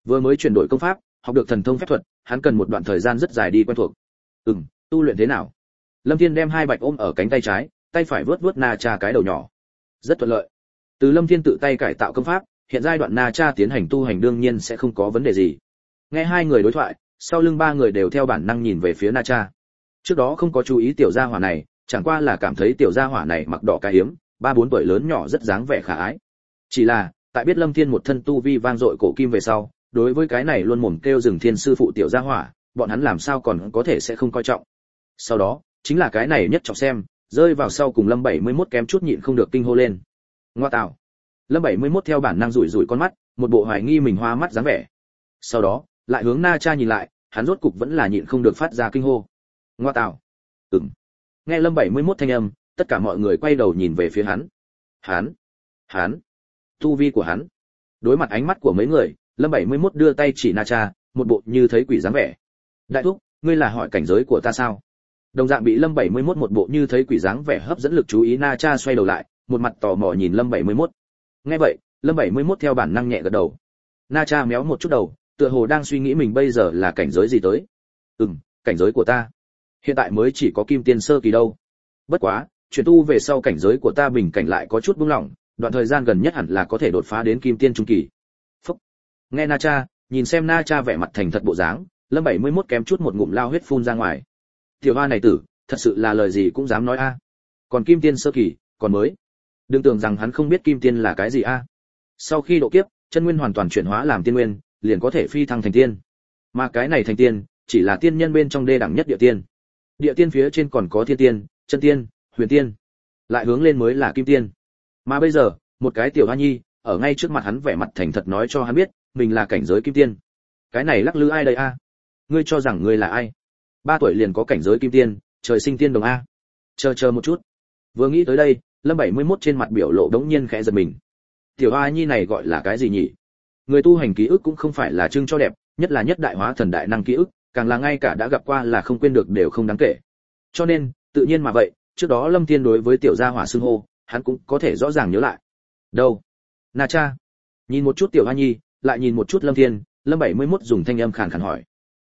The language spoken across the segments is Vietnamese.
Vừa mới chuyển đổi công pháp, học được thần thông phép thuật, hắn cần một đoạn thời gian rất dài đi quen thuộc. Tu luyện thế nào? Lâm Thiên đem hai bạch ôm ở cánh tay trái, tay phải vớt vớt Na Cha cái đầu nhỏ. Rất thuận lợi. Từ Lâm Thiên tự tay cải tạo công pháp, hiện giai đoạn Na Cha tiến hành tu hành đương nhiên sẽ không có vấn đề gì. Nghe hai người đối thoại, sau lưng ba người đều theo bản năng nhìn về phía Na Cha. Trước đó không có chú ý tiểu gia hỏa này, chẳng qua là cảm thấy tiểu gia hỏa này mặc đỏ cái hiếm, 3-4 tuổi lớn nhỏ rất dáng vẻ khả ái. Chỉ là, tại biết Lâm Thiên một thân tu vi vang dội cổ kim về sau, đối với cái này luôn mồm kêu rừng thiên sư phụ tiểu gia hỏa, bọn hắn làm sao còn có thể sẽ không coi trọng. Sau đó, chính là cái này nhất trọng xem, rơi vào sau cùng Lâm 71 kém chút nhịn không được kinh hô lên. Ngoa tạo. Lâm 71 theo bản năng rủi rủi con mắt, một bộ hoài nghi mình hoa mắt dáng vẻ. Sau đó, lại hướng Na Cha nhìn lại, hắn rốt cục vẫn là nhịn không được phát ra kinh hô. Ngoa tạo. Nghe Lâm 71 thanh âm, tất cả mọi người quay đầu nhìn về phía hắn. Hắn, tu vi của hắn. Đối mặt ánh mắt của mấy người, Lâm 71 đưa tay chỉ Na Cha, một bộ như thấy quỷ dáng vẻ. Đại thúc, ngươi là hỏi cảnh giới của ta sao? Đồng dạng bị Lâm 71 một bộ như thấy quỷ dáng vẻ hấp dẫn lực chú ý, Na Cha xoay đầu lại, một mặt tò mò nhìn Lâm 71. Nghe vậy, Lâm 71 theo bản năng nhẹ gật đầu. Na Cha méo một chút đầu, tựa hồ đang suy nghĩ mình bây giờ là cảnh giới gì tới. Cảnh giới của ta hiện tại mới chỉ có kim tiên sơ kỳ đâu. Bất quá, chuyển tu về sau cảnh giới của ta bình cảnh lại có chút buông lỏng, đoạn thời gian gần nhất hẳn là có thể đột phá đến kim tiên trung kỳ. Phúc. Nghe Na Cha, nhìn xem Na Cha vẻ mặt thành thật bộ dáng, Lâm 71 kém chút một ngụm lao huyết phun ra ngoài. Tiểu hoa này tử, thật sự là lời gì cũng dám nói a. Còn kim tiên sơ kỳ, còn mới. Đừng tưởng rằng hắn không biết kim tiên là cái gì a. Sau khi độ kiếp, chân nguyên hoàn toàn chuyển hóa làm tiên nguyên, liền có thể phi thăng thành tiên. Mà cái này thành tiên, chỉ là tiên nhân bên trong đê đẳng nhất địa tiên. Địa tiên phía trên còn có thiên tiên, chân tiên, huyền tiên, lại hướng lên mới là kim tiên. Mà bây giờ, một cái tiểu hoa nhi ở ngay trước mặt hắn vẻ mặt thành thật nói cho hắn biết, mình là cảnh giới kim tiên. Cái này lắc lư ai đây a? Ngươi cho rằng ngươi là ai? 3 tuổi liền có cảnh giới kim tiên, trời sinh tiên đồng a. Chờ một chút. Vừa nghĩ tới đây, Lâm 71 trên mặt biểu lộ đống nhiên khẽ giật mình. Tiểu hoa nhi này gọi là cái gì nhỉ? Người tu hành ký ức cũng không phải là trưng cho đẹp, nhất là nhất đại hóa thần đại năng ký ức, càng là ngay cả đã gặp qua là không quên được đều không đáng kể. Cho nên, tự nhiên mà vậy, trước đó Lâm Thiên đối với tiểu gia hỏa xưng hô, hắn cũng có thể rõ ràng nhớ lại. Đâu? Na Cha. Nhìn một chút tiểu hoa nhi, lại nhìn một chút Lâm Thiên, Lâm 71 dùng thanh âm khàn khàn hỏi.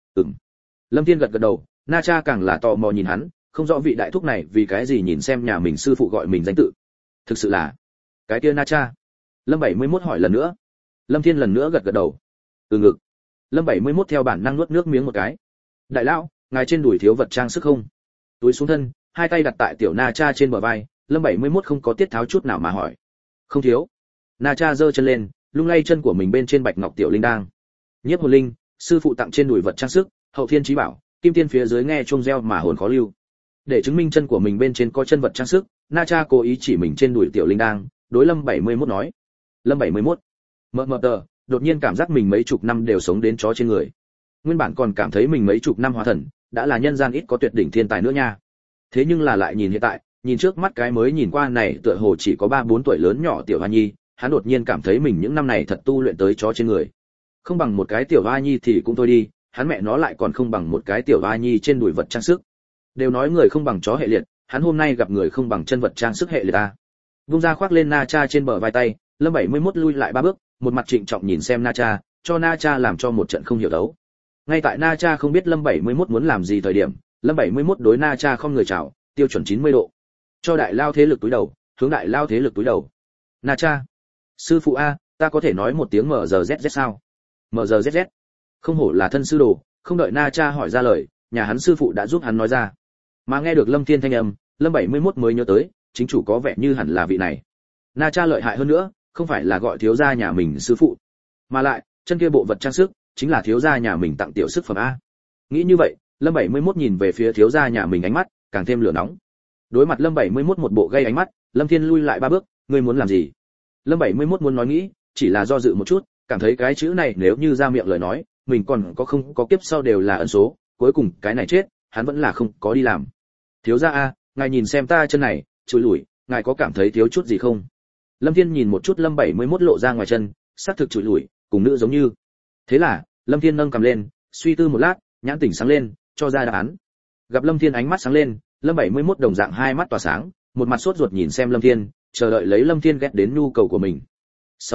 Lâm Thiên gật gật đầu, Na Cha càng là tò mò nhìn hắn, không rõ vị đại thúc này vì cái gì nhìn xem nhà mình sư phụ gọi mình danh tự. Thực sự là cái kia Na Cha. Lâm 71 hỏi lần nữa. Lâm Thiên lần nữa gật gật đầu. Ngực. Lâm 71 theo bản năng nuốt nước miếng một cái. Đại lão, ngài trên đùi thiếu vật trang sức không? Túi xuống thân, hai tay đặt tại tiểu Na Cha trên bờ vai, Lâm 71 không có tiết tháo chút nào mà hỏi. Không thiếu. Na Cha giơ chân lên, lung lay chân của mình bên trên bạch ngọc tiểu linh đang. Nhiếp hồn linh, sư phụ tặng trên đùi vật trang sức, hậu thiên chí bảo, kim tiên phía dưới nghe chuông reo mà hồn khó lưu. Để chứng minh chân của mình bên trên có chân vật trang sức, Na Cha cố ý chỉ mình trên đùi tiểu linh đang, đối Lâm 71 nói. Lâm 71. Mờ tờ, đột nhiên cảm giác mình mấy chục năm đều sống đến chó trên người. Nguyên bản còn cảm thấy mình mấy chục năm hóa thần, đã là nhân gian ít có tuyệt đỉnh thiên tài nữa nha. Thế nhưng là lại nhìn hiện tại, nhìn trước mắt cái mới nhìn qua này tựa hồ chỉ có 3-4 tuổi lớn nhỏ tiểu hoa nhi, hắn đột nhiên cảm thấy mình những năm này thật tu luyện tới chó trên người. Không bằng một cái tiểu hoa nhi thì cũng thôi đi, hắn mẹ nó lại còn không bằng một cái tiểu hoa nhi trên đùi vật trang sức. Đều nói người không bằng chó hệ liệt, hắn hôm nay gặp người không bằng chân vật trang sức hệ liệt ta. Vung ra khoác lên Na Cha trên bờ vai tay, Lâm 71 lui lại 3 bước, một mặt trịnh trọng nhìn xem Na Cha, cho Na Cha làm cho một trận không hiểu đấu. Ngay tại Na Cha không biết Lâm 71 muốn làm gì thời điểm, Lâm 71 đối Na Cha không người chào, tiêu chuẩn 90 độ. Cho đại lao thế lực túi đầu, hướng đại lao thế lực túi đầu. Na Cha, sư phụ a, ta có thể nói một tiếng MZZ sao? MZZ. Không hổ là thân sư đồ, không đợi Na Cha hỏi ra lời, nhà hắn sư phụ đã giúp hắn nói ra. Mà nghe được Lâm Thiên thanh âm, Lâm 71 mới nhớ tới, chính chủ có vẻ như hẳn là vị này. Na Cha lợi hại hơn nữa, không phải là gọi thiếu gia nhà mình sư phụ, mà lại, chân kia bộ vật trang sức chính là thiếu gia nhà mình tặng tiểu sức phẩm a. Nghĩ như vậy, Lâm 71 nhìn về phía thiếu gia nhà mình ánh mắt càng thêm lửa nóng. Đối mặt Lâm 71 một bộ gây ánh mắt, Lâm Thiên lui lại 3 bước, ngươi muốn làm gì? Lâm 71 muốn nói nghĩ, chỉ là do dự một chút, cảm thấy cái chữ này nếu như ra miệng lời nói, mình còn không có kiếp sau đều là ẩn số, cuối cùng cái này chết, hắn vẫn là không có đi làm. Thiếu gia a, ngài nhìn xem ta chân này, chùi lủi, ngài có cảm thấy thiếu chút gì không? Lâm Thiên nhìn một chút Lâm 71 lộ ra ngoài chân, xác thực chùi lủi, cùng nữ giống như. Thế là, Lâm Thiên nâng cầm lên, suy tư một lát, nhãn tỉnh sáng lên, cho ra đáp án. Gặp Lâm Thiên ánh mắt sáng lên, Lâm 71 đồng dạng hai mắt tỏa sáng, một mặt sốt ruột nhìn xem Lâm Thiên, chờ đợi lấy Lâm Thiên ghét đến nhu cầu của mình. Sau đó,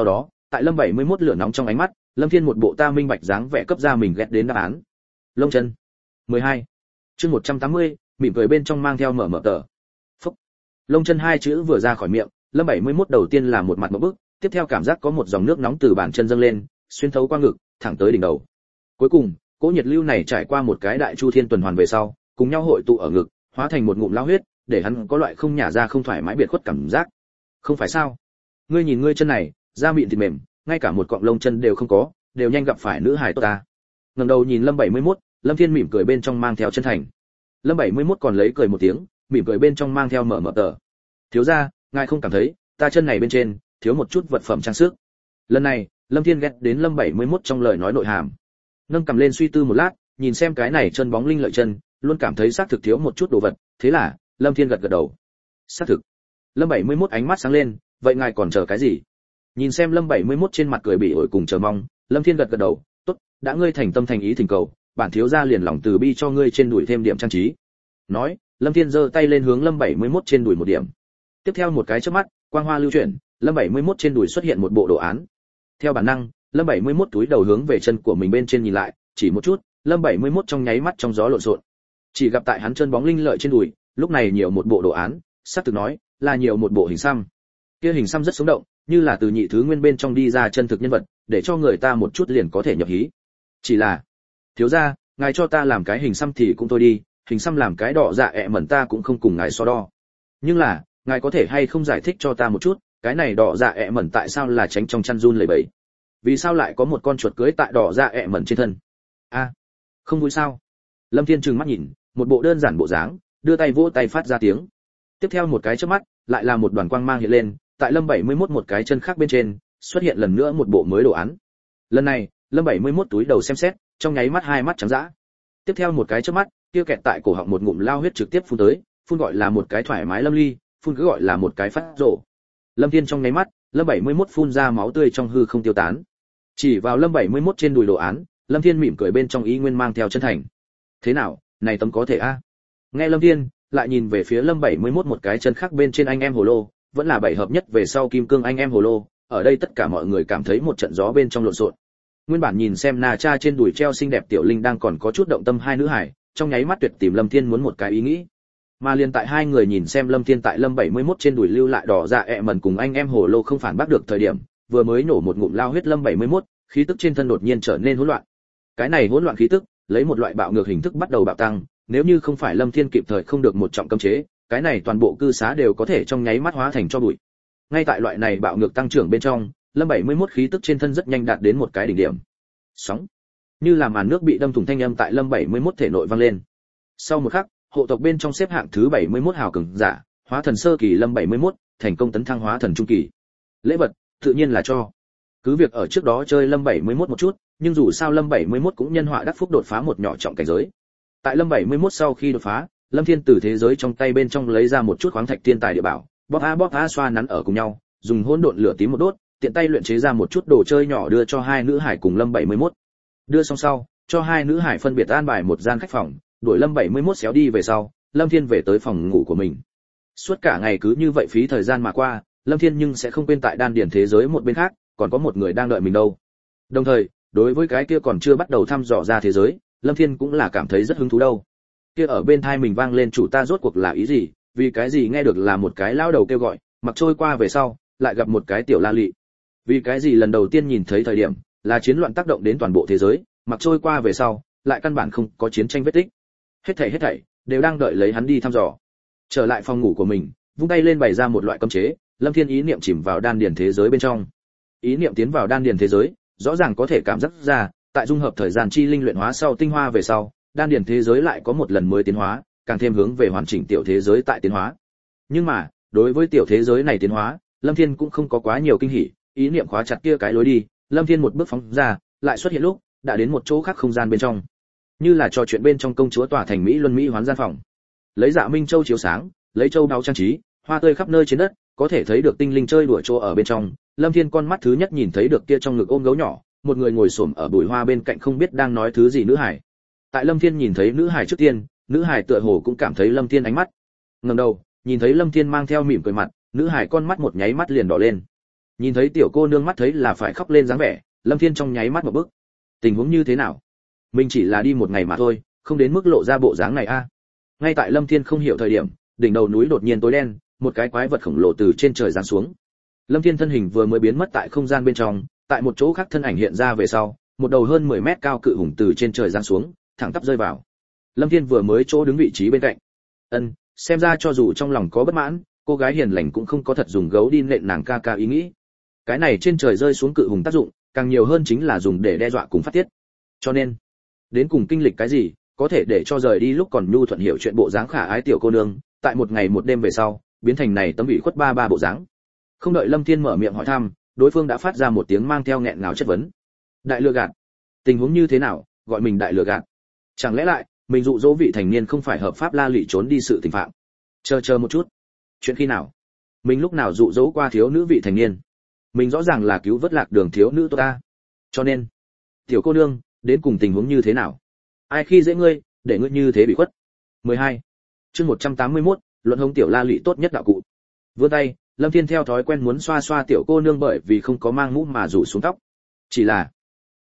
tại Lâm 71 lửa nóng trong ánh mắt, Lâm Thiên một bộ ta minh bạch dáng vẻ cấp ra mình ghét đến đáp án. Lông chân. 12. Chương 180, mỉm cười bên trong mang theo mở tờ. Phúc. Lông chân hai chữ vừa ra khỏi miệng, Lâm 71 đầu tiên là một mặt ngộp bức, tiếp theo cảm giác có một dòng nước nóng từ bàn chân dâng lên, xuyên thấu qua ngực, thẳng tới đỉnh đầu. Cuối cùng, cỗ nhiệt lưu này trải qua một cái đại chu thiên tuần hoàn về sau, cùng nhau hội tụ ở ngực, hóa thành một ngụm lao huyết, để hắn có loại không nhả ra không thoải mái biệt khuất cảm giác. Không phải sao? Ngươi nhìn ngươi chân này, da mịn thịt mềm, ngay cả một cọng lông chân đều không có, đều nhanh gặp phải nữ hài tốt ta. Ngẩng đầu nhìn Lâm 71, Lâm Thiên mỉm cười bên trong mang theo chân thành. Lâm 71 còn lấy cười một tiếng, mỉm cười bên trong mang theo mở tờ. Thiếu gia, ngài không cảm thấy, ta chân này bên trên thiếu một chút vật phẩm trang sức. Lần này, Lâm Thiên ghét đến Lâm 71 trong lời nói nội hàm. Nâng cầm lên suy tư một lát, nhìn xem cái này chân bóng linh lợi chân, luôn cảm thấy xác thực thiếu một chút đồ vật, thế là, Lâm Thiên gật gật đầu. Xác thực. Lâm 71 ánh mắt sáng lên, vậy ngài còn chờ cái gì? Nhìn xem Lâm 71 trên mặt cười bị ổi cùng chờ mong, Lâm Thiên gật gật đầu, tốt, đã ngươi thành tâm thành ý thỉnh cầu, bản thiếu gia liền lòng từ bi cho ngươi trên đùi thêm điểm trang trí. Nói, Lâm Thiên giơ tay lên hướng Lâm 71 trên đùi một điểm. Tiếp theo một cái chớp mắt, quang hoa lưu chuyển, Lâm 71 trên đùi xuất hiện một bộ đồ án. Theo bản năng, Lâm 71 túi đầu hướng về chân của mình bên trên nhìn lại, chỉ một chút, Lâm 71 trong nháy mắt trong gió lộn xộn. Chỉ gặp tại hắn chân bóng linh lợi trên đùi, lúc này nhiều một bộ đồ án, sắp từ nói, là nhiều một bộ hình xăm. Kia hình xăm rất sống động, như là từ nhị thứ nguyên bên trong đi ra chân thực nhân vật, để cho người ta một chút liền có thể nhập hí. Chỉ là, thiếu gia, ngài cho ta làm cái hình xăm thì cũng thôi đi, hình xăm làm cái đỏ dạ ẹ mẩn ta cũng không cùng ngài so đo. Nhưng là, ngài có thể hay không giải thích cho ta một chút, cái này đỏ dạ ẹ mẩn tại sao là tránh trong chăn run lẩy bẩy? Vì sao lại có một con chuột cưới tại đỏ dạ ẹ mẩn trên thân? A, không vui sao? Lâm Thiên trừng mắt nhìn, một bộ đơn giản bộ dáng, đưa tay vỗ tay phát ra tiếng. Tiếp theo một cái chớp mắt, lại là một đoàn quang mang hiện lên, tại Lâm 71 một cái chân khác bên trên, xuất hiện lần nữa một bộ mới đồ án. Lần này, Lâm 71 túi đầu xem xét, trong nháy mắt hai mắt trắng dã. Tiếp theo một cái chớp mắt, kia kẹt tại cổ họng một ngụm lao huyết trực tiếp phun tới, phun gọi là một cái thoải mái lâm ly, phun cứ gọi là một cái phát rổ. Lâm Thiên trong nháy mắt, Lâm 71 phun ra máu tươi trong hư không tiêu tán. Chỉ vào Lâm 71 trên đùi đồ án, Lâm Thiên mỉm cười bên trong ý nguyên mang theo chân thành. Thế nào, này tấm có thể a? Nghe Lâm Thiên, lại nhìn về phía Lâm 71 một cái chân khác bên trên anh em hồ lô, vẫn là bảy hợp nhất về sau kim cương anh em hồ lô, ở đây tất cả mọi người cảm thấy một trận gió bên trong lộn xộn. Nguyên bản nhìn xem Na Cha trên đùi treo xinh đẹp tiểu linh đang còn có chút động tâm hai nữ hải, trong nháy mắt tuyệt tìm Lâm Thiên muốn một cái ý nghĩ. Mà liền tại hai người nhìn xem Lâm Thiên tại Lâm 71 trên đùi lưu lại đỏ dạ ẹ mẩn cùng anh em hồ lô không phản bác được thời điểm, vừa mới nổ một ngụm lao huyết Lâm 71, khí tức trên thân đột nhiên trở nên hỗn loạn. Cái này hỗn loạn khí tức, lấy một loại bạo ngược hình thức bắt đầu bạo tăng, nếu như không phải Lâm Thiên kịp thời không được một trọng cấm chế, cái này toàn bộ cư xá đều có thể trong nháy mắt hóa thành tro bụi. Ngay tại loại này bạo ngược tăng trưởng bên trong, Lâm 71 khí tức trên thân rất nhanh đạt đến một cái đỉnh điểm. Sóng, như là màn nước bị đâm thủng thanh âm tại Lâm 71 thể nội vang lên. Sau một khắc, hộ tộc bên trong xếp hạng thứ 71 hào cường giả, hóa thần sơ kỳ Lâm 71, thành công tấn thăng hóa thần trung kỳ. Lễ vật, tự nhiên là cho. Cứ việc ở trước đó chơi Lâm 71 một chút, nhưng dù sao Lâm 71 cũng nhân họa đắc phúc đột phá một nhỏ trọng cảnh giới. Tại Lâm 71 sau khi đột phá, Lâm Thiên từ thế giới trong tay bên trong lấy ra một chút khoáng thạch thiên tài địa bảo, bóp a xoa nắn ở cùng nhau, dùng hỗn độn lửa tím một đốt, tiện tay luyện chế ra một chút đồ chơi nhỏ đưa cho hai nữ hải cùng Lâm 71. Đưa xong sau, cho hai nữ hải phân biệt an bài một gian khách phòng, đuổi Lâm 71 xéo đi về sau, Lâm Thiên về tới phòng ngủ của mình. Suốt cả ngày cứ như vậy phí thời gian mà qua, Lâm Thiên nhưng sẽ không quên tại đan điển thế giới một bên khác, còn có một người đang đợi mình đâu. Đồng thời, đối với cái kia còn chưa bắt đầu thăm dò ra thế giới, Lâm Thiên cũng là cảm thấy rất hứng thú đâu. Kia ở bên tai mình vang lên chủ ta rốt cuộc là ý gì, vì cái gì nghe được là một cái lao đầu kêu gọi, mặc trôi qua về sau, lại gặp một cái tiểu la lị. Vì cái gì lần đầu tiên nhìn thấy thời điểm, là chiến loạn tác động đến toàn bộ thế giới, mặc trôi qua về sau, lại căn bản không có chiến tranh vết tích. Hết thảy đều đang đợi lấy hắn đi thăm dò. Trở lại phòng ngủ của mình, vung tay lên bày ra một loại cấm chế, Lâm Thiên ý niệm chìm vào đan điền thế giới bên trong. Ý niệm tiến vào đan điền thế giới, rõ ràng có thể cảm giác ra, tại dung hợp thời gian chi linh luyện hóa sau tinh hoa về sau, đan điền thế giới lại có một lần mới tiến hóa, càng thêm hướng về hoàn chỉnh tiểu thế giới tại tiến hóa. Nhưng mà, đối với tiểu thế giới này tiến hóa, Lâm Thiên cũng không có quá nhiều kinh hỉ, ý niệm khóa chặt kia cái lối đi, Lâm Thiên một bước phóng ra, lại xuất hiện lúc đã đến một chỗ khác không gian bên trong. Như là trò chuyện bên trong công chúa tòa thành Mỹ Luân Mỹ hoán gian phòng. Lấy Dạ Minh Châu chiếu sáng, lấy châu đáo trang trí, hoa tươi khắp nơi trên đất, có thể thấy được tinh linh chơi đùa chỗ ở bên trong. Lâm Thiên con mắt thứ nhất nhìn thấy được kia trong ngực ôm gấu nhỏ, một người ngồi xổm ở bụi hoa bên cạnh không biết đang nói thứ gì nữ hải. Tại Lâm Thiên nhìn thấy nữ hải trước tiên, nữ hải tựa hồ cũng cảm thấy Lâm Thiên ánh mắt. Ngẩng đầu, nhìn thấy Lâm Thiên mang theo mỉm cười mặt, nữ hải con mắt một nháy mắt liền đỏ lên. Nhìn thấy tiểu cô nương mắt thấy là phải khóc lên dáng vẻ, Lâm Thiên trong nháy mắt một bức. Tình huống như thế nào? Mình chỉ là đi một ngày mà thôi, không đến mức lộ ra bộ dáng này a. Ngay tại Lâm Thiên không hiểu thời điểm, đỉnh đầu núi đột nhiên tối đen, một cái quái vật khổng lồ từ trên trời giáng xuống. Lâm Thiên thân hình vừa mới biến mất tại không gian bên trong, tại một chỗ khác thân ảnh hiện ra về sau, một đầu hơn 10 mét cao cự hùng từ trên trời giáng xuống, thẳng tắp rơi vào. Lâm Thiên vừa mới chỗ đứng vị trí bên cạnh. Xem ra cho dù trong lòng có bất mãn, cô gái hiền lành cũng không có thật dùng gấu đi nện nàng ca ca ý nghĩ. Cái này trên trời rơi xuống cự hùng tác dụng, càng nhiều hơn chính là dùng để đe dọa cùng phát tiết. Cho nên, đến cùng kinh lịch cái gì, có thể để cho rời đi lúc còn nhu thuận hiểu chuyện bộ dáng khả ái tiểu cô nương, tại một ngày một đêm về sau, biến thành này tấm ủy khuất ba ba bộ dáng. Không đợi Lâm Thiên mở miệng hỏi thăm, đối phương đã phát ra một tiếng mang theo nghẹn ngào chất vấn. Đại lừa gạt? Tình huống như thế nào, gọi mình đại lừa gạt? Chẳng lẽ lại, mình dụ dỗ vị thành niên không phải hợp pháp la lị trốn đi sự tình phạm? Chờ một chút. Chuyện khi nào? Mình lúc nào dụ dỗ qua thiếu nữ vị thành niên? Mình rõ ràng là cứu vớt lạc đường thiếu nữ ta. Cho nên, tiểu cô nương, đến cùng tình huống như thế nào? Ai khi dễ ngươi, để ngươi như thế bị khuất? 12. Chương 181, luận hống tiểu la lị tốt nhất đạo cụ. Vươn tay, Lâm Thiên theo thói quen muốn xoa xoa tiểu cô nương bởi vì không có mang mũ mà rủ xuống tóc. Chỉ là,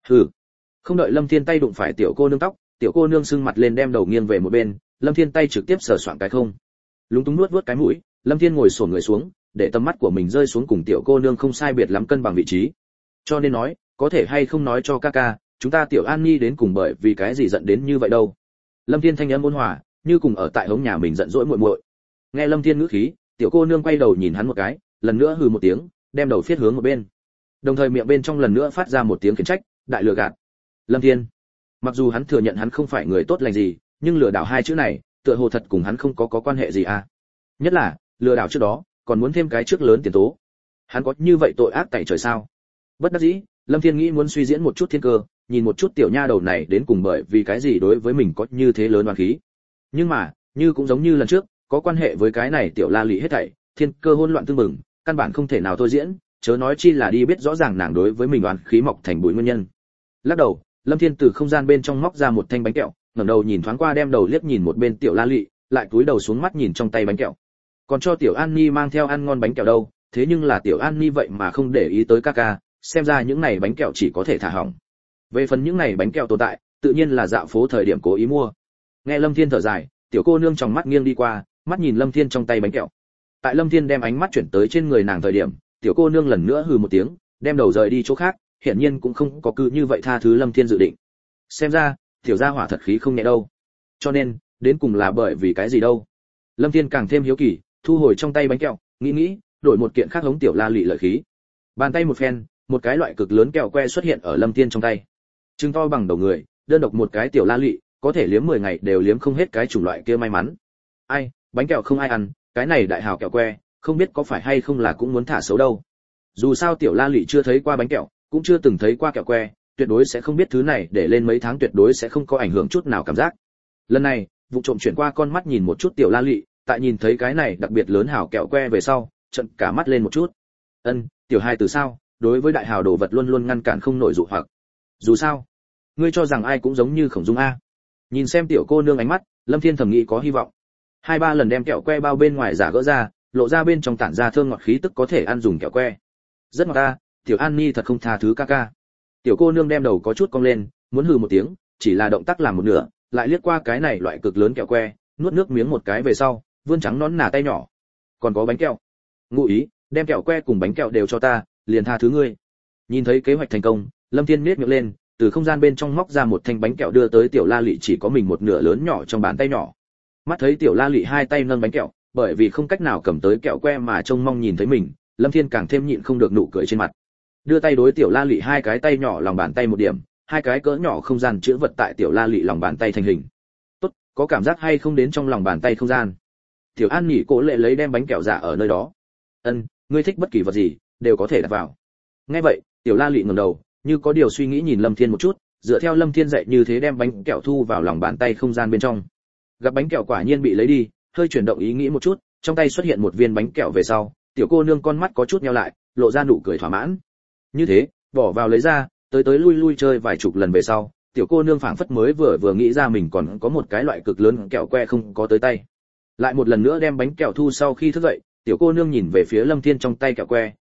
không đợi Lâm Thiên tay đụng phải tiểu cô nương tóc, tiểu cô nương sưng mặt lên đem đầu nghiêng về một bên, Lâm Thiên tay trực tiếp sờ soạng cái không. Lúng túng nuốt vuốt cái mũi, Lâm Thiên ngồi xổm người xuống, để tầm mắt của mình rơi xuống cùng tiểu cô nương không sai biệt lắm cân bằng vị trí. Cho nên nói, có thể hay không nói cho ca ca, chúng ta tiểu An Nhi đến cùng bởi vì cái gì giận đến như vậy đâu? Lâm Thiên thanh âm ôn hòa, như cùng ở tại hống nhà mình giận dỗi muội muội. Nghe Lâm Thiên ngữ khí, tiểu cô nương quay đầu nhìn hắn một cái, lần nữa hừ một tiếng, đem đầu phiết hướng một bên. Đồng thời miệng bên trong lần nữa phát ra một tiếng khiển trách, đại lừa gạt. Lâm Thiên, mặc dù hắn thừa nhận hắn không phải người tốt lành gì, nhưng lừa đảo hai chữ này, tựa hồ thật cùng hắn không có quan hệ gì à? Nhất là, lừa đảo trước đó, còn muốn thêm cái trước lớn tiền tố. Hắn có như vậy tội ác tại trời sao? Bất đắc dĩ, Lâm Thiên nghĩ muốn suy diễn một chút thiên cơ, nhìn một chút tiểu nha đầu này đến cùng bởi vì cái gì đối với mình có như thế lớn oán khí. Nhưng mà, như cũng giống như lần trước, có quan hệ với cái này tiểu la lị hết thảy, thiên cơ hỗn loạn tương mừng, căn bản không thể nào thôi diễn, chớ nói chi là đi biết rõ ràng nàng đối với mình oán khí mọc thành bụi nguyên nhân. Lắc đầu, Lâm Thiên từ không gian bên trong móc ra một thanh bánh kẹo, ngẩng đầu nhìn thoáng qua đem đầu liếc nhìn một bên tiểu la lị, lại cúi đầu xuống mắt nhìn trong tay bánh kẹo. Còn cho tiểu An Nhi mang theo ăn ngon bánh kẹo đâu, thế nhưng là tiểu An Nhi vậy mà không để ý tới ca ca, xem ra những này bánh kẹo chỉ có thể thả hỏng. Về phần những này bánh kẹo tồn tại, tự nhiên là dạo phố thời điểm cố ý mua. Nghe Lâm Thiên thở dài, tiểu cô nương trong mắt nghiêng đi qua, mắt nhìn Lâm Thiên trong tay bánh kẹo. Tại Lâm Thiên đem ánh mắt chuyển tới trên người nàng thời điểm, tiểu cô nương lần nữa hừ một tiếng, đem đầu rời đi chỗ khác, hiển nhiên cũng không có cứ như vậy tha thứ Lâm Thiên dự định. Xem ra, tiểu gia hỏa thật khí không nhẹ đâu. Cho nên, đến cùng là bởi vì cái gì đâu? Lâm Thiên càng thêm hiếu kỳ, thu hồi trong tay bánh kẹo, nghĩ, đổi một kiện khác hống tiểu la lị lợi khí. Bàn tay một phen, một cái loại cực lớn kẹo que xuất hiện ở Lâm Thiên trong tay. Trừng to bằng đầu người, đơn độc một cái tiểu la lị, có thể liếm 10 ngày đều liếm không hết cái chủng loại kia may mắn. Ai, bánh kẹo không ai ăn, cái này đại hào kẹo que, không biết có phải hay không là cũng muốn thả xấu đâu. Dù sao tiểu la lị chưa thấy qua bánh kẹo, cũng chưa từng thấy qua kẹo que, tuyệt đối sẽ không biết thứ này để lên mấy tháng tuyệt đối sẽ không có ảnh hưởng chút nào cảm giác. Lần này, vụ trộm chuyển qua con mắt nhìn một chút tiểu la lị, tại nhìn thấy cái này đặc biệt lớn hào kẹo que về sau, trợn cả mắt lên một chút. Tiểu hai từ sao, đối với đại hào đồ vật luôn luôn ngăn cản không nổi dụ hoặc. Dù sao, ngươi cho rằng ai cũng giống như Khổng Dung a? Nhìn xem tiểu cô nương ánh mắt, Lâm Thiên thầm nghĩ có hy vọng. 2-3 lần đem kẹo que bao bên ngoài giả gỡ ra, lộ ra bên trong tản ra thơm ngọt khí tức có thể ăn dùng kẹo que. Rất ngọt ta, tiểu An Nhi thật không tha thứ ca ca. Tiểu cô nương đem đầu có chút cong lên, muốn hừ một tiếng, chỉ là động tác làm một nửa, lại liếc qua cái này loại cực lớn kẹo que, nuốt nước miếng một cái về sau, vươn trắng nón nà tay nhỏ. Còn có bánh kẹo. Ngụ ý, đem kẹo que cùng bánh kẹo đều cho ta, liền tha thứ ngươi. Nhìn thấy kế hoạch thành công, Lâm Thiên nhếch miệng lên, từ không gian bên trong móc ra một thanh bánh kẹo đưa tới tiểu la lị chỉ có mình một nửa lớn nhỏ trong bàn tay nhỏ. Mắt thấy tiểu la lị hai tay nâng bánh kẹo, bởi vì không cách nào cầm tới kẹo que mà trông mong nhìn thấy mình, Lâm Thiên càng thêm nhịn không được nụ cười trên mặt. Đưa tay đối tiểu la lị hai cái tay nhỏ lòng bàn tay một điểm, hai cái cỡ nhỏ không gian chứa vật tại tiểu la lị lòng bàn tay thành hình. Tốt, có cảm giác hay không đến trong lòng bàn tay không gian? Tiểu An Nhỉ cố lệ lấy đem bánh kẹo giả ở nơi đó. Ngươi thích bất kỳ vật gì đều có thể đặt vào. Nghe vậy, tiểu la lị ngẩng đầu, như có điều suy nghĩ nhìn Lâm Thiên một chút, dựa theo Lâm Thiên dạy như thế đem bánh kẹo thu vào lòng bàn tay không gian bên trong. Gặp bánh kẹo quả nhiên bị lấy đi, hơi chuyển động ý nghĩ một chút, trong tay xuất hiện một viên bánh kẹo về sau, tiểu cô nương con mắt có chút nheo lại, lộ ra nụ cười thỏa mãn. Như thế, bỏ vào lấy ra, tới lui chơi vài chục lần về sau, tiểu cô nương phảng phất mới vừa nghĩ ra mình còn có một cái loại cực lớn kẹo que không có tới tay. Lại một lần nữa đem bánh kẹo thu sau khi thức dậy, tiểu cô nương nhìn về phía Lâm Thiên trong tay kẹo que,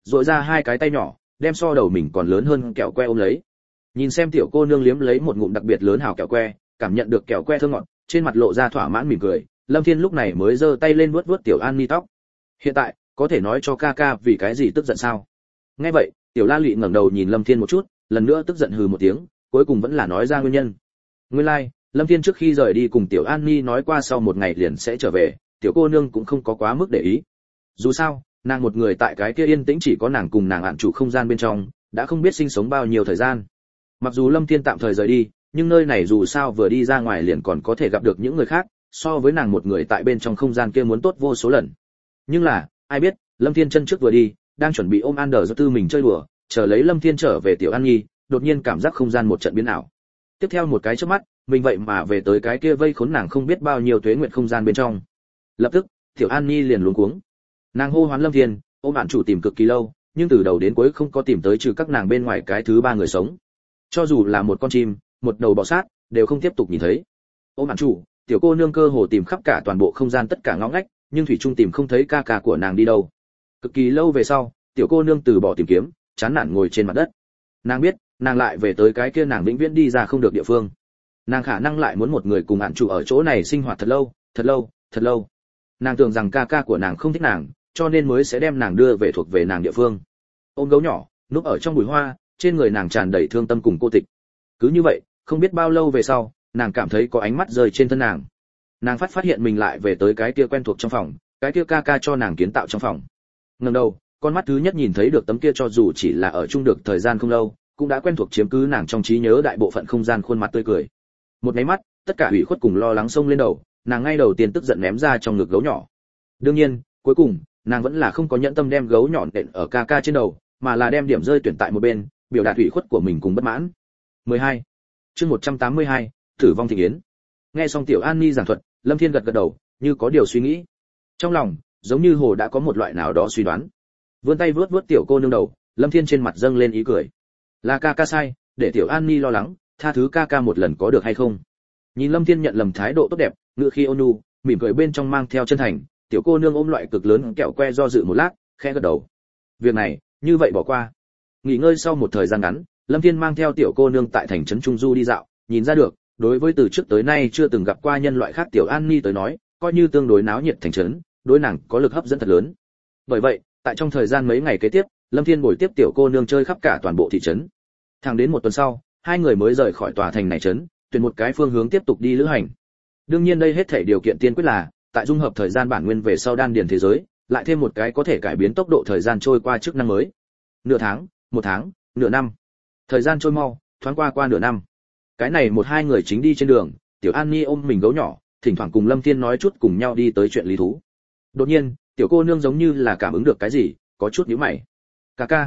duỗi ra hai cái tay nhỏ, đem so đầu mình còn lớn hơn kẹo que ôm lấy. Nhìn xem tiểu cô nương liếm lấy một ngụm đặc biệt lớn hào kẹo que, cảm nhận được kẹo que thơm ngọt, trên mặt lộ ra thỏa mãn mỉm cười, Lâm Thiên lúc này mới giơ tay lên vuốt vuốt tiểu An Ni tóc. Hiện tại, có thể nói cho ca ca vì cái gì tức giận sao? Nghe vậy, tiểu La Lụy ngẩng đầu nhìn Lâm Thiên một chút, lần nữa tức giận hừ một tiếng, cuối cùng vẫn là nói ra nguyên nhân. Nguyên lai, Lâm Thiên trước khi rời đi cùng tiểu An Ni nói qua sau một ngày liền sẽ trở về, tiểu cô nương cũng không có quá mức để ý. Dù sao, nàng một người tại cái kia yên tĩnh chỉ có nàng cùng nàng ạn chủ không gian bên trong, đã không biết sinh sống bao nhiêu thời gian. Mặc dù Lâm Thiên tạm thời rời đi, nhưng nơi này dù sao vừa đi ra ngoài liền còn có thể gặp được những người khác, so với nàng một người tại bên trong không gian kia muốn tốt vô số lần. Nhưng là, ai biết, Lâm Thiên chân trước vừa đi, đang chuẩn bị ôm Ander do tư mình chơi đùa, chờ lấy Lâm Thiên trở về tiểu An Nhi, đột nhiên cảm giác không gian một trận biến ảo. Tiếp theo một cái chớp mắt, mình vậy mà về tới cái kia vây khốn nàng không biết bao nhiêu tuế nguyệt không gian bên trong. Lập tức, tiểu An Nhi liền luống cuống. Nàng hô hoán Lâm Thiên, ôm bạn chủ tìm cực kỳ lâu, nhưng từ đầu đến cuối không có tìm tới trừ các nàng bên ngoài cái thứ ba người sống. Cho dù là một con chim, một đầu bò sát, đều không tiếp tục nhìn thấy. Ôm bạn chủ, tiểu cô nương cơ hồ tìm khắp cả toàn bộ không gian tất cả ngõ ngách, nhưng thủy trung tìm không thấy ca ca của nàng đi đâu. Cực kỳ lâu về sau, tiểu cô nương từ bỏ tìm kiếm, chán nản ngồi trên mặt đất. Nàng biết, nàng lại về tới cái kia nàng vĩnh viễn đi ra không được địa phương. Nàng khả năng lại muốn một người cùng bạn chủ ở chỗ này sinh hoạt thật lâu, thật lâu, thật lâu. Nàng tưởng rằng ca ca của nàng không thích nàng, cho nên mới sẽ đem nàng đưa về thuộc về nàng địa phương. Ôm gấu nhỏ, núp ở trong bụi hoa, trên người nàng tràn đầy thương tâm cùng cô tịch. Cứ như vậy, không biết bao lâu về sau, nàng cảm thấy có ánh mắt rơi trên thân nàng. Nàng phát hiện mình lại về tới cái kia quen thuộc trong phòng, cái kia ca ca cho nàng kiến tạo trong phòng. Ngẩng đầu, con mắt thứ nhất nhìn thấy được tấm kia cho dù chỉ là ở chung được thời gian không lâu, cũng đã quen thuộc chiếm cứ nàng trong trí nhớ đại bộ phận không gian khuôn mặt tươi cười. Một cái mắt, tất cả ủy khuất cùng lo lắng xông lên đầu, nàng ngay đầu tiên tức giận ném ra trong ngực gấu nhỏ. Đương nhiên, cuối cùng, nàng vẫn là không có nhẫn tâm đem gấu nhỏ nện ở ca ca trên đầu, mà là đem điểm rơi tuyển tại một bên, biểu đạt ủy khuất của mình cùng bất mãn. 12. Chương 182, Tử vong thịnh yến. Nghe xong tiểu An Ni giảng thuật, Lâm Thiên gật gật đầu, như có điều suy nghĩ. Trong lòng, giống như hồ đã có một loại nào đó suy đoán. Vươn tay vuốt vuốt tiểu cô nương đầu, Lâm Thiên trên mặt dâng lên ý cười. Là ca ca sai, để tiểu An Ni lo lắng, tha thứ ca ca một lần có được hay không? Nhìn Lâm Thiên nhận lầm thái độ tốt đẹp, ngựa khi ôn nhu, mỉm cười bên trong mang theo chân thành, tiểu cô nương ôm loại cực lớn kẹo que do dự một lát, khẽ gật đầu. Việc này, như vậy bỏ qua. Nghỉ ngơi sau một thời gian ngắn, Lâm Thiên mang theo tiểu cô nương tại thành trấn Trung Du đi dạo, nhìn ra được, đối với từ trước tới nay chưa từng gặp qua nhân loại khác tiểu An Ni tới nói, coi như tương đối náo nhiệt thành trấn, đối nàng có lực hấp dẫn thật lớn. Bởi vậy, tại trong thời gian mấy ngày kế tiếp, Lâm Thiên bồi tiếp tiểu cô nương chơi khắp cả toàn bộ thị trấn. Thẳng đến một tuần sau, hai người mới rời khỏi tòa thành này trấn, tuyển một cái phương hướng tiếp tục đi lữ hành. Đương nhiên đây hết thảy điều kiện tiên quyết là, tại dung hợp thời gian bản nguyên về sau đan điền thế giới, lại thêm một cái có thể cải biến tốc độ thời gian trôi qua chức năng mới. Nửa tháng, một tháng, nửa năm. Thời gian trôi mau, thoáng qua nửa năm. Cái này một hai người chính đi trên đường, tiểu An Ni ôm mình gấu nhỏ, thỉnh thoảng cùng Lâm Thiên nói chút cùng nhau đi tới chuyện lý thú. Đột nhiên, tiểu cô nương giống như là cảm ứng được cái gì, có chút nhíu mày. Ca ca.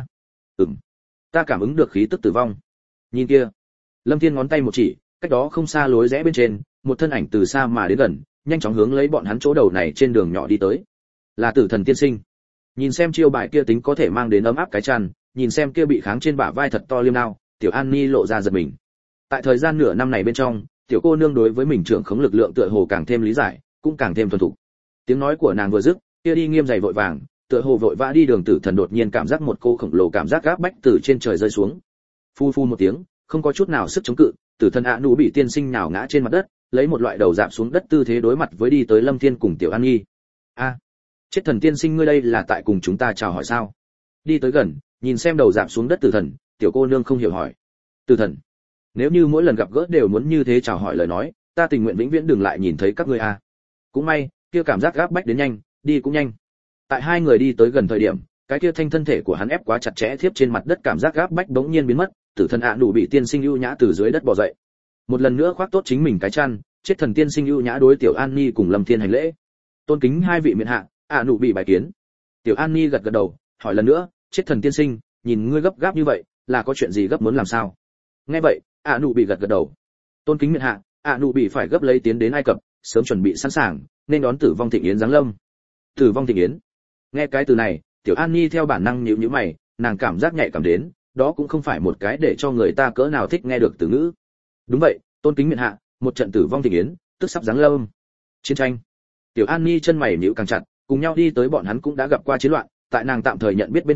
Ta cảm ứng được khí tức tử vong. Nhìn kia. Lâm Thiên ngón tay một chỉ, cách đó không xa lối rẽ bên trên, một thân ảnh từ xa mà đến gần, nhanh chóng hướng lấy bọn hắn chỗ đầu này trên đường nhỏ đi tới. Là Tử Thần tiên sinh. Nhìn xem chiêu bài kia tính có thể mang đến ấm áp cái chăn, nhìn xem kia bị kháng trên bả vai thật to liêm đao, tiểu An Ni lộ ra giật mình. Tại thời gian nửa năm này bên trong, tiểu cô nương đối với mình trưởng khống lực lượng tựa hồ càng thêm lý giải, cũng càng thêm thuần thục. Tiếng nói của nàng vừa dứt, kia đi nghiêm giày vội vàng, tựa hồ vội vã đi đường Tử Thần đột nhiên cảm giác một cô khổng lồ cảm giác gáp bách từ trên trời rơi xuống. Phu phu một tiếng, không có chút nào sức chống cự, Tử Thần ạ nụ bị tiên sinh nhào ngã trên mặt đất, lấy một loại đầu dạp xuống đất tư thế đối mặt với đi tới Lâm Thiên cùng tiểu An Nhi. A, chết thần tiên sinh ngươi đây là tại cùng chúng ta chào hỏi sao? Đi tới gần, nhìn xem đầu dạp xuống đất Tử Thần, tiểu cô nương không hiểu hỏi. Tử Thần, nếu như mỗi lần gặp gỡ đều muốn như thế chào hỏi lời nói, ta tình nguyện vĩnh viễn đừng lại nhìn thấy các ngươi a. Cũng may, kia cảm giác gáp bách đến nhanh, đi cũng nhanh. Tại hai người đi tới gần thời điểm, cái kia thanh thân thể của hắn ép quá chặt chẽ thiếp trên mặt đất cảm giác gáp bách bỗng nhiên biến mất, Tử Thần ạ nụ bị tiên sinh ưu nhã từ dưới đất bò dậy. Một lần nữa khoác tốt chính mình cái chăn, chết thần tiên sinh ưu nhã đối tiểu An Ni cùng Lâm Thiên hành lễ. Tôn kính hai vị miện hạ, ạ nụ bị bài kiến. Tiểu An Ni gật gật đầu, hỏi lần nữa, chết thần tiên sinh, nhìn ngươi gấp gáp như vậy, là có chuyện gì gấp muốn làm sao? Nghe vậy, ạ nụ bị gật gật đầu. Tôn kính miện hạ, ạ nụ bị phải gấp lấy tiến đến Ai Cập, sớm chuẩn bị sẵn sàng, nên đón tử vong thịnh yến giáng lâm. Tử vong thịnh yến. Nghe cái từ này, tiểu An Ni theo bản năng nhíu nhíu mày, nàng cảm giác nhạy cảm đến, đó cũng không phải một cái để cho người ta cỡ nào thích nghe được từ ngữ. Đúng vậy, tôn kính miện hạ, một trận tử vong thịnh yến, tức sắp giáng lâm. Chiến tranh. Tiểu An Ni chân mày nhíu càng chặt, cùng nhau đi tới bọn hắn cũng đã gặp qua chiến loạn, tại nàng tạm thời nhận biết bên trong,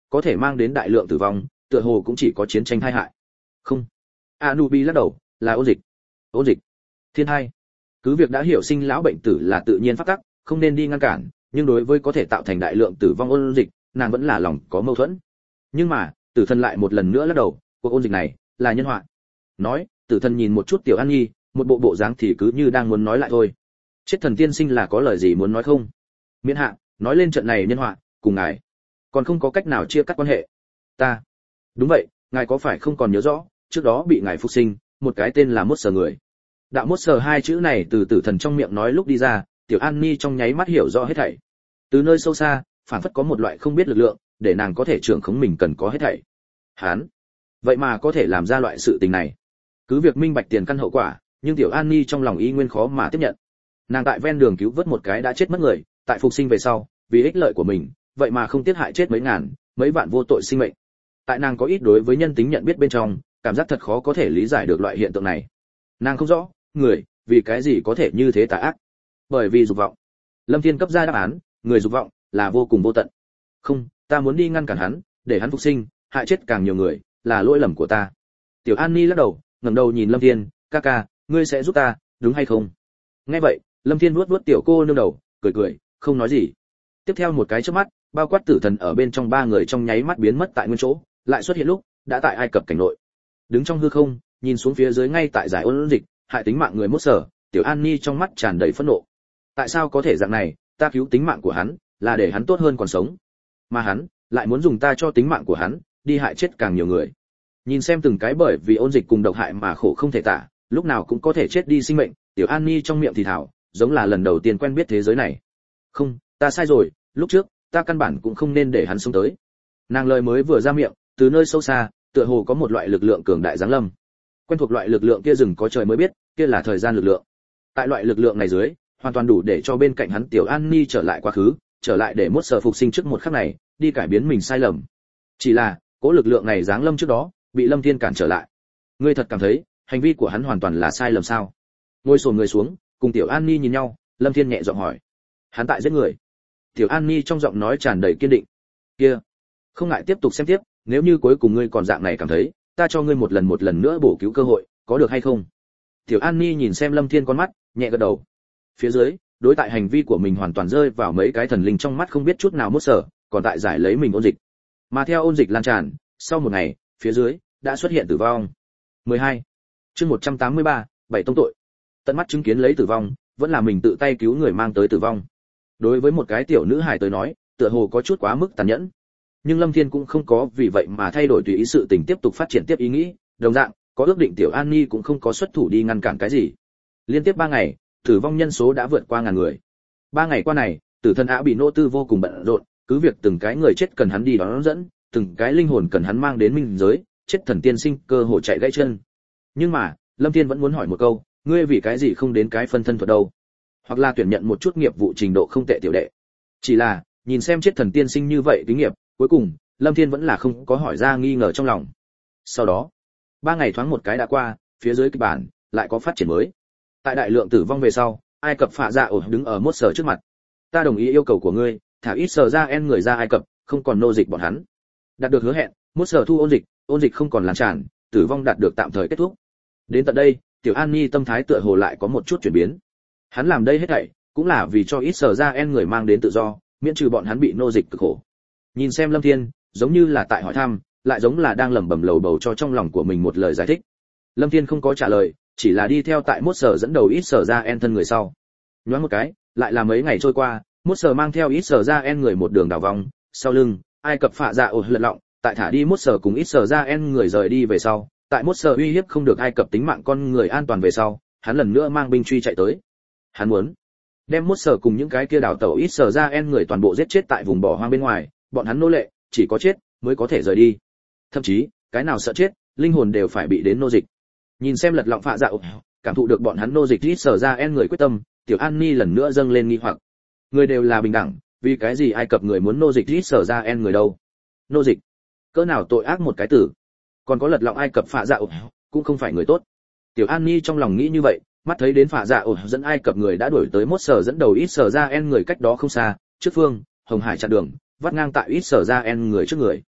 có thể mang đến đại lượng tử vong, tựa hồ cũng chỉ có chiến tranh tai hại. Không. Anubi lắc đầu, là ôn dịch. Ôn dịch. Thiên hai. Cứ việc đã hiểu sinh lão bệnh tử là tự nhiên pháp tắc, không nên đi ngăn cản, nhưng đối với có thể tạo thành đại lượng tử vong ôn dịch, nàng vẫn là lòng có mâu thuẫn. Nhưng mà, Tử Thần lại một lần nữa lắc đầu, cuộc ôn dịch này là nhân họa. Nói, Tử Thần nhìn một chút Tiểu An Nhi, một bộ dáng thì cứ như đang muốn nói lại thôi. Chết thần tiên sinh là có lời gì muốn nói không? Miễn hạ, nói lên trận này nhân họa, cùng ngài còn không có cách nào chia cắt quan hệ. Ta. Đúng vậy, ngài có phải không còn nhớ rõ, trước đó bị ngài phục sinh, một cái tên là Mốt Sở người. Đạo Mốt Sở hai chữ này từ Tử Thần trong miệng nói lúc đi ra, Tiểu An Nhi trong nháy mắt hiểu rõ hết thảy. Từ nơi sâu xa, phản phất có một loại không biết lực lượng, để nàng có thể trưởng khống mình cần có hết thảy. Hán, vậy mà có thể làm ra loại sự tình này. Cứ việc minh bạch tiền căn hậu quả, nhưng Tiểu An Nhi trong lòng y nguyên khó mà tiếp nhận. Nàng tại ven đường cứu vớt một cái đã chết mất người, tại phục sinh về sau, vì ích lợi của mình, vậy mà không tiếc hại chết mấy ngàn, mấy vạn vô tội sinh mệnh. Tại nàng có ít đối với nhân tính nhận biết bên trong, cảm giác thật khó có thể lý giải được loại hiện tượng này. Nàng không rõ, người, vì cái gì có thể như thế tà ác? Bởi vì dục vọng. Lâm Thiên cấp ra đáp án, người dục vọng là vô cùng vô tận. Không, ta muốn đi ngăn cản hắn, để hắn phục sinh, hại chết càng nhiều người, là lỗi lầm của ta. Tiểu An Ni lắc đầu, ngẩng đầu nhìn Lâm Thiên, ca ca, ngươi sẽ giúp ta, đúng hay không? Nghe vậy, Lâm Thiên vuốt vuốt tiểu cô nương đầu, cười cười, không nói gì. Tiếp theo một cái chớp mắt, bao quát Tử Thần ở bên trong ba người trong nháy mắt biến mất tại nguyên chỗ, lại xuất hiện lúc đã tại Ai Cập cảnh nội. Đứng trong hư không, nhìn xuống phía dưới ngay tại giải ôn dịch, hại tính mạng người Mốt Sở, Tiểu An Ni trong mắt tràn đầy phẫn nộ. Tại sao có thể dạng này, ta cứu tính mạng của hắn, là để hắn tốt hơn còn sống, mà hắn lại muốn dùng ta cho tính mạng của hắn đi hại chết càng nhiều người. Nhìn xem từng cái bởi vì ôn dịch cùng độc hại mà khổ không thể tả, lúc nào cũng có thể chết đi sinh mệnh, Tiểu An Ni trong miệng thì thào, giống là lần đầu tiên quen biết thế giới này. Không, ta sai rồi, lúc trước ta căn bản cũng không nên để hắn sống tới. Nàng lời mới vừa ra miệng, từ nơi sâu xa, tựa hồ có một loại lực lượng cường đại giáng lâm. Quen thuộc loại lực lượng kia rừng có trời mới biết, kia là thời gian lực lượng. Tại loại lực lượng này dưới, hoàn toàn đủ để cho bên cạnh hắn Tiểu An Ni trở lại quá khứ, trở lại để Mốt Sở phục sinh trước một khắc này, đi cải biến mình sai lầm. Chỉ là, cỗ lực lượng này giáng lâm trước đó, bị Lâm Thiên cản trở lại. Ngươi thật cảm thấy, hành vi của hắn hoàn toàn là sai lầm sao? Ngồi xổm người xuống, cùng Tiểu An Ni nhìn nhau, Lâm Thiên nhẹ giọng hỏi. Hắn tại giết người. Tiểu An Ni trong giọng nói tràn đầy kiên định. Kia, không ngại tiếp tục xem tiếp, nếu như cuối cùng ngươi còn dạng này cảm thấy, ta cho ngươi một lần nữa bổ cứu cơ hội, có được hay không? Tiểu An Ni nhìn xem Lâm Thiên con mắt, nhẹ gật đầu. Phía dưới, đối tại hành vi của mình hoàn toàn rơi vào mấy cái thần linh trong mắt không biết chút nào Mốt Sở, còn tại giải lấy mình ôn dịch. Mà theo ôn dịch lan tràn, sau một ngày, phía dưới đã xuất hiện tử vong. 12. Chương 183, bảy tông tội. Tận mắt chứng kiến lấy tử vong, vẫn là mình tự tay cứu người mang tới tử vong. Đối với một cái tiểu nữ hài tới nói, tựa hồ có chút quá mức tàn nhẫn. Nhưng Lâm Thiên cũng không có vì vậy mà thay đổi tùy ý sự tình tiếp tục phát triển tiếp ý nghĩ, đồng dạng, có ước định Tiểu An Ni cũng không có xuất thủ đi ngăn cản cái gì. Liên tiếp 3 ngày, tử vong nhân số đã vượt qua ngàn người. 3 ngày qua này, Tử Thần Á bị nô tư vô cùng bận rộn, cứ việc từng cái người chết cần hắn đi đón dẫn, từng cái linh hồn cần hắn mang đến minh giới, chết thần tiên sinh cơ hội chạy gãy chân. Nhưng mà, Lâm Thiên vẫn muốn hỏi một câu, ngươi vì cái gì không đến cái phân thân thuật đâu? Hoặc là tuyển nhận một chút nghiệp vụ trình độ không tệ tiểu đệ. Chỉ là, nhìn xem chết thần tiên sinh như vậy kinh nghiệp, cuối cùng, Lâm Thiên vẫn là không có hỏi ra nghi ngờ trong lòng. Sau đó, 3 ngày thoáng một cái đã qua, phía dưới kịch bản lại có phát triển mới. Tại đại lượng tử vong về sau, Ai Cập Phạ Dạ ổ đứng ở Mốt Sở trước mặt. Ta đồng ý yêu cầu của ngươi, thả ít Sở ra en người ra Ai Cập, không còn nô dịch bọn hắn. Đạt được hứa hẹn, Mốt Sở thu ôn dịch không còn lan tràn, tử vong đạt được tạm thời kết thúc. Đến tận đây, Tiểu An Ni tâm thái tựa hồ lại có một chút chuyển biến. Hắn làm đây hết thảy cũng là vì cho ít Sở ra en người mang đến tự do, miễn trừ bọn hắn bị nô dịch cực khổ. Nhìn xem Lâm Thiên, giống như là tại hỏi thăm, lại giống là đang lẩm bẩm lầu bầu cho trong lòng của mình một lời giải thích. Lâm Thiên không có trả lời, chỉ là đi theo tại Mốt Sở dẫn đầu ít Sở ra en thân người sau. Nhoáng một cái, lại là mấy ngày trôi qua, Mốt Sở mang theo ít Sở ra en người một đường đảo vòng, sau lưng, Ai Cập Phạ Dạ ổ lật lọng, tại thả đi Mốt Sở cùng ít Sở ra en người rời đi về sau, tại Mốt Sở uy hiếp không được Ai Cập tính mạng con người an toàn về sau, hắn lần nữa mang binh truy chạy tới. Hắn muốn đem Mốt Sở cùng những cái kia đảo tẩu ít Sở ra en người toàn bộ giết chết tại vùng bỏ hoang bên ngoài, bọn hắn nô lệ, chỉ có chết mới có thể rời đi. Thậm chí, cái nào sợ chết, linh hồn đều phải bị đến nô dịch. Nhìn xem lật lọng Phạ Dạ ổ, cảm thụ được bọn hắn nô dịch ít Sở ra en người quyết tâm, Tiểu An Ni lần nữa dâng lên nghi hoặc. Người đều là bình đẳng, vì cái gì Ai Cập người muốn nô dịch ít Sở ra en người đâu? Nô dịch, cỡ nào tội ác một cái tử. Còn có lật lọng Ai Cập Phạ Dạ ổ, cũng không phải người tốt. Tiểu An Ni trong lòng nghĩ như vậy, mắt thấy đến Phạ Dạ ổ dẫn Ai Cập người đã đuổi tới Mốt Sở dẫn đầu ít Sở ra en người cách đó không xa, trước phương, Hồng Hải chặn đường, vắt ngang tại ít Sở ra en người trước người.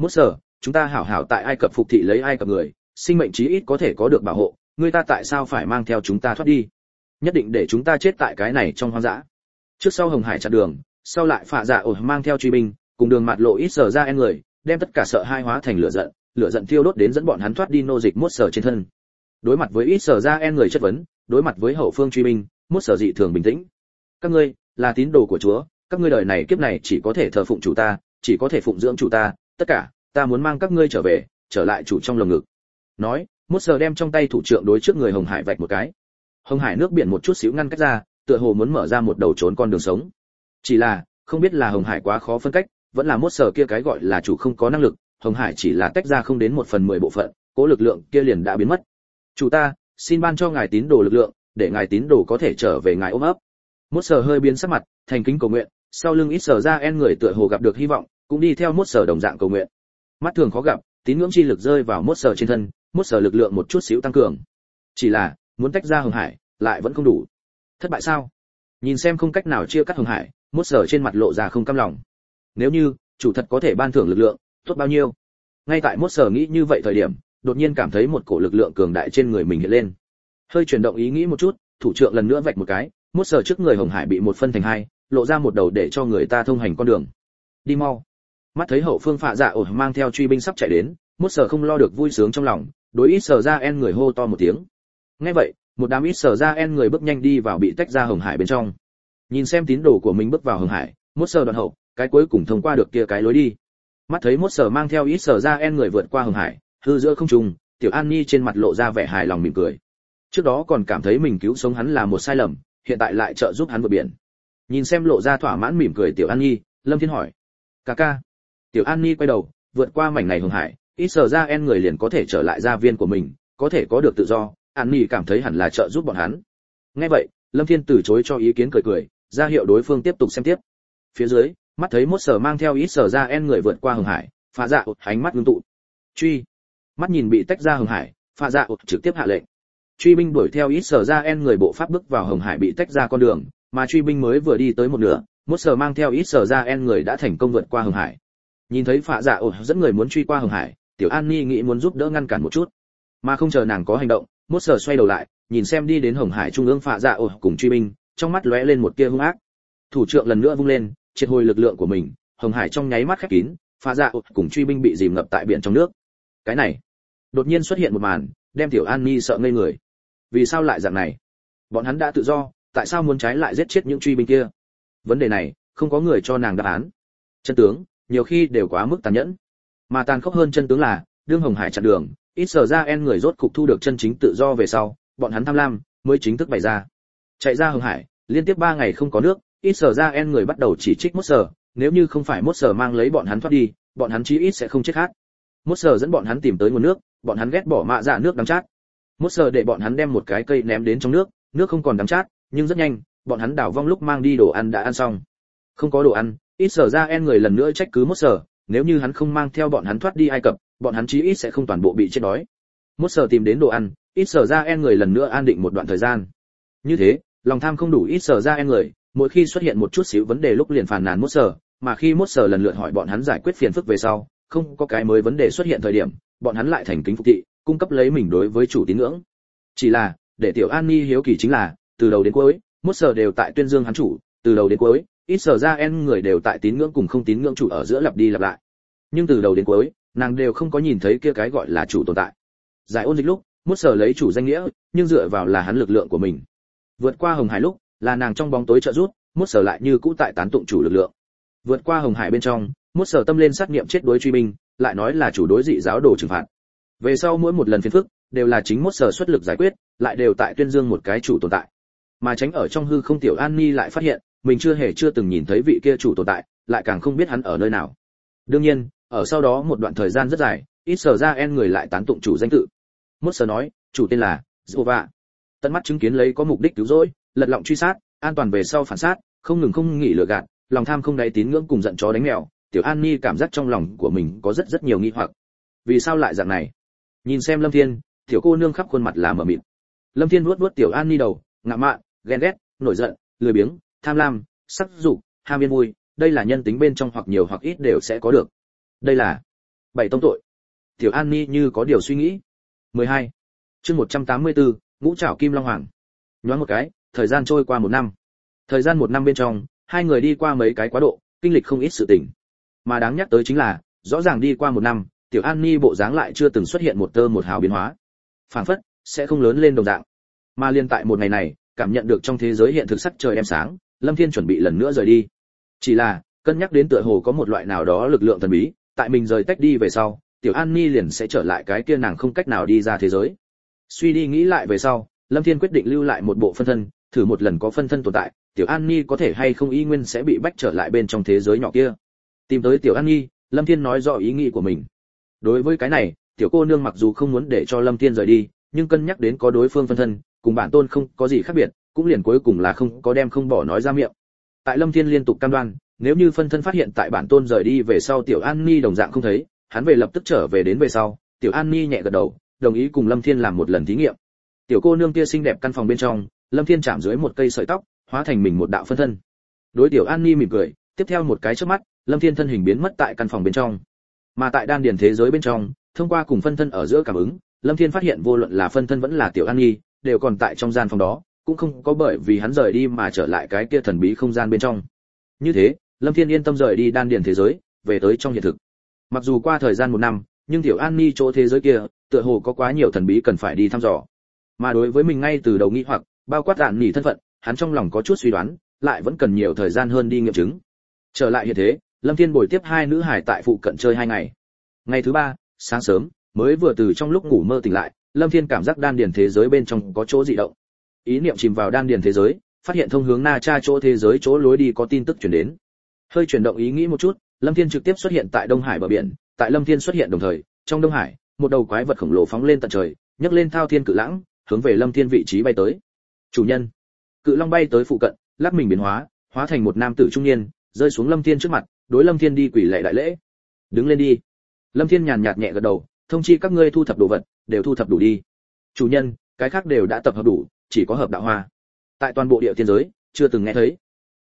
Mốt sở, chúng ta hảo hảo tại Ai Cập phục thị lấy Ai Cập người, sinh mệnh chí ít có thể có được bảo hộ, người ta tại sao phải mang theo chúng ta thoát đi? Nhất định để chúng ta chết tại cái này trong hoang dã. Trước sau Hồng Hải chặn đường, sau lại Phạ Dạ ổ mang theo truy binh, cùng đường mạt lộ ít sở ra en người, đem tất cả sợ hai hóa thành lửa giận thiêu đốt đến dẫn bọn hắn thoát đi nô dịch Mốt sở trên thân. Đối mặt với ít sở ra en người chất vấn, đối mặt với hậu phương truy binh, Mốt sở dị thường bình tĩnh. Các ngươi là tín đồ của Chúa, các ngươi đời này kiếp này chỉ có thể thờ phụng chủ ta, chỉ có thể phụng dưỡng chủ ta, tất cả, ta muốn mang các ngươi trở về, trở lại chủ trong lồng ngực. Nói, Mốt sở đem trong tay thủ trượng đối trước người Hồng Hải vạch một cái. Hồng Hải nước biển một chút xíu ngăn cách ra, tựa hồ muốn mở ra một đầu trốn con đường sống. Chỉ là, không biết là Hồng Hải quá khó phân cách, vẫn là Mốt sở kia cái gọi là chủ không có năng lực, Hồng Hải chỉ là tách ra không đến 1/10 bộ phận, cố lực lượng kia liền đã biến mất. Chủ ta, xin ban cho ngài tín đồ lực lượng, để ngài tín đồ có thể trở về ngài ôm ấp. Mốt sở hơi biến sắc mặt, thành kính cầu nguyện, sau lưng ít sở ra en người tựa hồ gặp được hy vọng, cũng đi theo Mốt sở đồng dạng cầu nguyện. Mắt thường khó gặp, tín ngưỡng chi lực rơi vào Mốt sở trên thân, Mốt sở lực lượng một chút xíu tăng cường. Chỉ là, muốn tách ra Hồng Hải, lại vẫn không đủ. Thất bại sao? Nhìn xem không cách nào chia cắt Hồng Hải, Mốt sở trên mặt lộ ra không cam lòng. Nếu như chủ thật có thể ban thưởng lực lượng, tốt bao nhiêu? Ngay tại Mốt sở nghĩ như vậy thời điểm, đột nhiên cảm thấy một cổ lực lượng cường đại trên người mình hiện lên. Hơi chuyển động ý nghĩ một chút, thủ trượng lần nữa vạch một cái, Mốt sở trước người Hồng Hải bị một phân thành hai, lộ ra một đầu để cho người ta thông hành con đường. Đi mau. Mắt thấy hậu phương Phạ Dạ ổ mang theo truy binh sắp chạy đến, Mốt sở không lo được vui sướng trong lòng, đối ít sở ra en người hô to một tiếng. Nghe vậy, một đám ít sở ra en người bước nhanh đi vào bị tách ra Hồng Hải bên trong. Nhìn xem tín đồ của mình bước vào Hồng Hải, Mốt sở đoạn hậu, cái cuối cùng thông qua được kia cái lối đi. Mắt thấy Mốt sở mang theo ít sở ra en người vượt qua Hồng Hải, hư giữa không trung, Tiểu An Nhi trên mặt lộ ra vẻ hài lòng mỉm cười. Trước đó còn cảm thấy mình cứu sống hắn là một sai lầm, hiện tại lại trợ giúp hắn vượt biển. Nhìn xem lộ ra thỏa mãn mỉm cười Tiểu An Nhi, Lâm Thiên hỏi: "Ca ca?" Tiểu An Nhi quay đầu, vượt qua mảnh này Hồng Hải, ít sở ra en người liền có thể trở lại gia viên của mình, có thể có được tự do. An Nhi cảm thấy hẳn là trợ giúp bọn hắn. Nghe vậy, Lâm Thiên từ chối cho ý kiến cười cười, ra hiệu đối phương tiếp tục xem tiếp. Phía dưới, mắt thấy Mốt sở mang theo ít sở ra en người vượt qua Hồng Hải, Phạ Dạ ánh mắt ngưng tụ. Truy. Mắt nhìn bị tách ra Hồng Hải, Phạ Dạ trực tiếp hạ lệnh. Truy binh đuổi theo ít sở ra en người bộ pháp bước vào Hồng Hải bị tách ra con đường, mà truy binh mới vừa đi tới một nửa, Mốt sở mang theo ít sở ra en người đã thành công vượt qua Hồng Hải. Nhìn thấy Phạ Dạ dẫn người muốn truy qua Hồng Hải, Tiểu An Nhi nghĩ muốn giúp đỡ ngăn cản một chút, mà không chờ nàng có hành động, Mốt sở xoay đầu lại, nhìn xem đi đến Hồng Hải trung ương Phạ Dạ cùng truy binh, trong mắt lóe lên một tia hung ác. Thủ trượng lần nữa vung lên, triệt hồi lực lượng của mình, Hồng Hải trong nháy mắt khép kín, Phạ Dạ cùng truy binh bị dìm ngập tại biển trong nước. Cái này, đột nhiên xuất hiện một màn, đem Tiểu An Nhi sợ ngây người. Vì sao lại dạng này? Bọn hắn đã tự do, tại sao muốn trái lại giết chết những truy binh kia? Vấn đề này, không có người cho nàng đáp án. Chân tướng, nhiều khi đều quá mức tàn nhẫn. Mà tàn khốc hơn chân tướng là, đương Hồng Hải chặn đường, ít sở ra en người rốt cục thu được chân chính tự do về sau, bọn hắn tham lam mới chính thức bày ra. Chạy ra Hồng Hải, liên tiếp 3 ngày không có nước, ít sở ra en người bắt đầu chỉ trích Mốt sở, nếu như không phải Mốt sở mang lấy bọn hắn thoát đi, bọn hắn chí ít sẽ không chết khát. Mốt sở dẫn bọn hắn tìm tới nguồn nước, bọn hắn ghét bỏ mạ dạ nước đắng chát. Mốt sở để bọn hắn đem một cái cây ném đến trong nước, nước không còn đắng chát, nhưng rất nhanh, bọn hắn đảo vong lúc mang đi đồ ăn đã ăn xong. Không có đồ ăn, ít sở ra en người lần nữa trách cứ Mốt sở, nếu như hắn không mang theo bọn hắn thoát đi Ai Cập, bọn hắn chí ít sẽ không toàn bộ bị chết đói. Mốt sở tìm đến đồ ăn, ít sở ra en người lần nữa an định một đoạn thời gian. Như thế, lòng tham không đủ ít sở ra en người, mỗi khi xuất hiện một chút xíu vấn đề lúc liền phàn nàn Mốt sở, mà khi Mốt sở lần lượt hỏi bọn hắn giải quyết phiền phức về sau, không có cái mới vấn đề xuất hiện thời điểm, bọn hắn lại thành kính phục thị, cung cấp lấy mình đối với chủ tín ngưỡng. Chỉ là, để Tiểu An Nhi hiếu kỳ chính là, từ đầu đến cuối, Mốt sở đều tại tuyên dương hắn chủ, từ đầu đến cuối, ít sở ra en người đều tại tín ngưỡng cùng không tín ngưỡng chủ ở giữa lặp đi lặp lại. Nhưng từ đầu đến cuối, nàng đều không có nhìn thấy kia cái gọi là chủ tồn tại. Giải ôn dịch lúc, Mốt sở lấy chủ danh nghĩa, nhưng dựa vào là hắn lực lượng của mình. Vượt qua Hồng Hải lúc, là nàng trong bóng tối trợ giúp, Mốt sở lại như cũ tại tán tụng chủ lực lượng. Vượt qua Hồng Hải bên trong, Mốt sở tâm lên sát nghiệm chết đối truy binh, lại nói là chủ đối dị giáo đồ trừng phạt. Về sau mỗi một lần phiền phức, đều là chính Mốt sở xuất lực giải quyết, lại đều tại tuyên dương một cái chủ tồn tại. Mà tránh ở trong hư không Tiểu An Ni lại phát hiện, mình chưa từng nhìn thấy vị kia chủ tồn tại, lại càng không biết hắn ở nơi nào. Đương nhiên, ở sau đó một đoạn thời gian rất dài, ít sở ra en người lại tán tụng chủ danh tự. Mốt sở nói, chủ tên là Jehovah. Tận mắt chứng kiến lấy có mục đích cứu rỗi, lật lọng truy sát, an toàn về sau phản sát, không nghỉ lừa gạt, lòng tham không đáy tín ngưỡng cùng giận chó đánh mèo. Tiểu An Ni cảm giác trong lòng của mình có rất nhiều nghi hoặc. Vì sao lại dạng này? Nhìn xem Lâm Thiên, tiểu cô nương khắp khuôn mặt là mờ mịt. Lâm Thiên vuốt Tiểu An Ni đầu, ngạo mạn, ghen ghét, nổi giận, lười biếng, tham lam, sắc dục, ham yên vui, đây là nhân tính bên trong hoặc nhiều hoặc ít đều sẽ có được. Đây là Bảy tông tội. Tiểu An Ni như có điều suy nghĩ. 12. Chương 184, Ngũ Trảo Kim Long Hoàng. Nhoáng một cái, thời gian trôi qua 1 năm. Thời gian 1 năm bên trong, hai người đi qua mấy cái quá độ, kinh lịch không ít sự tình. Mà đáng nhắc tới chính là, rõ ràng đi qua 1 năm, Tiểu An Ni bộ dáng lại chưa từng xuất hiện một tơ một hào biến hóa. Phảng phất sẽ không lớn lên đồng dạng. Mà liên tại một ngày này, cảm nhận được trong thế giới hiện thực sắc trời đem sáng, Lâm Thiên chuẩn bị lần nữa rời đi. Chỉ là, cân nhắc đến tựa hồ có một loại nào đó lực lượng thần bí, tại mình rời tách đi về sau, Tiểu An Ni liền sẽ trở lại cái kia nàng không cách nào đi ra thế giới. Suy đi nghĩ lại về sau, Lâm Thiên quyết định lưu lại một bộ phân thân, thử một lần có phân thân tồn tại, Tiểu An Ni có thể hay không y nguyên sẽ bị bách trở lại bên trong thế giới nhỏ kia. Tìm tới Tiểu An Ni, Lâm Thiên nói rõ ý nghĩ của mình. Đối với cái này, tiểu cô nương mặc dù không muốn để cho Lâm Thiên rời đi, nhưng cân nhắc đến có đối phương phân thân, cùng bản tôn không có gì khác biệt, cũng liền cuối cùng là không có đem không bỏ nói ra miệng. Tại Lâm Thiên liên tục cam đoan, nếu như phân thân phát hiện tại bản tôn rời đi về sau Tiểu An Ni đồng dạng không thấy, hắn về lập tức trở về đến về sau, Tiểu An Ni nhẹ gật đầu, đồng ý cùng Lâm Thiên làm một lần thí nghiệm. Tiểu cô nương kia xinh đẹp căn phòng bên trong, Lâm Thiên chạm dưới một cây sợi tóc, hóa thành mình một đạo phân thân. Đối Tiểu An Ni mỉm cười, tiếp theo một cái chớp mắt, Lâm Thiên thân hình biến mất tại căn phòng bên trong. Mà tại đan điền thế giới bên trong, thông qua cùng phân thân ở giữa cảm ứng, Lâm Thiên phát hiện vô luận là phân thân vẫn là Tiểu An Ni, đều còn tại trong gian phòng đó, cũng không có bởi vì hắn rời đi mà trở lại cái kia thần bí không gian bên trong. Như thế, Lâm Thiên yên tâm rời đi đan điền thế giới, về tới trong hiện thực. Mặc dù qua thời gian 1 năm, nhưng Tiểu An Ni chỗ thế giới kia, tựa hồ có quá nhiều thần bí cần phải đi thăm dò. Mà đối với mình ngay từ đầu nghi hoặc, bao quát Dạn Nỉ thân phận, hắn trong lòng có chút suy đoán, lại vẫn cần nhiều thời gian hơn đi nghiệm chứng. Trở lại hiện thế, Lâm Thiên bồi tiếp hai nữ hải tại phụ cận chơi 2 ngày. Ngày thứ 3, sáng sớm, mới vừa từ trong lúc ngủ mơ tỉnh lại, Lâm Thiên cảm giác đan điền thế giới bên trong có chỗ dị động. Ý niệm chìm vào đan điền thế giới, phát hiện thông hướng Na Cha chỗ thế giới chỗ lối đi có tin tức truyền đến. Hơi chuyển động ý nghĩ một chút, Lâm Thiên trực tiếp xuất hiện tại Đông Hải bờ biển. Tại Lâm Thiên xuất hiện đồng thời, trong Đông Hải, một đầu quái vật khổng lồ phóng lên tận trời, nhấc lên thao thiên cự lãng, hướng về Lâm Thiên vị trí bay tới. Chủ nhân. Cự long bay tới phụ cận, lắc mình biến hóa, hóa thành một nam tử trung niên, rơi xuống Lâm Thiên trước mặt, đối Lâm Thiên đi quỳ lạy đại lễ. Đứng lên đi. Lâm Thiên nhàn nhạt nhẹ gật đầu, thông chi các ngươi thu thập đồ vật, đều thu thập đủ đi. Chủ nhân, cái khác đều đã tập hợp đủ, chỉ có hợp đạo hoa. Tại toàn bộ địa tiên giới, chưa từng nghe thấy.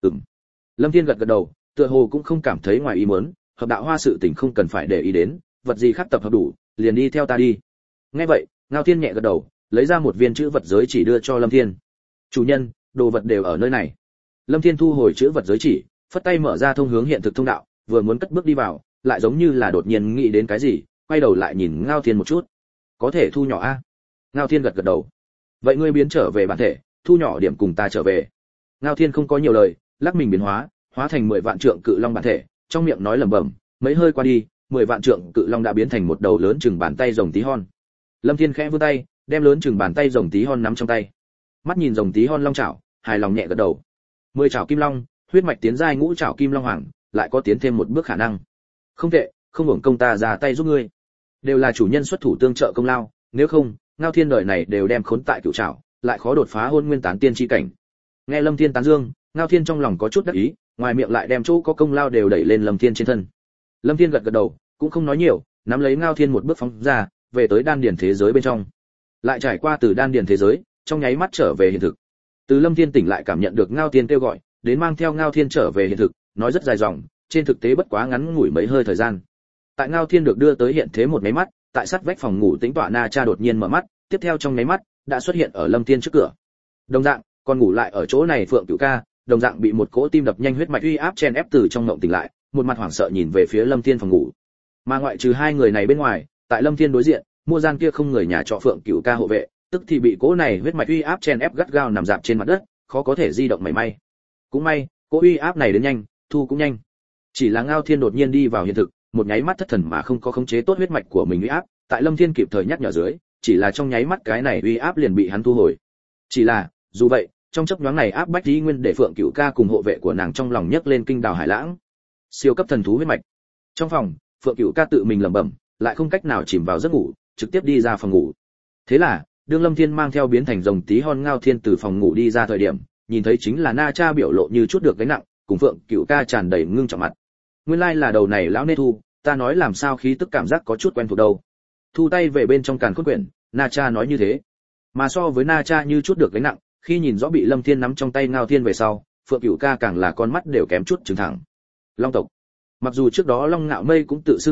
Lâm Thiên gật gật đầu, tựa hồ cũng không cảm thấy ngoài ý muốn, hợp đạo hoa sự tình không cần phải để ý đến, vật gì khác tập hợp đủ, liền đi theo ta đi. Nghe vậy, Ngao Thiên nhẹ gật đầu, lấy ra một viên chữ vật giới chỉ đưa cho Lâm Thiên. Chủ nhân, đồ vật đều ở nơi này. Lâm Thiên thu hồi chữ vật giới chỉ, phất tay mở ra thông hướng hiện thực thông đạo, vừa muốn cất bước đi vào, lại giống như là đột nhiên nghĩ đến cái gì, quay đầu lại nhìn Ngao Thiên một chút. Có thể thu nhỏ a? Ngao Thiên gật gật đầu. Vậy ngươi biến trở về bản thể, thu nhỏ điểm cùng ta trở về. Ngao Thiên không có nhiều lời, lắc mình biến hóa, hóa thành 10 vạn trượng cự long bản thể, trong miệng nói lẩm bẩm, mấy hơi qua đi, 10 vạn trượng cự long đã biến thành một đầu lớn chừng bàn tay rồng tí hon. Lâm Thiên khẽ vươn tay, đem lớn chừng bàn tay rồng tí hon nắm trong tay. Mắt nhìn rồng tí hon long chảo, hài lòng nhẹ gật đầu. 10 chảo kim long, huyết mạch tiến giai ngũ chảo kim long hoàng, lại có tiến thêm một bước khả năng. Không tệ, không hưởng công ta ra tay giúp ngươi. Đều là chủ nhân xuất thủ tương trợ công lao, nếu không, Ngao Thiên đời này đều đem khốn tại cửu trảo, lại khó đột phá hôn nguyên tán tiên chi cảnh. Nghe Lâm Thiên tán dương, Ngao Thiên trong lòng có chút đắc ý, ngoài miệng lại đem chỗ có công lao đều đẩy lên Lâm Thiên trên thân. Lâm Thiên gật gật đầu, cũng không nói nhiều, nắm lấy Ngao Thiên một bước phóng ra, về tới đan điền thế giới bên trong. Lại trải qua từ đan điền thế giới, trong nháy mắt trở về hiện thực. Từ Lâm Thiên tỉnh lại cảm nhận được Ngao Thiên kêu gọi, đến mang theo Ngao Thiên trở về hiện thực, nói rất dài dòng, trên thực tế bất quá ngắn ngủi mấy hơi thời gian. Tại Ngao Thiên được đưa tới hiện thế một cái mắt, tại sát vách phòng ngủ tĩnh tọa Na Cha đột nhiên mở mắt, tiếp theo trong nháy mắt đã xuất hiện ở Lâm Thiên trước cửa. Đồng dạng, còn ngủ lại ở chỗ này Phượng Cửu Ca, đồng dạng bị một cỗ tim đập nhanh huyết mạch uy áp chen ép từ trong mộng tỉnh lại, một mặt hoảng sợ nhìn về phía Lâm Thiên phòng ngủ. Mà ngoại trừ hai người này bên ngoài, tại Lâm Thiên đối diện, mua gian kia không người nhà trọ Phượng Cửu Ca hộ vệ, tức thì bị cỗ này huyết mạch uy áp chen ép gắt gao nằm dạp trên mặt đất, khó có thể di động mảy may. Cũng may, cỗ uy áp này đến nhanh, thu cũng nhanh. Chỉ là Ngao Thiên đột nhiên đi vào hiện thực, một nháy mắt thất thần mà không có khống chế tốt huyết mạch của mình uy áp, tại Lâm Thiên kịp thời nhắc nhở dưới, chỉ là trong nháy mắt cái này uy áp liền bị hắn thu hồi. Chỉ là, dù vậy, trong chốc nhoáng này áp bách dĩ nguyên để Phượng Cửu Ca cùng hộ vệ của nàng trong lòng nhấc lên kinh đào hải lãng. Siêu cấp thần thú huyết mạch. Trong phòng, Phượng Cửu Ca tự mình lẩm bẩm, lại không cách nào chìm vào giấc ngủ, trực tiếp đi ra phòng ngủ. Thế là, đương Lâm Thiên mang theo biến thành rồng tí hon Ngao Thiên từ phòng ngủ đi ra thời điểm, nhìn thấy chính là Na Cha biểu lộ như chút được gánh nặng, cùng Phượng Cửu Ca tràn đầy ngưng trọng mặt. Nguyên lai là đầu này lão nê thu, ta nói làm sao khí tức cảm giác có chút quen thuộc đâu. Thu tay về bên trong càn khôn quyển, Na Cha nói như thế. Mà so với Na Cha như chút được gánh nặng, khi nhìn rõ bị Lâm Thiên nắm trong tay Ngao Thiên về sau, Phượng Cửu Ca càng là con mắt đều kém chút trừng thẳng. Long tộc. Mặc dù trước đó Long Ngạo Mây cũng tự xưng Long tộc,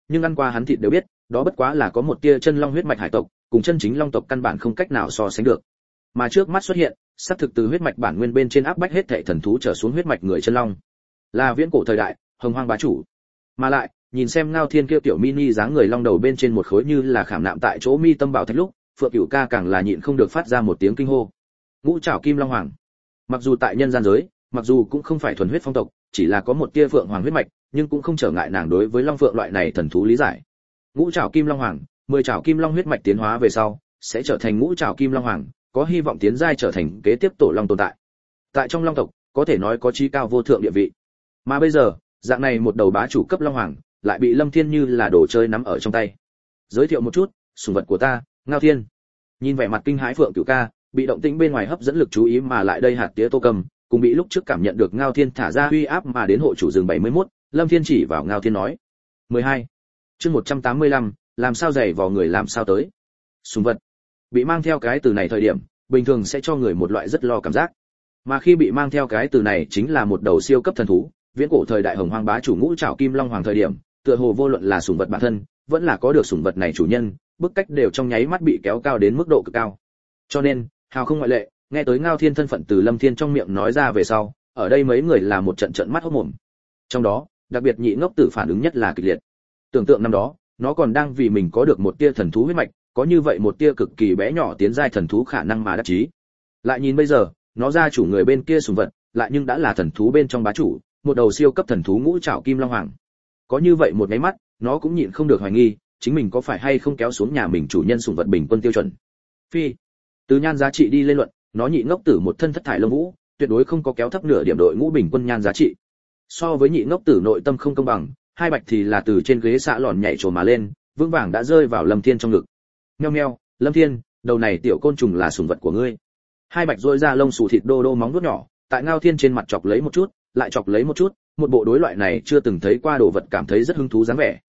nhưng ăn qua hắn thịt đều biết, đó bất quá là có một tia chân long huyết mạch hải tộc, cùng chân chính long tộc căn bản không cách nào so sánh được. Mà trước mắt xuất hiện, xác thực từ huyết mạch bản nguyên bên trên áp bách hết thảy thần thú trở xuống huyết mạch người chân long. Là viễn cổ thời đại, hồng hoang bá chủ. Mà lại, nhìn xem Ngao Thiên kia tiểu mini dáng người long đầu bên trên một khối như là khảm nạm tại chỗ mi tâm bảo thạch lúc, Phượng Cửu Ca càng là nhịn không được phát ra một tiếng kinh hô. Ngũ Trảo Kim Long Hoàng. Mặc dù tại nhân gian giới, mặc dù cũng không phải thuần huyết phong tộc, chỉ là có một tia phượng hoàng huyết mạch, nhưng cũng không trở ngại nàng đối với long phượng loại này thần thú lý giải. Ngũ Trảo Kim Long Hoàng, 10 trảo kim long huyết mạch tiến hóa về sau, sẽ trở thành Ngũ Trảo Kim Long Hoàng, có hy vọng tiến giai trở thành kế tiếp tổ long tồn tại. Tại trong long tộc, có thể nói có chí cao vô thượng địa vị. Mà bây giờ, dạng này một đầu bá chủ cấp long hoàng, lại bị Lâm Thiên như là đồ chơi nắm ở trong tay. Giới thiệu một chút, sủng vật của ta, Ngao Thiên. Nhìn vẻ mặt kinh hãi Phượng Cửu Ca, bị động tĩnh bên ngoài hấp dẫn lực chú ý mà lại đây hạt tía tô cầm, cùng bị lúc trước cảm nhận được Ngao Thiên thả ra uy áp mà đến hộ chủ rừng 71, Lâm Thiên chỉ vào Ngao Thiên nói: 12. Chương 185, làm sao giày vò người làm sao tới. Sủng vật. Bị mang theo cái từ này thời điểm, bình thường sẽ cho người một loại rất lo cảm giác. Mà khi bị mang theo cái từ này chính là một đầu siêu cấp thần thú, viễn cổ thời đại hồng hoang bá chủ Ngũ Trảo Kim Long Hoàng thời điểm, tựa hồ vô luận là sủng vật bản thân, vẫn là có được sủng vật này chủ nhân, bức cách đều trong nháy mắt bị kéo cao đến mức độ cực cao. Cho nên, hào không ngoại lệ, nghe tới Ngao Thiên thân phận từ Lâm Thiên trong miệng nói ra về sau, ở đây mấy người là một trận mắt hốt mồm. Trong đó, đặc biệt Nhị Ngốc Tử phản ứng nhất là kịch liệt. Tưởng tượng năm đó, nó còn đang vì mình có được một tia thần thú huyết mạch, có như vậy một tia cực kỳ bé nhỏ tiến giai thần thú khả năng mà đắc chí. Lại nhìn bây giờ, nó ra chủ người bên kia sủng vật, lại nhưng đã là thần thú bên trong bá chủ, một đầu siêu cấp thần thú Ngũ Trảo Kim Long Hoàng. Có như vậy một cái mắt, nó cũng nhịn không được hoài nghi, chính mình có phải hay không kéo xuống nhà mình chủ nhân sủng vật bình quân tiêu chuẩn. Phi, từ nhan giá trị đi lên luận, nó Nhị Ngốc Tử một thân thất thải lông vũ, tuyệt đối không có kéo thấp nửa điểm đội ngũ bình quân nhan giá trị. So với Nhị Ngốc Tử nội tâm không công bằng, Hai Bạch thì là từ trên ghế xạ lòn nhảy trồm mà lên, vững vàng đã rơi vào Lâm Thiên trong ngực. Meo meo, Lâm Thiên, đầu này tiểu côn trùng là sủng vật của ngươi. Hai Bạch rũa ra lông xù thịt đô đô móng vuốt nhỏ, tại Ngao Thiên trên mặt chọc lấy một chút, lại chọc lấy một chút, một bộ đối loại này chưa từng thấy qua đồ vật cảm thấy rất hứng thú dáng vẻ.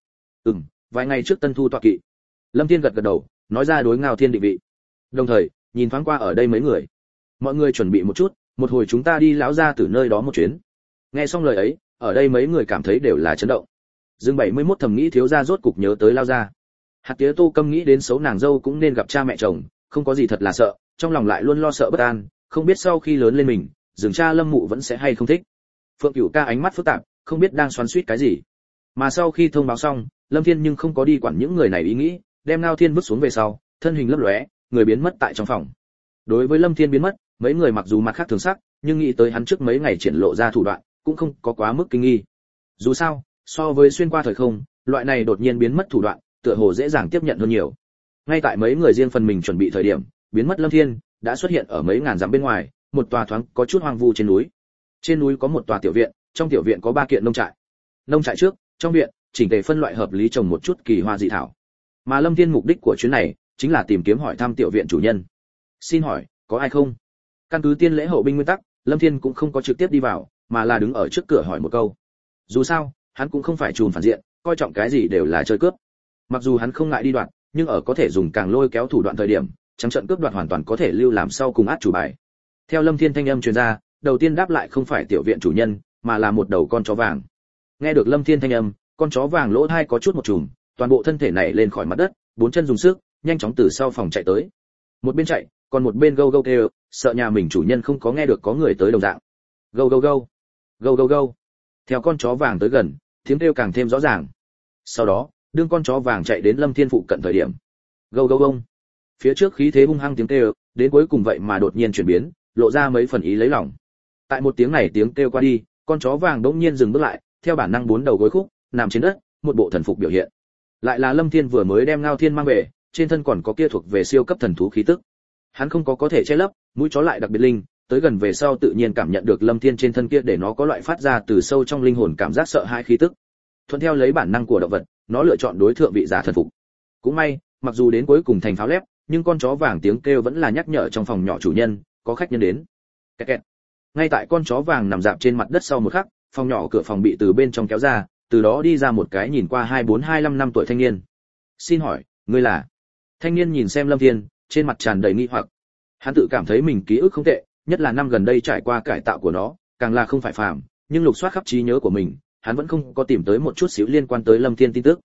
Vài ngày trước Tân Thu tọa kỵ. Lâm Thiên gật gật đầu, nói ra đối Ngao Thiên định vị. Đồng thời, nhìn thoáng qua ở đây mấy người. Mọi người chuẩn bị một chút, một hồi chúng ta đi lão ra từ nơi đó một chuyến. Nghe xong lời ấy, ở đây mấy người cảm thấy đều là chấn động. Dương 71 thầm nghĩ thiếu gia rốt cục nhớ tới lao ra. Hạt tía tô câm nghĩ đến xấu nàng dâu cũng nên gặp cha mẹ chồng, không có gì thật là sợ, trong lòng lại luôn lo sợ bất an, không biết sau khi lớn lên mình, Dương cha Lâm mụ vẫn sẽ hay không thích. Phượng Cửu Ca ánh mắt phức tạp, không biết đang xoắn xuýt cái gì. Mà sau khi thông báo xong, Lâm Thiên nhưng không có đi quản những người này ý nghĩ, đem Ngao Thiên vứt xuống về sau, thân hình lấp lóe, người biến mất tại trong phòng. Đối với Lâm Thiên biến mất, mấy người mặc dù mặt khác thường sắc, nhưng nghĩ tới hắn trước mấy ngày triển lộ ra thủ đoạn, cũng không có quá mức kinh nghi. Dù sao, so với xuyên qua thời không, loại này đột nhiên biến mất thủ đoạn, tựa hồ dễ dàng tiếp nhận hơn nhiều. Ngay tại mấy người riêng phần mình chuẩn bị thời điểm, biến mất Lâm Thiên đã xuất hiện ở mấy ngàn dặm bên ngoài, một tòa thoáng có chút hoang vu trên núi. Trên núi có một tòa tiểu viện, trong tiểu viện có 3 kiện nông trại. Nông trại trước, trong viện, chỉnh tề phân loại hợp lý trồng một chút kỳ hoa dị thảo. Mà Lâm Thiên mục đích của chuyến này chính là tìm kiếm hỏi thăm tiểu viện chủ nhân. Xin hỏi, có ai không? Căn cứ tiên lễ hậu binh nguyên tắc, Lâm Thiên cũng không có trực tiếp đi vào, mà là đứng ở trước cửa hỏi một câu. Dù sao, hắn cũng không phải trùm phản diện, coi trọng cái gì đều là chơi cướp. Mặc dù hắn không ngại đi đoạt, nhưng ở có thể dùng càng lôi kéo thủ đoạn thời điểm, trắng trận cướp đoạt hoàn toàn có thể lưu làm sau cùng át chủ bài. Theo Lâm Thiên thanh âm truyền ra, đầu tiên đáp lại không phải tiểu viện chủ nhân, mà là một đầu con chó vàng. Nghe được Lâm Thiên thanh âm, con chó vàng lỗ tai có chút một trùm, toàn bộ thân thể này lên khỏi mặt đất, 4 chân dùng sức, nhanh chóng từ sau phòng chạy tới. Một bên chạy, còn một bên gâu gâu kêu, sợ nhà mình chủ nhân không có nghe được có người tới đồng dạng. Gâu gâu gâu, gâu gâu gâu. Theo con chó vàng tới gần, tiếng kêu càng thêm rõ ràng. Sau đó, đương con chó vàng chạy đến Lâm Thiên phụ cận thời điểm, gâu gâu gông. Phía trước khí thế hung hăng tiếng kêu, đến cuối cùng vậy mà đột nhiên chuyển biến, lộ ra mấy phần ý lấy lòng. Tại một tiếng này tiếng kêu qua đi, con chó vàng đột nhiên dừng bước lại, theo bản năng 4 đầu gối khúc, nằm trên đất, một bộ thần phục biểu hiện. Lại là Lâm Thiên vừa mới đem Ngao Thiên mang về, trên thân còn có kia thuộc về siêu cấp thần thú khí tức. Hắn không có thể che lấp, mũi chó lại đặc biệt linh, tới gần về sau tự nhiên cảm nhận được Lâm Thiên trên thân kia để nó có loại phát ra từ sâu trong linh hồn cảm giác sợ hãi khí tức. Thuận theo lấy bản năng của động vật, nó lựa chọn đối thượng vị giả thần phục. Cũng may, mặc dù đến cuối cùng thành pháo lép, nhưng con chó vàng tiếng kêu vẫn là nhắc nhở trong phòng nhỏ chủ nhân, có khách nhân đến. Kẹt kẹt. Ngay tại con chó vàng nằm rạp trên mặt đất sau một khắc, phòng nhỏ cửa phòng bị từ bên trong kéo ra, từ đó đi ra một cái nhìn qua 24-25 năm tuổi thanh niên. Xin hỏi, ngươi là? Thanh niên nhìn xem Lâm Thiên, trên mặt tràn đầy nghi hoặc. Hắn tự cảm thấy mình ký ức không tệ, nhất là năm gần đây trải qua cải tạo của nó, càng là không phải phàm, nhưng lục soát khắp trí nhớ của mình, hắn vẫn không có tìm tới một chút xíu liên quan tới Lâm Thiên tin tức.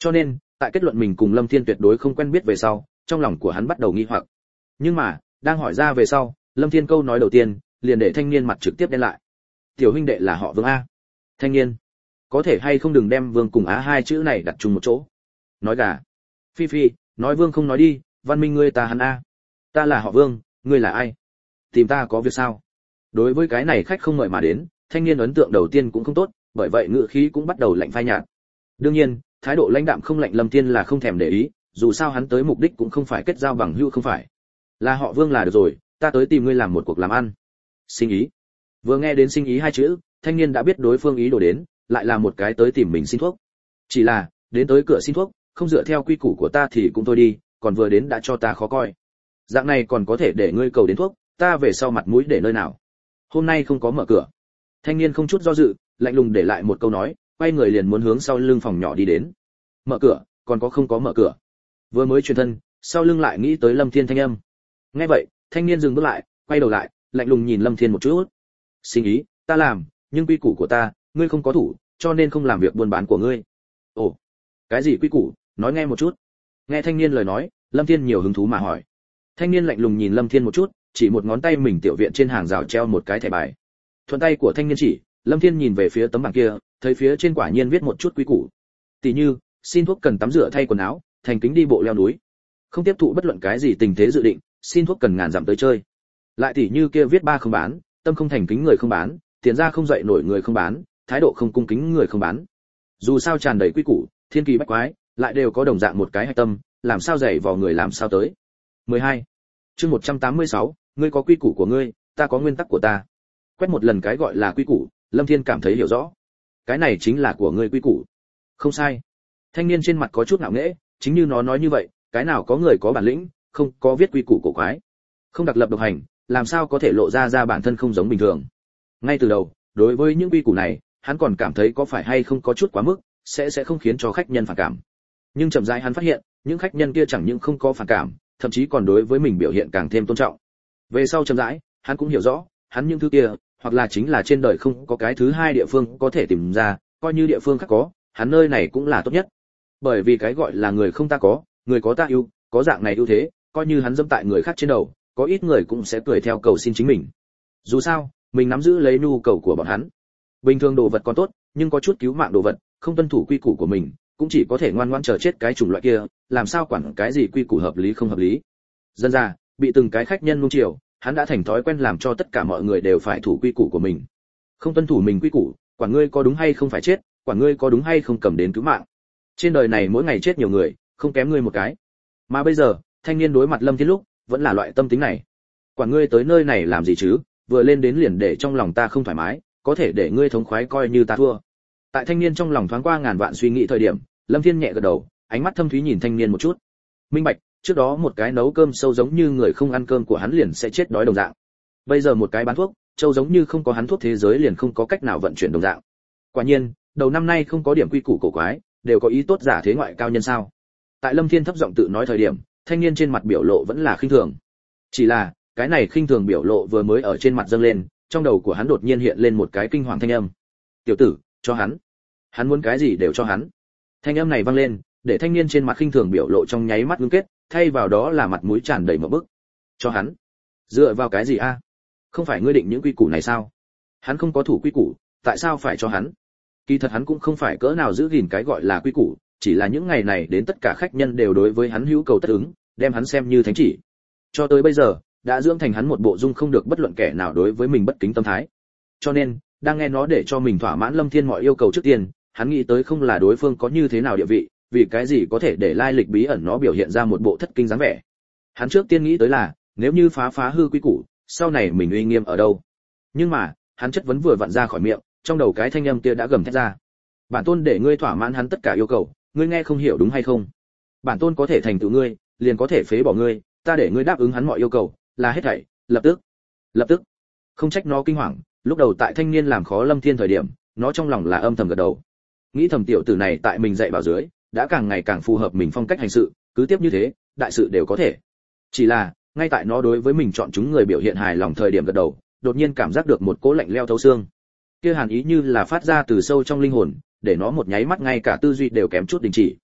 Cho nên, tại kết luận mình cùng Lâm Thiên tuyệt đối không quen biết về sau, trong lòng của hắn bắt đầu nghi hoặc. Nhưng mà, đang hỏi ra về sau, Lâm Thiên câu nói đầu tiên, liền để thanh niên mặt trực tiếp đen lại. Tiểu huynh đệ là họ Vương a? Thanh niên, có thể hay không đừng đem Vương cùng Á hai chữ này đặt chung một chỗ. Nói gà. Phi Phi, nói Vương không nói đi, văn minh ngươi ta hắn a. Ta là họ Vương, ngươi là ai? Tìm ta có việc sao? Đối với cái này khách không mời mà đến, thanh niên ấn tượng đầu tiên cũng không tốt, bởi vậy ngữ khí cũng bắt đầu lạnh phai nhạt. Đương nhiên, thái độ lãnh đạm không lạnh Lâm Thiên là không thèm để ý, dù sao hắn tới mục đích cũng không phải kết giao bằng hữu không phải. Là họ Vương là được rồi, ta tới tìm ngươi làm một cuộc làm ăn. Sinh ý. Vừa nghe đến sinh ý hai chữ, thanh niên đã biết đối phương ý đồ đến, lại là một cái tới tìm mình xin thuốc. Chỉ là, đến tới cửa xin thuốc, không dựa theo quy củ của ta thì cũng thôi đi, còn vừa đến đã cho ta khó coi. Dạng này còn có thể để ngươi cầu đến thuốc, ta về sau mặt mũi để nơi nào? Hôm nay không có mở cửa. Thanh niên không chút do dự, lạnh lùng để lại một câu nói, quay người liền muốn hướng sau lưng phòng nhỏ đi đến. Mở cửa, còn có không có mở cửa? Vừa mới chuyển thân, sau lưng lại nghĩ tới Lâm Thiên thanh âm. Nghe vậy, thanh niên dừng bước lại, quay đầu lại, lạnh lùng nhìn Lâm Thiên một chút. Sinh ý, ta làm, nhưng quy củ của ta, ngươi không có thủ, cho nên không làm việc buôn bán của ngươi. Ồ, cái gì quy củ, nói nghe một chút. Nghe thanh niên lời nói, Lâm Thiên nhiều hứng thú mà hỏi. Thanh niên lạnh lùng nhìn Lâm Thiên một chút, chỉ một ngón tay mình tiểu viện trên hàng rào treo một cái thẻ bài. Thuận tay của thanh niên chỉ, Lâm Thiên nhìn về phía tấm bảng kia, thấy phía trên quả nhiên viết một chút quy củ. Tỷ như, xin thuốc cần tắm rửa thay quần áo, thành kính đi bộ leo núi. Không tiếp thụ bất luận cái gì tình thế dự định, xin thuốc cần ngàn dặm tới chơi. Lại tỷ như kia viết ba không bán, tâm không thành kính người không bán, tiền ra không dậy nổi người không bán, thái độ không cung kính người không bán. Dù sao tràn đầy quy củ, thiên kỳ bách quái, lại đều có đồng dạng một cái hạch tâm, làm sao dạy vào người làm sao tới. 12. Chương 186, ngươi có quy củ của ngươi, ta có nguyên tắc của ta. Quét một lần cái gọi là quy củ, Lâm Thiên cảm thấy hiểu rõ. Cái này chính là của ngươi quy củ. Không sai. Thanh niên trên mặt có chút ngạo nghễ, chính như nó nói như vậy, cái nào có người có bản lĩnh, không có viết quy củ cổ quái, không đặc lập độc hành, làm sao có thể lộ ra bản thân không giống bình thường. Ngay từ đầu, đối với những quy củ này, hắn còn cảm thấy có phải hay không có chút quá mức, sẽ không khiến cho khách nhân phản cảm. Nhưng chậm rãi hắn phát hiện, những khách nhân kia chẳng những không có phản cảm, thậm chí còn đối với mình biểu hiện càng thêm tôn trọng. Về sau chậm rãi, hắn cũng hiểu rõ, hắn những thứ kia, hoặc là chính là trên đời không có cái thứ hai địa phương có thể tìm ra, coi như địa phương khác có, hắn nơi này cũng là tốt nhất. Bởi vì cái gọi là người không ta có, người có ta yêu, có dạng này ưu thế, coi như hắn dẫm tại người khác trên đầu, có ít người cũng sẽ cười theo cầu xin chính mình. Dù sao, mình nắm giữ lấy nhu cầu của bọn hắn. Bình thường đồ vật còn tốt, nhưng có chút cứu mạng đồ vật, không tuân thủ quy củ của mình, cũng chỉ có thể ngoan ngoãn chờ chết cái chủng loại kia, làm sao quản cái gì quy củ hợp lý không hợp lý. Dân ra, bị từng cái khách nhân nuông chiều, hắn đã thành thói quen làm cho tất cả mọi người đều phải thủ quy củ của mình. Không tuân thủ mình quy củ, quản ngươi có đúng hay không phải chết, quản ngươi có đúng hay không cầm đến cứu mạng. Trên đời này mỗi ngày chết nhiều người, không kém ngươi một cái. Mà bây giờ, thanh niên đối mặt Lâm Thiên lúc, vẫn là loại tâm tính này. Quản ngươi tới nơi này làm gì chứ, vừa lên đến liền để trong lòng ta không thoải mái, có thể để ngươi thống khoái coi như ta thua. Tại thanh niên trong lòng thoáng qua ngàn vạn suy nghĩ thời điểm, Lâm Thiên nhẹ gật đầu, ánh mắt thâm thúy nhìn thanh niên một chút. Minh bạch, trước đó một cái nấu cơm sâu giống như người không ăn cơm của hắn liền sẽ chết đói đồng dạng. Bây giờ một cái bán thuốc, châu giống như không có hắn thuốc thế giới liền không có cách nào vận chuyển đồng dạng. Quả nhiên, đầu năm nay không có điểm quy củ cổ quái, đều có ý tốt giả thế ngoại cao nhân sao? Tại Lâm Thiên thấp giọng tự nói thời điểm, thanh niên trên mặt biểu lộ vẫn là khinh thường. Chỉ là, cái này khinh thường biểu lộ vừa mới ở trên mặt dâng lên, trong đầu của hắn đột nhiên hiện lên một cái kinh hoàng thanh âm. "Tiểu tử, cho hắn. Hắn muốn cái gì đều cho hắn." Thanh âm này vang lên, để thanh niên trên mặt khinh thường biểu lộ trong nháy mắt ngưng kết, thay vào đó là mặt mũi tràn đầy ngộp bức. "Cho hắn? Dựa vào cái gì a? Không phải ngươi định những quy củ này sao? Hắn không có thủ quy củ, tại sao phải cho hắn?" Kỳ thật hắn cũng không phải cỡ nào giữ gìn cái gọi là quy củ, chỉ là những ngày này đến tất cả khách nhân đều đối với hắn hữu cầu tất ứng, đem hắn xem như thánh chỉ. Cho tới bây giờ, đã dưỡng thành hắn một bộ dung không được bất luận kẻ nào đối với mình bất kính tâm thái. Cho nên, đang nghe nó để cho mình thỏa mãn Lâm Thiên mọi yêu cầu trước tiên, hắn nghĩ tới không là đối phương có như thế nào địa vị, vì cái gì có thể để lai lịch bí ẩn nó biểu hiện ra một bộ thất kinh dáng vẻ. Hắn trước tiên nghĩ tới là, nếu như phá hư quy củ, sau này mình uy nghiêm ở đâu. Nhưng mà, hắn chất vấn vừa vặn ra khỏi miệng, trong đầu cái thanh âm kia đã gầm thét ra. Bản tôn để ngươi thỏa mãn hắn tất cả yêu cầu, ngươi nghe không hiểu đúng hay không? Bản tôn có thể thành tựu ngươi, liền có thể phế bỏ ngươi, ta để ngươi đáp ứng hắn mọi yêu cầu, là hết thảy, lập tức. Không trách nó kinh hoàng, lúc đầu tại thanh niên làm khó Lâm Thiên thời điểm, nó trong lòng là âm thầm gật đầu. Nghĩ thầm tiểu tử này tại mình dạy bảo dưới, đã càng ngày càng phù hợp mình phong cách hành sự, cứ tiếp như thế, đại sự đều có thể. Chỉ là, ngay tại nó đối với mình chọn chúng người biểu hiện hài lòng thời điểm gật đầu, đột nhiên cảm giác được một cỗ lạnh lẽo thấu xương. Kia hàn ý như là phát ra từ sâu trong linh hồn, để nó một nháy mắt ngay cả tư duy đều kém chút đình chỉ.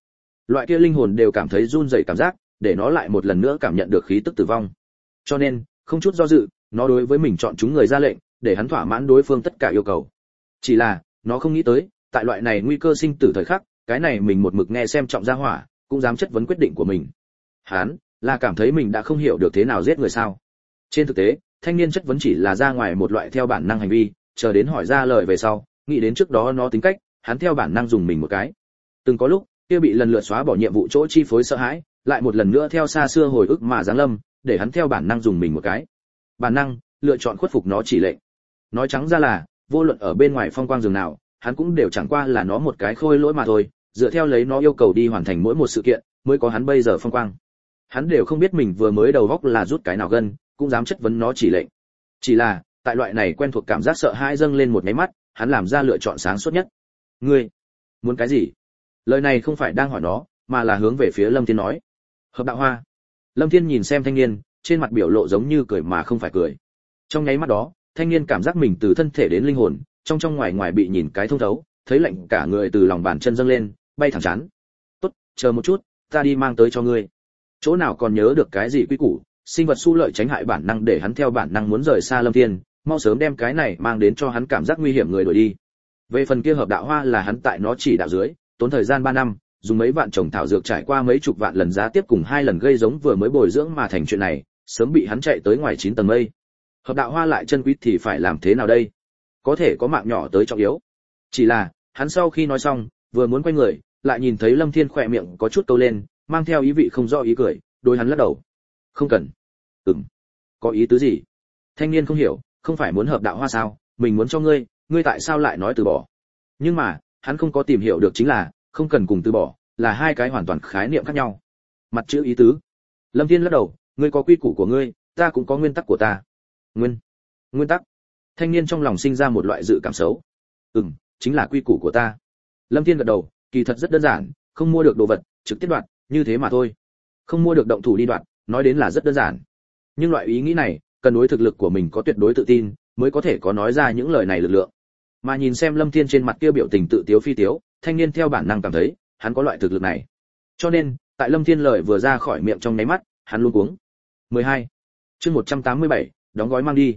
Loại kia linh hồn đều cảm thấy run rẩy cảm giác, để nó lại một lần nữa cảm nhận được khí tức tử vong. Cho nên, không chút do dự, nó đối với mình chọn chúng người ra lệnh, để hắn thỏa mãn đối phương tất cả yêu cầu. Chỉ là, nó không nghĩ tới, tại loại này nguy cơ sinh tử thời khắc, cái này mình một mực nghe xem trọng gia hỏa, cũng dám chất vấn quyết định của mình. Hắn là cảm thấy mình đã không hiểu được thế nào giết người sao? Trên thực tế, thanh niên chất vấn chỉ là ra ngoài một loại theo bản năng hành vi, chờ đến hỏi ra lời về sau, nghĩ đến trước đó nó tính cách, hắn theo bản năng dùng mình một cái. Từng có lúc, kia bị lần lượt xóa bỏ nhiệm vụ chỗ chi phối sợ hãi, lại một lần nữa theo xa xưa hồi ức mà giáng lâm, để hắn theo bản năng dùng mình một cái. Bản năng lựa chọn khuất phục nó chỉ lệnh. Nói trắng ra là, vô luận ở bên ngoài phong quang rừng nào, hắn cũng đều chẳng qua là nó một cái khôi lỗi mà thôi, dựa theo lấy nó yêu cầu đi hoàn thành mỗi một sự kiện, mới có hắn bây giờ phong quang. Hắn đều không biết mình vừa mới đầu góc là rút cái nào gân, cũng dám chất vấn nó chỉ lệnh. Chỉ là, tại loại này quen thuộc cảm giác sợ hãi dâng lên một cái mắt, hắn làm ra lựa chọn sáng suốt nhất. Ngươi muốn cái gì? Lời này không phải đang hỏi nó, mà là hướng về phía Lâm Thiên nói. Hợp đạo hoa. Lâm Thiên nhìn xem thanh niên, trên mặt biểu lộ giống như cười mà không phải cười. Trong nháy mắt đó, thanh niên cảm giác mình từ thân thể đến linh hồn, trong trong ngoài ngoài bị nhìn cái thông thấu, thấy lạnh cả người từ lòng bàn chân dâng lên, bay thẳng chán. Tốt, chờ một chút, ta đi mang tới cho ngươi. Chỗ nào còn nhớ được cái gì quy củ, sinh vật su lợi tránh hại bản năng để hắn theo bản năng muốn rời xa Lâm Thiên, mau sớm đem cái này mang đến cho hắn cảm giác nguy hiểm người đuổi đi. Về phần kia hợp đạo hoa là hắn tại nó chỉ đạo dưới, tốn thời gian 3 năm, dùng mấy vạn trồng thảo dược trải qua mấy chục vạn lần giá tiếp cùng 2 lần gây giống vừa mới bồi dưỡng mà thành chuyện này, sớm bị hắn chạy tới ngoài 9 tầng mây. Hợp đạo hoa lại chân quý thì phải làm thế nào đây? Có thể có mạng nhỏ tới trọng yếu. Chỉ là, hắn sau khi nói xong, vừa muốn quay người, lại nhìn thấy Lâm Thiên khỏe miệng có chút câu lên, mang theo ý vị không rõ ý cười, đối hắn lắc đầu. Không cần. Có ý tứ gì? Thanh niên không hiểu, không phải muốn hợp đạo hoa sao? Mình muốn cho ngươi, ngươi tại sao lại nói từ bỏ? Nhưng mà, hắn không có tìm hiểu được chính là, không cần cùng từ bỏ, là hai cái hoàn toàn khái niệm khác nhau. Mặt chữ ý tứ. Lâm Thiên lắc đầu, ngươi có quy củ của ngươi, ta cũng có nguyên tắc của ta. Nguyên tắc. Thanh niên trong lòng sinh ra một loại dự cảm xấu. Chính là quy củ của ta. Lâm Thiên gật đầu, kỳ thật rất đơn giản, không mua được đồ vật, trực tiếp đoạt, như thế mà thôi. Không mua được động thủ đi đoạt, nói đến là rất đơn giản. Nhưng loại ý nghĩ này, cần đối thực lực của mình có tuyệt đối tự tin, mới có thể có nói ra những lời này lực lượng. Mà nhìn xem Lâm Thiên trên mặt kia biểu tình tự tiếu phi tiếu, thanh niên theo bản năng cảm thấy, hắn có loại thực lực này. Cho nên, tại Lâm Thiên lời vừa ra khỏi miệng trong nháy mắt, hắn luống cuống. 12. Chương 187, đóng gói mang đi.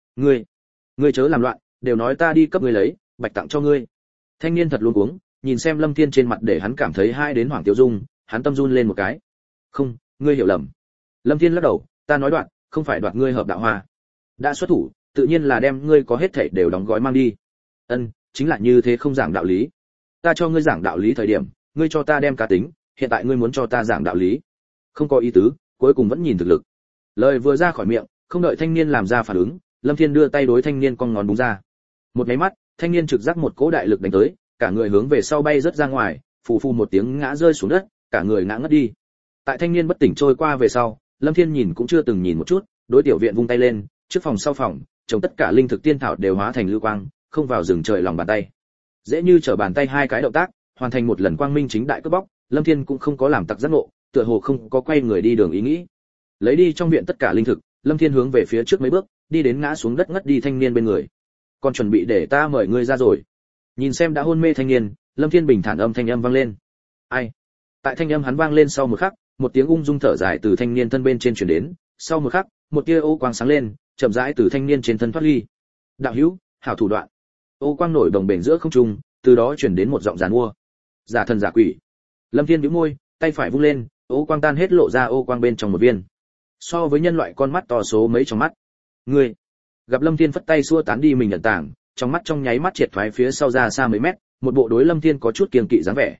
Ngươi chớ làm loạn, đều nói ta đi cấp ngươi lấy, bạch tặng cho ngươi. Thanh niên thật luống cuống, nhìn xem Lâm Thiên trên mặt để hắn cảm thấy hai đến hoảng tiêu dung, hắn tâm run lên một cái. Không, ngươi hiểu lầm. Lâm Thiên lắc đầu, ta nói đoạn, không phải đoạt ngươi hợp đạo hoa. Đã xuất thủ, tự nhiên là đem ngươi có hết thảy đều đóng gói mang đi. Chính là như thế không giảng đạo lý. Ta cho ngươi giảng đạo lý thời điểm, ngươi cho ta đem cá tính, hiện tại ngươi muốn cho ta giảng đạo lý. Không có ý tứ, cuối cùng vẫn nhìn thực lực. Lời vừa ra khỏi miệng, không đợi thanh niên làm ra phản ứng, Lâm Thiên đưa tay đối thanh niên cong ngón búng ra. Một cái mắt, thanh niên trực giác một cỗ đại lực đánh tới, cả người hướng về sau bay rất ra ngoài, phù phù một tiếng ngã rơi xuống đất, cả người ngã ngất đi. Tại thanh niên bất tỉnh trôi qua về sau, Lâm Thiên nhìn cũng chưa từng nhìn một chút, đối tiểu viện vung tay lên, trước phòng sau phòng, trồng tất cả linh thực tiên thảo đều hóa thành lưu quang, không vào rừng trời lòng bàn tay. Dễ như trở bàn tay hai cái động tác, hoàn thành một lần quang minh chính đại cướp bóc, Lâm Thiên cũng không có làm tặc giác ngộ, tựa hồ không có quay người đi đường ý nghĩ. Lấy đi trong viện tất cả linh thực, Lâm Thiên hướng về phía trước mấy bước, đi đến ngã xuống đất ngất đi thanh niên bên người. Còn chuẩn bị để ta mời ngươi ra rồi. Nhìn xem đã hôn mê thanh niên, Lâm Thiên bình thản thanh âm vang lên. Ai? Tại thanh âm hắn vang lên sau một khắc, một tiếng ung dung thở dài từ thanh niên thân bên trên truyền đến, sau một khắc, một tia ô quang sáng lên, chậm rãi từ thanh niên trên thân thoát ly. Đạo hữu, hảo thủ đoạn. Ô quang nổi đồng bền giữa không trung, từ đó truyền đến một giọng giàn mua. Giả thần giả quỷ. Lâm Thiên nhíu môi, tay phải vung lên, ô quang tan hết lộ ra ô quang bên trong một viên. So với nhân loại con mắt to số mấy trong mắt. Ngươi. Gặp Lâm Thiên phất tay xua tán đi mình nhận tảng, trong mắt trong nháy mắt triệt thoái phía sau ra xa mấy mét, một bộ đối Lâm Thiên có chút kiêng kỵ dáng vẻ.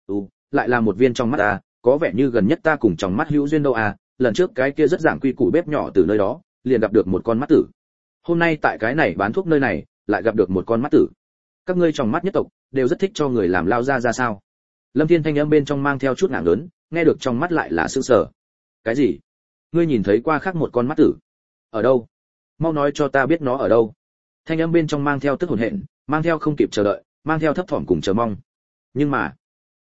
Lại là một viên trong mắt à, có vẻ như gần nhất ta cùng trong mắt hữu duyên đâu à, lần trước cái kia rất giảng quy củ bếp nhỏ từ nơi đó, liền gặp được một con mắt tử. Hôm nay tại cái này bán thuốc nơi này, lại gặp được một con mắt tử. Các ngươi trong mắt nhất tộc đều rất thích cho người làm lao ra sao? Lâm Thiên thanh âm bên trong mang theo chút ngạng lớn, nghe được trong mắt lại là sững sờ. Cái gì? Ngươi nhìn thấy qua khác một con mắt tử? Ở đâu? Mau nói cho ta biết nó ở đâu. Thanh âm bên trong mang theo tức hồn hện, mang theo không kịp chờ đợi, mang theo thấp thỏm cùng chờ mong. Nhưng mà,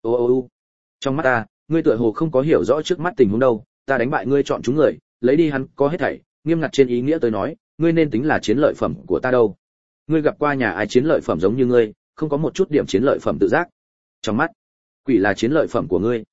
trong mắt ta, ngươi tựa hồ không có hiểu rõ trước mắt tình huống đâu, ta đánh bại ngươi chọn chúng người, lấy đi hắn có hết thảy, nghiêm ngặt trên ý nghĩa tới nói, ngươi nên tính là chiến lợi phẩm của ta đâu. Ngươi gặp qua nhà ai chiến lợi phẩm giống như ngươi, không có một chút điểm chiến lợi phẩm tự giác. Trong mắt, quỷ là chiến lợi phẩm của ngươi.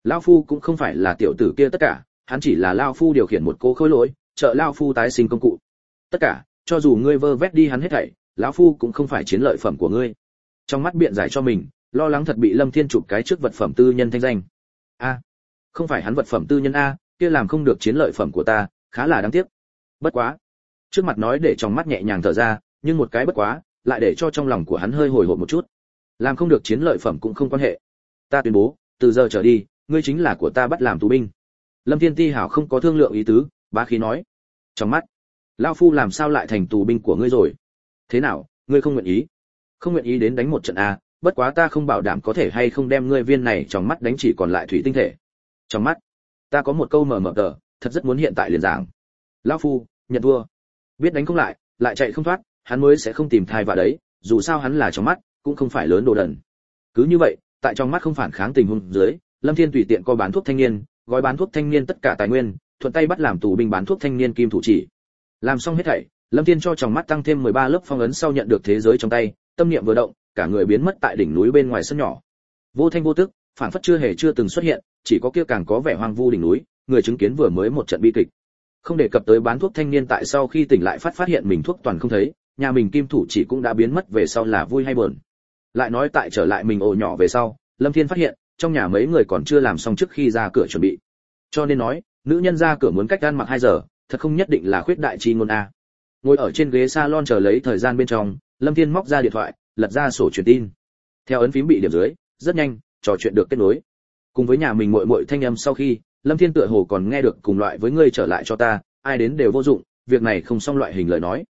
Lão phu cũng không phải là tiểu tử kia tất cả, hắn chỉ là lão phu điều khiển một cô khối lỗi, trợ lão phu tái sinh công cụ. Tất cả, cho dù ngươi vơ vét đi hắn hết thảy, lão phu cũng không phải chiến lợi phẩm của ngươi. Trong mắt biện giải cho mình, lo lắng thật bị Lâm Thiên chụp cái trước vật phẩm tư nhân thanh danh. A, không phải hắn vật phẩm tư nhân a, kia làm không được chiến lợi phẩm của ta, khá là đáng tiếc. Bất quá, trước mặt nói để trong mắt nhẹ nhàng thở ra, nhưng một cái bất quá, lại để cho trong lòng của hắn hơi hồi hộp một chút. Làm không được chiến lợi phẩm cũng không quan hệ. Ta tuyên bố, từ giờ trở đi, ngươi chính là của ta bắt làm tù binh. Lâm Thiên Ti hảo không có thương lượng ý tứ, bá khí nói. Trong mắt, lão phu làm sao lại thành tù binh của ngươi rồi? Thế nào, ngươi không nguyện ý? Không nguyện ý đến đánh một trận a, bất quá ta không bảo đảm có thể hay không đem ngươi viên này trong mắt đánh chỉ còn lại thủy tinh thể. Trong mắt, ta có một câu mờ tờ, thật rất muốn hiện tại liền giảng. Lão phu, nhận thua. Biết đánh không lại, lại chạy không thoát, hắn mới sẽ không tìm thai vào đấy, dù sao hắn là trong mắt, cũng không phải lớn đồ đần. Cứ như vậy, tại trong mắt không phản kháng tình huống dưới, Lâm Thiên tùy tiện co bán thuốc thanh niên, gói bán thuốc thanh niên tất cả tài nguyên, thuận tay bắt làm tù binh bán thuốc thanh niên kim thủ chỉ. Làm xong hết thảy, Lâm Thiên cho trong mắt tăng thêm 13 lớp phong ấn sau nhận được thế giới trong tay, tâm niệm vừa động, cả người biến mất tại đỉnh núi bên ngoài sân nhỏ. Vô thanh vô tức, phản phất chưa từng xuất hiện, chỉ có kia càng có vẻ hoang vu đỉnh núi, người chứng kiến vừa mới một trận bi kịch. Không đề cập tới bán thuốc thanh niên tại sau khi tỉnh lại phát hiện mình thuốc toàn không thấy, nhà mình kim thủ chỉ cũng đã biến mất về sau là vui hay buồn. Lại nói tại trở lại mình ổ nhỏ về sau, Lâm Thiên phát hiện, trong nhà mấy người còn chưa làm xong trước khi ra cửa chuẩn bị. Cho nên nói, nữ nhân ra cửa muốn cách ăn mặc 2 giờ, thật không nhất định là khuyết đại chi ngôn a. Ngồi ở trên ghế salon chờ lấy thời gian bên trong, Lâm Thiên móc ra điện thoại, lật ra sổ truyền tin. Theo ấn phím bị điểm dưới, rất nhanh, trò chuyện được kết nối. Cùng với nhà mình muội muội thanh âm sau khi, Lâm Thiên tựa hồ còn nghe được cùng loại với ngươi trở lại cho ta, ai đến đều vô dụng, việc này không xong loại hình lời nói.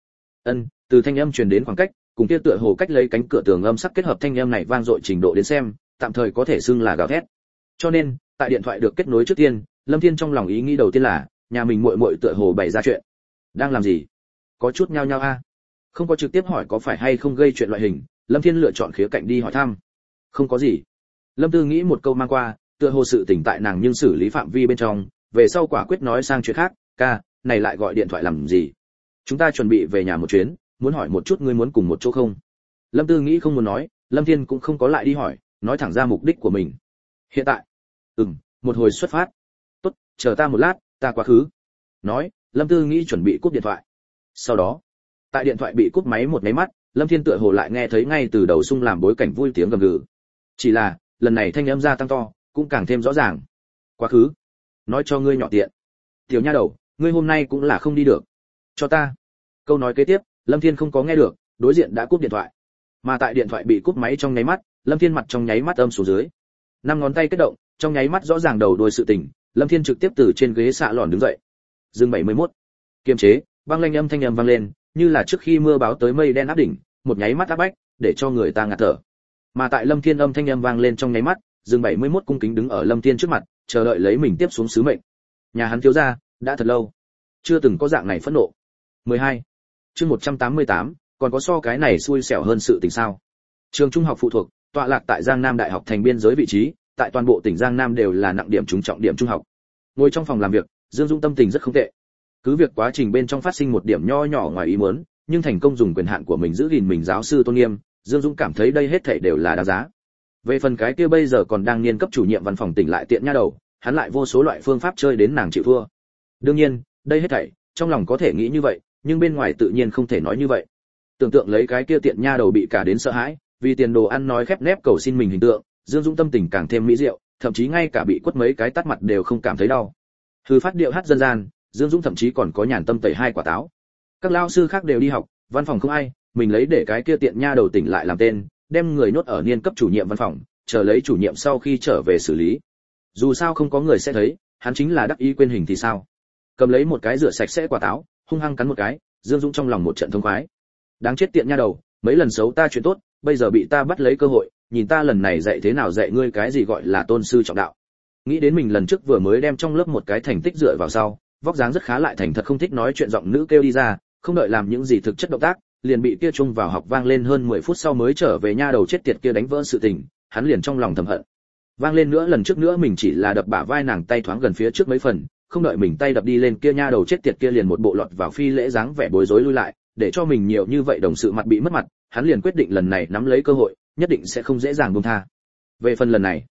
Từ thanh âm truyền đến khoảng cách, cùng kia tựa hồ cách lấy cánh cửa tường âm sắc kết hợp thanh âm này vang dội trình độ đến xem, tạm thời có thể xưng là gào thét. Cho nên, tại điện thoại được kết nối trước tiên, Lâm Thiên trong lòng ý nghĩ đầu tiên là, nhà mình muội muội tựa hồ bày ra chuyện. Đang làm gì? Có chút nhao nhao a. Không có trực tiếp hỏi có phải hay không gây chuyện loại hình, Lâm Thiên lựa chọn khía cạnh đi hỏi thăm. Không có gì. Lâm Tư nghĩ một câu mang qua, tựa hồ sự tỉnh tại nàng nhưng xử lý phạm vi bên trong, về sau quả quyết nói sang chuyện khác, ca, này lại gọi điện thoại làm gì? Chúng ta chuẩn bị về nhà một chuyến, muốn hỏi một chút ngươi muốn cùng một chỗ không? Lâm Tư nghĩ không muốn nói, Lâm Thiên cũng không có lại đi hỏi, nói thẳng ra mục đích của mình. Hiện tại? Một hồi xuất phát. Tốt, chờ ta một lát, ta quá khứ. Nói, Lâm Tư nghĩ chuẩn bị cúp điện thoại. Sau đó, tại điện thoại bị cúp máy một máy mắt, Lâm Thiên tựa hồ lại nghe thấy ngay từ đầu xung làm bối cảnh vui tiếng gầm gừ. Chỉ là, lần này thanh âm gia tăng to, cũng càng thêm rõ ràng. Quá khứ. Nói cho ngươi nhỏ tiện. Tiểu nha đầu, ngươi hôm nay cũng là không đi được. Cho ta. Câu nói kế tiếp, Lâm Thiên không có nghe được, đối diện đã cúp điện thoại. Mà tại điện thoại bị cúp máy trong nháy mắt, Lâm Thiên mặt trong nháy mắt âm xuống dưới. 5 ngón tay kết động, trong nháy mắt rõ ràng đầu đuôi sự tình, Lâm Thiên trực tiếp từ trên ghế xạ lòn đứng dậy. Dương 71. Kiềm chế, băng lanh âm thanh âm vang lên, như là trước khi mưa báo tới mây đen áp đỉnh, một nháy mắt áp bách, để cho người ta ngạt thở. Mà tại Lâm Thiên âm thanh âm vang lên trong nháy mắt, Dương 71 cung kính đứng ở Lâm Thiên trước mặt, chờ đợi lấy mình tiếp xuống sứ mệnh. Nhà hắn thiếu gia, đã thật lâu chưa từng có dạng này phẫn nộ. 12. Chương 188, còn có so cái này xui xẻo hơn sự tình sao? Trường trung học phụ thuộc, tọa lạc tại Giang Nam Đại học thành biên giới vị trí, tại toàn bộ tỉnh Giang Nam đều là nặng điểm trúng trọng điểm trung học. Ngồi trong phòng làm việc, Dương Dũng tâm tình rất không tệ. Cứ việc quá trình bên trong phát sinh một điểm nho nhỏ ngoài ý muốn, nhưng thành công dùng quyền hạn của mình giữ gìn mình giáo sư tôn nghiêm, Dương Dũng cảm thấy đây hết thảy đều là đáng giá. Về phần cái kia bây giờ còn đang niên cấp chủ nhiệm văn phòng tỉnh lại tiện nha đầu, hắn lại vô số loại phương pháp chơi đến nàng chịu thua. Đương nhiên, đây hết thảy, trong lòng có thể nghĩ như vậy, nhưng bên ngoài tự nhiên không thể nói như vậy. Tưởng tượng lấy cái kia tiện nha đầu bị cả đến sợ hãi, vì tiền đồ ăn nói khép nép cầu xin mình hình tượng, Dương Dũng tâm tình càng thêm mỹ diệu, thậm chí ngay cả bị quất mấy cái tát mặt đều không cảm thấy đau. Hư phát điệu hát dân gian, Dương Dũng thậm chí còn có nhàn tâm tẩy 2 quả táo. Các lao sư khác đều đi học, văn phòng không ai, mình lấy để cái kia tiện nha đầu tỉnh lại làm tên, đem người nhốt ở niên cấp chủ nhiệm văn phòng, chờ lấy chủ nhiệm sau khi trở về xử lý. Dù sao không có người sẽ thấy, hắn chính là đắc ý quên hình thì sao? Cầm lấy một cái rửa sạch sẽ quả táo, hung hăng cắn một cái, Dương Dũng trong lòng một trận thông khoái. Đáng chết tiện nha đầu, mấy lần xấu ta chuyện tốt, bây giờ bị ta bắt lấy cơ hội, nhìn ta lần này dạy thế nào dạy ngươi cái gì gọi là tôn sư trọng đạo. Nghĩ đến mình lần trước vừa mới đem trong lớp một cái thành tích dựa vào sau, vóc dáng rất khá lại thành thật không thích nói chuyện giọng nữ kêu đi ra, không đợi làm những gì thực chất động tác, liền bị kia chung vào học vang lên hơn 10 phút sau mới trở về nha đầu chết tiệt kia đánh vỡ sự tình, hắn liền trong lòng thầm hận. Vang lên nữa lần trước nữa mình chỉ là đập bả vai nàng tay thoáng gần phía trước mấy phần, không đợi mình tay đập đi lên kia nha đầu chết tiệt kia liền một bộ lọt vào phi lễ dáng vẻ bối rối lui lại, để cho mình nhiều như vậy đồng sự mặt bị mất mặt, hắn liền quyết định lần này nắm lấy cơ hội, nhất định sẽ không dễ dàng buông tha. Về phần lần này,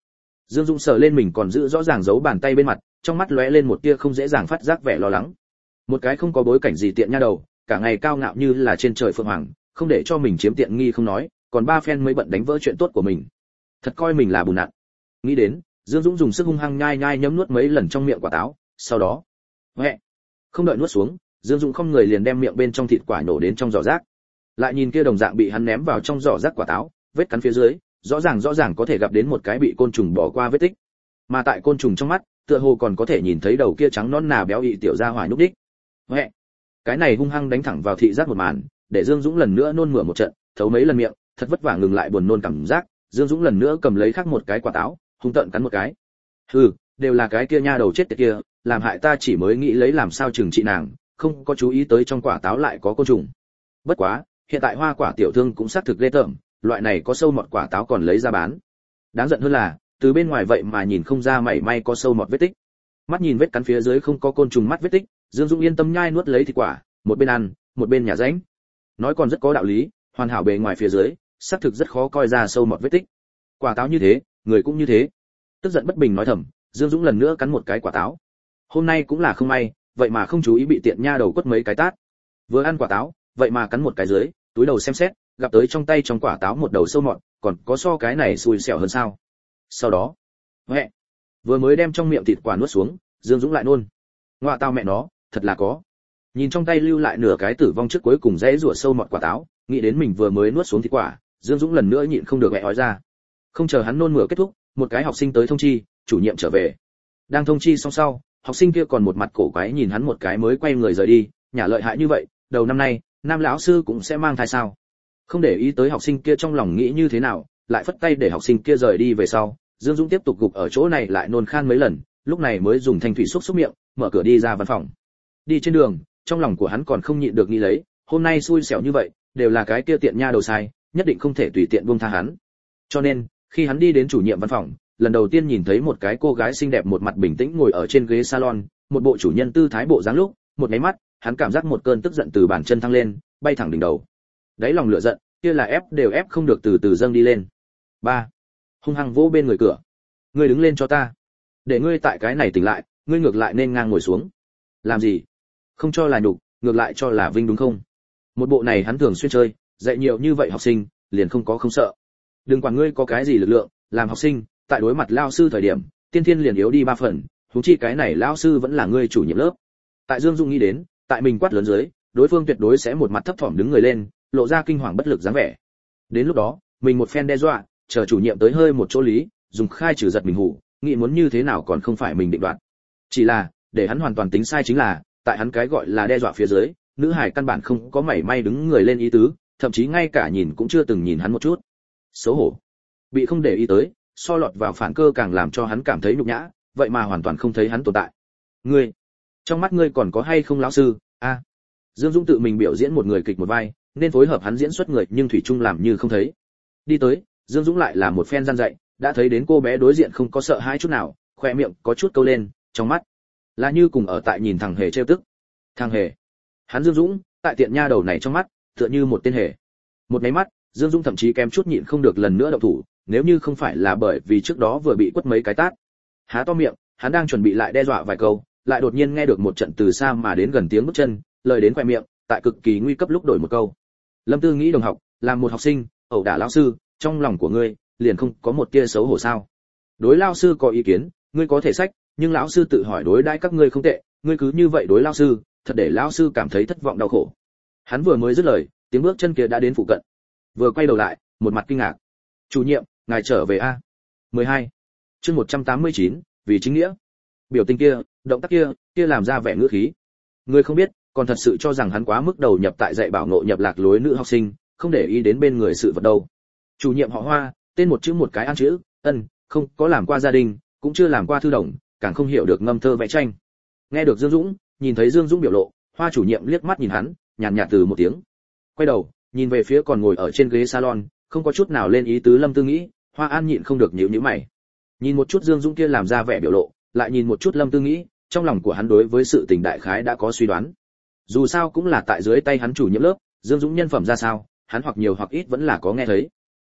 Dương Dũng sờ lên mình còn giữ rõ ràng giấu bàn tay bên mặt, trong mắt lóe lên một tia không dễ dàng phát giác vẻ lo lắng. Một cái không có bối cảnh gì tiện nha đầu, cả ngày cao ngạo như là trên trời phượng hoàng, không để cho mình chiếm tiện nghi không nói, còn ba phen mới bận đánh vỡ chuyện tốt của mình. Thật coi mình là bùn nặn. Nghĩ đến, Dương Dũng dùng sức hung hăng nhai nhai nhấm nuốt mấy lần trong miệng quả táo, sau đó, huệ, không đợi nuốt xuống, Dương Dũng không người liền đem miệng bên trong thịt quả nổ đến trong giỏ rác. Lại nhìn kia đồng dạng bị hắn ném vào trong giỏ rác quả táo, vết cắn phía dưới, rõ ràng có thể gặp đến một cái bị côn trùng bỏ qua vết tích. Mà tại côn trùng trong mắt, tựa hồ còn có thể nhìn thấy đầu kia trắng nõn nà béo ị tiểu gia hỏa nhúc đích. Huệ, cái này hung hăng đánh thẳng vào thị giác một màn, để Dương Dũng lần nữa nôn mửa một trận, thấu mấy lần miệng, thật vất vả ngừng lại buồn nôn cảm giác, Dương Dũng lần nữa cầm lấy khác một cái quả táo, hung tợn cắn một cái. Hừ, đều là cái kia nha đầu chết tiệt kia, làm hại ta chỉ mới nghĩ lấy làm sao trừng trị nàng, không có chú ý tới trong quả táo lại có côn trùng. Bất quá, hiện tại Hoa Quả tiểu thương cũng xác thực ghê tởm, loại này có sâu mọt quả táo còn lấy ra bán. Đáng giận hơn là, từ bên ngoài vậy mà nhìn không ra mảy may có sâu mọt vết tích. Mắt nhìn vết cắn phía dưới không có côn trùng mắt vết tích, Dương Dũng yên tâm nhai nuốt lấy thịt quả, một bên ăn, một bên nhả ránh. Nói còn rất có đạo lý, hoàn hảo bề ngoài phía dưới, xác thực rất khó coi ra sâu mọt vết tích. Quả táo như thế, người cũng như thế. Tức giận bất bình nói thầm, Dương Dũng lần nữa cắn một cái quả táo. Hôm nay cũng là không may, vậy mà không chú ý bị tiện nha đầu quất mấy cái tát. Vừa ăn quả táo, vậy mà cắn một cái dưới, túi đầu xem xét, gặp tới trong tay trong quả táo một đầu sâu mọt, còn có so cái này xui xẻo hơn sao. Sau đó, huệ, vừa mới đem trong miệng thịt quả nuốt xuống, Dương Dũng lại nôn. Ngoạ tao mẹ nó, thật là có. Nhìn trong tay lưu lại nửa cái tử vong trước cuối cùng dễ rủa sâu mọt quả táo, nghĩ đến mình vừa mới nuốt xuống thịt quả, Dương Dũng lần nữa nhịn không được mẹ ói ra. Không chờ hắn nôn mửa kết thúc, một cái học sinh tới thông chi, chủ nhiệm trở về. Đang thông chi xong sau, học sinh kia còn một mặt cổ quái nhìn hắn một cái mới quay người rời đi, nhả lợi hại như vậy, đầu năm nay, nam lão sư cũng sẽ mang thai sao? Không để ý tới học sinh kia trong lòng nghĩ như thế nào, lại phất tay để học sinh kia rời đi về sau, Dương Dũng tiếp tục gục ở chỗ này lại nôn khan mấy lần, lúc này mới dùng thanh thủy xúc miệng, mở cửa đi ra văn phòng. Đi trên đường, trong lòng của hắn còn không nhịn được nghĩ lấy, hôm nay xui xẻo như vậy, đều là cái kia tiện nha đầu sai, nhất định không thể tùy tiện buông tha hắn. Cho nên, khi hắn đi đến chủ nhiệm văn phòng, lần đầu tiên nhìn thấy một cái cô gái xinh đẹp một mặt bình tĩnh ngồi ở trên ghế salon, một bộ chủ nhân tư thái bộ dáng lúc, một cái mắt, hắn cảm giác một cơn tức giận từ bàn chân thăng lên, bay thẳng đỉnh đầu. Đấy lòng lửa giận, kia là ép đều ép không được từ từ dâng đi lên. 3. Hung hăng vỗ bên người cửa. Ngươi đứng lên cho ta. Để ngươi tại cái này tỉnh lại, ngươi ngược lại nên ngang ngồi xuống. Làm gì? Không cho là nhục, ngược lại cho là vinh đúng không? Một bộ này hắn thường xuyên chơi, dạy nhiều như vậy học sinh, liền không có không sợ. Đừng quản ngươi có cái gì lực lượng, làm học sinh, tại đối mặt lao sư thời điểm, tiên thiên liền yếu đi 3 phần, huống chi cái này lão sư vẫn là ngươi chủ nhiệm lớp. Tại Dương Dung nghĩ đến, tại mình quát lớn dưới, đối phương tuyệt đối sẽ một mặt thấp thỏm đứng người lên, lộ ra kinh hoàng bất lực dáng vẻ. Đến lúc đó, mình một phen đe dọa, chờ chủ nhiệm tới hơi một chỗ lý, dùng khai trừ giật mình hủ, nghĩ muốn như thế nào còn không phải mình định đoạt. Chỉ là, để hắn hoàn toàn tính sai chính là, tại hắn cái gọi là đe dọa phía dưới, nữ hải căn bản không có mảy may đứng người lên ý tứ, thậm chí ngay cả nhìn cũng chưa từng nhìn hắn một chút. Xấu hổ, bị không để ý tới, so lọt vào phản cơ càng làm cho hắn cảm thấy nhục nhã, vậy mà hoàn toàn không thấy hắn tồn tại. Ngươi, trong mắt ngươi còn có hay không lão sư? A. Dương Dung tự mình biểu diễn một người kịch một vai, nên phối hợp hắn diễn xuất người nhưng thủy chung làm như không thấy. Đi tới, Dương Dũng lại là một phen gian dạy, đã thấy đến cô bé đối diện không có sợ hãi chút nào, khoe miệng có chút câu lên, trong mắt là như cùng ở tại nhìn thằng hề trêu tức. Thằng hề, hắn Dương Dũng, tại tiện nha đầu này trong mắt, tựa như một tên hề. Một cái mắt, Dương Dũng thậm chí kém chút nhịn không được lần nữa động thủ, nếu như không phải là bởi vì trước đó vừa bị quất mấy cái tát. Há to miệng, hắn đang chuẩn bị lại đe dọa vài câu, lại đột nhiên nghe được một trận từ xa mà đến gần tiếng bước chân, lời đến khoe miệng, tại cực kỳ nguy cấp lúc đổi một câu. Lâm Tư nghĩ đồng học, làm một học sinh, ẩu đả lão sư, trong lòng của ngươi liền không có một tia xấu hổ sao? Đối lão sư có ý kiến, ngươi có thể sách, nhưng lão sư tự hỏi đối đãi các ngươi không tệ, ngươi cứ như vậy đối lão sư, thật để lão sư cảm thấy thất vọng đau khổ. Hắn vừa mới dứt lời, tiếng bước chân kia đã đến phụ cận. Vừa quay đầu lại, một mặt kinh ngạc. Chủ nhiệm, ngài trở về a? 12. Chương 189, vì chính nghĩa. Biểu tình kia, động tác kia làm ra vẻ ngữ khí. Ngươi không biết, còn thật sự cho rằng hắn quá mức đầu nhập tại dạy bảo ngộ nhập lạc lối nữ học sinh, không để ý đến bên người sự vật đâu. Chủ nhiệm họ Hoa, tên một chữ một cái ăn chữ, không có làm qua gia đình, cũng chưa làm qua thư đồng, càng không hiểu được ngâm thơ vẽ tranh. Nghe được Dương Dũng, nhìn thấy Dương Dũng biểu lộ, Hoa chủ nhiệm liếc mắt nhìn hắn, nhàn nhạt từ một tiếng. Quay đầu, nhìn về phía còn ngồi ở trên ghế salon, không có chút nào lên ý tứ Lâm Tư Nghĩ, Hoa An nhịn không được nhíu nhíu mày. Nhìn một chút Dương Dũng kia làm ra vẻ biểu lộ, lại nhìn một chút Lâm Tư Nghĩ, trong lòng của hắn đối với sự tình đại khái đã có suy đoán. Dù sao cũng là tại dưới tay hắn chủ nhiệm lớp, Dương Dũng nhân phẩm ra sao, hắn hoặc nhiều hoặc ít vẫn là có nghe thấy.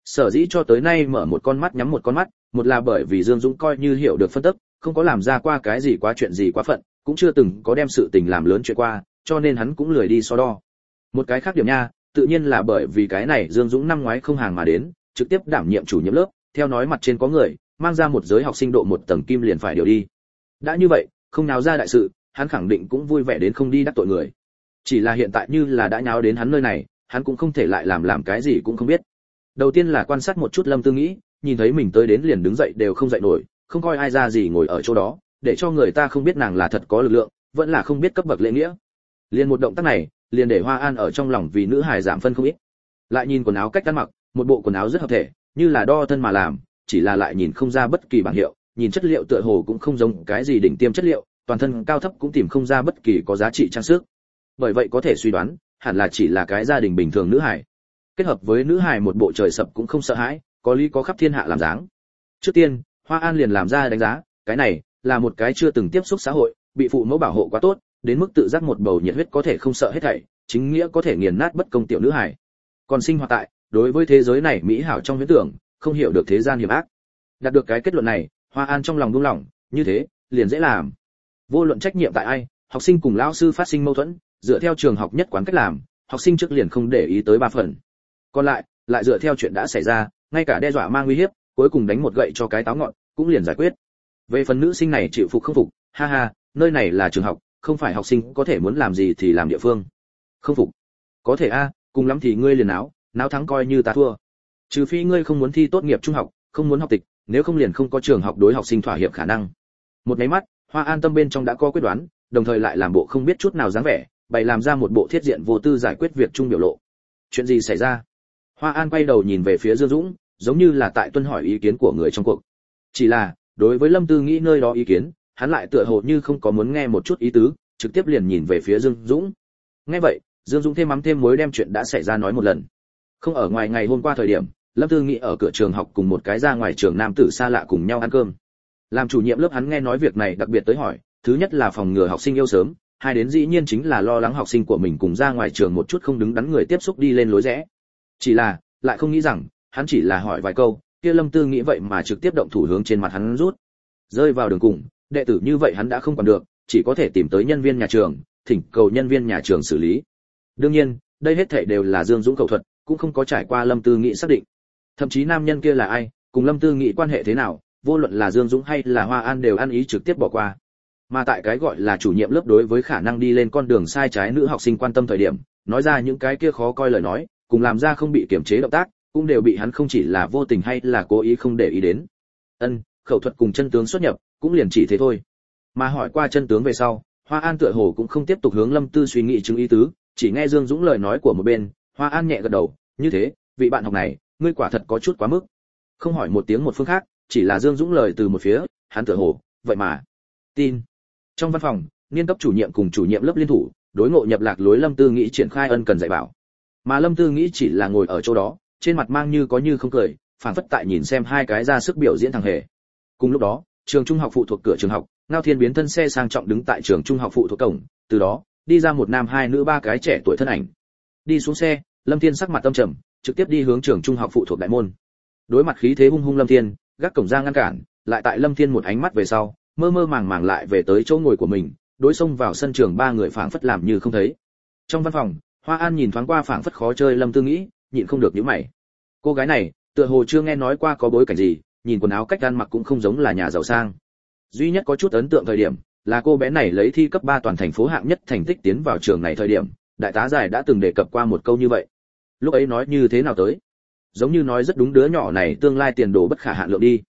Sở dĩ cho tới nay mở một con mắt nhắm một con mắt, một là bởi vì Dương Dũng coi như hiểu được phân tích, không có làm ra qua cái gì quá chuyện gì quá phận, cũng chưa từng có đem sự tình làm lớn chuyện qua, cho nên hắn cũng lười đi so đo. Một cái khác điểm nha, tự nhiên là bởi vì cái này Dương Dũng năm ngoái không hàng mà đến, trực tiếp đảm nhiệm chủ nhiệm lớp, theo nói mặt trên có người, mang ra một giới học sinh độ một tầng kim liền phải điều đi. Đã như vậy, không nào ra đại sự, hắn khẳng định cũng vui vẻ đến không đi đắc tội người. Chỉ là hiện tại như là đã nháo đến hắn nơi này, hắn cũng không thể lại làm cái gì cũng không biết. Đầu tiên là quan sát một chút Lâm Tư Nghĩ, nhìn thấy mình tới đến liền đứng dậy đều không dậy nổi, không coi ai ra gì ngồi ở chỗ đó, để cho người ta không biết nàng là thật có lực lượng, vẫn là không biết cấp bậc lễ nghĩa. Liền một động tác này, liền để Hoa An ở trong lòng vì nữ hài giảm phân không ít. Lại nhìn quần áo cách ăn mặc, một bộ quần áo rất hợp thể, như là đo thân mà làm, chỉ là lại nhìn không ra bất kỳ bảng hiệu, nhìn chất liệu tựa hồ cũng không giống cái gì đỉnh tiêm chất liệu, toàn thân cao thấp cũng tìm không ra bất kỳ có giá trị trang sức. Bởi vậy có thể suy đoán, hẳn là chỉ là cái gia đình bình thường nữ hài. Kết hợp với nữ hài một bộ trời sập cũng không sợ hãi, có lý có khắp thiên hạ làm dáng. Trước tiên, Hoa An liền làm ra đánh giá, cái này là một cái chưa từng tiếp xúc xã hội, bị phụ mẫu bảo hộ quá tốt, đến mức tự giác một bầu nhiệt huyết có thể không sợ hết thảy, chính nghĩa có thể nghiền nát bất công tiểu nữ hài. Còn sinh hoạt tại, đối với thế giới này mỹ hảo trong huyễn tưởng, không hiểu được thế gian hiểm ác. Đạt được cái kết luận này, Hoa An trong lòng buông lỏng, như thế, liền dễ làm. Vô luận trách nhiệm tại ai, học sinh cùng lão sư phát sinh mâu thuẫn, dựa theo trường học nhất quán cách làm, học sinh trước liền không để ý tới 3 phần. Còn lại dựa theo chuyện đã xảy ra, ngay cả đe dọa mang uy hiếp, cuối cùng đánh một gậy cho cái táo ngọn, cũng liền giải quyết. Về phần nữ sinh này chịu phục không phục, ha ha, nơi này là trường học, không phải học sinh có thể muốn làm gì thì làm địa phương. Không phục, có thể a, cùng lắm thì ngươi liền náo thắng coi như ta thua. Trừ phi ngươi không muốn thi tốt nghiệp trung học, không muốn học tịch, nếu không liền không có trường học đối học sinh thỏa hiệp khả năng. Một cái mắt, Hoa An tâm bên trong đã có quyết đoán, đồng thời lại làm bộ không biết chút nào dáng vẻ, bày làm ra một bộ thiết diện vô tư giải quyết việc chung biểu lộ. Chuyện gì xảy ra? Hoa An quay đầu nhìn về phía Dương Dũng, giống như là tại tuân hỏi ý kiến của người trong cuộc. Chỉ là, đối với Lâm Tư Nghĩ nơi đó ý kiến, hắn lại tựa hồ như không có muốn nghe một chút ý tứ, trực tiếp liền nhìn về phía Dương Dũng. Nghe vậy, Dương Dũng thêm mắm thêm muối đem chuyện đã xảy ra nói một lần. Không ở ngoài ngày hôm qua thời điểm, Lâm Tư Nghĩ ở cửa trường học cùng một cái ra ngoài trường nam tử xa lạ cùng nhau ăn cơm. Làm chủ nhiệm lớp hắn nghe nói việc này đặc biệt tới hỏi, thứ nhất là phòng ngừa học sinh yêu sớm, hai đến dĩ nhiên chính là lo lắng học sinh của mình cùng ra ngoài trường một chút không đứng đắn người tiếp xúc đi lên lối rẽ. Chỉ là, lại không nghĩ rằng, hắn chỉ là hỏi vài câu, kia Lâm Tư Nghĩ vậy mà trực tiếp động thủ hướng trên mặt hắn rút. Rơi vào đường cùng, đệ tử như vậy hắn đã không còn được, chỉ có thể tìm tới nhân viên nhà trường, thỉnh cầu nhân viên nhà trường xử lý. Đương nhiên, đây hết thảy đều là Dương Dũng khẩu thuật, cũng không có trải qua Lâm Tư Nghĩ xác định. Thậm chí nam nhân kia là ai, cùng Lâm Tư Nghĩ quan hệ thế nào, vô luận là Dương Dũng hay là Hoa An đều ăn ý trực tiếp bỏ qua. Mà tại cái gọi là chủ nhiệm lớp đối với khả năng đi lên con đường sai trái nữ học sinh quan tâm thời điểm, nói ra những cái kia khó coi lời nói, cùng làm ra không bị kiểm chế động tác, cũng đều bị hắn không chỉ là vô tình hay là cố ý không để ý đến. Khẩu thuật cùng chân tướng xuất nhập, cũng liền chỉ thế thôi. Mà hỏi qua chân tướng về sau, Hoa An tựa hồ cũng không tiếp tục hướng Lâm Tư suy nghĩ chứng ý tứ, chỉ nghe Dương Dũng lời nói của một bên, Hoa An nhẹ gật đầu, như thế, vị bạn học này, ngươi quả thật có chút quá mức. Không hỏi một tiếng một phương khác, chỉ là Dương Dũng lời từ một phía, hắn tựa hồ, vậy mà tin. Trong văn phòng, niên cấp chủ nhiệm cùng chủ nhiệm lớp liên thủ, đối ngộ nhập lạc lối Lâm Tư Nghĩ triển khai ân cần dạy bảo. Mà Lâm Tư Nghĩ chỉ là ngồi ở chỗ đó, trên mặt mang như có như không cười, phảng phất tại nhìn xem hai cái ra sức biểu diễn thằng hề. Cùng lúc đó, trường trung học phụ thuộc cửa trường học, Ngao Thiên biến thân xe sang trọng đứng tại trường trung học phụ thuộc cổng, từ đó đi ra một nam hai nữ ba cái trẻ tuổi thân ảnh. Đi xuống xe, Lâm Thiên sắc mặt tâm trầm, trực tiếp đi hướng trường trung học phụ thuộc đại môn. Đối mặt khí thế hung hung Lâm Thiên, gác cổng ra ngăn cản, lại tại Lâm Thiên một ánh mắt về sau, mơ mơ màng màng lại về tới chỗ ngồi của mình, đối xông vào sân trường ba người phảng phất làm như không thấy. Trong văn phòng, Hoa An nhìn thoáng qua phảng phất khó chơi Lâm Tư Nghĩ, nhịn không được nhíu mày. Cô gái này, tựa hồ chưa nghe nói qua có bối cảnh gì, nhìn quần áo cách ăn mặc cũng không giống là nhà giàu sang. Duy nhất có chút ấn tượng thời điểm, là cô bé này lấy thi cấp 3 toàn thành phố hạng nhất thành tích tiến vào trường này thời điểm, đại tá giải đã từng đề cập qua một câu như vậy. Lúc ấy nói như thế nào tới? Giống như nói rất đúng đứa nhỏ này tương lai tiền đồ bất khả hạn lượng đi.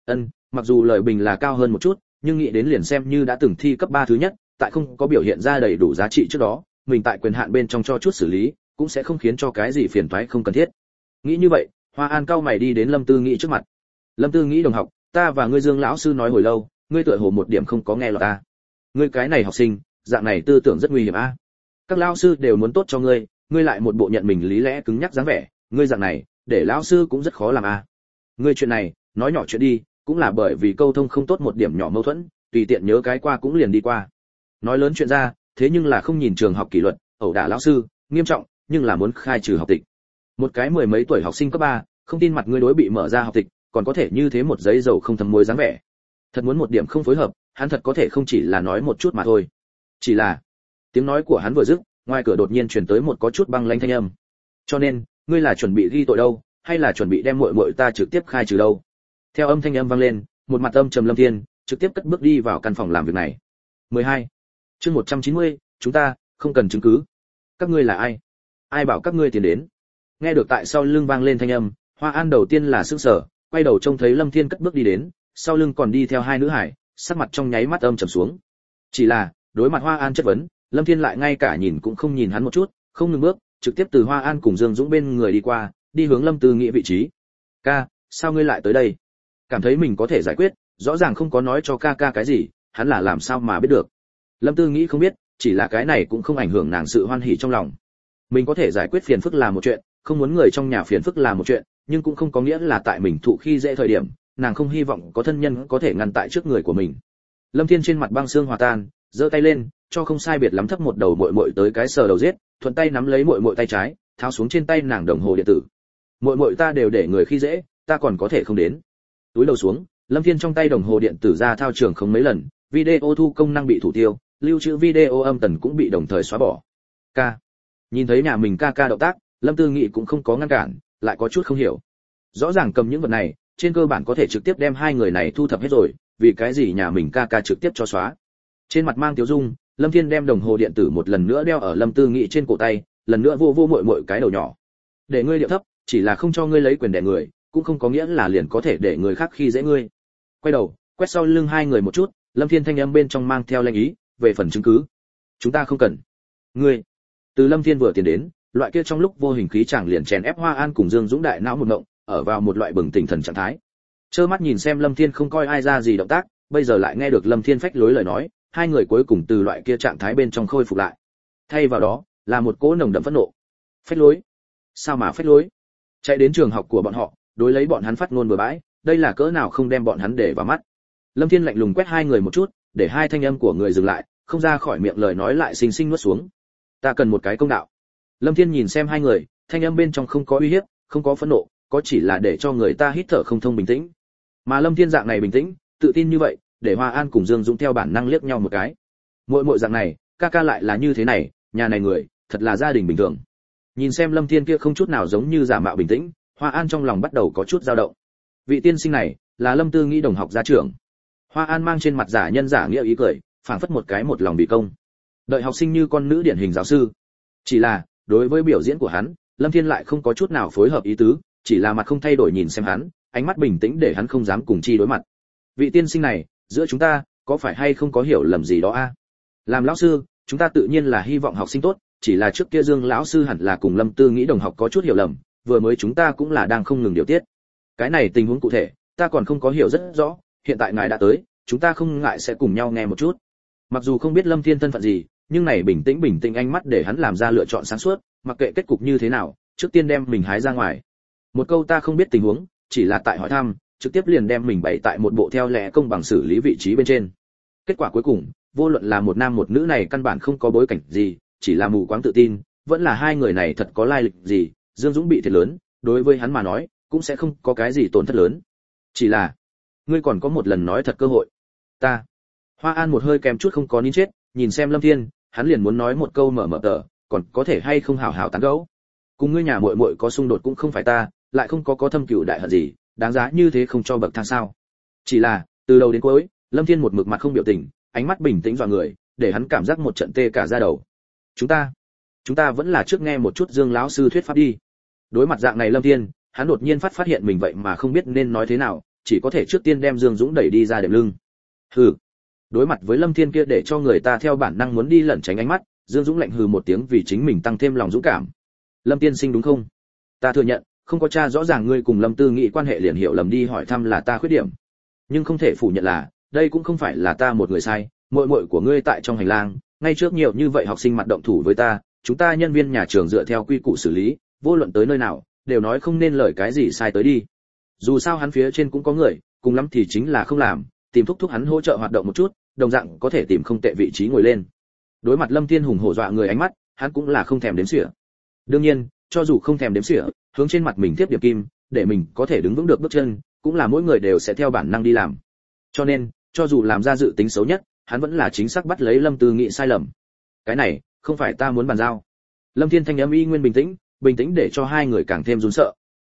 Mặc dù lời bình là cao hơn một chút, nhưng nghĩ đến liền xem như đã từng thi cấp 3 thứ nhất, tại không có biểu hiện ra đầy đủ giá trị trước đó, mình tại quyền hạn bên trong cho chút xử lý, cũng sẽ không khiến cho cái gì phiền toái không cần thiết. Nghĩ như vậy, Hoa An cau mày đi đến Lâm Tư Nghĩ trước mặt. Lâm Tư Nghĩ đồng học, ta và ngươi Dương lão sư nói hồi lâu, ngươi tựa hồ một điểm không có nghe lọt ta. Ngươi cái này học sinh, dạng này tư tưởng rất nguy hiểm a. Các lão sư đều muốn tốt cho ngươi, ngươi lại một bộ nhận mình lý lẽ cứng nhắc dáng vẻ, ngươi dạng này, để lão sư cũng rất khó làm a. Ngươi chuyện này, nói nhỏ chuyện đi, cũng là bởi vì câu thông không tốt một điểm nhỏ mâu thuẫn, tùy tiện nhớ cái qua cũng liền đi qua. Nói lớn chuyện ra, thế nhưng là không nhìn trường học kỷ luật, ẩu đả lão sư, nghiêm trọng, nhưng là muốn khai trừ học tịch. Một cái mười mấy tuổi học sinh cấp 3, không tin mặt ngươi đối bị mở ra học tịch còn có thể như thế một giấy dầu không thấm muối dáng vẻ. Thật muốn một điểm không phối hợp, hắn thật có thể không chỉ là nói một chút mà thôi. Chỉ là tiếng nói của hắn vừa dứt, ngoài cửa đột nhiên truyền tới một có chút băng lãnh thanh âm. Cho nên ngươi là chuẩn bị ghi tội đâu, hay là chuẩn bị đem muội muội ta trực tiếp khai trừ đâu? Theo âm thanh âm vang lên, một mặt âm trầm Lâm Thiên trực tiếp cất bước đi vào căn phòng làm việc này. 12. Chương 190, chúng ta không cần chứng cứ. Các ngươi là ai? Ai bảo các ngươi tiến đến? Nghe được tại sau lưng vang lên thanh âm, Hoa An đầu tiên là sửng sở, quay đầu trông thấy Lâm Thiên cất bước đi đến, sau lưng còn đi theo hai nữ hải, sắc mặt trong nháy mắt âm trầm xuống. Chỉ là, đối mặt Hoa An chất vấn, Lâm Thiên lại ngay cả nhìn cũng không nhìn hắn một chút, không ngừng bước, trực tiếp từ Hoa An cùng Dương Dũng bên người đi qua, đi hướng Lâm Tư Nghị vị trí. "Ca, sao ngươi lại tới đây?" Cảm thấy mình có thể giải quyết, rõ ràng không có nói cho ca ca cái gì, hắn là làm sao mà biết được. Lâm Tư Nghĩ không biết, chỉ là cái này cũng không ảnh hưởng nàng sự hoan hỉ trong lòng. Mình có thể giải quyết phiền phức là một chuyện, không muốn người trong nhà phiền phức là một chuyện, nhưng cũng không có nghĩa là tại mình thụ khi dễ thời điểm, nàng không hy vọng có thân nhân có thể ngăn tại trước người của mình. Lâm Thiên trên mặt băng xương hòa tan, giơ tay lên, cho không sai biệt lắm thấp một đầu muội muội tới cái sờ đầu giết, thuận tay nắm lấy muội muội tay trái, tháo xuống trên tay nàng đồng hồ điện tử. Muội muội ta đều để người khi dễ, ta còn có thể không đến. Túi đầu xuống, Lâm Thiên trong tay đồng hồ điện tử ra thao trường không mấy lần, video thu công năng bị thủ tiêu, lưu trữ video âm tần cũng bị đồng thời xóa bỏ. Ca. Nhìn thấy nhà mình ca ca động tác, Lâm Tư Nghị cũng không có ngăn cản, lại có chút không hiểu. Rõ ràng cầm những vật này, trên cơ bản có thể trực tiếp đem hai người này thu thập hết rồi, vì cái gì nhà mình ca ca trực tiếp cho xóa. Trên mặt mang tiêu dung, Lâm Thiên đem đồng hồ điện tử một lần nữa đeo ở Lâm Tư Nghị trên cổ tay, lần nữa vô vô muội muội cái đầu nhỏ. Để ngươi điệu thấp, chỉ là không cho ngươi lấy quyền đè người, cũng không có nghĩa là liền có thể để người khác khi dễ ngươi. Quay đầu, quét sau lưng hai người một chút, Lâm Thiên thanh âm bên trong mang theo lệnh ý, về phần chứng cứ, chúng ta không cần. Ngươi. Từ Lâm Thiên vừa tiến đến, loại kia trong lúc vô hình khí chàng liền chèn ép Hoa An cùng Dương Dũng đại não một ngộng, ở vào một loại bừng tỉnh thần trạng thái. Trơ mắt nhìn xem Lâm Thiên không coi ai ra gì động tác, bây giờ lại nghe được Lâm Thiên phách lối lời nói, hai người cuối cùng từ loại kia trạng thái bên trong khôi phục lại. Thay vào đó, là một cỗ nồng đậm phẫn nộ. Phách lối? Sao mà phách lối? Chạy đến trường học của bọn họ, đối lấy bọn hắn phát ngôn bừa bãi, đây là cỡ nào không đem bọn hắn để vào mắt. Lâm Thiên lạnh lùng quét hai người một chút, để hai thanh âm của người dừng lại, không ra khỏi miệng lời nói lại xinh xinh nuốt xuống. Ta cần một cái công đạo. Lâm Thiên nhìn xem hai người, thanh âm bên trong không có uy hiếp, không có phẫn nộ, có chỉ là để cho người ta hít thở không thông bình tĩnh. Mà Lâm Thiên dạng này bình tĩnh, tự tin như vậy, để Hoa An cùng Dương Dũng theo bản năng liếc nhau một cái. Muội muội dạng này, ca ca lại là như thế này, nhà này người, thật là gia đình bình thường. Nhìn xem Lâm Thiên kia không chút nào giống như giả mạo bình tĩnh, Hoa An trong lòng bắt đầu có chút dao động. Vị tiên sinh này, là Lâm Tư Nghĩ đồng học gia trưởng. Hoa An mang trên mặt giả nhân giả nghĩa ý cười, phảng phất một cái một lòng bị công. Đợi học sinh như con nữ điển hình giáo sư. Chỉ là, đối với biểu diễn của hắn, Lâm Thiên lại không có chút nào phối hợp ý tứ, chỉ là mặt không thay đổi nhìn xem hắn, ánh mắt bình tĩnh để hắn không dám cùng chi đối mặt. Vị tiên sinh này, giữa chúng ta, có phải hay không có hiểu lầm gì đó a? Làm lão sư, chúng ta tự nhiên là hy vọng học sinh tốt, chỉ là trước kia Dương lão sư hẳn là cùng Lâm Tư Nghĩ đồng học có chút hiểu lầm, vừa mới chúng ta cũng là đang không ngừng điều tiết. Cái này tình huống cụ thể, ta còn không có hiểu rất rõ, hiện tại ngài đã tới, chúng ta không ngại sẽ cùng nhau nghe một chút. Mặc dù không biết Lâm Thiên thân phận gì, nhưng này bình tĩnh ánh mắt để hắn làm ra lựa chọn sáng suốt, mặc kệ kết cục như thế nào, trước tiên đem mình hái ra ngoài. Một câu ta không biết tình huống, chỉ là tại hỏi thăm, trực tiếp liền đem mình bày tại một bộ theo lẽ công bằng xử lý vị trí bên trên. Kết quả cuối cùng, vô luận là một nam một nữ này căn bản không có bối cảnh gì, chỉ là mù quáng tự tin, vẫn là hai người này thật có lai lịch gì, Dương Dũng bị thiệt lớn, đối với hắn mà nói, cũng sẽ không có cái gì tổn thất lớn. Chỉ là, ngươi còn có một lần nói thật cơ hội. Ta. Hoa An một hơi kèm chút không có nín chết, nhìn xem Lâm Thiên, hắn liền muốn nói một câu mở tờ, còn có thể hay không hảo hảo tán gẫu. Cùng ngươi nhà muội muội có xung đột cũng không phải ta, lại không có thâm cừu đại hận gì, đáng giá như thế không cho bậc thang sao? Chỉ là, từ đầu đến cuối, Lâm Thiên một mực mặt không biểu tình, ánh mắt bình tĩnh dọa người, để hắn cảm giác một trận tê cả da đầu. Chúng ta vẫn là trước nghe một chút Dương lão sư thuyết pháp đi. Đối mặt dạng này Lâm Thiên, hắn đột nhiên phát hiện mình vậy mà không biết nên nói thế nào, chỉ có thể trước tiên đem Dương Dũng đẩy đi ra đệm lưng. Hừ. Đối mặt với Lâm Thiên kia để cho người ta theo bản năng muốn đi lẩn tránh ánh mắt, Dương Dũng lạnh hừ một tiếng vì chính mình tăng thêm lòng dũng cảm. Lâm tiên sinh đúng không? Ta thừa nhận, không có tra rõ ràng ngươi cùng Lâm Tư Nghị quan hệ liền hiểu lầm đi hỏi thăm là ta khuyết điểm. Nhưng không thể phủ nhận là, đây cũng không phải là ta một người sai, muội muội của ngươi tại trong hành lang, ngay trước nhiều như vậy học sinh mặt động thủ với ta, chúng ta nhân viên nhà trường dựa theo quy củ xử lý, vô luận tới nơi nào, đều nói không nên lời cái gì sai tới đi. Dù sao hắn phía trên cũng có người, cùng lắm thì chính là không làm, tìm thúc hắn hỗ trợ hoạt động một chút, đồng dạng có thể tìm không tệ vị trí ngồi lên. Đối mặt Lâm Thiên hùng hổ dọa người ánh mắt, hắn cũng là không thèm đếm xỉa. Đương nhiên, cho dù không thèm đếm xỉa, hướng trên mặt mình tiếp điệp kim, để mình có thể đứng vững được bước chân, cũng là mỗi người đều sẽ theo bản năng đi làm. Cho nên, cho dù làm ra dự tính xấu nhất, hắn vẫn là chính xác bắt lấy Lâm Tư Nghị sai lầm. Cái này, không phải ta muốn bàn giao. Lâm Thiên thanh âm y nguyên bình tĩnh để cho hai người càng thêm run sợ.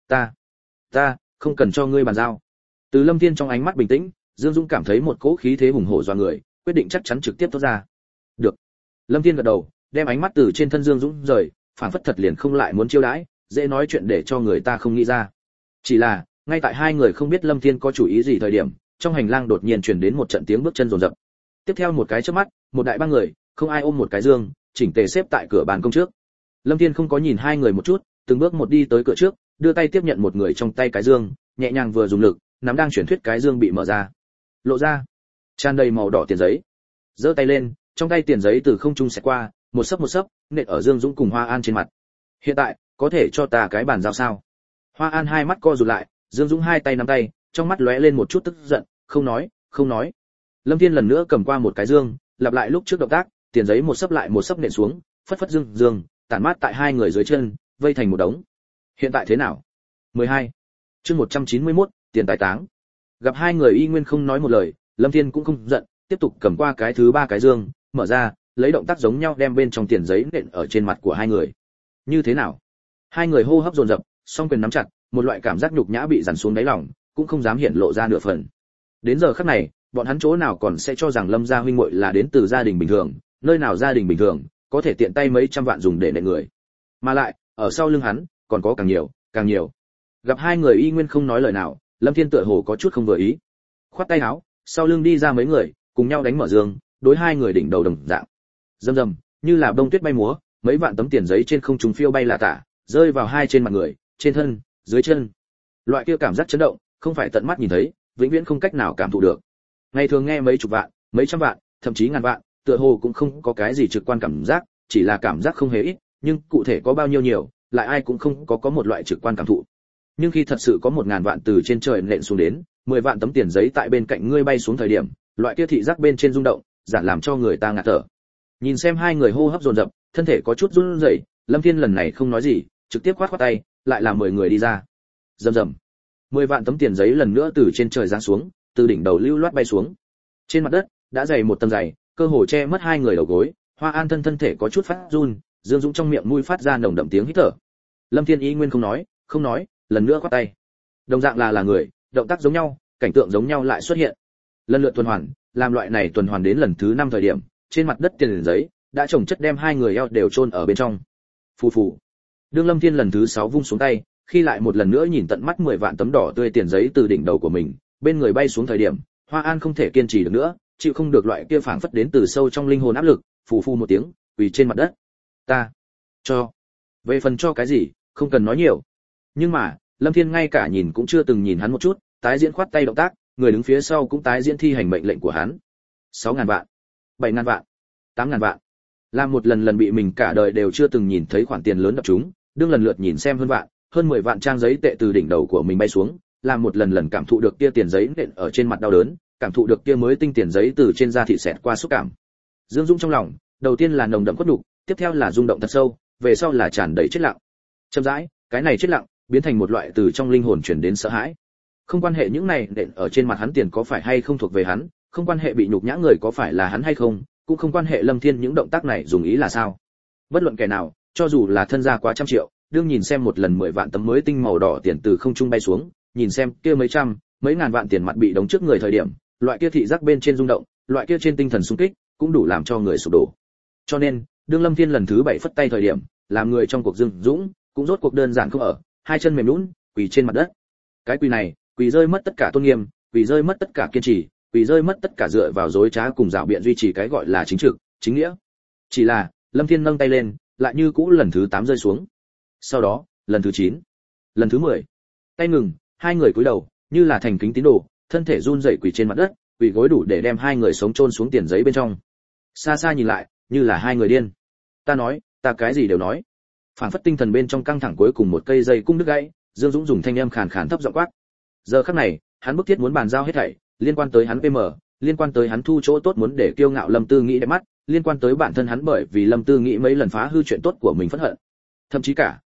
Ta không cần cho ngươi bàn giao. Từ Lâm Thiên trong ánh mắt bình tĩnh, Dương Dũng cảm thấy một cỗ khí thế hùng hổ dọa người, quyết định chắc chắn trực tiếp thốt ra. Được. Lâm Thiên gật đầu, đem ánh mắt từ trên thân Dương Dũng rời, phản phất thật liền không lại muốn chiêu đãi, dễ nói chuyện để cho người ta không nghĩ ra. Chỉ là, ngay tại hai người không biết Lâm Thiên có chủ ý gì thời điểm, trong hành lang đột nhiên truyền đến một trận tiếng bước chân rồn rập. Tiếp theo một cái chớp mắt, một đại ba người, không ai ôm một cái dương, chỉnh tề xếp tại cửa ban công trước. Lâm Thiên không có nhìn hai người một chút, từng bước một đi tới cửa trước, đưa tay tiếp nhận một người trong tay cái dương, nhẹ nhàng vừa dùng lực, nắm đang chuyển thuyết cái dương bị mở ra. Lộ ra tràn đầy màu đỏ tiền giấy. Giơ tay lên, trong tay tiền giấy từ không trung xẹt qua, một sấp nện ở Dương Dũng cùng Hoa An trên mặt. Hiện tại, có thể cho ta cái bàn giao sao? Hoa An hai mắt co rụt lại, Dương Dũng hai tay nắm tay, trong mắt lóe lên một chút tức giận, không nói. Lâm Thiên lần nữa cầm qua một cái dương, lặp lại lúc trước động tác, tiền giấy một sấp nện xuống, phất phất dương, tản mát tại hai người dưới chân, vây thành một đống. Hiện tại thế nào? 12. Chương 191, tiền tài táng. Gặp hai người y nguyên không nói một lời, Lâm Thiên cũng không giận, tiếp tục cầm qua cái thứ ba cái dương, mở ra, lấy động tác giống nhau đem bên trong tiền giấy nện ở trên mặt của hai người. Như thế nào? Hai người hô hấp dồn dập, song quyền nắm chặt, một loại cảm giác nhục nhã bị dằn xuống đáy lòng, cũng không dám hiện lộ ra nửa phần. Đến giờ khắc này, bọn hắn chỗ nào còn sẽ cho rằng Lâm gia huynh muội là đến từ gia đình bình thường, nơi nào gia đình bình thường có thể tiện tay mấy trăm vạn dùng để nện người. Mà lại, ở sau lưng hắn, còn có càng nhiều. Gặp hai người y nguyên không nói lời nào, Lâm Thiên tựa hồ có chút không vừa ý. Khoát tay áo, sau lưng đi ra mấy người, cùng nhau đánh mở giường, đối hai người đỉnh đầu đồng dạng. Rầm, như là bông tuyết bay múa, mấy vạn tấm tiền giấy trên không trung phiêu bay là tả, rơi vào hai trên mặt người, trên thân, dưới chân. Loại kia cảm giác chấn động, không phải tận mắt nhìn thấy, vĩnh viễn không cách nào cảm thụ được. Ngày thường nghe mấy chục vạn, mấy trăm vạn, thậm chí ngàn vạn, tựa hồ cũng không có cái gì trực quan cảm giác, chỉ là cảm giác không hề ít, nhưng cụ thể có bao nhiêu nhiều, lại ai cũng không có một loại trực quan cảm thụ. Nhưng khi thật sự có 1000 vạn từ trên trời nện xuống đến, 10 vạn tấm tiền giấy tại bên cạnh ngươi bay xuống thời điểm, loại kia thị giác bên trên rung động, giản làm cho người ta ngạt thở. Nhìn xem hai người hô hấp dồn dập, thân thể có chút run rẩy, Lâm Thiên lần này không nói gì, trực tiếp khoát tay, lại là 10 người đi ra. Rầm. 10 vạn tấm tiền giấy lần nữa từ trên trời giáng xuống, từ đỉnh đầu lưu loát bay xuống. Trên mặt đất đã dày một tầng dày, cơ hồ che mất hai người đầu gối, Hoa An thân thể có chút phát run, Dương Dũng trong miệng mũi phát ra nồng đậm tiếng hít thở. Lâm Thiên ý nguyên không nói, lần nữa khoát tay. Đồng dạng là người, động tác giống nhau, cảnh tượng giống nhau lại xuất hiện. Lần lượt tuần hoàn, làm loại này tuần hoàn đến lần thứ 5 thời điểm, trên mặt đất tiền giấy đã chồng chất đem hai người eo đều chôn ở bên trong. Phù. Đương Lâm Thiên lần thứ 6 vung xuống tay, khi lại một lần nữa nhìn tận mắt 10 vạn tấm đỏ tươi tiền giấy từ đỉnh đầu của mình, bên người bay xuống thời điểm, Hoa An không thể kiên trì được nữa, chịu không được loại kia phảng phất đến từ sâu trong linh hồn áp lực, phù một tiếng, quỳ trên mặt đất. Ta cho. Về phần cho cái gì, không cần nói nhiều. Nhưng mà, Lâm Thiên ngay cả nhìn cũng chưa từng nhìn hắn một chút, tái diễn khoát tay động tác, người đứng phía sau cũng tái diễn thi hành mệnh lệnh của hắn. 6000 vạn, 7000 vạn, 8000 vạn. Làm một lần bị mình cả đời đều chưa từng nhìn thấy khoản tiền lớn đập chúng, đương lần lượt nhìn xem hơn 10 vạn trang giấy tệ từ đỉnh đầu của mình bay xuống, làm một lần cảm thụ được kia tiền giấy nện ở trên mặt đau đớn, cảm thụ được kia mới tinh tiền giấy từ trên da thịt xẹt qua xúc cảm. Dương Dũng trong lòng, đầu tiên là nồng đậm khuất nhục, tiếp theo là rung động thật sâu, về sau là tràn đầy chết lặng. Chậm rãi, cái này chết lặng biến thành một loại từ trong linh hồn truyền đến sợ hãi. Không quan hệ những này nện ở trên mặt hắn tiền có phải hay không thuộc về hắn, không quan hệ bị nhục nhã người có phải là hắn hay không, cũng không quan hệ Lâm Thiên những động tác này dùng ý là sao. Bất luận kẻ nào, cho dù là thân gia quá trăm triệu, đương nhìn xem một lần 10 vạn tấm mới tinh màu đỏ tiền từ không trung bay xuống, nhìn xem kia mấy trăm, mấy ngàn vạn tiền mặt bị đóng trước người thời điểm, loại kia thị giác bên trên rung động, loại kia trên tinh thần xung kích, cũng đủ làm cho người sụp đổ. Cho nên, đương Lâm Thiên lần thứ 7 phất tay thời điểm, làm người trong cuộc Dương Dũng, cũng rốt cuộc đơn giản không ở, hai chân mềm nhũn, quỳ trên mặt đất. Cái quỳ này, quỳ rơi mất tất cả tôn nghiêm, quỳ rơi mất tất cả kiên trì, quỳ rơi mất tất cả dựa vào dối trá cùng dạo biện duy trì cái gọi là chính trực, chính nghĩa. Chỉ là, Lâm Thiên nâng tay lên, lại như cũ lần thứ 8 rơi xuống. Sau đó, lần thứ 9, lần thứ 10. Tay ngừng, hai người cúi đầu, như là thành kính tín đồ, thân thể run rẩy quỳ trên mặt đất, quỳ gối đủ để đem hai người sống chôn xuống tiền giấy bên trong. Xa xa nhìn lại, như là hai người điên. Ta nói, ta cái gì đều nói. Phản phất tinh thần bên trong căng thẳng cuối cùng một cây dây cung đứt gãy, Dương Dũng dùng thanh âm khàn khàn thấp giọng quát. Giờ khắc này, hắn bức thiết muốn bàn giao hết thảy, liên quan tới hắn PM, liên quan tới hắn thu chỗ tốt muốn để kiêu ngạo Lâm Tư Nghĩ đẹp mắt, liên quan tới bản thân hắn bởi vì Lâm Tư Nghĩ mấy lần phá hư chuyện tốt của mình phẫn hận. Thậm chí cả,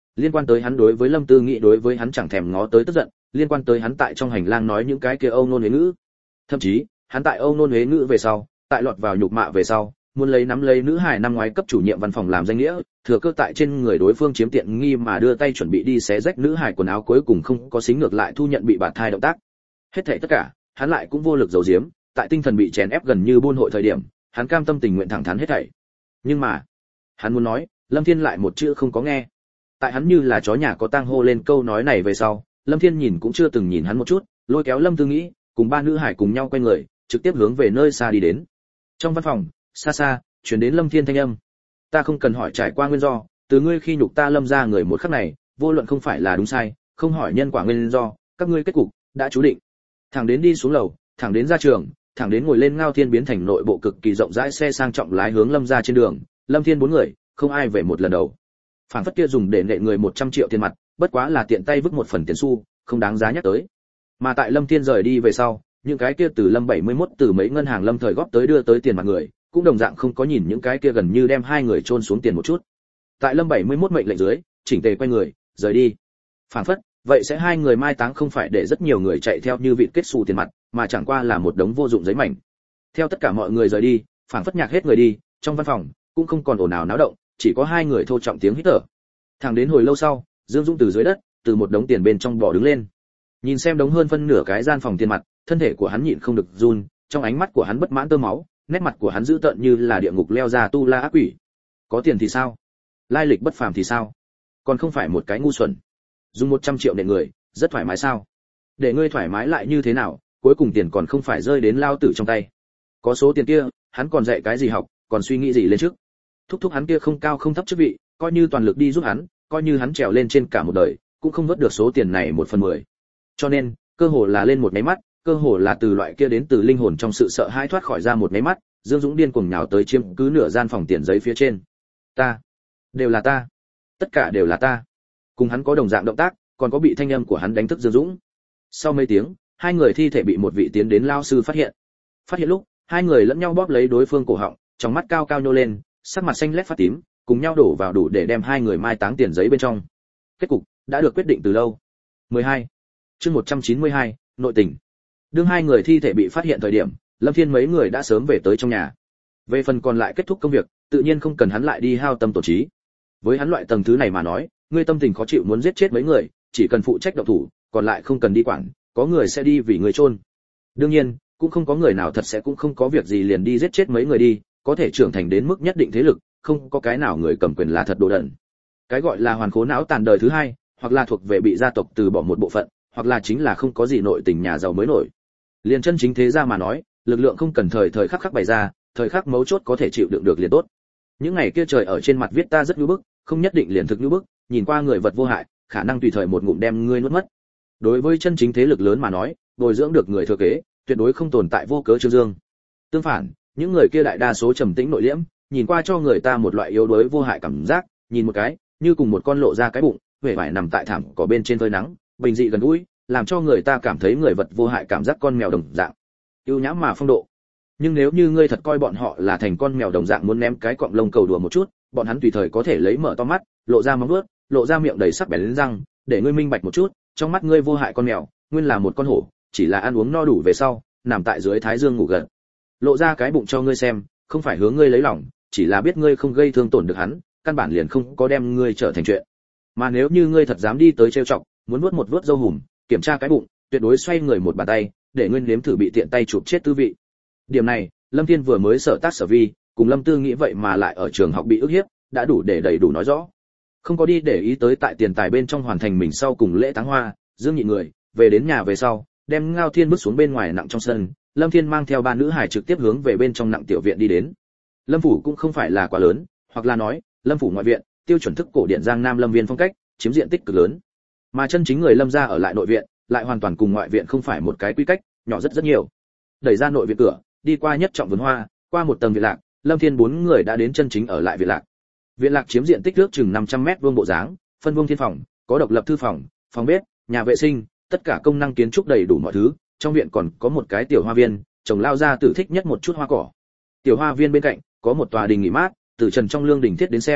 liên quan tới hắn đối với Lâm Tư Nghị đối với hắn chẳng thèm ngó tới tức giận, liên quan tới hắn tại trong hành lang nói những cái kia âu nôn huế ngữ. Thậm chí, hắn tại âu nôn huế ngữ về sau, tại lọt vào nhục mạ về sau, muốn nắm lấy nữ hài năm ngoái cấp chủ nhiệm văn phòng làm danh nghĩa, thừa cơ tại trên người đối phương chiếm tiện nghi mà đưa tay chuẩn bị đi xé rách nữ hài quần áo, cuối cùng không có xính ngược lại thu nhận bị bạt thai động tác. Hết thảy tất cả, hắn lại cũng vô lực giấu giếm, tại tinh thần bị chèn ép gần như buôn hội thời điểm, hắn cam tâm tình nguyện thẳng thắn hết thảy. Nhưng mà, hắn muốn nói, Lâm Thiên lại một chữ không có nghe. Tại hắn như là chó nhà có tang hô lên câu nói này về sau, Lâm Thiên nhìn cũng chưa từng nhìn hắn một chút, lôi kéo Lâm Tư Nghĩ, cùng ba nữ hải cùng nhau quay người, trực tiếp hướng về nơi xa đi đến. Trong văn phòng, xa xa, truyền đến Lâm Thiên thanh âm. Ta không cần hỏi trải qua nguyên do, từ ngươi khi nhục ta Lâm gia người một khắc này, vô luận không phải là đúng sai, không hỏi nhân quả nguyên do, các ngươi kết cục đã chú định. Thẳng đến đi xuống lầu, thẳng đến ra trường, thẳng đến ngồi lên Ngao Thiên biến thành nội bộ cực kỳ rộng rãi xe sang trọng lái hướng Lâm gia trên đường, Lâm Thiên bốn người, không ai về một lần đầu. Phản phất kia dùng để nệ người 100 triệu tiền mặt, bất quá là tiện tay vứt một phần tiền xu, không đáng giá nhắc tới. Mà tại Lâm Thiên rời đi về sau, những cái kia từ Lâm 71 từ mấy ngân hàng Lâm thời góp tới đưa tới tiền mặt người, cũng đồng dạng không có nhìn những cái kia gần như đem hai người chôn xuống tiền một chút. Tại Lâm 71 mệnh lệnh dưới, chỉnh tề quay người, rời đi. Phản phất, vậy sẽ hai người mai táng không phải để rất nhiều người chạy theo như vịt kết xù tiền mặt, mà chẳng qua là một đống vô dụng giấy mảnh. Theo tất cả mọi người rời đi, phản phất nhạc hết người đi, trong văn phòng cũng không còn ồn ào náo động, chỉ có hai người thô trọng tiếng hít thở. Thẳng đến hồi lâu sau, Dương Dũng từ dưới đất, từ một đống tiền bên trong bò đứng lên. Nhìn xem đống hơn phân nửa cái gian phòng tiền mặt, thân thể của hắn nhịn không được run, trong ánh mắt của hắn bất mãn tơ máu, nét mặt của hắn dữ tợn như là địa ngục leo ra tu la ác quỷ. Có tiền thì sao? Lai lịch bất phàm thì sao? Còn không phải một cái ngu xuẩn. Dùng 100 triệu để người, rất thoải mái sao? Để ngươi thoải mái lại như thế nào, cuối cùng tiền còn không phải rơi đến lao tử trong tay. Có số tiền kia, hắn còn dạy cái gì học, còn suy nghĩ gì lên trước? Thúc thúc hắn kia không cao không thấp chức vị, coi như toàn lực đi giúp hắn, coi như hắn trèo lên trên cả một đời, cũng không vớt được số tiền này 1/10. Cho nên, cơ hồ là lên một cái mắt, cơ hồ là từ loại kia đến từ linh hồn trong sự sợ hãi thoát khỏi ra một cái mắt, Dương Dũng điên cuồng nhào tới chiếm cứ nửa gian phòng tiền giấy phía trên. Ta, đều là ta, tất cả đều là ta. Cùng hắn có đồng dạng động tác, còn có bị thanh âm của hắn đánh thức Dương Dũng. Sau mấy tiếng, hai người thi thể bị một vị tiến đến lao sư phát hiện. Phát hiện lúc, hai người lẫn nhau bóp lấy đối phương cổ họng, trong mắt cao cao nhô lên, sắc mặt xanh lét phát tím, cùng nhau đổ vào đủ để đem hai người mai táng tiền giấy bên trong. Kết cục đã được quyết định từ lâu. 12. Chương 192, nội tình. Đương hai người thi thể bị phát hiện thời điểm, Lâm Thiên mấy người đã sớm về tới trong nhà. Về phần còn lại kết thúc công việc, tự nhiên không cần hắn lại đi hao tâm tổn trí. Với hắn loại tầng thứ này mà nói, ngươi tâm tình khó chịu muốn giết chết mấy người, chỉ cần phụ trách động thủ, còn lại không cần đi quản, có người sẽ đi vì người chôn. Đương nhiên, cũng không có người nào thật sẽ cũng không có việc gì liền đi giết chết mấy người đi, có thể trưởng thành đến mức nhất định thế lực, không có cái nào người cầm quyền là thật đồ đần. Cái gọi là hoàn khố não tàn đời thứ hai, hoặc là thuộc về bị gia tộc từ bỏ một bộ phận, hoặc là chính là không có gì nội tình nhà giàu mới nổi. Liền chân chính thế gia mà nói, lực lượng không cần thời thời khắc khắc bày ra, thời khắc mấu chốt có thể chịu đựng được liền tốt. Những ngày kia trời ở trên mặt viết ta rất nhu bức, không nhất định liền thực nhu bức, nhìn qua người vật vô hại, khả năng tùy thời một ngụm đem ngươi nuốt mất. Đối với chân chính thế lực lớn mà nói, bồi dưỡng được người thừa kế, tuyệt đối không tồn tại vô cớ trương dương. Tương phản, những người kia đại đa số trầm tĩnh nội liễm, nhìn qua cho người ta một loại yếu đuối vô hại cảm giác, nhìn một cái, như cùng một con lộ ra cái bụng, vẻ vải nằm tại thảm cỏ bên trên phơi nắng, bình dị gần gũi, làm cho người ta cảm thấy người vật vô hại cảm giác con mèo đồng dạng. Ưu nhãm mà phong độ. Nhưng nếu như ngươi thật coi bọn họ là thành con mèo đồng dạng muốn ném cái cọng lông cầu đùa một chút, bọn hắn tùy thời có thể lấy mở to mắt, lộ ra móng vuốt, lộ ra miệng đầy sắc bén răng, để ngươi minh bạch một chút, trong mắt ngươi vô hại con mèo, nguyên là một con hổ, chỉ là ăn uống no đủ về sau, nằm tại dưới thái dương ngủ gật. Lộ ra cái bụng cho ngươi xem, không phải hướng ngươi lấy lòng, chỉ là biết ngươi không gây thương tổn được hắn, căn bản liền không có đem ngươi trở thành chuyện. Mà nếu như ngươi thật dám đi tới trêu chọc, muốn vuốt một vuốt râu hùm, kiểm tra cái bụng, tuyệt đối xoay người một bàn tay, để ngươi nếm thử bị tiện tay chụp chết tư vị. Điểm này, Lâm Thiên vừa mới sở tác sở vi, cùng Lâm Tư nghĩ vậy mà lại ở trường học bị ức hiếp, đã đủ để đầy đủ nói rõ. Không có đi để ý tới tại tiền tài bên trong hoàn thành mình sau cùng lễ táng hoa, Dương nhị người, về đến nhà về sau, đem Ngao Thiên bước xuống bên ngoài nặng trong sân, Lâm Thiên mang theo ba nữ hài trực tiếp hướng về bên trong nặng tiểu viện đi đến. Lâm phủ cũng không phải là quá lớn, hoặc là nói, Lâm phủ ngoại viện, tiêu chuẩn thức cổ điển Giang Nam Lâm viên phong cách, chiếm diện tích cực lớn. Mà chân chính người Lâm gia ở lại nội viện, lại hoàn toàn cùng ngoại viện không phải một cái quy cách, nhỏ rất nhiều. Đẩy ra nội viện cửa, đi qua nhất trọng vườn hoa, qua một tầng viện lạc, Lâm Thiên bốn người đã đến chân chính ở lại viện lạc. Viện lạc chiếm diện tích ước chừng 500 mét vuông bộ dáng, phân vuông thiên phòng, có độc lập thư phòng, phòng bếp, nhà vệ sinh, tất cả công năng kiến trúc đầy đủ mọi thứ. Trong viện còn có một cái tiểu hoa viên, trồng lao ra tự thích nhất một chút hoa cỏ. Tiểu hoa viên bên cạnh có một tòa đình nghỉ mát, từ trần trong lương đình thiết đến xem,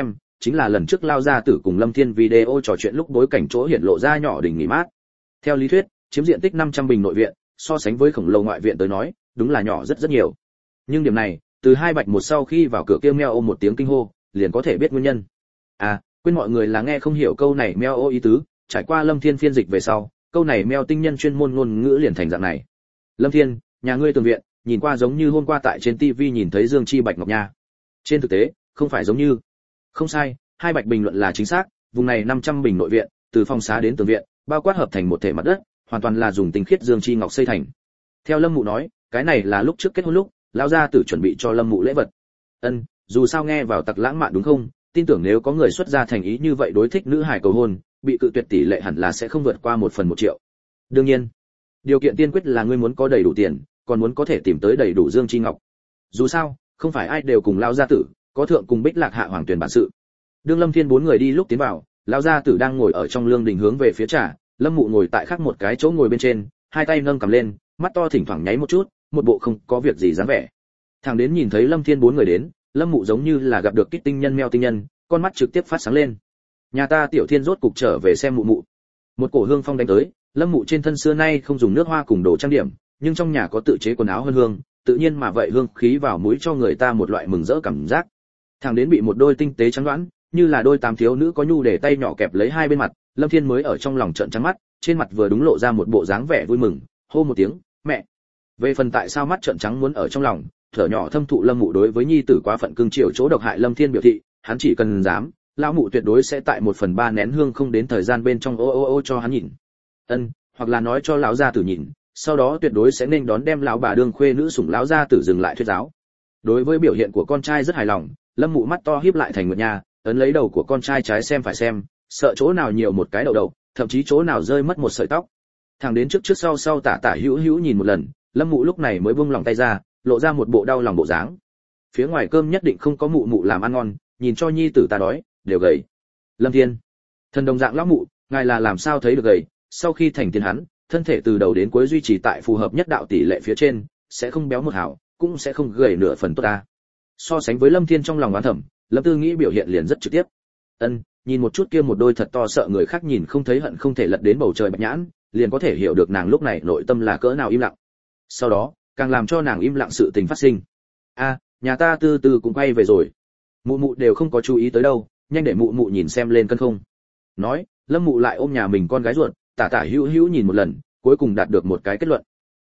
chính là lần trước lao gia tử cùng Lâm Thiên video trò chuyện lúc bối cảnh chỗ hiện lộ ra nhỏ đỉnh nghỉ mát. Theo lý thuyết, chiếm diện tích 500 bình nội viện, so sánh với khổng lồ ngoại viện tới nói, đúng là nhỏ rất rất nhiều. Nhưng điểm này, từ hai bạch một sau khi vào cửa kêu meo ôm một tiếng kinh hô, liền có thể biết nguyên nhân. À, quên mọi người là nghe không hiểu câu này meo ô ý tứ, trải qua Lâm Thiên phiên dịch về sau, câu này meo tinh nhân chuyên môn ngôn ngữ liền thành dạng này. Lâm Thiên, nhà ngươi tường viện, nhìn qua giống như hôm qua tại trên TV nhìn thấy Dương Chi Bạch Ngọc nha. Trên thực tế, không phải giống như. Không sai, hai bạch bình luận là chính xác, vùng này 500 bình nội viện, từ phòng xá đến tường viện, bao quát hợp thành một thể mặt đất, hoàn toàn là dùng tinh khiết Dương Chi Ngọc xây thành. Theo Lâm Mụ nói, cái này là lúc trước kết hôn lúc, lão gia tử chuẩn bị cho Lâm Mụ lễ vật. Dù sao nghe vào tặc lãng mạn đúng không? Tin tưởng nếu có người xuất gia thành ý như vậy đối thích nữ hài cầu hôn, bị cự tuyệt tỷ lệ hẳn là sẽ không vượt qua 1/1 triệu. Đương nhiên, điều kiện tiên quyết là ngươi muốn có đầy đủ tiền, còn muốn có thể tìm tới đầy đủ Dương Chi Ngọc. Dù sao, không phải ai đều cùng lão gia tử, có thượng cùng Bích Lạc Hạ Hoàng tuyển bản sự. Đương Lâm Thiên bốn người đi lúc tiến vào, lão gia tử đang ngồi ở trong lương đình hướng về phía trà, Lâm Mụ ngồi tại khác một cái chỗ ngồi bên trên, hai tay nâng cầm lên, mắt to thỉnh thoảng nháy một chút, một bộ không có việc gì dáng vẻ. Thằng đến nhìn thấy Lâm Thiên bốn người đến, Lâm Mụ giống như là gặp được kích tinh nhân meo tinh nhân, con mắt trực tiếp phát sáng lên. Nhà ta Tiểu Thiên rốt cục trở về xem Mụ Mụ. Một cổ hương phong đánh tới, Lâm Mụ trên thân xưa nay không dùng nước hoa cùng đồ trang điểm, nhưng trong nhà có tự chế quần áo hơn hương, tự nhiên mà vậy hương khí vào mũi cho người ta một loại mừng rỡ cảm giác. Thằng đến bị một đôi tinh tế trắng đoán, như là đôi tám thiếu nữ có nhu để tay nhỏ kẹp lấy hai bên mặt, Lâm Thiên mới ở trong lòng trợn trắng mắt, trên mặt vừa đúng lộ ra một bộ dáng vẻ vui mừng, hô một tiếng, "Mẹ." Về phần tại sao mắt trợn trắng muốn ở trong lòng, thở nhỏ thâm thụ Lâm Mụ đối với nhi tử quá phận cương triều chỗ độc hại Lâm Thiên biểu thị, hắn chỉ cần dám, lão mụ tuyệt đối sẽ tại 1/3 nén hương không đến thời gian bên trong ô cho hắn nhìn. Hoặc là nói cho lão gia tử nhìn, sau đó tuyệt đối sẽ nên đón đem lão bà đương khuê nữ sủng lão gia tử dừng lại thuyết giáo. Đối với biểu hiện của con trai rất hài lòng, Lâm Mụ mắt to híp lại thành một nhà, ấn lấy đầu của con trai trái xem phải xem, sợ chỗ nào nhiều một cái đầu, thậm chí chỗ nào rơi mất một sợi tóc. Thằng đến trước sau tả hữu hữu nhìn một lần, Lâm Mụ lúc này mới buông lòng tay ra, lộ ra một bộ đau lòng bộ dáng. Phía ngoài cơm nhất định không có Mụ Mụ làm ăn ngon, nhìn cho nhi tử ta đói, đều gầy. Lâm Thiên, thần đồng dạng lão mụ, ngài là làm sao thấy được gầy? Sau khi thành tiên hắn, thân thể từ đầu đến cuối duy trì tại phù hợp nhất đạo tỷ lệ phía trên, sẽ không béo một hào, cũng sẽ không gầy nửa phần tốt ta. So sánh với Lâm Thiên trong lòng oán thầm, Lâm Tư nghĩ biểu hiện liền rất trực tiếp. Nhìn một chút kia một đôi thật to sợ người khác nhìn không thấy hận không thể lật đến bầu trời bạch nhãn, liền có thể hiểu được nàng lúc này nội tâm là cỡ nào im lặng. Sau đó, càng làm cho nàng im lặng sự tình phát sinh. Nhà ta Tư Tư cũng quay về rồi. Mụ Mụ đều không có chú ý tới đâu, nhanh để Mụ Mụ nhìn xem lên cân không. Nói, Lâm Mụ lại ôm nhà mình con gái ruột, tả hữu hữu nhìn một lần, cuối cùng đạt được một cái kết luận.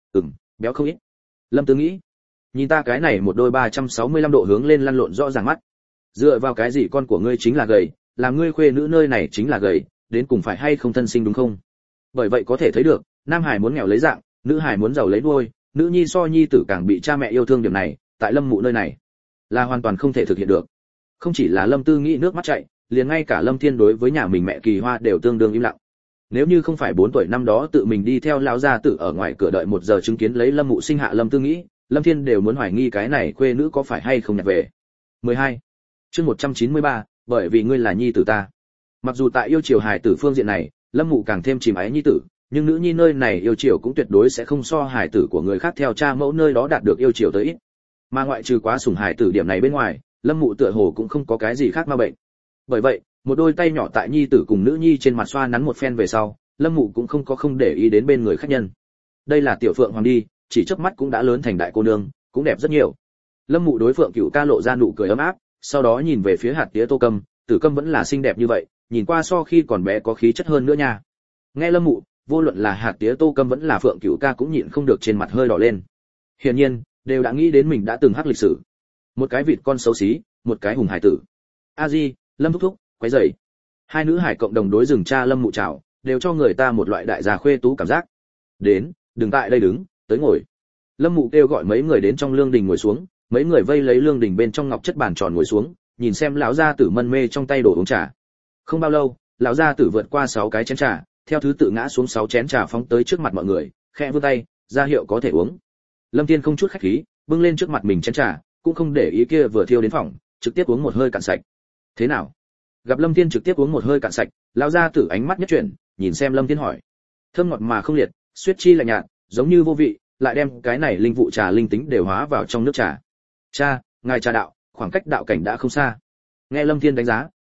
Béo không ít. Lâm Tư nghĩ, nhìn ta cái này một đôi 365 độ hướng lên lăn lộn rõ ràng mắt. Dựa vào cái gì con của ngươi chính là gầy, làm ngươi khuê nữ nơi này chính là gầy, đến cùng phải hay không thân sinh đúng không? Bởi vậy có thể thấy được, nam hải muốn nghèo lấy dạng, nữ hải muốn giàu lấy nuôi, nữ nhi so nhi tử càng bị cha mẹ yêu thương điểm này, tại Lâm Mụ nơi này là hoàn toàn không thể thực hiện được. Không chỉ là Lâm Tư nghĩ nước mắt chảy, liền ngay cả Lâm Thiên đối với nhà mình mẹ Kỳ Hoa đều tương đương im lặng. Nếu như không phải 4 tuổi năm đó tự mình đi theo lão gia tử ở ngoài cửa đợi 1 giờ chứng kiến lấy Lâm Mụ sinh hạ Lâm Tư nghĩ, Lâm Thiên đều muốn hoài nghi cái này khuê nữ có phải hay không nhặt về. 12. Chương 193, bởi vì ngươi là nhi tử ta. Mặc dù tại yêu chiều hài tử phương diện này, Lâm Mụ càng thêm chìm ái nhi tử, nhưng nữ nhi nơi này yêu chiều cũng tuyệt đối sẽ không so hài tử của người khác theo cha mẫu nơi đó đạt được yêu chiều tới ít. Mà ngoại trừ quá sủng hài tử điểm này bên ngoài, Lâm Mụ tựa hồ cũng không có cái gì khác ma bệnh. Bởi vậy, một đôi tay nhỏ tại nhi tử cùng nữ nhi trên mặt xoa nắn một phen về sau, Lâm Mụ cũng không để ý đến bên người khách nhân. Đây là tiểu Phượng Hoàng đi, chỉ chớp mắt cũng đã lớn thành đại cô nương, cũng đẹp rất nhiều. Lâm Mụ đối Phượng Cửu Ca lộ ra nụ cười ấm áp, sau đó nhìn về phía hạt tía Tô Câm, Tử Câm vẫn là xinh đẹp như vậy, nhìn qua so khi còn bé có khí chất hơn nữa nha. Nghe Lâm Mụ, vô luận là hạt tía Tô Câm vẫn là Phượng Cửu Ca cũng nhịn không được trên mặt hơi đỏ lên. Hiển nhiên, đều đã nghĩ đến mình đã từng hắc lịch sử. Một cái vịt con xấu xí, một cái hùng hải tử. A Di, Lâm thúc thúc, quấy rầy. Hai nữ hải cộng đồng đối rừng cha Lâm Mụ chào, đều cho người ta một loại đại gia khuê tú cảm giác. Đến, đừng tại đây đứng, tới ngồi. Lâm Mụ kêu gọi mấy người đến trong lương đình ngồi xuống, mấy người vây lấy lương đình bên trong ngọc chất bàn tròn ngồi xuống, nhìn xem lão gia tử mân mê trong tay đổ uống trà. Không bao lâu, lão gia tử vượt qua 6 cái chén trà, theo thứ tự ngã xuống 6 chén trà phóng tới trước mặt mọi người, khẽ vươn tay, ra hiệu có thể uống. Lâm Thiên không chút khách khí, bưng lên trước mặt mình chén trà, cũng không để ý kia vừa thiêu đến phòng, trực tiếp uống một hơi cạn sạch. Thế nào? Gặp Lâm Thiên trực tiếp uống một hơi cạn sạch, lão gia tử ánh mắt nhất chuyển, nhìn xem Lâm Thiên hỏi. Thơm ngọt mà không liệt, suyết chi lạnh nhạt, giống như vô vị, lại đem cái này linh vụ trà linh tính đều hóa vào trong nước trà. Cha, ngài trà đạo, khoảng cách đạo cảnh đã không xa. Nghe Lâm Thiên đánh giá,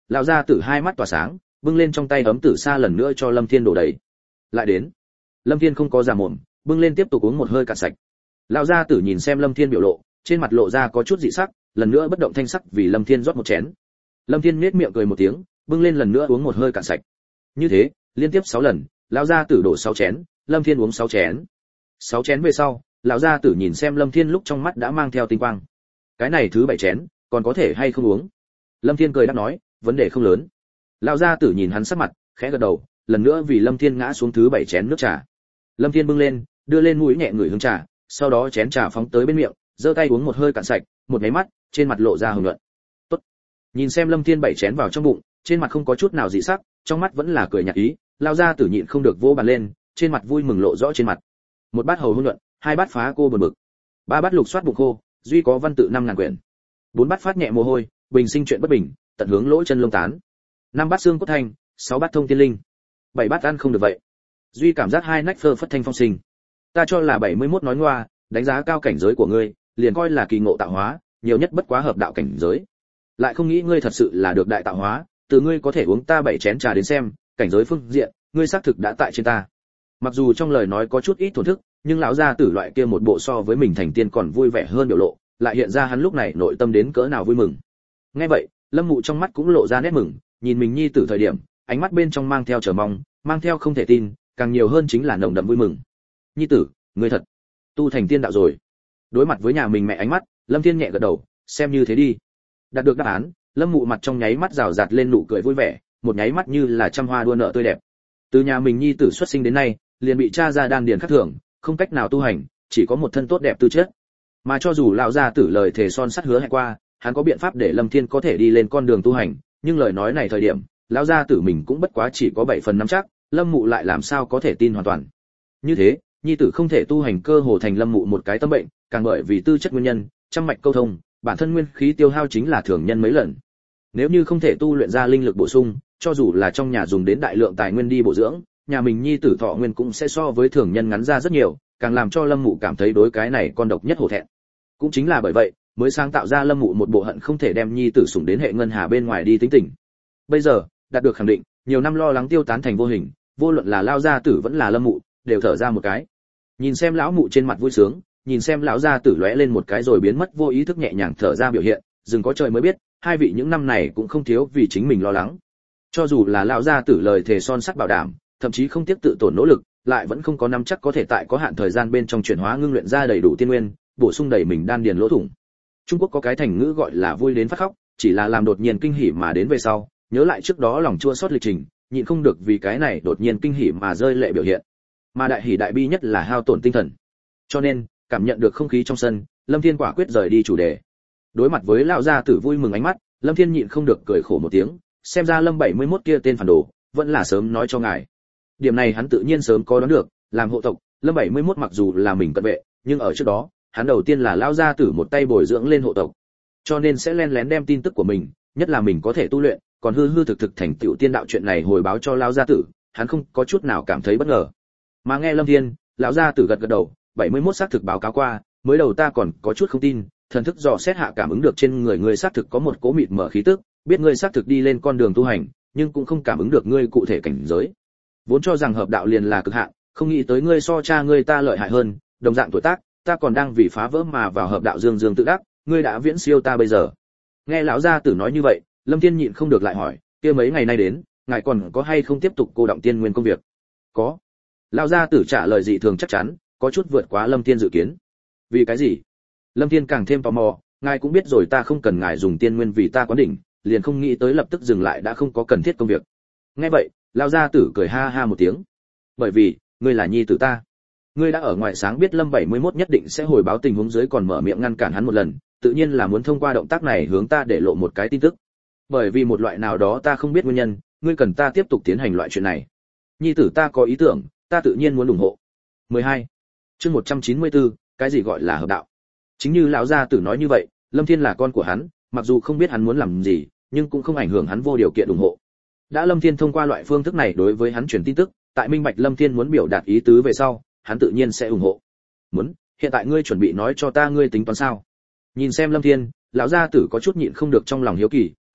Lão gia tử hai mắt tỏa sáng, bưng lên trong tay ấm tử sa lần nữa cho Lâm Thiên đổ đầy. Lại đến. Lâm Thiên không có giả mồm, bưng lên tiếp tục uống một hơi cạn sạch. Lão gia tử nhìn xem Lâm Thiên biểu lộ, trên mặt lộ ra có chút dị sắc, lần nữa bất động thanh sắc vì Lâm Thiên rót một chén. Lâm Thiên nhếch miệng cười một tiếng, bưng lên lần nữa uống một hơi cạn sạch. Như thế, liên tiếp 6 lần, lão gia tử đổ 6 chén, Lâm Thiên uống 6 chén. 6 chén về sau, lão gia tử nhìn xem Lâm Thiên lúc trong mắt đã mang theo tinh quang. Cái này thứ 7 chén, còn có thể hay không uống? Lâm Thiên cười đáp nói, vấn đề không lớn. Lão gia tử nhìn hắn sắc mặt, khẽ gật đầu, lần nữa vì Lâm Thiên ngã xuống thứ 7 chén nước trà. Lâm Thiên bưng lên, đưa lên mũi nhẹ ngửi hương trà, sau đó chén trà phóng tới bên miệng, giơ tay uống một hơi cạn sạch, một cái mắt, trên mặt lộ ra hồng nhuận. Tốt. Nhìn xem Lâm Thiên 7 chén vào trong bụng, trên mặt không có chút nào dị sắc, trong mắt vẫn là cười nhạt ý, lão gia tử nhịn không được vỗ bàn lên, trên mặt vui mừng lộ rõ trên mặt. Một bát hầu hôn nhuận, hai bát phá cô bần bực, ba bát lục soát bụng khô, duy có văn tự 5000 quyển. Bốn bát phát nhẹ mồ hôi, bình sinh chuyện bất bình, tận hướng lỗ chân lông tán. Năm bát xương cốt thanh, 6 bát thông tiên linh. 7 bát ăn không được vậy. Duy cảm giác hai nách phơ phất thanh phong sinh. Ta cho là 71 nói ngoa, đánh giá cao cảnh giới của ngươi, liền coi là kỳ ngộ tạo hóa, nhiều nhất bất quá hợp đạo cảnh giới. Lại không nghĩ ngươi thật sự là được đại tạo hóa, từ ngươi có thể uống ta 7 chén trà đến xem, cảnh giới phương diện, ngươi xác thực đã tại trên ta. Mặc dù trong lời nói có chút ít thổn thức, nhưng lão gia tử loại kia một bộ so với mình thành tiên còn vui vẻ hơn biểu lộ, lại hiện ra hắn lúc này nội tâm đến cỡ nào vui mừng. Nghe vậy, Lâm Mụ trong mắt cũng lộ ra nét mừng, nhìn mình nhi tử thời điểm, ánh mắt bên trong mang theo chờ mong, mang theo không thể tin, càng nhiều hơn chính là nồng đậm vui mừng. Nhi tử, ngươi thật tu thành tiên đạo rồi. Đối mặt với nhà mình mẹ ánh mắt, Lâm Thiên nhẹ gật đầu, xem như thế đi. Đạt được đáp án, Lâm Mụ mặt trong nháy mắt rào rạt lên nụ cười vui vẻ, một nháy mắt như là trăm hoa đua nở tươi đẹp. Từ nhà mình nhi tử xuất sinh đến nay, liền bị cha ra đan điền khắc thường, không cách nào tu hành, chỉ có một thân tốt đẹp tư chất. Mà cho dù lão gia tử lời thề son sắt hứa hẹn qua, hắn có biện pháp để Lâm Thiên có thể đi lên con đường tu hành, nhưng lời nói này thời điểm, lão gia tử mình cũng bất quá chỉ có 7 phần nắm chắc, Lâm Mụ lại làm sao có thể tin hoàn toàn. Như thế, nhi tử không thể tu hành cơ hồ thành Lâm Mụ một cái tâm bệnh, càng bởi vì tư chất nguyên nhân, trăm mạch câu thông, bản thân nguyên khí tiêu hao chính là thường nhân mấy lần. Nếu như không thể tu luyện ra linh lực bổ sung, cho dù là trong nhà dùng đến đại lượng tài nguyên đi bổ dưỡng, nhà mình nhi tử thọ nguyên cũng sẽ so với thường nhân ngắn ra rất nhiều, càng làm cho Lâm Mụ cảm thấy đối cái này con độc nhất hổ thẹn. Cũng chính là bởi vậy, mới sáng tạo ra Lâm Mụ một bộ hận không thể đem nhi tử sủng đến hệ ngân hà bên ngoài đi tính tình. Bây giờ, đạt được khẳng định, nhiều năm lo lắng tiêu tán thành vô hình, vô luận là lao gia tử vẫn là Lâm Mụ, đều thở ra một cái. Nhìn xem lão mụ trên mặt vui sướng, nhìn xem lão gia tử lóe lên một cái rồi biến mất vô ý thức nhẹ nhàng thở ra biểu hiện, dừng có trời mới biết, hai vị những năm này cũng không thiếu vì chính mình lo lắng. Cho dù là lão gia tử lời thề son sắt bảo đảm, thậm chí không tiếc tự tổn nỗ lực, lại vẫn không có nắm chắc có thể tại có hạn thời gian bên trong chuyển hóa ngưng luyện ra đầy đủ tiên nguyên, bổ sung đầy mình đan điền lỗ thủng. Trung Quốc có cái thành ngữ gọi là vui đến phát khóc, chỉ là làm đột nhiên kinh hỉ mà đến về sau, nhớ lại trước đó lòng chua xót lịch trình, nhịn không được vì cái này đột nhiên kinh hỉ mà rơi lệ biểu hiện. Mà đại hỉ đại bi nhất là hao tổn tinh thần. Cho nên, cảm nhận được không khí trong sân, Lâm Thiên quả quyết rời đi chủ đề. Đối mặt với lão gia tử vui mừng ánh mắt, Lâm Thiên nhịn không được cười khổ một tiếng, xem ra Lâm 71 kia tên phản đồ, vẫn là sớm nói cho ngài. Điểm này hắn tự nhiên sớm có đoán được, làm hộ tộc, Lâm 71 mặc dù là mình cận vệ, nhưng ở trước đó, hắn đầu tiên là lão gia tử một tay bồi dưỡng lên hộ tộc. Cho nên sẽ lén lén đem tin tức của mình, nhất là mình có thể tu luyện, còn hư hư thực thực thành tựu tiên đạo chuyện này hồi báo cho lão gia tử, hắn không có chút nào cảm thấy bất ngờ. Mà nghe Lâm Thiên, lão gia tử gật gật đầu, 71 xác thực báo cáo qua, mới đầu ta còn có chút không tin, thần thức dò xét hạ cảm ứng được trên người ngươi xác thực có một cỗ mịt mờ khí tức, biết ngươi xác thực đi lên con đường tu hành, nhưng cũng không cảm ứng được ngươi cụ thể cảnh giới. Vốn cho rằng hợp đạo liền là cực hạn, không nghĩ tới ngươi so cha ngươi ta lợi hại hơn, đồng dạng tuổi tác, ta còn đang vì phá vỡ mà vào hợp đạo dương dương tự đắc, ngươi đã viễn siêu ta bây giờ. Nghe lão gia tử nói như vậy, Lâm Thiên nhịn không được lại hỏi, kia mấy ngày nay đến, ngài còn có hay không tiếp tục cô động tiên nguyên công việc? Có. Lão gia tử trả lời dị thường chắc chắn, có chút vượt quá Lâm Thiên dự kiến. Vì cái gì? Lâm Thiên càng thêm tò mò, ngài cũng biết rồi ta không cần ngài dùng tiên nguyên vì ta quán đỉnh, liền không nghĩ tới lập tức dừng lại đã không có cần thiết công việc. Nghe vậy, lão gia tử cười ha ha một tiếng. Bởi vì, ngươi là nhi tử ta. Ngươi đã ở ngoài sáng biết Lâm 71 nhất định sẽ hồi báo tình huống dưới còn mở miệng ngăn cản hắn một lần, tự nhiên là muốn thông qua động tác này hướng ta để lộ một cái tin tức. Bởi vì một loại nào đó ta không biết nguyên nhân, ngươi cần ta tiếp tục tiến hành loại chuyện này. Nhi tử ta có ý tưởng, ta tự nhiên muốn ủng hộ. 12. Chương 194, cái gì gọi là hợp đạo? Chính như lão gia tử nói như vậy, Lâm Thiên là con của hắn, mặc dù không biết hắn muốn làm gì, nhưng cũng không ảnh hưởng hắn vô điều kiện ủng hộ. Đã Lâm Thiên thông qua loại phương thức này đối với hắn truyền tin tức, tại minh bạch Lâm Thiên muốn biểu đạt ý tứ về sau, hắn tự nhiên sẽ ủng hộ. Muốn, hiện tại ngươi chuẩn bị nói cho ta ngươi tính toán sao? Nhìn xem Lâm Thiên, lão gia tử có chút nhịn không được trong lòng hiếu kỳ,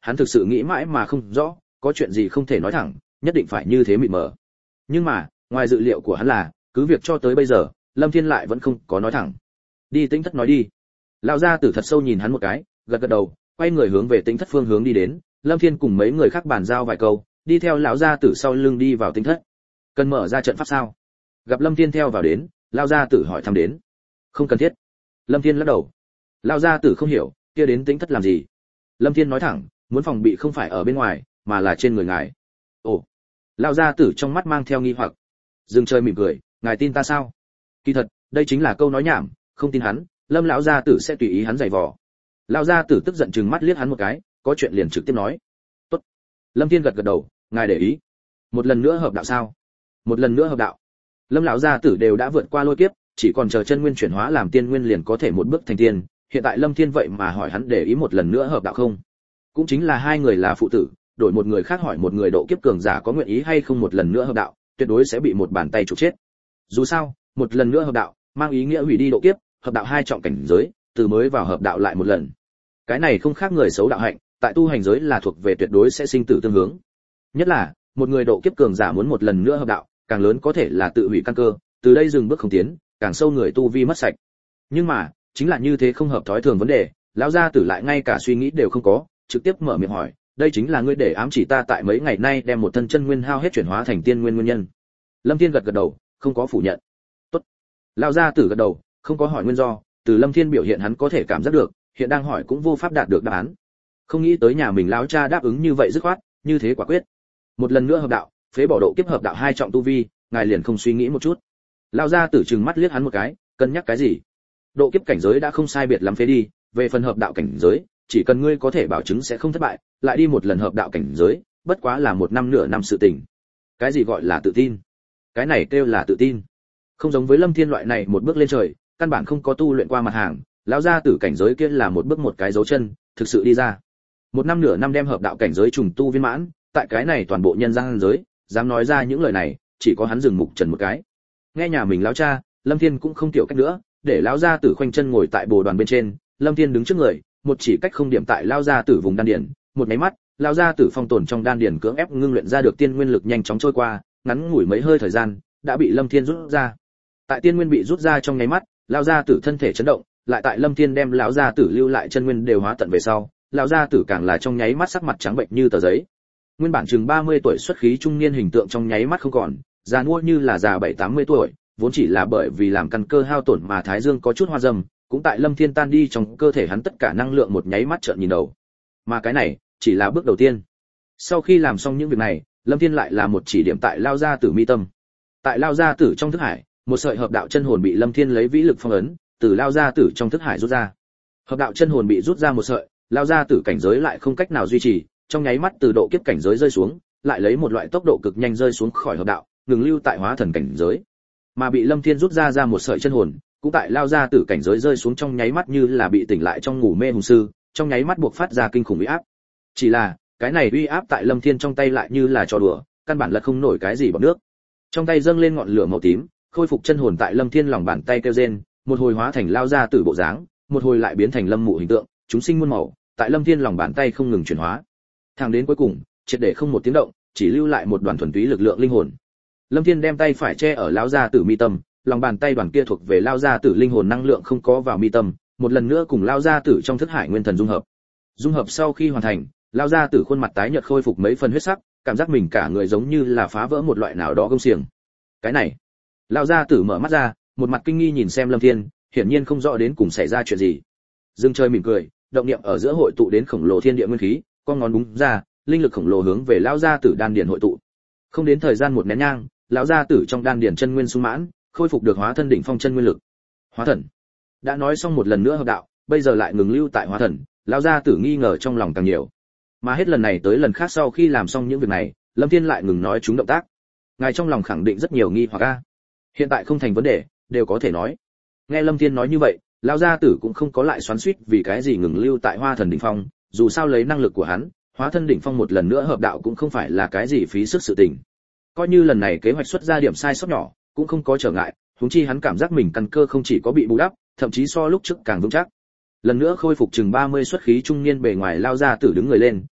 hắn thực sự nghĩ mãi mà không rõ, có chuyện gì không thể nói thẳng, nhất định phải như thế mịt mờ. Nhưng mà, ngoài dự liệu của hắn là, cứ việc cho tới bây giờ, Lâm Thiên lại vẫn không có nói thẳng. Đi Tĩnh Thất nói đi. Lão gia tử thật sâu nhìn hắn một cái, gật gật đầu, quay người hướng về Tĩnh Thất phương hướng đi đến. Lâm Thiên cùng mấy người khác bàn giao vài câu, đi theo lão gia tử sau lưng đi vào Tĩnh Thất. Cần mở ra trận pháp sao? Gặp Lâm Thiên theo vào đến, lão gia tử hỏi thăm đến. Không cần thiết. Lâm Thiên lắc đầu. Lão gia tử không hiểu, kia đến Tĩnh Thất làm gì? Lâm Thiên nói thẳng, muốn phòng bị không phải ở bên ngoài, mà là trên người ngài. Ồ. Lão gia tử trong mắt mang theo nghi hoặc. Dừng chơi mỉm cười, ngài tin ta sao? Kỳ thật, đây chính là câu nói nhảm, không tin hắn, Lâm lão gia tử sẽ tùy ý hắn giày vò. Lão gia tử tức giận trừng mắt liếc hắn một cái, có chuyện liền trực tiếp nói. Tốt. Lâm Thiên gật gật đầu, ngài để ý. Một lần nữa hợp đạo sao? Một lần nữa hợp đạo. Lâm lão gia tử đều đã vượt qua lôi kiếp, chỉ còn chờ chân nguyên chuyển hóa làm tiên nguyên liền có thể một bước thành tiên, hiện tại Lâm Thiên vậy mà hỏi hắn để ý một lần nữa hợp đạo không? Cũng chính là hai người là phụ tử, đổi một người khác hỏi một người độ kiếp cường giả có nguyện ý hay không một lần nữa hợp đạo, tuyệt đối sẽ bị một bàn tay chụp chết. Dù sao, một lần nữa hợp đạo, mang ý nghĩa hủy đi độ kiếp, hợp đạo hai trọng cảnh giới, từ mới vào hợp đạo lại một lần. Cái này không khác người xấu đạo hạnh, tại tu hành giới là thuộc về tuyệt đối sẽ sinh tử tương hướng. Nhất là, một người độ kiếp cường giả muốn một lần nữa hợp đạo, càng lớn có thể là tự hủy căn cơ, từ đây dừng bước không tiến, càng sâu người tu vi mất sạch. Nhưng mà, chính là như thế không hợp thói thường vấn đề, lão gia tử lại ngay cả suy nghĩ đều không có, trực tiếp mở miệng hỏi, đây chính là ngươi để ám chỉ ta tại mấy ngày nay đem một thân chân nguyên hao hết chuyển hóa thành tiên nguyên nguyên nhân. Lâm Thiên gật gật đầu, không có phủ nhận. Tốt. Lão gia tử gật đầu, không có hỏi nguyên do, từ Lâm Thiên biểu hiện hắn có thể cảm giác được, hiện đang hỏi cũng vô pháp đạt được đáp án. Không nghĩ tới nhà mình lão cha đáp ứng như vậy dứt khoát, như thế quả quyết. Một lần nữa hợp đạo, phế bỏ độ kiếp hợp đạo hai trọng tu vi, ngài liền không suy nghĩ một chút. Lão gia tử trừng mắt liếc hắn một cái, cân nhắc cái gì? Độ kiếp cảnh giới đã không sai biệt lắm phế đi, về phần hợp đạo cảnh giới, chỉ cần ngươi có thể bảo chứng sẽ không thất bại, lại đi một lần hợp đạo cảnh giới, bất quá là một năm nửa năm sự tình. Cái gì gọi là tự tin? Cái này kêu là tự tin. Không giống với Lâm Thiên loại này một bước lên trời, căn bản không có tu luyện qua mặt hàng, lão gia tử cảnh giới kia là một bước một cái dấu chân, thực sự đi ra. Một năm nửa năm đem hợp đạo cảnh giới trùng tu viên mãn, tại cái này toàn bộ nhân gian giới, dám nói ra những lời này, chỉ có hắn dừng mục trần một cái. Nghe nhà mình lão cha, Lâm Thiên cũng không tiểu cách nữa, để lão gia tử khoanh chân ngồi tại bồ đoàn bên trên, Lâm Thiên đứng trước người, một chỉ cách không điểm tại lão gia tử vùng đan điền, một cái mắt, lão gia tử phong tồn trong đan điền cưỡng ép ngưng luyện ra được tiên nguyên lực nhanh chóng trôi qua, ngắn ngủi mấy hơi thời gian, đã bị Lâm Thiên rút ra. Tại tiên nguyên bị rút ra trong nháy mắt, lão gia tử thân thể chấn động, lại tại Lâm Thiên đem lão gia tử lưu lại chân nguyên đều hóa tận về sau, lão gia tử càng là trong nháy mắt sắc mặt trắng bệnh như tờ giấy. Nguyên bản chừng 30 tuổi xuất khí trung niên hình tượng trong nháy mắt không còn, già nua như là già 7-80 tuổi, vốn chỉ là bởi vì làm căn cơ hao tổn mà thái dương có chút hoa râm, cũng tại Lâm Thiên tan đi trong cơ thể hắn tất cả năng lượng một nháy mắt trợn nhìn đầu. Mà cái này chỉ là bước đầu tiên. Sau khi làm xong những việc này, Lâm Thiên lại là một chỉ điểm tại lao gia tử mi tâm. Tại lao gia tử trong thức hải, một sợi hợp đạo chân hồn bị Lâm Thiên lấy vĩ lực phong ấn, từ lao gia tử trong thức hải rút ra. Hợp đạo chân hồn bị rút ra một sợi, lao gia tử cảnh giới lại không cách nào duy trì, trong nháy mắt từ độ kiếp cảnh giới rơi xuống, lại lấy một loại tốc độ cực nhanh rơi xuống khỏi hợp đạo, ngừng lưu tại hóa thần cảnh giới. Mà bị Lâm Thiên rút ra một sợi chân hồn, cũng tại lao gia tử cảnh giới rơi xuống trong nháy mắt như là bị tỉnh lại trong ngủ mê hùng sư, trong nháy mắt buộc phát ra kinh khủng uy áp. Chỉ là, cái này uy áp tại Lâm Thiên trong tay lại như là trò đùa, căn bản là không nổi cái gì bọt nước. Trong tay dâng lên ngọn lửa màu tím, khôi phục chân hồn tại Lâm Thiên lòng bàn tay kêu rên, một hồi hóa thành lao gia tử bộ dáng, một hồi lại biến thành Lâm Mụ hình tượng, chúng sinh muôn màu, tại Lâm Thiên lòng bàn tay không ngừng chuyển hóa. Thẳng đến cuối cùng, triệt để không một tiếng động, chỉ lưu lại một đoàn thuần túy lực lượng linh hồn. Lâm Thiên đem tay phải che ở lão gia tử mi tâm, lòng bàn tay đoàn kia thuộc về lão gia tử linh hồn năng lượng không có vào mi tâm, một lần nữa cùng lão gia tử trong thức hải nguyên thần dung hợp. Dung hợp sau khi hoàn thành, lão gia tử khuôn mặt tái nhợt khôi phục mấy phần huyết sắc, cảm giác mình cả người giống như là phá vỡ một loại nào đó gông xiềng. Cái này, lão gia tử mở mắt ra, một mặt kinh nghi nhìn xem Lâm Thiên, hiển nhiên không rõ đến cùng xảy ra chuyện gì. Dương Trời mỉm cười, động niệm ở giữa hội tụ đến khổng lồ thiên địa nguyên khí, con ngón búng ra, linh lực khổng lồ hướng về lão gia tử đan điền hội tụ. Không đến thời gian một nén nhang, lão gia tử trong đan điền chân nguyên sung mãn, khôi phục được hóa thân đỉnh phong chân nguyên lực. Hóa thần. Đã nói xong một lần nữa hợp đạo, bây giờ lại ngừng lưu tại hóa thần, lão gia tử nghi ngờ trong lòng càng nhiều. Mà hết lần này tới lần khác sau khi làm xong những việc này, Lâm Thiên lại ngừng nói chúng động tác. Ngài trong lòng khẳng định rất nhiều nghi hoặc a. Hiện tại không thành vấn đề, đều có thể nói. Nghe Lâm Thiên nói như vậy, lão gia tử cũng không có lại xoắn xuýt vì cái gì ngừng lưu tại hóa thần đỉnh phong, dù sao lấy năng lực của hắn, hóa thân đỉnh phong một lần nữa hợp đạo cũng không phải là cái gì phí sức sự tình. Coi như lần này kế hoạch xuất ra điểm sai sót nhỏ, cũng không có trở ngại, huống chi hắn cảm giác mình căn cơ không chỉ có bị bù đắp, thậm chí so lúc trước càng vững chắc. Lần nữa khôi phục chừng 30 xuất khí trung niên bề ngoài lao ra tử đứng người lên,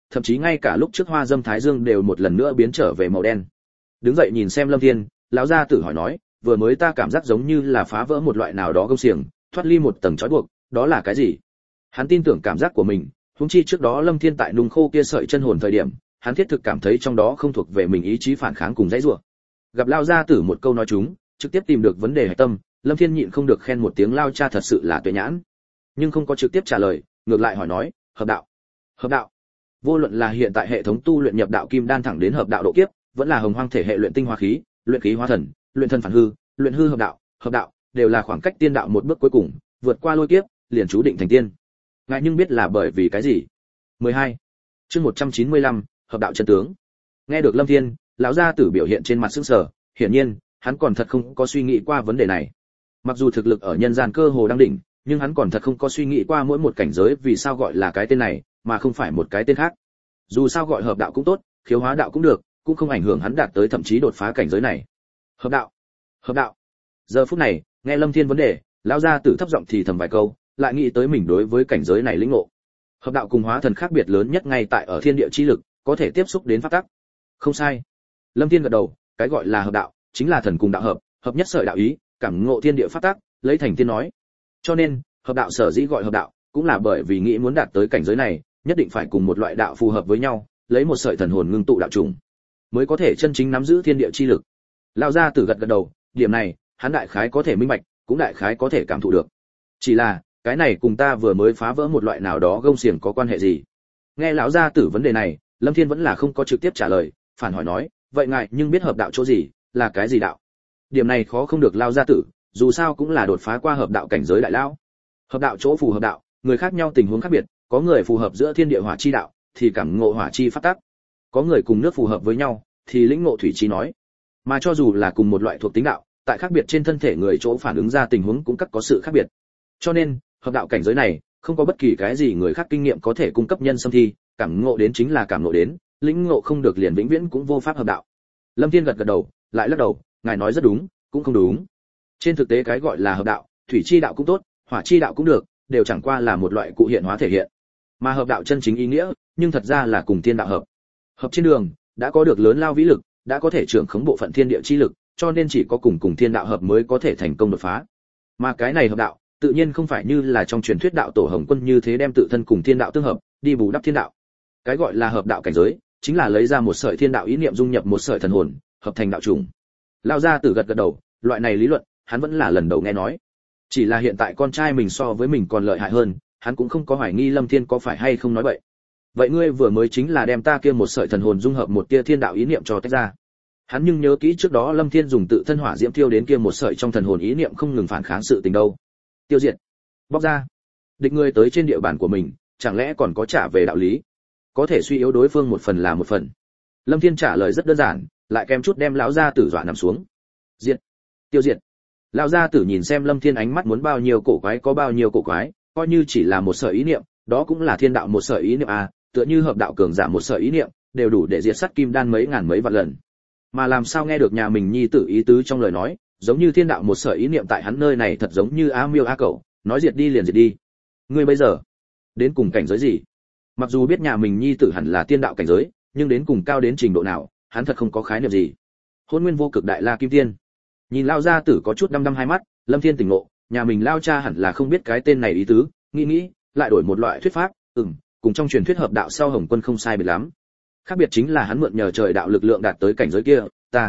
thậm chí ngay cả lúc trước hoa dâm thái dương đều một lần nữa biến trở về màu đen. Đứng dậy nhìn xem Lâm Thiên, lão gia tử hỏi nói, vừa mới ta cảm giác giống như là phá vỡ một loại nào đó gông xiềng, thoát ly một tầng trói buộc, đó là cái gì? Hắn tin tưởng cảm giác của mình, huống chi trước đó Lâm Thiên tại nung khô kia sợi chân hồn thời điểm, hắn thiết thực cảm thấy trong đó không thuộc về mình ý chí phản kháng cùng dãy rủa. Gặp lão gia tử một câu nói chúng, trực tiếp tìm được vấn đề hạch tâm, Lâm Thiên nhịn không được khen một tiếng lao cha thật sự là tuệ nhãn, nhưng không có trực tiếp trả lời, ngược lại hỏi nói, hợp đạo. Hợp đạo. Vô luận là hiện tại hệ thống tu luyện nhập đạo kim đan thẳng đến hợp đạo độ kiếp, vẫn là hồng hoang thể hệ luyện tinh hóa khí, luyện khí hóa thần, luyện thân phản hư, luyện hư hợp đạo đều là khoảng cách tiên đạo một bước cuối cùng, vượt qua lôi kiếp, liền chú định thành tiên. Ngài nhưng biết là bởi vì cái gì? 12. Chương 195, hợp đạo chân tướng. Nghe được Lâm Thiên, lão gia tử biểu hiện trên mặt sững sờ, hiển nhiên, hắn còn thật không có suy nghĩ qua vấn đề này. Mặc dù thực lực ở nhân gian cơ hồ đang đỉnh, nhưng hắn còn thật không có suy nghĩ qua mỗi một cảnh giới vì sao gọi là cái tên này, mà không phải một cái tên khác. Dù sao gọi hợp đạo cũng tốt, khiếu hóa đạo cũng được, cũng không ảnh hưởng hắn đạt tới thậm chí đột phá cảnh giới này. Hợp đạo. Hợp đạo. Giờ phút này, nghe Lâm Thiên vấn đề, lão gia tử thấp giọng thì thầm vài câu, lại nghĩ tới mình đối với cảnh giới này lĩnh ngộ. Hợp đạo cùng hóa thần khác biệt lớn nhất ngay tại ở thiên địa chi lực, có thể tiếp xúc đến pháp tắc. Không sai. Lâm Thiên gật đầu, cái gọi là hợp đạo, chính là thần cùng đạo hợp, hợp nhất sợi đạo ý, cảm ngộ thiên địa pháp tắc, lấy thành tiên nói. Cho nên, hợp đạo sở dĩ gọi hợp đạo, cũng là bởi vì nghĩ muốn đạt tới cảnh giới này, nhất định phải cùng một loại đạo phù hợp với nhau, lấy một sợi thần hồn ngưng tụ đạo trùng, mới có thể chân chính nắm giữ thiên địa chi lực. Lão gia tử gật gật đầu, điểm này, hắn đại khái có thể minh bạch, cũng đại khái có thể cảm thụ được. Chỉ là, cái này cùng ta vừa mới phá vỡ một loại nào đó gông xiềng có quan hệ gì? Nghe lão gia tử vấn đề này, Lâm Thiên vẫn là không có trực tiếp trả lời, phản hỏi nói, vậy ngài nhưng biết hợp đạo chỗ gì, là cái gì đạo? Điểm này khó không được lão gia tử, dù sao cũng là đột phá qua hợp đạo cảnh giới đại lão. Hợp đạo chỗ phù hợp đạo, người khác nhau tình huống khác biệt, có người phù hợp giữa thiên địa hỏa chi đạo, thì cảm ngộ hỏa chi pháp tắc. Có người cùng nước phù hợp với nhau, thì lĩnh ngộ thủy chi nói. Mà cho dù là cùng một loại thuộc tính đạo, tại khác biệt trên thân thể người chỗ phản ứng ra tình huống cũng có sự khác biệt. Cho nên, hợp đạo cảnh giới này, không có bất kỳ cái gì người khác kinh nghiệm có thể cung cấp nhân xâm thi, cảm ngộ đến chính là cảm ngộ đến, lĩnh ngộ không được liền vĩnh viễn cũng vô pháp hợp đạo. Lâm Thiên gật gật đầu, lại lắc đầu, ngài nói rất đúng, cũng không đúng. Trên thực tế cái gọi là hợp đạo, thủy chi đạo cũng tốt, hỏa chi đạo cũng được, đều chẳng qua là một loại cụ hiện hóa thể hiện. Mà hợp đạo chân chính ý nghĩa, nhưng thật ra là cùng thiên đạo hợp. Hợp trên đường, đã có được lớn lao vĩ lực, đã có thể trưởng khống bộ phận thiên địa chi lực, cho nên chỉ có cùng thiên đạo hợp mới có thể thành công đột phá. Mà cái này hợp đạo, tự nhiên không phải như là trong truyền thuyết đạo tổ Hồng Quân như thế đem tự thân cùng thiên đạo tương hợp, đi bù đắp thiên đạo. Cái gọi là hợp đạo cảnh giới, chính là lấy ra một sợi thiên đạo ý niệm dung nhập một sợi thần hồn, hợp thành đạo trùng. Lão gia tử gật gật đầu, loại này lý luận, hắn vẫn là lần đầu nghe nói. Chỉ là hiện tại con trai mình so với mình còn lợi hại hơn, hắn cũng không có hoài nghi Lâm Thiên có phải hay không nói vậy. Vậy ngươi vừa mới chính là đem ta kia một sợi thần hồn dung hợp một tia thiên đạo ý niệm cho tách ra. Hắn nhưng nhớ kỹ trước đó Lâm Thiên dùng tự thân hỏa diễm tiêu đến kia một sợi trong thần hồn ý niệm không ngừng phản kháng sự tình đâu. Tiêu diệt, bóc ra. Địch ngươi tới trên địa bàn của mình, chẳng lẽ còn có trả về đạo lý? Có thể suy yếu đối phương một phần là một phần. Lâm Thiên trả lời rất đơn giản, lại kèm chút đem lão gia tử dọa nằm xuống. Diệt, tiêu diệt. Lão gia tử nhìn xem Lâm Thiên ánh mắt muốn bao nhiêu cổ quái có bao nhiêu cổ quái, coi như chỉ là một sợi ý niệm, đó cũng là thiên đạo một sợi ý niệm à, tựa như hợp đạo cường giả một sợi ý niệm, đều đủ để diệt sát kim đan mấy ngàn mấy vạn lần. Mà làm sao nghe được nhà mình nhi tử ý tứ trong lời nói, giống như thiên đạo một sợi ý niệm tại hắn nơi này thật giống như á miêu á cẩu, nói diệt đi liền diệt đi. Ngươi bây giờ đến cùng cảnh giới gì? Mặc dù biết nhà mình nhi tử hẳn là tiên đạo cảnh giới, nhưng đến cùng cao đến trình độ nào, hắn thật không có khái niệm gì. Hôn nguyên vô cực đại la kim tiên. Nhìn lao gia tử có chút đăm đăm hai mắt, Lâm Thiên tỉnh ngộ, nhà mình lao cha hẳn là không biết cái tên này ý tứ, nghĩ, lại đổi một loại thuyết pháp, cùng trong truyền thuyết hợp đạo sau Hồng Quân không sai biệt lắm. Khác biệt chính là hắn mượn nhờ trời đạo lực lượng đạt tới cảnh giới kia,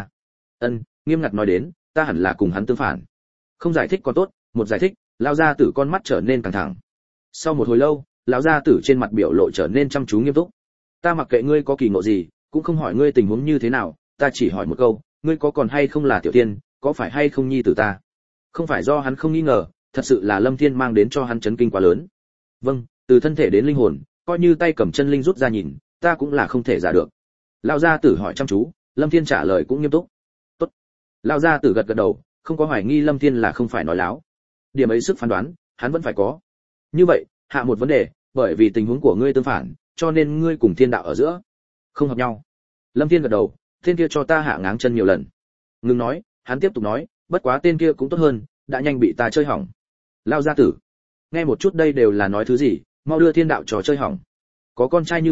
nghiêm ngặt nói đến, ta hẳn là cùng hắn tương phản. Không giải thích còn tốt, một giải thích, lao gia tử con mắt trở nên căng thẳng. Sau một hồi lâu, lão gia tử trên mặt biểu lộ trở nên chăm chú nghiêm túc. Ta mặc kệ ngươi có kỳ ngộ gì, cũng không hỏi ngươi tình huống như thế nào, ta chỉ hỏi một câu, ngươi có còn hay không là tiểu tiên, có phải hay không nhi tử ta? Không phải do hắn không nghi ngờ, thật sự là Lâm Thiên mang đến cho hắn chấn kinh quá lớn. Vâng, từ thân thể đến linh hồn, coi như tay cầm chân linh rút ra nhìn, ta cũng là không thể giả được. Lão gia tử hỏi chăm chú, Lâm Thiên trả lời cũng nghiêm túc. Tốt. Lão gia tử gật gật đầu, không có hoài nghi Lâm Thiên là không phải nói láo. Điểm ấy sức phán đoán, hắn vẫn phải có. Như vậy, hạ một vấn đề, bởi vì tình huống của ngươi tương phản, cho nên ngươi cùng thiên đạo ở giữa không hợp nhau. Lâm Thiên gật đầu, tên kia cho ta hạ ngáng chân nhiều lần. Ngừng nói, hắn tiếp tục nói, bất quá tên kia cũng tốt hơn, đã nhanh bị ta chơi hỏng. Lão gia tử, nghe một chút đây đều là nói thứ gì, mau đưa thiên đạo trò chơi hỏng. Có con trai như vậy,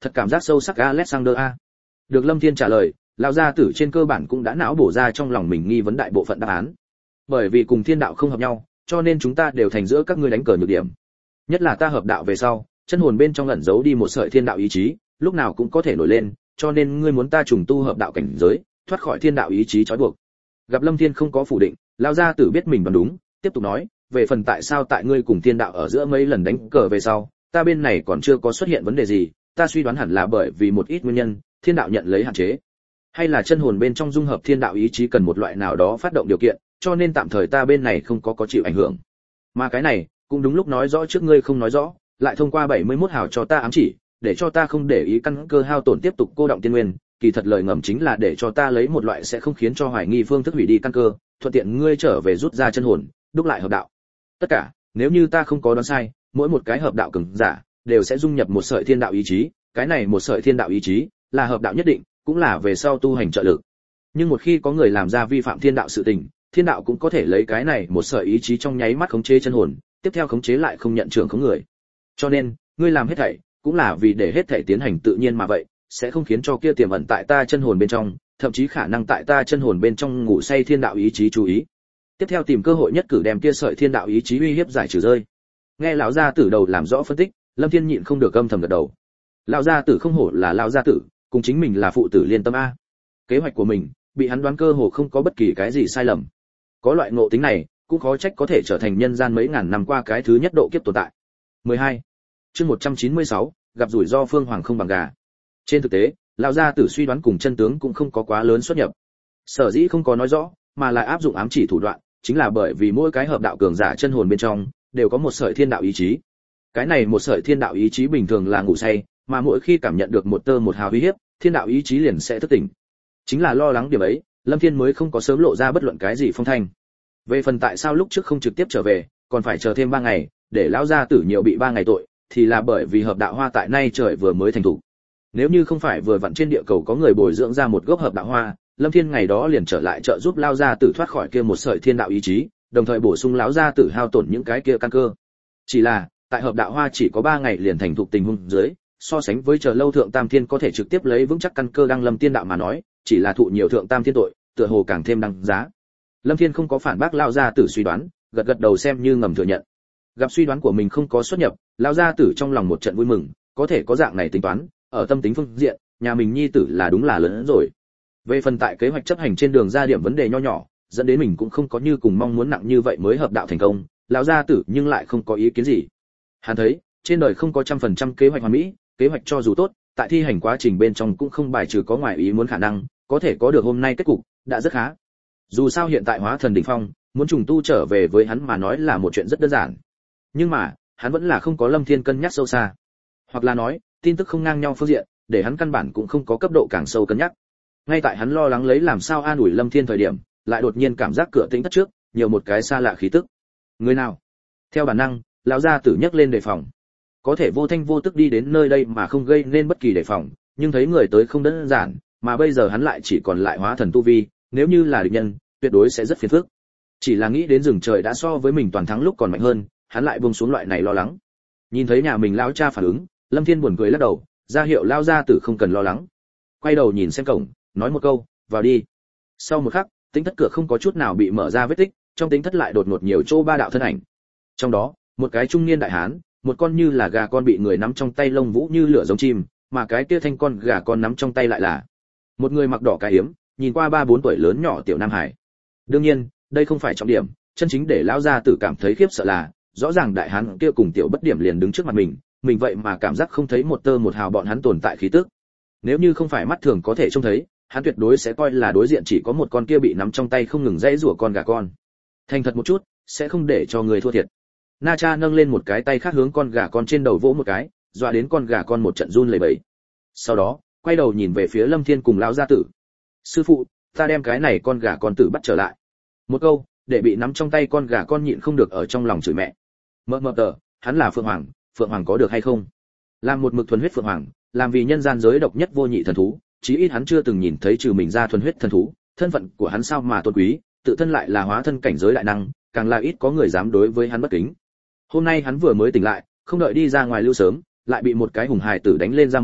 Thật cảm giác sâu sắc Alexander a. Được Lâm Thiên trả lời, lão gia tử trên cơ bản cũng đã não bổ ra trong lòng mình nghi vấn đại bộ phận đáp án. Bởi vì cùng thiên đạo không hợp nhau, cho nên chúng ta đều thành giữa các ngươi đánh cờ nhược điểm. Nhất là ta hợp đạo về sau, chân hồn bên trong ẩn giấu đi một sợi thiên đạo ý chí, lúc nào cũng có thể nổi lên, cho nên ngươi muốn ta trùng tu hợp đạo cảnh giới, thoát khỏi thiên đạo ý chí trói buộc. Gặp Lâm Thiên không có phủ định, lão gia tử biết mình đoán đúng, tiếp tục nói, về phần tại sao tại ngươi cùng thiên đạo ở giữa mấy lần đánh cờ về sau, ta bên này còn chưa có xuất hiện vấn đề gì, ta suy đoán hẳn là bởi vì một ít nguyên nhân, thiên đạo nhận lấy hạn chế, hay là chân hồn bên trong dung hợp thiên đạo ý chí cần một loại nào đó phát động điều kiện, cho nên tạm thời ta bên này không có chịu ảnh hưởng. Mà cái này cũng đúng lúc nói rõ trước ngươi không nói rõ, lại thông qua 71 hào cho ta ám chỉ, để cho ta không để ý căn cơ hao tổn tiếp tục cô động tiên nguyên, kỳ thật lời ngầm chính là để cho ta lấy một loại sẽ không khiến cho hoài nghi phương thức hủy đi căn cơ, thuận tiện ngươi trở về rút ra chân hồn, đúc lại hợp đạo. Tất cả, nếu như ta không có đoán sai, mỗi một cái hợp đạo cường giả đều sẽ dung nhập một sợi thiên đạo ý chí, cái này một sợi thiên đạo ý chí là hợp đạo nhất định, cũng là về sau tu hành trợ lực. Nhưng một khi có người làm ra vi phạm thiên đạo sự tình, thiên đạo cũng có thể lấy cái này một sợi ý chí trong nháy mắt khống chế chân hồn, tiếp theo khống chế lại không nhận trưởng khống người. Cho nên, ngươi làm hết thảy cũng là vì để hết thảy tiến hành tự nhiên mà vậy, sẽ không khiến cho kia tiềm ẩn tại ta chân hồn bên trong, thậm chí khả năng tại ta chân hồn bên trong ngủ say thiên đạo ý chí chú ý. Tiếp theo tìm cơ hội nhất cử đem kia sợi thiên đạo ý chí uy hiếp giải trừ rơi. Nghe lão gia tử đầu làm rõ phân tích, Lâm Thiên nhịn không được âm thầm gật đầu. Lão gia tử không hổ là lão gia tử, cùng chính mình là phụ tử liên tâm a. Kế hoạch của mình bị hắn đoán cơ hồ không có bất kỳ cái gì sai lầm. Có loại ngộ tính này, cũng khó trách có thể trở thành nhân gian mấy ngàn năm qua cái thứ nhất độ kiếp tồn tại. 12. Chương 196, gặp rủi ro phương hoàng không bằng gà. Trên thực tế, lão gia tử suy đoán cùng chân tướng cũng không có quá lớn xuất nhập. Sở dĩ không có nói rõ, mà lại áp dụng ám chỉ thủ đoạn, chính là bởi vì mỗi cái hợp đạo cường giả chân hồn bên trong đều có một sợi thiên đạo ý chí. Cái này một sợi thiên đạo ý chí bình thường là ngủ say, mà mỗi khi cảm nhận được một tơ một hào uy hiếp, thiên đạo ý chí liền sẽ thức tỉnh. Chính là lo lắng điểm ấy, Lâm Thiên mới không có sớm lộ ra bất luận cái gì phong thanh. Về phần tại sao lúc trước không trực tiếp trở về, còn phải chờ thêm 3 ngày, để lão gia tử nhiều bị 3 ngày tội, thì là bởi vì hợp đạo hoa tại nay trời vừa mới thành thủ. Nếu như không phải vừa vặn trên địa cầu có người bồi dưỡng ra một gốc hợp đạo hoa, Lâm Thiên ngày đó liền trở lại trợ giúp lão gia tử thoát khỏi kia một sợi thiên đạo ý chí, đồng thời bổ sung lão gia tử hao tổn những cái kia căn cơ. Chỉ là, tại hợp đạo hoa chỉ có 3 ngày liền thành thục tình huống dưới, so sánh với chờ lâu thượng tam thiên có thể trực tiếp lấy vững chắc căn cơ đăng lâm tiên đạo mà nói, chỉ là thụ nhiều thượng tam thiên tội, tựa hồ càng thêm đăng giá. Lâm Thiên không có phản bác lão gia tử suy đoán, gật gật đầu xem như ngầm thừa nhận. Gặp suy đoán của mình không có xuất nhập, lão gia tử trong lòng một trận vui mừng, có thể có dạng này tính toán, ở tâm tính phương diện, nhà mình nhi tử là đúng là lớn hơn rồi. Về phần tại kế hoạch chấp hành trên đường ra điểm vấn đề nho nhỏ, dẫn đến mình cũng không có như cùng mong muốn nặng như vậy mới hợp đạo thành công, lão gia tử nhưng lại không có ý kiến gì. Hắn thấy, trên đời không có 100% kế hoạch hoàn mỹ, kế hoạch cho dù tốt, tại thi hành quá trình bên trong cũng không bài trừ có ngoài ý muốn khả năng, có thể có được hôm nay kết cục, đã rất khá. Dù sao hiện tại hóa thần đỉnh phong, muốn trùng tu trở về với hắn mà nói là một chuyện rất đơn giản. Nhưng mà, hắn vẫn là không có Lâm Thiên cân nhắc sâu xa. Hoặc là nói, tin tức không ngang nhau phương diện, để hắn căn bản cũng không có cấp độ càng sâu cân nhắc. Ngay tại hắn lo lắng lấy làm sao an ủi Lâm Thiên thời điểm, lại đột nhiên cảm giác cửa tĩnh thất trước, nhiều một cái xa lạ khí tức. Người nào? Theo bản năng, lão gia tử nhấc lên đề phòng. Có thể vô thanh vô tức đi đến nơi đây mà không gây nên bất kỳ đề phòng, nhưng thấy người tới không đơn giản, mà bây giờ hắn lại chỉ còn lại hóa thần tu vi, nếu như là địch nhân, tuyệt đối sẽ rất phiền phức. Chỉ là nghĩ đến rừng trời đã so với mình toàn thắng lúc còn mạnh hơn, hắn lại buông xuống loại này lo lắng. Nhìn thấy nhà mình lão cha phản ứng, Lâm Thiên buồn cười lắc đầu, ra hiệu lão gia tử không cần lo lắng. Quay đầu nhìn xem cổng, nói một câu, vào đi. Sau một khắc, tính thất cửa không có chút nào bị mở ra vết tích, trong tính thất lại đột ngột nhiều chỗ ba đạo thân ảnh. Trong đó, một cái trung niên đại hán, một con như là gà con bị người nắm trong tay lông vũ như lửa giống chim, mà cái kia thanh con gà con nắm trong tay lại là một người mặc đỏ cà hiếm, nhìn qua 3-4 tuổi lớn nhỏ tiểu nam hải. Đương nhiên, đây không phải trọng điểm, chân chính để lão gia tử cảm thấy khiếp sợ là, rõ ràng đại hán kia cùng tiểu bất điểm liền đứng trước mặt mình vậy mà cảm giác không thấy một tơ một hào bọn hắn tồn tại khí tức. Nếu như không phải mắt thường có thể trông thấy, hắn tuyệt đối sẽ coi là đối diện chỉ có một con kia bị nắm trong tay không ngừng dãy rủa con gà con. Thành thật một chút, sẽ không để cho người thua thiệt. Na Cha nâng lên một cái tay khác hướng con gà con trên đầu vỗ một cái, dọa đến con gà con một trận run lẩy bẩy. Sau đó, quay đầu nhìn về phía Lâm Thiên cùng lão gia tử. Sư phụ, ta đem cái này con gà con tử bắt trở lại. Một câu, để bị nắm trong tay con gà con nhịn không được ở trong lòng chửi mẹ. Mờ tờ, hắn là Phượng Hoàng có được hay không? Làm một mực thuần huyết Phượng Hoàng, làm vì nhân gian giới độc nhất vô nhị thần thú, chí ít hắn chưa từng nhìn thấy trừ mình ra thuần huyết thần thú, thân phận của hắn sao mà tôn quý, tự thân lại là hóa thân cảnh giới đại năng, càng là ít có người dám đối với hắn bất kính. Hôm nay hắn vừa mới tỉnh lại, không đợi đi ra ngoài lưu sớm, lại bị một cái hùng hài tử đánh lên ra môn,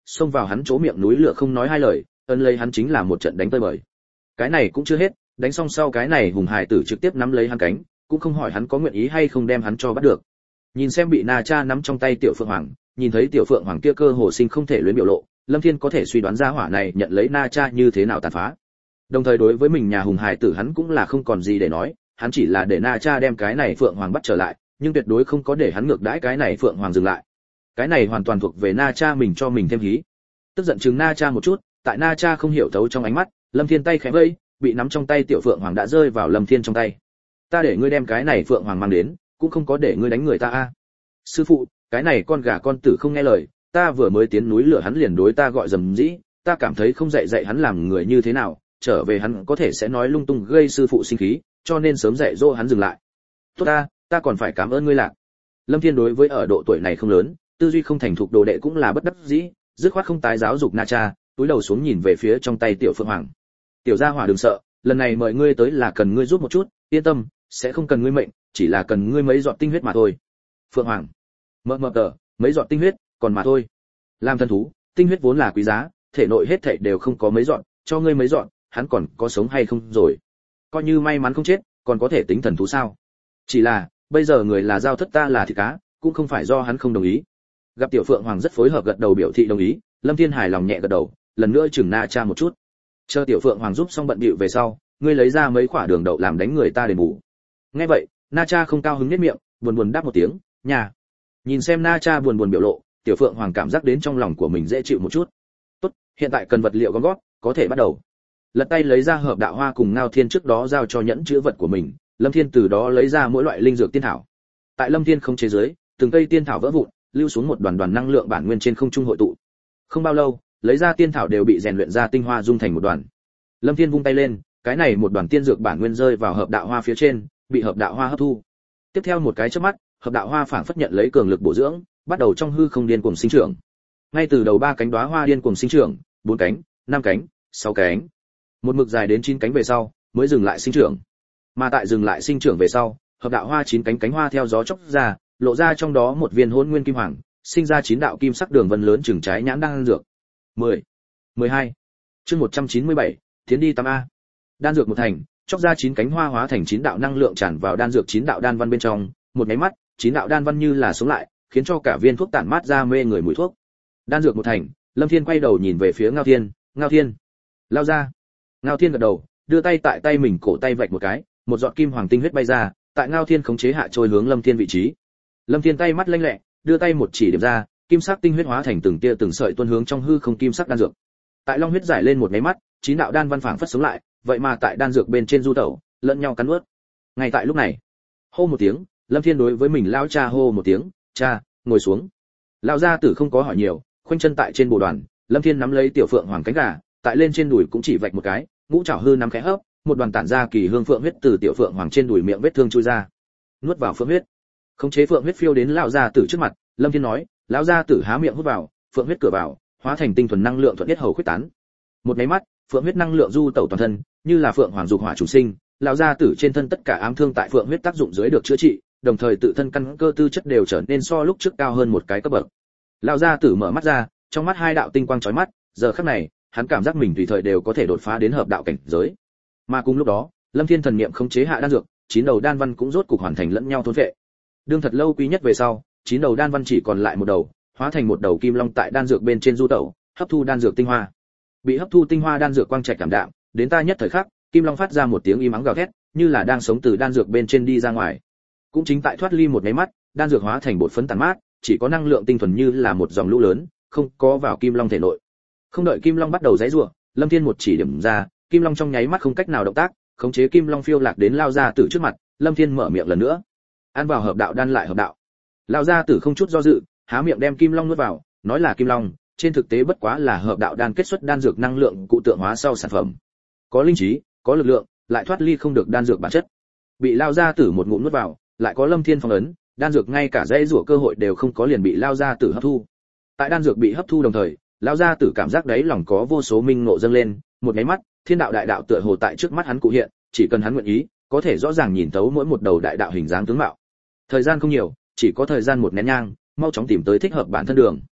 xông vào hắn chỗ miệng núi lửa không nói hai lời, ấn lấy hắn chính là một trận đánh tơi bời. Cái này cũng chưa hết, đánh xong sau cái này hùng hài tử trực tiếp nắm lấy hắn cánh, cũng không hỏi hắn có nguyện ý hay không đem hắn cho bắt được. Nhìn xem bị Na Cha nắm trong tay tiểu Phượng Hoàng, nhìn thấy tiểu Phượng Hoàng kia cơ hồ sinh không thể luyến biểu lộ, Lâm Thiên có thể suy đoán ra hỏa này nhận lấy Na Cha như thế nào tàn phá. Đồng thời đối với mình nhà hùng hài tử hắn cũng là không còn gì để nói, hắn chỉ là để Na Cha đem cái này Phượng Hoàng bắt trở lại, nhưng tuyệt đối không có để hắn ngược đãi cái này Phượng Hoàng dừng lại. Cái này hoàn toàn thuộc về Na Cha mình cho mình thêm hí. Tức giận chừng Na Cha một chút, tại Na Cha không hiểu thấu trong ánh mắt, Lâm Thiên tay khẽ vẫy, bị nắm trong tay tiểu Phượng Hoàng đã rơi vào Lâm Thiên trong tay. Ta để ngươi đem cái này Phượng Hoàng mang đến, cũng không có để ngươi đánh người ta a. Sư phụ, cái này con gà con tử không nghe lời, ta vừa mới tiến núi lửa hắn liền đối ta gọi dầm dĩ, ta cảm thấy không dạy dạy hắn làm người như thế nào, trở về hắn có thể sẽ nói lung tung gây sư phụ sinh khí, cho nên sớm dạy dỗ hắn dừng lại. Tốt ta còn phải cảm ơn ngươi lạc. Lâm Thiên đối với ở độ tuổi này không lớn, tư duy không thành thục đồ đệ cũng là bất đắc dĩ, dứt khoát không tái giáo dục Na Cha, túi đầu xuống nhìn về phía trong tay tiểu Phượng Hoàng. Tiểu gia hỏa đừng sợ, lần này mời ngươi tới là cần ngươi giúp một chút, yên tâm, sẽ không cần ngươi mệnh, chỉ là cần ngươi mấy giọt tinh huyết mà thôi. Phượng Hoàng, mờ tờ, mấy giọt tinh huyết, còn mà thôi. Làm thần thú, tinh huyết vốn là quý giá, thể nội hết thảy đều không có mấy giọt, cho ngươi mấy giọt, hắn còn có sống hay không rồi. Coi như may mắn không chết, còn có thể tính thần thú sao? Chỉ là, bây giờ người là giao thất ta là thịt cá, cũng không phải do hắn không đồng ý. Gặp tiểu Phượng Hoàng rất phối hợp gật đầu biểu thị đồng ý, Lâm Thiên hài lòng nhẹ gật đầu, lần nữa chừng Na Cha một chút. Chờ tiểu Phượng Hoàng giúp xong bận bịu về sau, ngươi lấy ra mấy quả đường đậu làm đánh người ta đền bù. Nghe vậy, Na Cha không cao hứng nhếch miệng, buồn đáp một tiếng, nhà. Nhìn xem Na Cha buồn biểu lộ, tiểu Phượng Hoàng cảm giác đến trong lòng của mình dễ chịu một chút. Tốt, hiện tại cần vật liệu gom gót, có thể bắt đầu. Lật tay lấy ra hợp đạo hoa cùng Ngao Thiên trước đó giao cho nhẫn chứa vật của mình, Lâm Thiên từ đó lấy ra mỗi loại linh dược tiên thảo. Tại Lâm Thiên không chế giới, từng cây tiên thảo vỡ vụn, lưu xuống một đoàn năng lượng bản nguyên trên không trung hội tụ. Không bao lâu, lấy ra tiên thảo đều bị rèn luyện ra tinh hoa dung thành một đoàn. Lâm Thiên vung tay lên, cái này một đoàn tiên dược bản nguyên rơi vào hợp đạo hoa phía trên, bị hợp đạo hoa hấp thu. Tiếp theo một cái chớp mắt, hợp đạo hoa phảng phất nhận lấy cường lực bổ dưỡng, bắt đầu trong hư không điên cuồng sinh trưởng. Ngay từ đầu 3 cánh đóa hoa điên cuồng sinh trưởng, 4 cánh, 5 cánh, 6 cánh. Một mực dài đến 9 cánh về sau, mới dừng lại sinh trưởng. Mà tại dừng lại sinh trưởng về sau, hợp đạo hoa 9 cánh cánh hoa theo gió chốc ra, lộ ra trong đó một viên hỗn nguyên kim hoàng, sinh ra 9 đạo kim sắc đường vân lớn chừng trái nhãn đan dược. 10, 12. Chương 197, tiến đi 8A. Đan dược một thành, chốc ra 9 cánh hoa hóa thành 9 đạo năng lượng tràn vào đan dược 9 đạo đan văn bên trong, một cái mắt, 9 đạo đan văn như là sống lại, khiến cho cả viên thuốc tản mát ra mê người mùi thuốc. Đan dược một thành, Lâm Thiên quay đầu nhìn về phía Ngao Thiên, lao ra. Ngao Thiên gật đầu, đưa tay tại tay mình cổ tay vạch một cái, một giọt kim hoàng tinh huyết bay ra, tại Ngao Thiên khống chế hạ trôi hướng Lâm Thiên vị trí. Lâm Thiên tay mắt lanh lẹ, đưa tay một chỉ điểm ra, kim sắc tinh huyết hóa thành từng tia từng sợi tuôn hướng trong hư không kim sắc đan dược. Tại long huyết giải lên một cái mắt, 9 đạo đan văn phảng phất sống lại, vậy mà tại đan dược bên trên du tẩu, lẫn nhau cắn nuốt. Ngay tại lúc này, hô một tiếng, Lâm Thiên đối với mình lão cha hô một tiếng, "Cha, ngồi xuống." Lão gia tử không có hỏi nhiều, khoanh chân tại trên bồ đoàn, Lâm Thiên nắm lấy tiểu Phượng Hoàng cánh gà, tại lên trên đùi cũng chỉ vạch một cái, ngũ trảo hư nắm khẽ hấp, một đoàn tản ra kỳ hương phượng huyết từ tiểu Phượng Hoàng trên đùi miệng vết thương chui ra. Nuốt vào phượng huyết. Khống chế phượng huyết phiêu đến lão gia tử trước mặt, Lâm Thiên nói, lão gia tử há miệng hút vào, phượng huyết cửa vào, hóa thành tinh thuần năng lượng thuận huyết hầu khuếch tán. Một cái mắt, phượng huyết năng lượng du tẩu toàn thân, như là phượng hoàng dục hỏa chủ sinh, lão gia tử trên thân tất cả ám thương tại phượng huyết tác dụng dưới được chữa trị, đồng thời tự thân căn cơ tư chất đều trở nên so lúc trước cao hơn một cái cấp bậc. Lão gia tử mở mắt ra, trong mắt 2 đạo tinh quang chói mắt, giờ khắc này, hắn cảm giác mình tùy thời đều có thể đột phá đến hợp đạo cảnh giới. Mà cùng lúc đó, Lâm Thiên thần niệm khống chế hạ đan dược, 9 đầu đan văn cũng rốt cục hoàn thành lẫn nhau thôn phệ. Đương thật lâu quý nhất về sau, 9 đầu đan văn chỉ còn lại một đầu, hóa thành một đầu kim long tại đan dược bên trên du tẩu, hấp thu đan dược tinh hoa. Bị hấp thu tinh hoa đan dược quang trạch cảm đạm, đến ta nhất thời khắc, kim long phát ra một tiếng im ắng gào thét, như là đang sống từ đan dược bên trên đi ra ngoài. Cũng chính tại thoát ly một cái mắt, đan dược hóa thành bột phấn tàn mát, chỉ có năng lượng tinh thuần như là một dòng lũ lớn, không có vào kim long thể nội. Không đợi kim long bắt đầu giãy giụa, Lâm Thiên một chỉ điểm ra, kim long trong nháy mắt không cách nào động tác, khống chế kim long phiêu lạc đến lao ra tử trước mặt, Lâm Thiên mở miệng lần nữa. Ăn vào hợp đạo đan lại hợp đạo. Lao ra tử không chút do dự, há miệng đem kim long nuốt vào, nói là kim long, trên thực tế bất quá là hợp đạo đan kết xuất đan dược năng lượng cụ tượng hóa sau sản phẩm. Có linh trí, có lực lượng, lại thoát ly không được đan dược bản chất. Bị lao ra tử một ngụm nuốt vào, lại có Lâm Thiên phong ấn, đan dược ngay cả dãy rủa cơ hội đều không có liền bị lao ra tử hấp thu. Tại đan dược bị hấp thu đồng thời, lao ra tử cảm giác đấy lòng có vô số minh ngộ dâng lên, một cái mắt, thiên đạo đại đạo tựa hồ tại trước mắt hắn cụ hiện, chỉ cần hắn nguyện ý, có thể rõ ràng nhìn thấu mỗi một đầu đại đạo hình dáng tướng mạo. Thời gian không nhiều, chỉ có thời gian một nén nhang, mau chóng tìm tới thích hợp bản thân đường.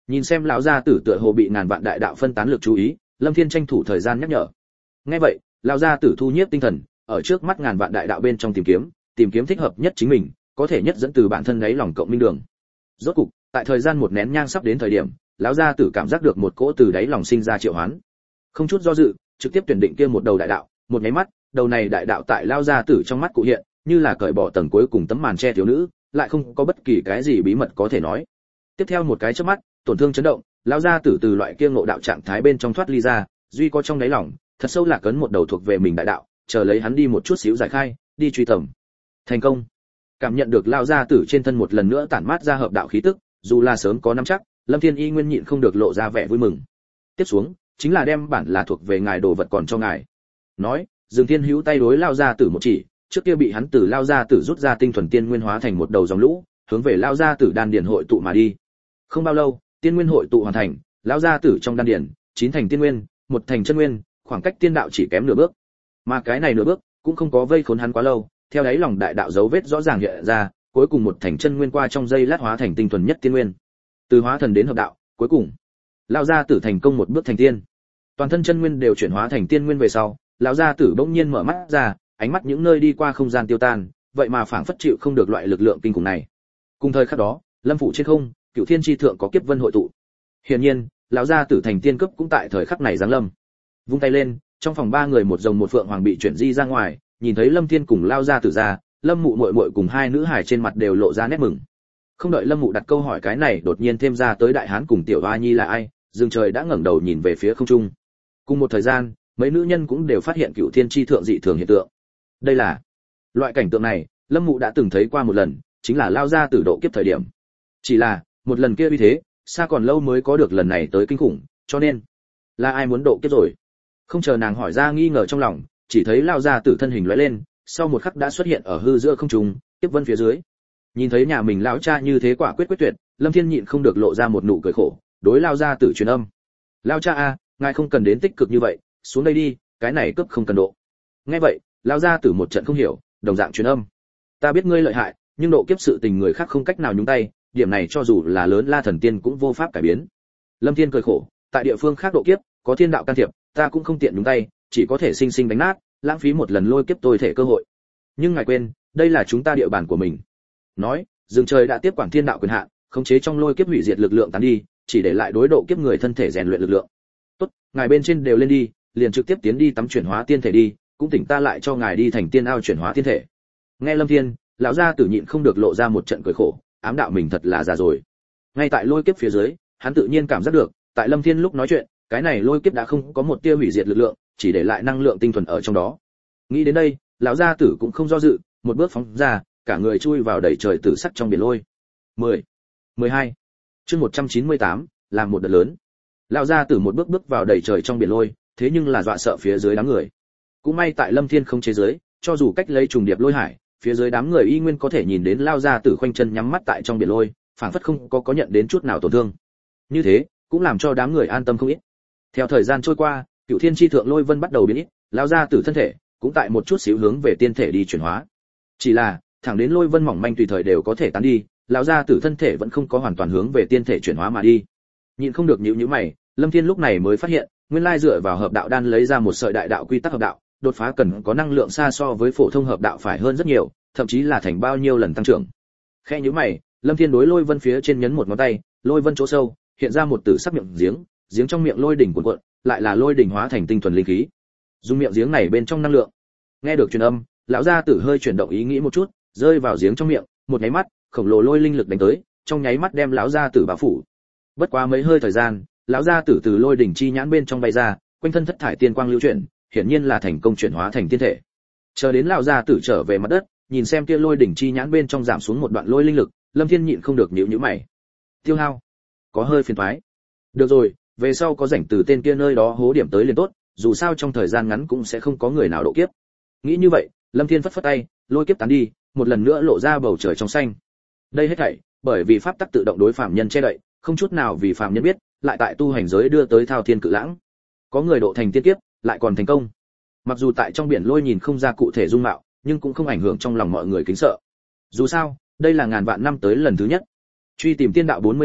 Nhìn xem lão gia tử tựa hồ bị ngàn vạn đại đạo phân tán lực chú ý, Lâm Thiên tranh thủ thời gian nhắc nhở. Nghe vậy, lão gia tử thu nhiếp tinh thần, ở trước mắt ngàn vạn đại đạo bên trong tìm kiếm thích hợp nhất chính mình, có thể nhất dẫn từ bản thân đáy lòng cộng minh đường. Rốt cục, tại thời gian một nén nhang sắp đến thời điểm, lão gia tử cảm giác được một cỗ từ đáy lòng sinh ra triệu hoán. Không chút do dự, trực tiếp tuyển định kia một đầu đại đạo, một nháy mắt, đầu này đại đạo tại lão gia tử trong mắt cụ hiện, như là cởi bỏ tầng cuối cùng tấm màn che thiếu nữ, lại không có bất kỳ cái gì bí mật có thể nói. Tiếp theo một cái chớp mắt, tổn thương chấn động, lão gia tử từ loại kia ngộ đạo trạng thái bên trong thoát ly ra, duy có trong đáy lòng, thật sâu lạc ấn một đầu thuộc về mình đại đạo, chờ lấy hắn đi một chút xíu giải khai, đi truy tầm. Thành công. Cảm nhận được lão gia tử trên thân một lần nữa tản mát ra hợp đạo khí tức, dù là sớm có nắm chắc, Lâm Thiên Y nguyên nhịn không được lộ ra vẻ vui mừng. Tiếp xuống, chính là đem bản là thuộc về ngài đồ vật còn cho ngài. Nói, Dương Thiên Hữu tay đối lão gia tử một chỉ, trước kia bị hắn từ lão gia tử rút ra tinh thuần tiên nguyên hóa thành một đầu dòng lũ, hướng về lão gia tử đan điền hội tụ mà đi. Không bao lâu, tiên nguyên hội tụ hoàn thành, lão gia tử trong đan điền, 9 thành tiên nguyên, 1 thành chân nguyên, khoảng cách tiên đạo chỉ kém nửa bước. Mà cái này nửa bước cũng không có vây khốn hắn quá lâu, theo đáy lòng đại đạo dấu vết rõ ràng hiện ra, cuối cùng 1 thành chân nguyên qua trong giây lát hóa thành tinh thuần nhất tiên nguyên. Từ hóa thần đến hợp đạo, cuối cùng, lão gia tử thành công một bước thành tiên. Toàn thân chân nguyên đều chuyển hóa thành tiên nguyên về sau, lão gia tử bỗng nhiên mở mắt ra, ánh mắt những nơi đi qua không gian tiêu tan, vậy mà phảng phất chịu không được loại lực lượng kinh khủng này. Cùng thời khắc đó, Lâm phủ trên không, Cửu Thiên chi thượng có kiếp vân hội tụ. Hiển nhiên, lão gia tử thành tiên cấp cũng tại thời khắc này giáng lâm. Vung tay lên, trong phòng ba người một rồng một phượng hoàng bị chuyển di ra ngoài, nhìn thấy Lâm Thiên cùng lão gia tử ra, Lâm Mụ muội muội cùng hai nữ hài trên mặt đều lộ ra nét mừng. Không đợi Lâm Mụ đặt câu hỏi cái này, đột nhiên thêm ra tới đại hán cùng tiểu hoa nhi là ai, Dương Trời đã ngẩng đầu nhìn về phía không trung. Cùng một thời gian, mấy nữ nhân cũng đều phát hiện Cửu Thiên chi thượng dị thường hiện tượng. Đây là loại cảnh tượng này, Lâm Mụ đã từng thấy qua một lần, chính là lao ra tử độ kiếp thời điểm. Chỉ là, một lần kia uy thế, xa còn lâu mới có được lần này tới kinh khủng, cho nên là ai muốn độ kiếp rồi? Không chờ nàng hỏi ra nghi ngờ trong lòng, chỉ thấy lao ra tử thân hình lóe lên, sau một khắc đã xuất hiện ở hư giữa không trung, tiếp vân phía dưới. Nhìn thấy nhà mình lão cha như thế quả quyết quyết tuyệt, Lâm Thiên nhịn không được lộ ra một nụ cười khổ, đối lao ra tử truyền âm. Lao cha a, ngài không cần đến tích cực như vậy, xuống đây đi, cái này cấp không cần độ. Nghe vậy, lao ra tử một trận không hiểu, đồng dạng truyền âm. Ta biết ngươi lợi hại, nhưng độ kiếp sự tình người khác không cách nào nhúng tay, điểm này cho dù là lớn La thần tiên cũng vô pháp cải biến. Lâm Thiên cười khổ, tại địa phương khác độ kiếp, có thiên đạo can thiệp, ta cũng không tiện nhúng tay, chỉ có thể sinh sinh đánh nát, lãng phí một lần lôi kiếp tôi thể cơ hội. Nhưng ngài quên, đây là chúng ta địa bàn của mình. Nói, Dương Trời đã tiếp quản thiên đạo quyền hạn, khống chế trong lôi kiếp hủy diệt lực lượng tán đi, chỉ để lại đối độ kiếp người thân thể rèn luyện lực lượng. Tốt, ngài bên trên đều lên đi, liền trực tiếp tiến đi tắm chuyển hóa tiên thể đi, cũng tỉnh ta lại cho ngài đi thành tiên ao chuyển hóa tiên thể. Nghe Lâm Thiên, lão gia tử nhịn không được lộ ra một trận cười khổ, ám đạo mình thật là già rồi. Ngay tại lôi kiếp phía dưới, hắn tự nhiên cảm giác được, tại Lâm Thiên lúc nói chuyện, cái này lôi kiếp đã không có một tia hủy diệt lực lượng, chỉ để lại năng lượng tinh thuần ở trong đó. Nghĩ đến đây, lão gia tử cũng không do dự, một bước phóng ra, cả người chui vào đầy trời tử sắc trong biển lôi. 10, 12, chương 198, làm một đợt lớn. Lão gia tử một bước bước vào đầy trời trong biển lôi, thế nhưng là dọa sợ phía dưới đám người. Cũng may tại Lâm Thiên không chế giới, cho dù cách lấy trùng điệp lôi hải, phía dưới đám người y nguyên có thể nhìn đến lao gia tử khoanh chân nhắm mắt tại trong biển lôi, phảng phất không có nhận đến chút nào tổn thương. Như thế, cũng làm cho đám người an tâm không ít. Theo thời gian trôi qua, Cửu Thiên chi thượng lôi vân bắt đầu biến ít, lao gia tử thân thể cũng tại một chút xíu hướng về tiên thể đi chuyển hóa. Chỉ là, thẳng đến lôi vân mỏng manh tùy thời đều có thể tán đi, lão gia tử thân thể vẫn không có hoàn toàn hướng về tiên thể chuyển hóa mà đi. Nhìn không được nhíu mày, Lâm Thiên lúc này mới phát hiện, nguyên lai dựa vào hợp đạo đan lấy ra một sợi đại đạo quy tắc hợp đạo, đột phá cần có năng lượng xa so với phổ thông hợp đạo phải hơn rất nhiều, thậm chí là thành bao nhiêu lần tăng trưởng. Khe nhíu mày, Lâm Thiên đối lôi vân phía trên nhấn một ngón tay, lôi vân chỗ sâu hiện ra một tử sắc miệng giếng trong miệng lôi đỉnh cuộn cuộn, lại là lôi đỉnh hóa thành tinh thuần linh khí. Dùng miệng giếng này bên trong năng lượng. Nghe được truyền âm, lão gia tử hơi chuyển động ý nghĩ một chút, rơi vào giếng trong miệng, một nháy mắt, khổng lồ lôi linh lực đánh tới, trong nháy mắt đem lão gia tử bao phủ. Bất quá mấy hơi thời gian, lão gia tử từ lôi đỉnh chi nhãn bên trong bay ra, quanh thân thất thải tiên quang lưu chuyển, hiển nhiên là thành công chuyển hóa thành tiên thể. Chờ đến lão gia tử trở về mặt đất, nhìn xem kia lôi đỉnh chi nhãn bên trong giảm xuống một đoạn lôi linh lực, Lâm Thiên nhịn không được nhíu mày. Tiêu hao, có hơi phiền toái. Được rồi, về sau có rảnh từ tên kia nơi đó hố điểm tới liền tốt, dù sao trong thời gian ngắn cũng sẽ không có người nào độ kiếp. Nghĩ như vậy, Lâm Thiên phất phất tay, lôi kiếp tán đi, một lần nữa lộ ra bầu trời trong xanh. Đây hết thảy, bởi vì pháp tắc tự động đối phàm nhân che đậy, không chút nào vì phàm nhân biết, lại tại tu hành giới đưa tới thao thiên cự lãng. Có người độ thành tiên kiếp, lại còn thành công. Mặc dù tại trong biển lôi nhìn không ra cụ thể dung mạo, nhưng cũng không ảnh hưởng trong lòng mọi người kính sợ. Dù sao, đây là ngàn vạn năm tới lần thứ nhất. Truy tìm tiên đạo 40 năm,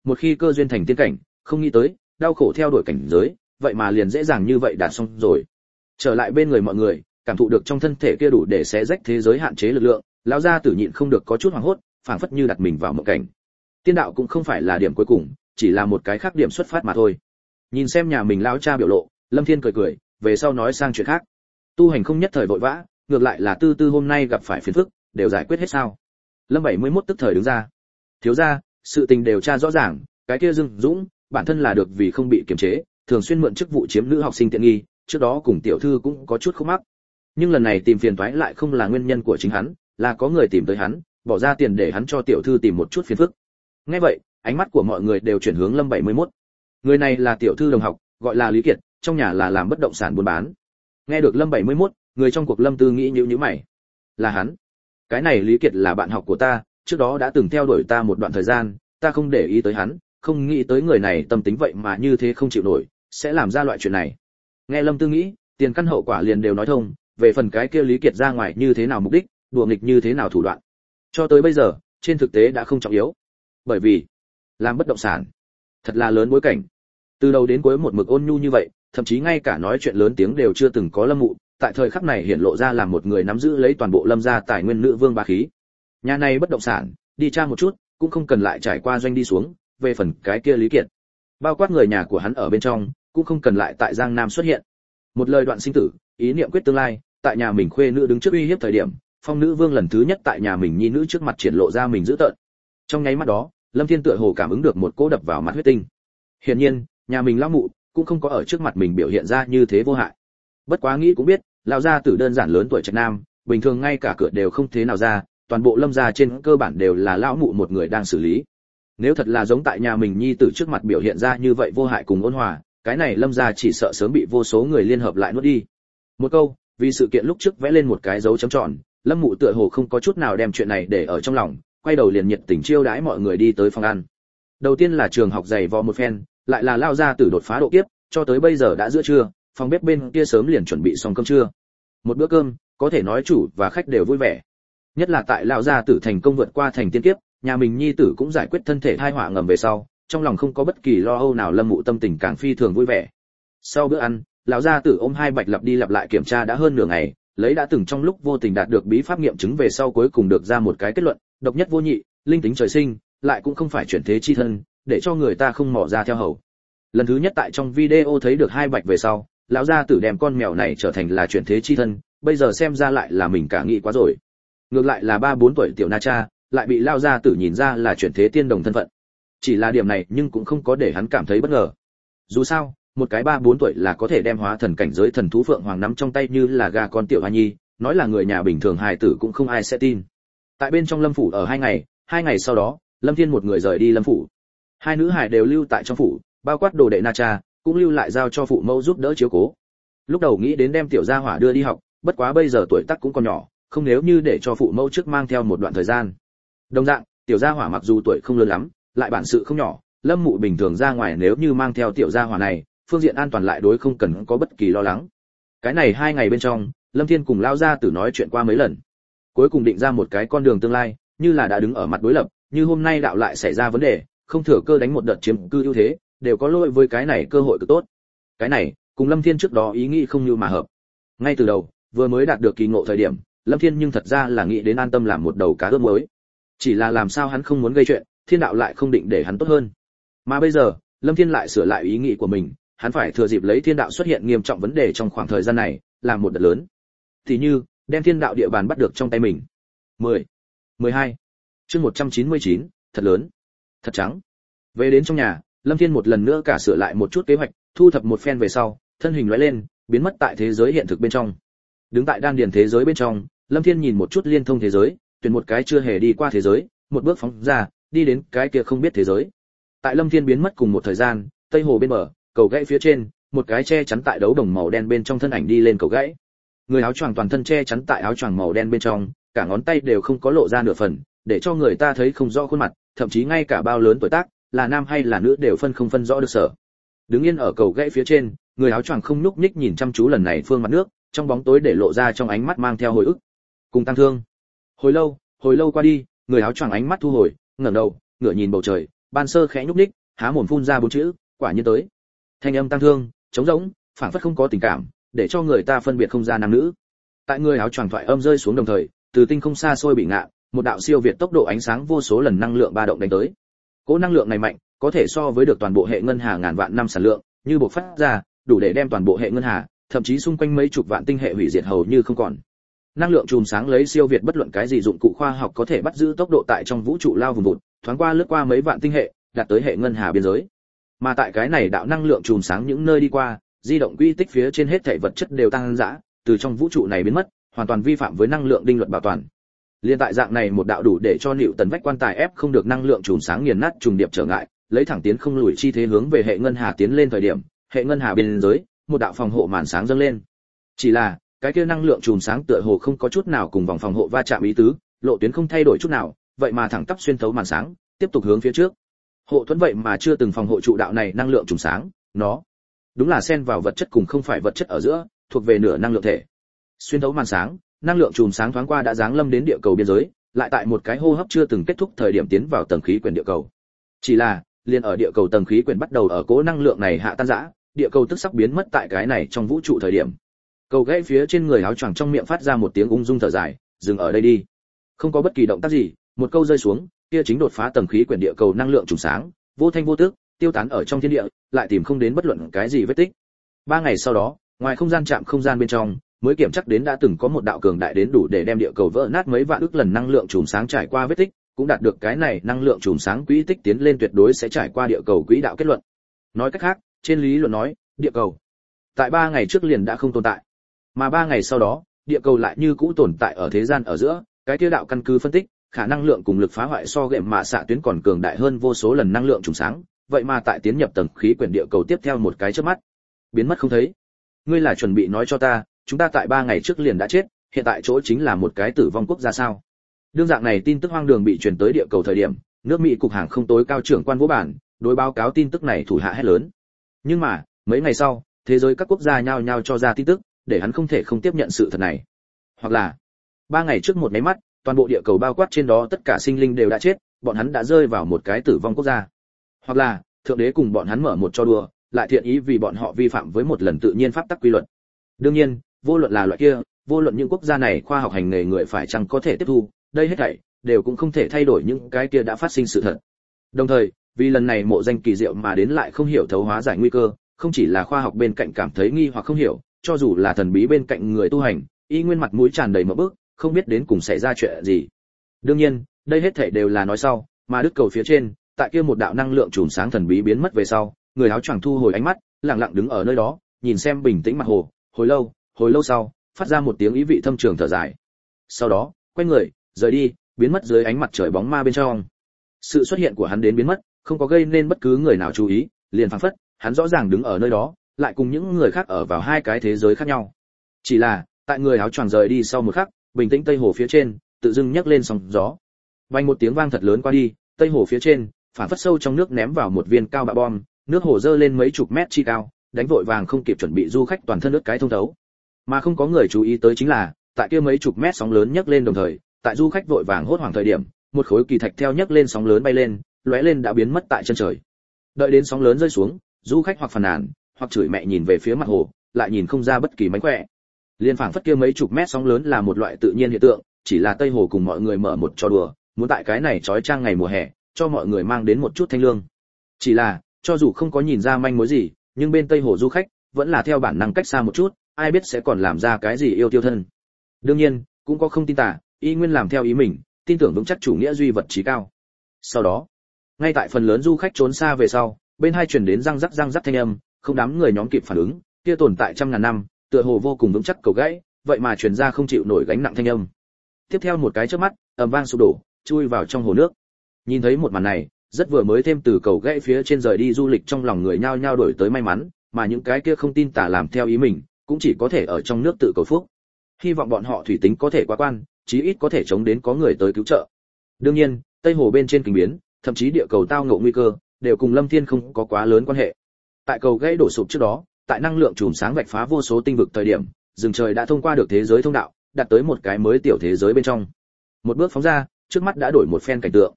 một khi cơ duyên thành tiên cảnh, không nghĩ tới, đau khổ theo đuổi cảnh giới, vậy mà liền dễ dàng như vậy đạt xong rồi. Trở lại bên người mọi người, cảm thụ được trong thân thể kia đủ để xé rách thế giới hạn chế lực lượng, lão gia tử nhịn không được có chút hoảng hốt, phảng phất như đặt mình vào mộng cảnh. Tiên đạo cũng không phải là điểm cuối cùng, chỉ là một cái khác điểm xuất phát mà thôi. Nhìn xem nhà mình lão cha biểu lộ, Lâm Thiên cười cười, về sau nói sang chuyện khác. Tu hành không nhất thời vội vã, ngược lại là tư tư hôm nay gặp phải phiền phức, đều giải quyết hết sao? Lâm 71 tức thời đứng ra. Thiếu gia, sự tình đều tra rõ ràng, cái kia Dương Dũng, bản thân là được vì không bị kiềm chế, thường xuyên mượn chức vụ chiếm nữ học sinh tiện nghi, trước đó cùng tiểu thư cũng có chút khúc mắc. Nhưng lần này tìm phiền toái lại không là nguyên nhân của chính hắn, là có người tìm tới hắn, bỏ ra tiền để hắn cho tiểu thư tìm một chút phiền phức. Nghe vậy, ánh mắt của mọi người đều chuyển hướng Lâm 71. Người này là tiểu thư đồng học, gọi là Lý Kiệt, trong nhà là làm bất động sản buôn bán. Nghe được Lâm 71, người trong cuộc Lâm Tư nghĩ nhíu mày. Là hắn? Cái này Lý Kiệt là bạn học của ta, trước đó đã từng theo đuổi ta một đoạn thời gian, ta không để ý tới hắn, không nghĩ tới người này tâm tính vậy mà như thế không chịu nổi, sẽ làm ra loại chuyện này. Nghe Lâm Tư nghĩ, tiền căn hậu quả liền đều nói thông, về phần cái kia Lý Kiệt ra ngoài như thế nào mục đích, đùa nghịch như thế nào thủ đoạn. Cho tới bây giờ, trên thực tế đã không trọng yếu. Bởi vì, làm bất động sản, thật là lớn bối cảnh. Từ đầu đến cuối một mực ôn nhu như vậy, thậm chí ngay cả nói chuyện lớn tiếng đều chưa từng có Lâm Mụ, tại thời khắc này hiện lộ ra làm một người nắm giữ lấy toàn bộ Lâm gia tài nguyên nữ vương bá khí. Nhà này bất động sản, đi tra một chút, cũng không cần lại trải qua doanh đi xuống, về phần cái kia Lý Kiệt, bao quát người nhà của hắn ở bên trong, cũng không cần lại tại Giang Nam xuất hiện. Một lời đoạn sinh tử, ý niệm quyết tương lai, tại nhà mình khuê nữ đứng trước uy hiếp thời điểm, Phong nữ vương lần thứ nhất tại nhà mình nhi nữ trước mặt triển lộ ra mình dữ tợn. Trong nháy mắt đó, Lâm Thiên tựa hồ cảm ứng được một cỗ đập vào mặt huyết tinh. Hiển nhiên, nhà mình lão mụ cũng không có ở trước mặt mình biểu hiện ra như thế vô hại. Bất quá nghĩ cũng biết, lão gia tử đơn giản lớn tuổi trạch nam, bình thường ngay cả cửa đều không thế nào ra, toàn bộ Lâm gia trên cơ bản đều là lão mụ một người đang xử lý. Nếu thật là giống tại nhà mình nhi tử trước mặt biểu hiện ra như vậy vô hại cùng ôn hòa, cái này Lâm gia chỉ sợ sớm bị vô số người liên hợp lại nuốt đi. Một câu, vì sự kiện lúc trước vẽ lên một cái dấu chấm tròn, Lâm mụ tựa hồ không có chút nào đem chuyện này để ở trong lòng, quay đầu liền nhiệt tình chiêu đãi mọi người đi tới phòng ăn. Đầu tiên là trường học giày vò một phen, lại là lao ra tử đột phá độ kiếp, cho tới bây giờ đã giữa trưa, phòng bếp bên kia sớm liền chuẩn bị xong cơm trưa. Một bữa cơm, có thể nói chủ và khách đều vui vẻ. Nhất là tại lao gia tử thành công vượt qua thành tiên kiếp, nhà mình nhi tử cũng giải quyết thân thể thai họa ngầm về sau, trong lòng không có bất kỳ lo âu nào, Lâm mụ tâm tình càng phi thường vui vẻ. Sau bữa ăn, lão gia tử ôm hai bạch lặp đi lặp lại kiểm tra đã hơn nửa ngày, lấy đã từng trong lúc vô tình đạt được bí pháp nghiệm chứng về sau cuối cùng được ra một cái kết luận, độc nhất vô nhị, linh tính trời sinh, lại cũng không phải chuyển thế chi thân, để cho người ta không mò ra theo hầu. Lần thứ nhất tại trong video thấy được hai bạch về sau, lão gia tử đem con mèo này trở thành là chuyển thế chi thân, bây giờ xem ra lại là mình cả nghĩ quá rồi. Ngược lại là 3-4 tuổi tiểu na cha, lại bị lão gia tử nhìn ra là chuyển thế tiên đồng thân phận. Chỉ là điểm này nhưng cũng không có để hắn cảm thấy bất ngờ. Dù sao, một cái 3-4 tuổi là có thể đem hóa thần cảnh giới thần thú phượng hoàng nắm trong tay như là gà con tiểu hoa nhi, nói là người nhà bình thường hài tử cũng không ai sẽ tin. Tại bên trong Lâm phủ ở 2 ngày sau đó, Lâm Thiên một người rời đi Lâm phủ. Hai nữ hài đều lưu tại trong phủ, bao quát đồ đệ Na Cha, cũng lưu lại giao cho phụ mẫu giúp đỡ chiếu cố. Lúc đầu nghĩ đến đem tiểu gia hỏa đưa đi học, bất quá bây giờ tuổi tác cũng còn nhỏ, không nếu như để cho phụ mẫu trước mang theo một đoạn thời gian. Đồng dạng, tiểu gia hỏa mặc dù tuổi không lớn lắm, lại bản sự không nhỏ, Lâm mụ bình thường ra ngoài nếu như mang theo tiểu gia hỏa này, phương diện an toàn lại đối không cần có bất kỳ lo lắng. Cái này 2 ngày bên trong, Lâm Thiên cùng lao gia tử nói chuyện qua mấy lần, cuối cùng định ra một cái con đường tương lai, như là đã đứng ở mặt đối lập, như hôm nay đạo lại xảy ra vấn đề, không thừa cơ đánh một đợt chiếm cư ưu thế, đều có lỗi với cái này cơ hội cực tốt. Cái này, cùng Lâm Thiên trước đó ý nghĩ không như mà hợp. Ngay từ đầu, vừa mới đạt được kỳ ngộ thời điểm, Lâm Thiên nhưng thật ra là nghĩ đến an tâm làm một đầu cá ướp muối. Chỉ là làm sao hắn không muốn gây chuyện, thiên đạo lại không định để hắn tốt hơn. Mà bây giờ, Lâm Thiên lại sửa lại ý nghĩ của mình, hắn phải thừa dịp lấy thiên đạo xuất hiện nghiêm trọng vấn đề trong khoảng thời gian này, làm một đợt lớn. Thì như, đem thiên đạo địa bàn bắt được trong tay mình. 12. Chương 199, thật lớn, thật trắng. Về đến trong nhà, Lâm Thiên một lần nữa cả sửa lại một chút kế hoạch, thu thập một phen về sau, thân hình lóe lên, biến mất tại thế giới hiện thực bên trong. Đứng tại đan điền thế giới bên trong, Lâm Thiên nhìn một chút liên thông thế giới, tuyển một cái chưa hề đi qua thế giới, một bước phóng ra, đi đến cái kia không biết thế giới. Tại Lâm Thiên biến mất cùng một thời gian, tây hồ bên bờ, cầu gãy phía trên, một cái che chắn tại đấu đồng màu đen bên trong thân ảnh đi lên cầu gãy. Người áo choàng toàn thân che chắn tại áo choàng màu đen bên trong, cả ngón tay đều không có lộ ra nửa phần, để cho người ta thấy không rõ khuôn mặt, thậm chí ngay cả bao lớn tuổi tác, là nam hay là nữ đều không phân rõ được sở. Đứng yên ở cầu gãy phía trên, người áo choàng không nhúc nhích nhìn chăm chú lần này phương mặt nước, trong bóng tối để lộ ra trong ánh mắt mang theo hồi ức, cùng tăng thương. Hồi lâu qua đi, người áo choàng ánh mắt thu hồi, ngẩng đầu, ngửa nhìn bầu trời, Ban Sơ khẽ nhúc nhích, há mồm phun ra bốn chữ, quả nhiên tới. Thanh âm tăng thương, trống rỗng, phảng phất không có tình cảm, để cho người ta phân biệt không ra nam nữ. Tại người áo choàng thoại âm rơi xuống đồng thời, từ tinh không xa xôi bị ngạn, một đạo siêu việt tốc độ ánh sáng vô số lần năng lượng ba động đánh tới. Cỗ năng lượng này mạnh, có thể so với được toàn bộ hệ ngân hà ngàn vạn năm sản lượng, như bộc phát ra, đủ để đem toàn bộ hệ ngân hà, thậm chí xung quanh mấy chục vạn tinh hệ hủy diệt hầu như không còn. Năng lượng chùm sáng lấy siêu việt bất luận cái gì dụng cụ khoa học có thể bắt giữ tốc độ tại trong vũ trụ lao vùng vụt, thoáng qua lướt qua mấy vạn tinh hệ, đạt tới hệ ngân hà biên giới. Mà tại cái này đạo năng lượng chùm sáng những nơi đi qua, di động quy tích phía trên hết thảy vật chất đều tăng dã, từ trong vũ trụ này biến mất, hoàn toàn vi phạm với năng lượng đinh luật bảo toàn. Liên tại dạng này một đạo đủ để cho Nữu Tần vách quan tài ép không được năng lượng chùm sáng nghiền nát trùng điệp trở ngại, lấy thẳng tiến không lùi chi thế hướng về hệ ngân hà tiến lên thời điểm, hệ ngân hà biên giới, một đạo phòng hộ màn sáng dâng lên. Chỉ là, cái kia năng lượng chùm sáng tựa hồ không có chút nào cùng vòng phòng hộ va chạm ý tứ, lộ tuyến không thay đổi chút nào, vậy mà thẳng tắp xuyên thấu màn sáng, tiếp tục hướng phía trước. Hộ thuẫn vậy mà chưa từng phòng hộ trụ đạo này năng lượng chùm sáng, nó đúng là xen vào vật chất cùng không phải vật chất ở giữa, thuộc về nửa năng lượng thể. Xuyên thấu màn sáng, năng lượng chùm sáng thoáng qua đã giáng lâm đến địa cầu biên giới, lại tại một cái hô hấp chưa từng kết thúc thời điểm tiến vào tầng khí quyển địa cầu. Chỉ là, liền ở địa cầu tầng khí quyển bắt đầu ở cố năng lượng này hạ tan rã, địa cầu tức sắp biến mất tại cái này trong vũ trụ thời điểm. Cầu gãy phía trên người áo choàng trong miệng phát ra một tiếng ung dung thở dài, dừng ở đây đi. Không có bất kỳ động tác gì, một câu rơi xuống, kia chính đột phá tầng khí quyển địa cầu năng lượng trùng sáng, vô thanh vô tức, tiêu tán ở trong thiên địa, lại tìm không đến bất luận cái gì vết tích. 3 ngày sau đó, ngoài không gian chạm không gian bên trong, mới kiểm chắc đến đã từng có một đạo cường đại đến đủ để đem địa cầu vỡ nát mấy vạn ức lần năng lượng trùng sáng trải qua vết tích, cũng đạt được cái này năng lượng trùng sáng quỹ tích tiến lên tuyệt đối sẽ trải qua địa cầu quỹ đạo kết luận. Nói cách khác, trên lý luận nói, địa cầu tại 3 ngày trước liền đã không tồn tại. Mà 3 ngày sau đó, địa cầu lại như cũ tồn tại ở thế gian ở giữa, cái kia đạo căn cứ phân tích, khả năng lượng cùng lực phá hoại so gệm mạ xạ tuyến còn cường đại hơn vô số lần năng lượng trùng sáng, vậy mà tại tiến nhập tầng khí quyển địa cầu tiếp theo một cái chớp mắt, biến mất không thấy. Ngươi là chuẩn bị nói cho ta, chúng ta tại 3 ngày trước liền đã chết, hiện tại chỗ chính là một cái tử vong quốc gia sao? Đương dạng này tin tức hoang đường bị truyền tới địa cầu thời điểm, nước Mỹ cục hàng không tối cao trưởng quan vũ bản, đối báo cáo tin tức này thủ hạ hét lớn. Nhưng mà, mấy ngày sau, thế giới các quốc gia nhao nhao cho ra tin tức, để hắn không thể không tiếp nhận sự thật này. Hoặc là, 3 ngày trước một cái mắt, toàn bộ địa cầu bao quát trên đó tất cả sinh linh đều đã chết, bọn hắn đã rơi vào một cái tử vong quốc gia. Hoặc là, thượng đế cùng bọn hắn mở một trò đùa, lại thiện ý vì bọn họ vi phạm với một lần tự nhiên pháp tắc quy luật. Đương nhiên, vô luận là loại kia, vô luận những quốc gia này khoa học hành nghề người phải chăng có thể tiếp thu, đây hết thảy đều cũng không thể thay đổi những cái kia đã phát sinh sự thật. Đồng thời, vì lần này mộ danh kỳ diệu mà đến lại không hiểu thấu hóa giải nguy cơ, không chỉ là khoa học bên cạnh cảm thấy nghi hoặc không hiểu, cho dù là thần bí bên cạnh người tu hành, y nguyên mặt mũi tràn đầy mộng bức, không biết đến cùng xảy ra chuyện gì. Đương nhiên, đây hết thảy đều là nói sau, mà đức cầu phía trên, tại kia một đạo năng lượng chùm sáng thần bí biến mất về sau, người áo choàng thu hồi ánh mắt, lặng lặng đứng ở nơi đó, nhìn xem bình tĩnh mặt hồ, hồi lâu sau, phát ra một tiếng ý vị thâm trường thở dài. Sau đó, quay người, rời đi, biến mất dưới ánh mặt trời bóng ma bên trong. Sự xuất hiện của hắn đến biến mất, không có gây nên bất cứ người nào chú ý, liền phảng phất, hắn rõ ràng đứng ở nơi đó, lại cùng những người khác ở vào hai cái thế giới khác nhau. Chỉ là, tại người áo choàng rời đi sau một khắc, bình tĩnh tây hồ phía trên, tự dưng nhấc lên sóng gió. Vang một tiếng vang thật lớn qua đi, tây hồ phía trên, phảng phất sâu trong nước ném vào một viên cao bạ bom, nước hồ dơ lên mấy chục mét chi cao, đánh vội vàng không kịp chuẩn bị du khách toàn thân nước cái thông thấu. Mà không có người chú ý tới chính là, tại kia mấy chục mét sóng lớn nhấc lên đồng thời, tại du khách vội vàng hốt hoảng thời điểm, một khối kỳ thạch theo nhấc lên sóng lớn bay lên, lóe lên đã biến mất tại chân trời. Đợi đến sóng lớn rơi xuống, du khách hoặc phàn nàn, hoặc chửi mẹ nhìn về phía mặt hồ, lại nhìn không ra bất kỳ mánh khỏe. Liên phảng phất kia mấy chục mét sóng lớn là một loại tự nhiên hiện tượng, chỉ là Tây Hồ cùng mọi người mở một trò đùa, muốn tại cái này chói chang ngày mùa hè, cho mọi người mang đến một chút thanh lương. Chỉ là, cho dù không có nhìn ra manh mối gì, nhưng bên Tây Hồ du khách vẫn là theo bản năng cách xa một chút, ai biết sẽ còn làm ra cái gì yêu tiêu thân. Đương nhiên, cũng có không tin tà, y nguyên làm theo ý mình, tin tưởng vững chắc chủ nghĩa duy vật trí cao. Sau đó, ngay tại phần lớn du khách trốn xa về sau, bên hai truyền đến răng rắc thanh âm, không đám người nhóm kịp phản ứng, kia tồn tại trăm ngàn năm, tựa hồ vô cùng vững chắc cầu gãy, vậy mà truyền ra không chịu nổi gánh nặng thanh âm. Tiếp theo một cái chớp mắt, ầm vang sụp đổ, chui vào trong hồ nước. Nhìn thấy một màn này, rất vừa mới thêm từ cầu gãy phía trên rời đi du lịch trong lòng người nhao nhao đổi tới may mắn, mà những cái kia không tin tà làm theo ý mình, cũng chỉ có thể ở trong nước tự cầu phúc. Hy vọng bọn họ thủy tính có thể qua quan, chí ít có thể chống đến có người tới cứu trợ. Đương nhiên, Tây Hồ bên trên kinh biến, thậm chí địa cầu tao ngộ nguy cơ, đều cùng Lâm Thiên không có quá lớn quan hệ. Tại cầu gãy đổ sụp trước đó, tại năng lượng chùm sáng vạch phá vô số tinh vực thời điểm, rừng trời đã thông qua được thế giới thông đạo, đạt tới một cái mới tiểu thế giới bên trong. Một bước phóng ra, trước mắt đã đổi một phen cảnh tượng.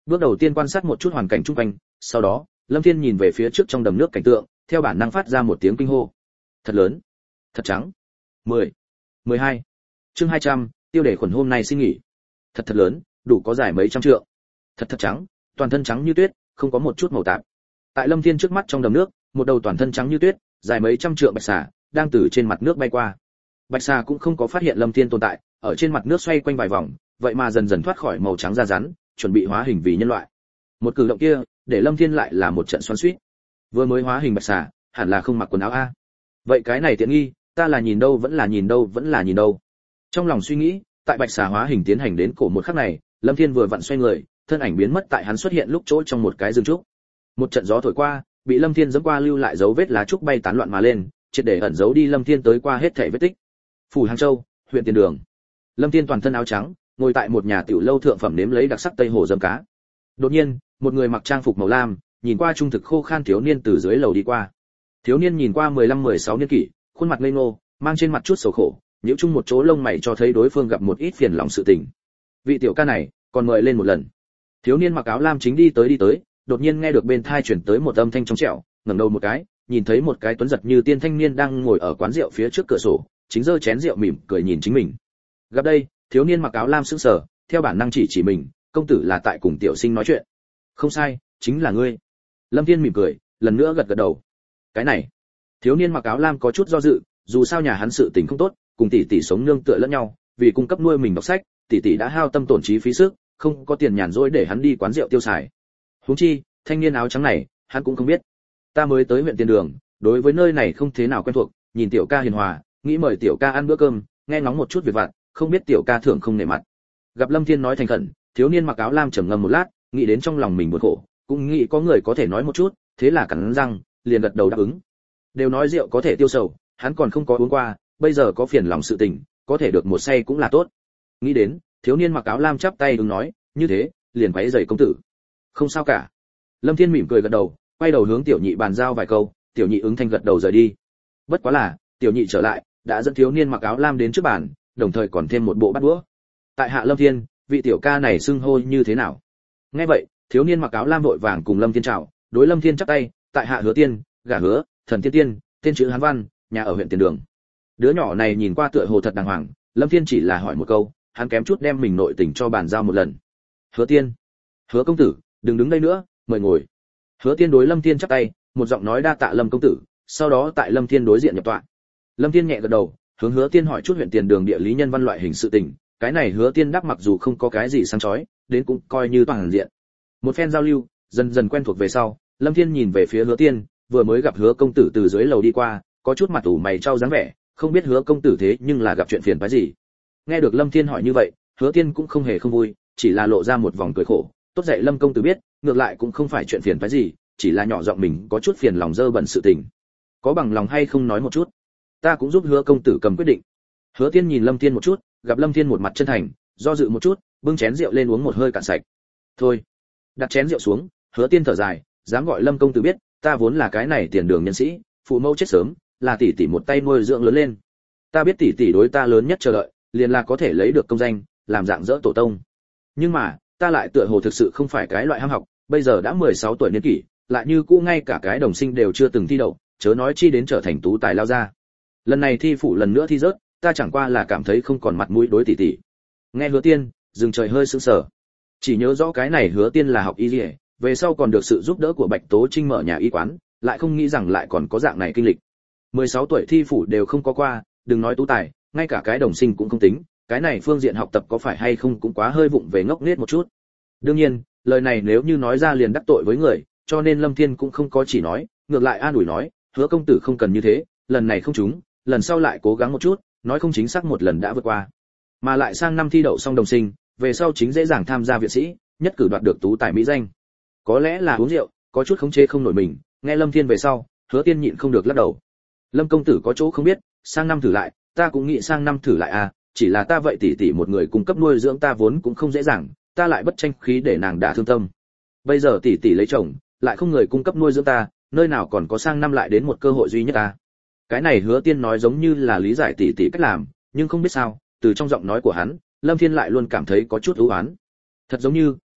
Bước đầu tiên quan sát một chút hoàn cảnh xung quanh, sau đó Lâm Thiên nhìn về phía trước trong đầm nước cảnh tượng, theo bản năng phát ra một tiếng kinh hô. Thật lớn, thật trắng. 10, 12. Chương 200, tiêu đề khuẩn hôm nay xin nghỉ. Thật lớn, đủ có dài mấy trăm trượng. Thật trắng, toàn thân trắng như tuyết, không có một chút màu tạp. Tại Lâm Thiên trước mắt trong đầm nước, một đầu toàn thân trắng như tuyết, dài mấy trăm trượng bạch xà đang từ trên mặt nước bay qua. Bạch xà cũng không có phát hiện Lâm Thiên tồn tại, ở trên mặt nước xoay quanh vài vòng, vậy mà dần dần thoát khỏi màu trắng da rắn, chuẩn bị hóa hình vì nhân loại. Một cử động kia, để Lâm Thiên lại là một trận xoắn xuýt. Vừa mới hóa hình bạch xà, hẳn là không mặc quần áo a. Vậy cái này tiện nghi, ta là nhìn đâu vẫn là nhìn đâu vẫn là nhìn đâu. Trong lòng suy nghĩ, tại bạch xà hóa hình tiến hành đến cổ một khắc này, Lâm Thiên vừa vặn xoay người, thân ảnh biến mất tại hắn xuất hiện lúc chỗ trong một cái rừng trúc. Một trận gió thổi qua, bị Lâm Thiên giẫm qua lưu lại dấu vết lá trúc bay tán loạn mà lên, triệt để ẩn giấu đi Lâm Thiên tới qua hết thảy vết tích. Phủ Hàng Châu, huyện Tiền Đường. Lâm Thiên toàn thân áo trắng, ngồi tại một nhà tiểu lâu thượng phẩm nếm lấy đặc sắc tây hồ dâm cá. Đột nhiên, một người mặc trang phục màu lam, nhìn qua trung thực khô khan thiếu niên từ dưới lầu đi qua. Thiếu niên nhìn qua 15-16 niên kỷ, khuôn mặt ngây ngô, mang trên mặt chút sầu khổ, nhíu chung một chỗ lông mày cho thấy đối phương gặp một ít phiền lòng sự tình. Vị tiểu ca này, còn mời lên một lần. Thiếu niên mặc áo lam chính đi tới, đột nhiên nghe được bên tai truyền tới một âm thanh trong trẻo, ngẩng đầu một cái, nhìn thấy một cái tuấn giật như tiên thanh niên đang ngồi ở quán rượu phía trước cửa sổ, chính giơ chén rượu mỉm cười nhìn chính mình. Gặp đây, thiếu niên mặc áo lam sững sờ, theo bản năng chỉ mình, công tử là tại cùng tiểu sinh nói chuyện. Không sai, chính là ngươi. Lâm Thiên mỉm cười, lần nữa gật đầu. Cái này, thiếu niên mặc áo lam có chút do dự, dù sao nhà hắn sự tình không tốt, cùng tỷ tỷ sống nương tựa lẫn nhau, vì cung cấp nuôi mình đọc sách, tỷ tỷ đã hao tâm tổn trí phí sức, không có tiền nhàn rỗi để hắn đi quán rượu tiêu xài. Huống chi, thanh niên áo trắng này, hắn cũng không biết. Ta mới tới huyện Tiền Đường, đối với nơi này không thế nào quen thuộc, nhìn tiểu ca hiền hòa, nghĩ mời tiểu ca ăn bữa cơm, nghe ngóng một chút việc vặt, không biết tiểu ca thưởng không nể mặt. Gặp Lâm Thiên nói thành khẩn, thiếu niên mặc áo lam trầm ngâm một lát, nghĩ đến trong lòng mình buồn khổ, cũng nghĩ có người có thể nói một chút, thế là cắn răng, liền gật đầu đáp ứng. Đều nói rượu có thể tiêu sầu, hắn còn không có uống qua, bây giờ có phiền lòng sự tình, có thể được một say cũng là tốt. Nghĩ đến, thiếu niên mặc áo lam chắp tay đứng nói, như thế, liền quấy rầy công tử. Không sao cả. Lâm Thiên mỉm cười gật đầu, quay đầu hướng tiểu nhị bàn giao vài câu, tiểu nhị ứng thanh gật đầu rời đi. Bất quá là, tiểu nhị trở lại, đã dẫn thiếu niên mặc áo lam đến trước bàn, đồng thời còn thêm một bộ bát đũa. Tại hạ Lâm Thiên, vị tiểu ca này xưng hô như thế nào? Nghe vậy, thiếu niên mặc áo lam vội vàng cùng Lâm Thiên chào, đối Lâm Thiên chắp tay, tại hạ Hứa Tiên, gả Hứa, Thần Tiên Tiên, tên chữ Hán Văn, nhà ở huyện Tiền Đường. Đứa nhỏ này nhìn qua tựa hồ thật đàng hoàng, Lâm Thiên chỉ là hỏi một câu, hắn kém chút đem mình nội tình cho bàn giao một lần. Hứa Tiên, Hứa công tử, đừng đứng đây nữa, mời ngồi. Hứa Tiên đối Lâm Thiên chắp tay, một giọng nói đa tạ Lâm công tử, sau đó tại Lâm Thiên đối diện nhập tọa. Lâm Thiên nhẹ gật đầu, hướng Hứa Tiên hỏi chút huyện Tiền Đường địa lý nhân văn loại hình sự tình, cái này Hứa Tiên đáp mặc dù không có cái gì sáng chói, đến cũng coi như toàn diện. Một phen giao lưu, dần dần quen thuộc về sau, Lâm Thiên nhìn về phía Hứa Tiên, vừa mới gặp Hứa công tử từ dưới lầu đi qua, có chút mặt ủ mày trao dáng vẻ, không biết Hứa công tử thế nhưng là gặp chuyện phiền phức gì. Nghe được Lâm Thiên hỏi như vậy, Hứa Tiên cũng không hề không vui, chỉ là lộ ra một vòng cười khổ, tốt dậy Lâm công tử biết, ngược lại cũng không phải chuyện phiền phức gì, chỉ là nhỏ giọng mình có chút phiền lòng dơ bẩn sự tình. Có bằng lòng hay không nói một chút? Ta cũng giúp Hứa công tử cầm quyết định. Hứa Tiên nhìn Lâm Thiên một chút, gặp Lâm Thiên một mặt chân thành, do dự một chút, bưng chén rượu lên uống một hơi cạn sạch. Thôi, đặt chén rượu xuống, Hứa Tiên thở dài, dám gọi Lâm công tử biết, ta vốn là cái này Tiền Đường nhân sĩ, phụ mẫu chết sớm, là tỷ tỷ một tay nuôi dưỡng lớn lên. Ta biết tỷ tỷ đối ta lớn nhất chờ đợi, liền là có thể lấy được công danh, làm dạng dỡ tổ tông. Nhưng mà, ta lại tựa hồ thực sự không phải cái loại ham học, bây giờ đã 16 tuổi niên kỷ, lại như cũ ngay cả cái đồng sinh đều chưa từng thi đậu, chớ nói chi đến trở thành tú tài lao ra. Lần này thi phụ lần nữa thi rớt, ta chẳng qua là cảm thấy không còn mặt mũi đối tỷ tỷ. Nghe Hứa Tiên, dừng trời hơi sững sờ. Chỉ nhớ rõ cái này Hứa Tiên là học y liễu, về sau còn được sự giúp đỡ của Bạch Tố Trinh mở nhà y quán, lại không nghĩ rằng lại còn có dạng này kinh lịch. 16 tuổi thi phủ đều không có qua, đừng nói tú tài, ngay cả cái đồng sinh cũng không tính, cái này phương diện học tập có phải hay không cũng quá hơi vụng về ngốc nghếch một chút. Đương nhiên, lời này nếu như nói ra liền đắc tội với người, cho nên Lâm Thiên cũng không có chỉ nói, ngược lại an ủi nói, Hứa công tử không cần như thế, lần này không trúng, lần sau lại cố gắng một chút, nói không chính xác một lần đã vượt qua. Mà lại sang năm thi đậu xong đồng sinh, về sau chính dễ dàng tham gia viện sĩ, nhất cử đoạt được tú tài mỹ danh. Có lẽ là uống rượu, có chút khống chế không nổi mình, nghe Lâm Thiên về sau, Hứa Tiên nhịn không được lắc đầu. Lâm công tử có chỗ không biết, sang năm thử lại, ta cũng nghĩ sang năm thử lại à, chỉ là ta vậy tỷ tỷ một người cung cấp nuôi dưỡng ta vốn cũng không dễ dàng, ta lại bất tranh khí để nàng đả thương tâm. Bây giờ tỷ tỷ lấy chồng, lại không người cung cấp nuôi dưỡng ta, nơi nào còn có sang năm lại đến một cơ hội duy nhất ta. Cái này Hứa Tiên nói giống như là lý giải tỷ tỷ cách làm, nhưng không biết sao, từ trong giọng nói của hắn, Lâm Thiên lại luôn cảm thấy có chút u uất. Thật giống như,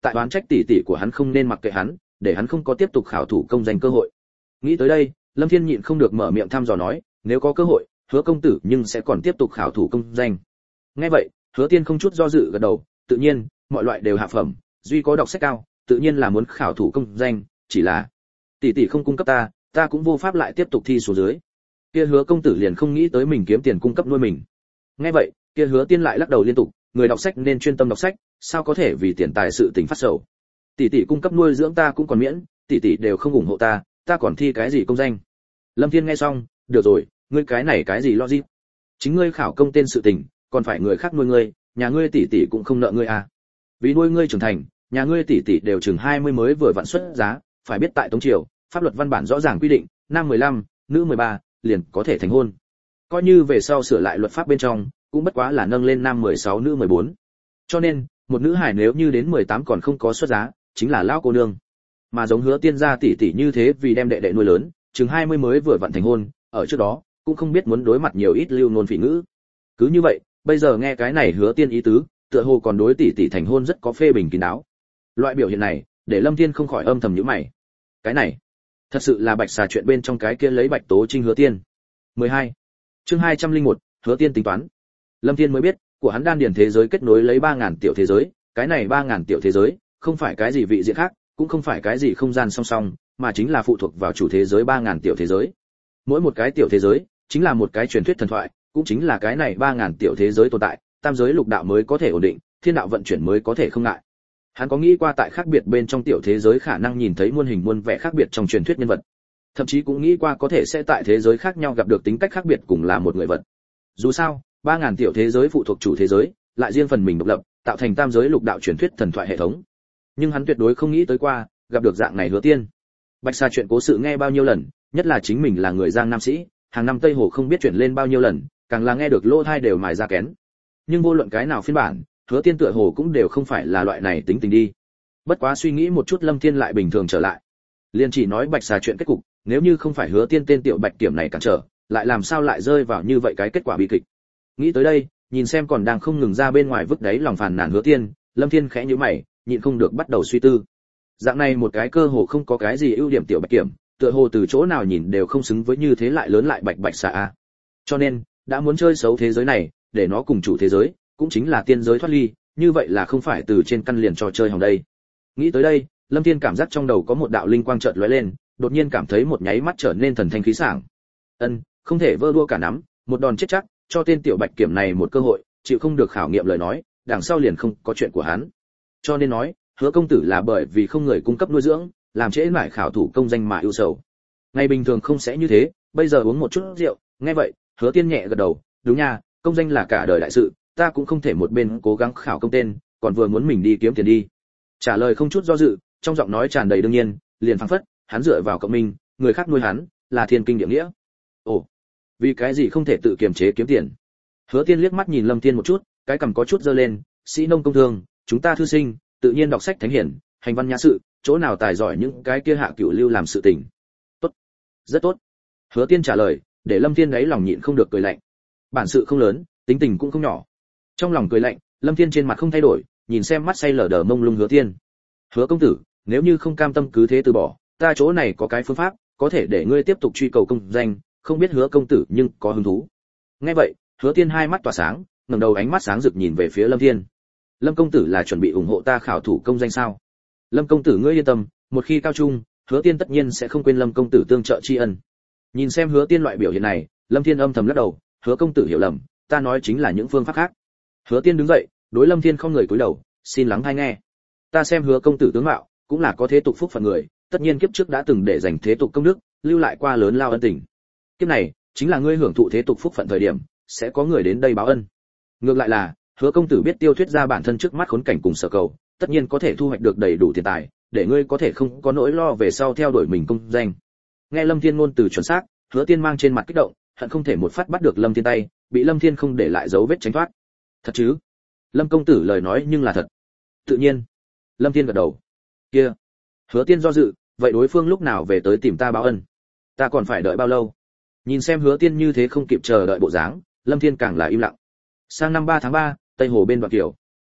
tại oán trách tỷ tỷ của hắn không nên mặc kệ hắn, để hắn không có tiếp tục khảo thủ công danh cơ hội. Nghĩ tới đây, Lâm Thiên nhịn không được mở miệng thăm dò nói, nếu có cơ hội, Hứa công tử nhưng sẽ còn tiếp tục khảo thủ công danh. Nghe vậy, Hứa Tiên không chút do dự gật đầu, tự nhiên, mọi loại đều hạ phẩm, duy có đọc sách cao, tự nhiên là muốn khảo thủ công danh, chỉ là tỷ tỷ không cung cấp ta cũng vô pháp lại tiếp tục thi xuống dưới. Kia Hứa công tử liền không nghĩ tới mình kiếm tiền cung cấp nuôi mình. Nghe vậy, kia Hứa Tiên lại lắc đầu liên tục, người đọc sách nên chuyên tâm đọc sách, sao có thể vì tiền tài sự tình phát sầu. Tỷ tỷ cung cấp nuôi dưỡng ta cũng còn miễn, tỷ tỷ đều không ủng hộ ta còn thi cái gì công danh. Lâm Thiên nghe xong, được rồi, ngươi cái này cái gì logic? Chính ngươi khảo công tên sự tình, còn phải người khác nuôi ngươi, nhà ngươi tỷ tỷ cũng không nợ ngươi à? Vì nuôi ngươi trưởng thành, nhà ngươi tỷ tỷ đều chừng 20 mới vừa vặn xuất giá, phải biết tại Tống triều, pháp luật văn bản rõ ràng quy định, nam 15, nữ 13, liền có thể thành hôn. Coi như về sau sửa lại luật pháp bên trong, cũng bất quá là nâng lên nam 16 nữ 14. Cho nên, một nữ hài nếu như đến 18 còn không có xuất giá, chính là lão cô nương. Mà giống Hứa Tiên gia tỷ tỷ như thế vì đem đệ đệ nuôi lớn, chừng 20 mới vừa vặn thành hôn, ở trước đó cũng không biết muốn đối mặt nhiều ít lưu nôn phỉ ngữ. Cứ như vậy, bây giờ nghe cái này Hứa Tiên ý tứ, tựa hồ còn đối tỷ tỷ thành hôn rất có phê bình kín đáo. Loại biểu hiện này, để Lâm Thiên không khỏi âm thầm nhíu mày. Cái này, thật sự là Bạch Xà chuyện bên trong cái kia lấy Bạch Tố Trinh Hứa Tiên. 12. Chương 201, Hứa Tiên tính toán. Lâm Thiên mới biết, của hắn đan điền thế giới kết nối lấy 3000 tiểu thế giới, cái này 3000 tiểu thế giới, không phải cái gì vị diện khác, cũng không phải cái gì không gian song song, mà chính là phụ thuộc vào chủ thế giới 3000 tiểu thế giới. Mỗi một cái tiểu thế giới chính là một cái truyền thuyết thần thoại, cũng chính là cái này 3000 tiểu thế giới tồn tại, tam giới lục đạo mới có thể ổn định, thiên đạo vận chuyển mới có thể không ngại. Hắn có nghĩ qua tại khác biệt bên trong tiểu thế giới khả năng nhìn thấy muôn hình muôn vẻ khác biệt trong truyền thuyết nhân vật. Thậm chí cũng nghĩ qua có thể sẽ tại thế giới khác nhau gặp được tính cách khác biệt cùng là một người vật. Dù sao, 3000 tiểu thế giới phụ thuộc chủ thế giới, lại riêng phần mình độc lập, tạo thành tam giới lục đạo truyền thuyết thần thoại hệ thống. Nhưng hắn tuyệt đối không nghĩ tới qua, gặp được dạng này Hứa Tiên. Bạch Sa chuyện cố sự nghe bao nhiêu lần, nhất là chính mình là người Giang Nam sĩ, hàng năm Tây Hồ không biết chuyển lên bao nhiêu lần, càng là nghe được lỗ tai đều mài ra kén. Nhưng vô luận cái nào phiên bản, Hứa Tiên tựa hồ cũng đều không phải là loại này tính tình đi. Bất quá suy nghĩ một chút, Lâm Thiên lại bình thường trở lại. Liên chỉ nói Bạch Sa chuyện kết cục, nếu như không phải Hứa Tiên tên tiểu Bạch Kiểm này cản trở, lại làm sao lại rơi vào như vậy cái kết quả bi kịch. Nghĩ tới đây, nhìn xem còn đang không ngừng ra bên ngoài vứt đáy lòng phàn nàn Hứa Tiên, Lâm Thiên khẽ nhíu mày, nhịn không được bắt đầu suy tư. Dạng này một cái cơ hồ không có cái gì ưu điểm tiểu Bạch Kiểm, tựa hồ từ chỗ nào nhìn đều không xứng với như thế lại lớn lại bạch xà a. Cho nên, đã muốn chơi xấu thế giới này, để nó cùng chủ thế giới, cũng chính là tiên giới thoát ly, như vậy là không phải từ trên căn liền trò chơi hỏng đây. Nghĩ tới đây, Lâm Thiên cảm giác trong đầu có một đạo linh quang chợt lóe lên, đột nhiên cảm thấy một nháy mắt trở nên thần thanh khí sảng. Không thể vơ đua cả nắm, một đòn chết chắc, cho tên tiểu Bạch Kiểm này một cơ hội, chịu không được khảo nghiệm lời nói, đằng sau liền không có chuyện của hắn. Cho nên nói, Hứa công tử là bởi vì không người cung cấp nuôi dưỡng, làm trễ mãi khảo thủ công danh mà ưu sầu. Ngày bình thường không sẽ như thế, bây giờ uống một chút rượu, nghe vậy, Hứa Tiên nhẹ gật đầu, đúng nha, công danh là cả đời đại sự, ta cũng không thể một bên cố gắng khảo công tên, còn vừa muốn mình đi kiếm tiền đi. Trả lời không chút do dự, trong giọng nói tràn đầy đương nhiên, liền phăng phất, hắn dựa vào cộng minh, người khác nuôi hắn, là thiên kinh địa nghĩa. Ồ, vì cái gì không thể tự kiềm chế kiếm tiền? Hứa Tiên liếc mắt nhìn Lâm Thiên một chút, cái cằm có chút giơ lên, sĩ nông công thương, chúng ta thư sinh, tự nhiên đọc sách thánh hiển, hành văn nhã sự, chỗ nào tài giỏi những cái kia hạ cửu lưu làm sự tình. Tốt, rất tốt. Hứa Tiên trả lời, để Lâm Thiên ấy lòng nhịn không được cười lạnh. Bản sự không lớn, tính tình cũng không nhỏ. Trong lòng cười lạnh, Lâm Thiên trên mặt không thay đổi, nhìn xem mắt say lờ đờ mông lung Hứa Tiên. Hứa công tử, nếu như không cam tâm cứ thế từ bỏ, ta chỗ này có cái phương pháp, có thể để ngươi tiếp tục truy cầu công danh, không biết Hứa công tử nhưng có hứng thú. Nghe vậy, Hứa Tiên hai mắt tỏa sáng, ngẩng đầu ánh mắt sáng rực nhìn về phía Lâm Thiên. Lâm công tử là chuẩn bị ủng hộ ta khảo thủ công danh sao? Lâm công tử ngươi yên tâm, một khi cao trung, Hứa Tiên tất nhiên sẽ không quên Lâm công tử tương trợ tri ân. Nhìn xem Hứa Tiên loại biểu hiện này, Lâm Thiên âm thầm lắc đầu, Hứa công tử hiểu lầm, ta nói chính là những phương pháp khác. Hứa Tiên đứng dậy, đối Lâm Thiên không người cúi đầu, xin lắng tai nghe. Ta xem Hứa công tử tướng mạo, cũng là có thế tục phúc phận người, tất nhiên kiếp trước đã từng để dành thế tục công đức, lưu lại qua lớn lao ân tình. Kiếp này, chính là ngươi hưởng thụ thế tục phúc phận thời điểm, sẽ có người đến đây báo ân. Ngược lại là, Hứa công tử biết tiêu thuyết ra bản thân trước mắt khốn cảnh cùng sở cầu, tất nhiên có thể thu hoạch được đầy đủ tiền tài, để ngươi có thể không có nỗi lo về sau theo đuổi mình công danh. Nghe Lâm Thiên ngôn từ chuẩn xác, Hứa Tiên mang trên mặt kích động, hận không thể một phát bắt được Lâm Thiên tay, bị Lâm Thiên không để lại dấu vết tránh thoát. Thật chứ? Lâm công tử lời nói nhưng là thật. Tự nhiên. Lâm Thiên gật đầu. Kia. Hứa Tiên do dự, vậy đối phương lúc nào về tới tìm ta báo ân? Ta còn phải đợi bao lâu? Nhìn xem Hứa Tiên như thế không kịp chờ đợi bộ dáng, Lâm Thiên càng là im lặng. Sang năm 3 tháng 3, Tây Hồ bên Đoạn Kiều.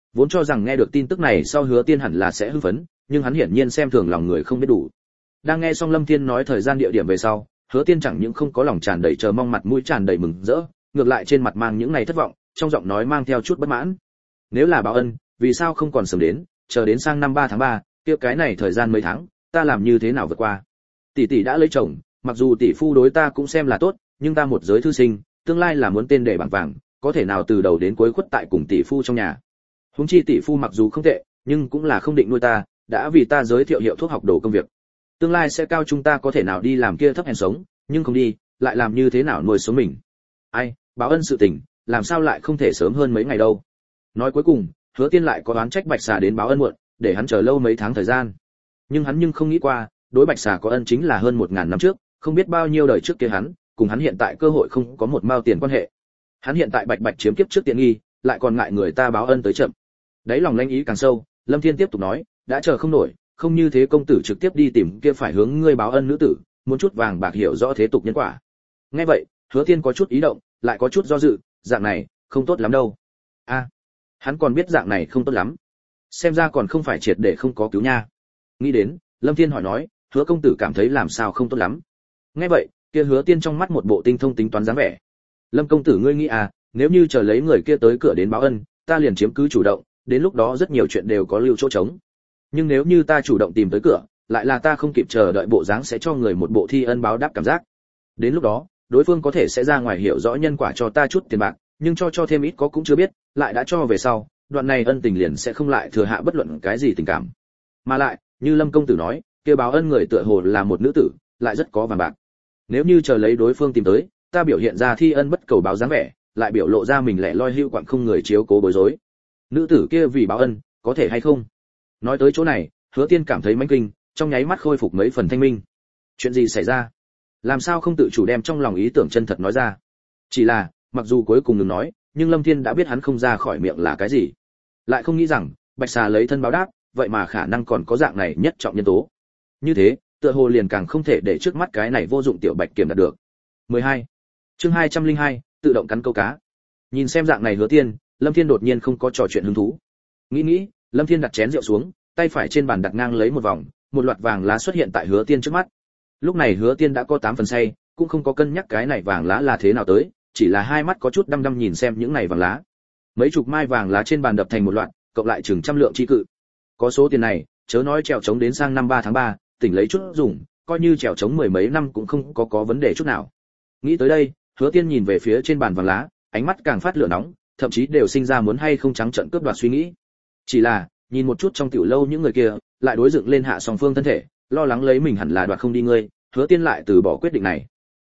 Vốn cho rằng nghe được tin tức này sau Hứa Tiên hẳn là sẽ hưng phấn, nhưng hắn hiển nhiên xem thường lòng người không biết đủ. Đang nghe xong Lâm Thiên nói thời gian địa điểm về sau, Hứa Tiên chẳng những không có lòng tràn đầy chờ mong, mặt mũi tràn đầy mừng rỡ, ngược lại trên mặt mang những ngày thất vọng, trong giọng nói mang theo chút bất mãn. Nếu là báo ân, vì sao không còn sớm đến, chờ đến sang năm 3 tháng 3, kia cái này thời gian mấy tháng, ta làm như thế nào vượt qua? Tỷ tỷ đã lấy chồng, mặc dù tỷ phu đối ta cũng xem là tốt, nhưng ta một giới thư sinh, tương lai là muốn tên để bảng vàng, có thể nào từ đầu đến cuối khuất tại cùng tỷ phu trong nhà. Huống chi tỷ phu mặc dù không tệ, nhưng cũng là không định nuôi ta, đã vì ta giới thiệu hiệu thuốc học đồ công việc. Tương lai sẽ cao chúng ta có thể nào đi làm kia thấp hèn sống, nhưng không đi, lại làm như thế nào nuôi sống mình. Ai, báo ân sự tình, làm sao lại không thể sớm hơn mấy ngày đâu. Nói cuối cùng, Hứa Tiên lại có đoán trách Bạch Xà đến báo ân muộn, để hắn chờ lâu mấy tháng thời gian. Nhưng hắn không nghĩ qua, đối Bạch Xà có ân chính là hơn 1000 năm trước, không biết bao nhiêu đời trước kia hắn, cùng hắn hiện tại cơ hội không có một mao tiền quan hệ. Hắn hiện tại bạch chiếm kiếp trước tiện nghi, lại còn ngại người ta báo ân tới chậm. Đấy lòng lanh ý càng sâu, Lâm Thiên tiếp tục nói, đã chờ không nổi, không như thế công tử trực tiếp đi tìm kia phải hướng ngươi báo ân nữ tử, muốn chút vàng bạc hiểu rõ thế tục nhân quả. Nghe vậy, Hứa Thiên có chút ý động, lại có chút do dự, dạng này không tốt lắm đâu. A, hắn còn biết dạng này không tốt lắm, xem ra còn không phải triệt để không có cứu nha. Nghĩ đến, Lâm Thiên hỏi nói, Hứa công tử cảm thấy làm sao không tốt lắm. Nghe vậy, kia Hứa Tiên trong mắt một bộ tinh thông tính toán dáng vẻ. Lâm công tử ngươi nghĩ à, nếu như chờ lấy người kia tới cửa đến báo ân, ta liền chiếm cứ chủ động, đến lúc đó rất nhiều chuyện đều có lưu chỗ trống. Nhưng nếu như ta chủ động tìm tới cửa, lại là ta không kịp chờ đợi bộ dáng sẽ cho người một bộ thi ân báo đáp cảm giác. Đến lúc đó, đối phương có thể sẽ ra ngoài hiểu rõ nhân quả cho ta chút tiền bạc, nhưng cho thêm ít có cũng chưa biết, lại đã cho về sau, đoạn này ân tình liền sẽ không lại thừa hạ bất luận cái gì tình cảm. Mà lại, như Lâm công tử nói, kia báo ân người tựa hồ là một nữ tử, lại rất có vàng bạc. Nếu như chờ lấy đối phương tìm tới, ta biểu hiện ra thi ân bất cầu báo dáng vẻ, lại biểu lộ ra mình lẻ loi hưu quạnh không người chiếu cố bối rối. Nữ tử kia vì báo ân, có thể hay không? Nói tới chỗ này, Hứa Tiên cảm thấy mãnh kinh, trong nháy mắt khôi phục mấy phần thanh minh. Chuyện gì xảy ra? Làm sao không tự chủ đem trong lòng ý tưởng chân thật nói ra? Chỉ là, mặc dù cuối cùng đừng nói, nhưng Lâm Thiên đã biết hắn không ra khỏi miệng là cái gì. Lại không nghĩ rằng, Bạch Xà lấy thân báo đáp, vậy mà khả năng còn có dạng này nhất trọng nhân tố. Như thế, tựa hồ liền càng không thể để trước mắt cái này vô dụng tiểu Bạch Kiểm đạt được. 12. Chương 202, tự động cắn câu cá. Nhìn xem dạng này Hứa Tiên, Lâm Thiên đột nhiên không có trò chuyện hứng thú. Nghĩ, Lâm Thiên đặt chén rượu xuống, tay phải trên bàn đặt ngang lấy một vòng, một loạt vàng lá xuất hiện tại Hứa Tiên trước mắt. Lúc này Hứa Tiên đã có 8 phần say, cũng không có cân nhắc cái này vàng lá là thế nào tới, chỉ là hai mắt có chút đăm đăm nhìn xem những này vàng lá. Mấy chục mai vàng lá trên bàn đập thành một loạt, cộng lại chừng trăm lượng chi cự. Có số tiền này, chớ nói trèo trống đến sang năm 3 tháng 3, tỉnh lấy chút dùng, coi như trèo trống mười mấy năm cũng không có vấn đề chút nào. Nghĩ tới đây, Hứa Tiên nhìn về phía trên bàn vàng lá, ánh mắt càng phát lửa nóng, thậm chí đều sinh ra muốn hay không trắng trợn cướp đoạt suy nghĩ. Chỉ là, nhìn một chút trong tiểu lâu những người kia, lại đối dựng lên hạ song phương thân thể, lo lắng lấy mình hẳn là đoạt không đi ngươi, Hứa Tiên lại từ bỏ quyết định này.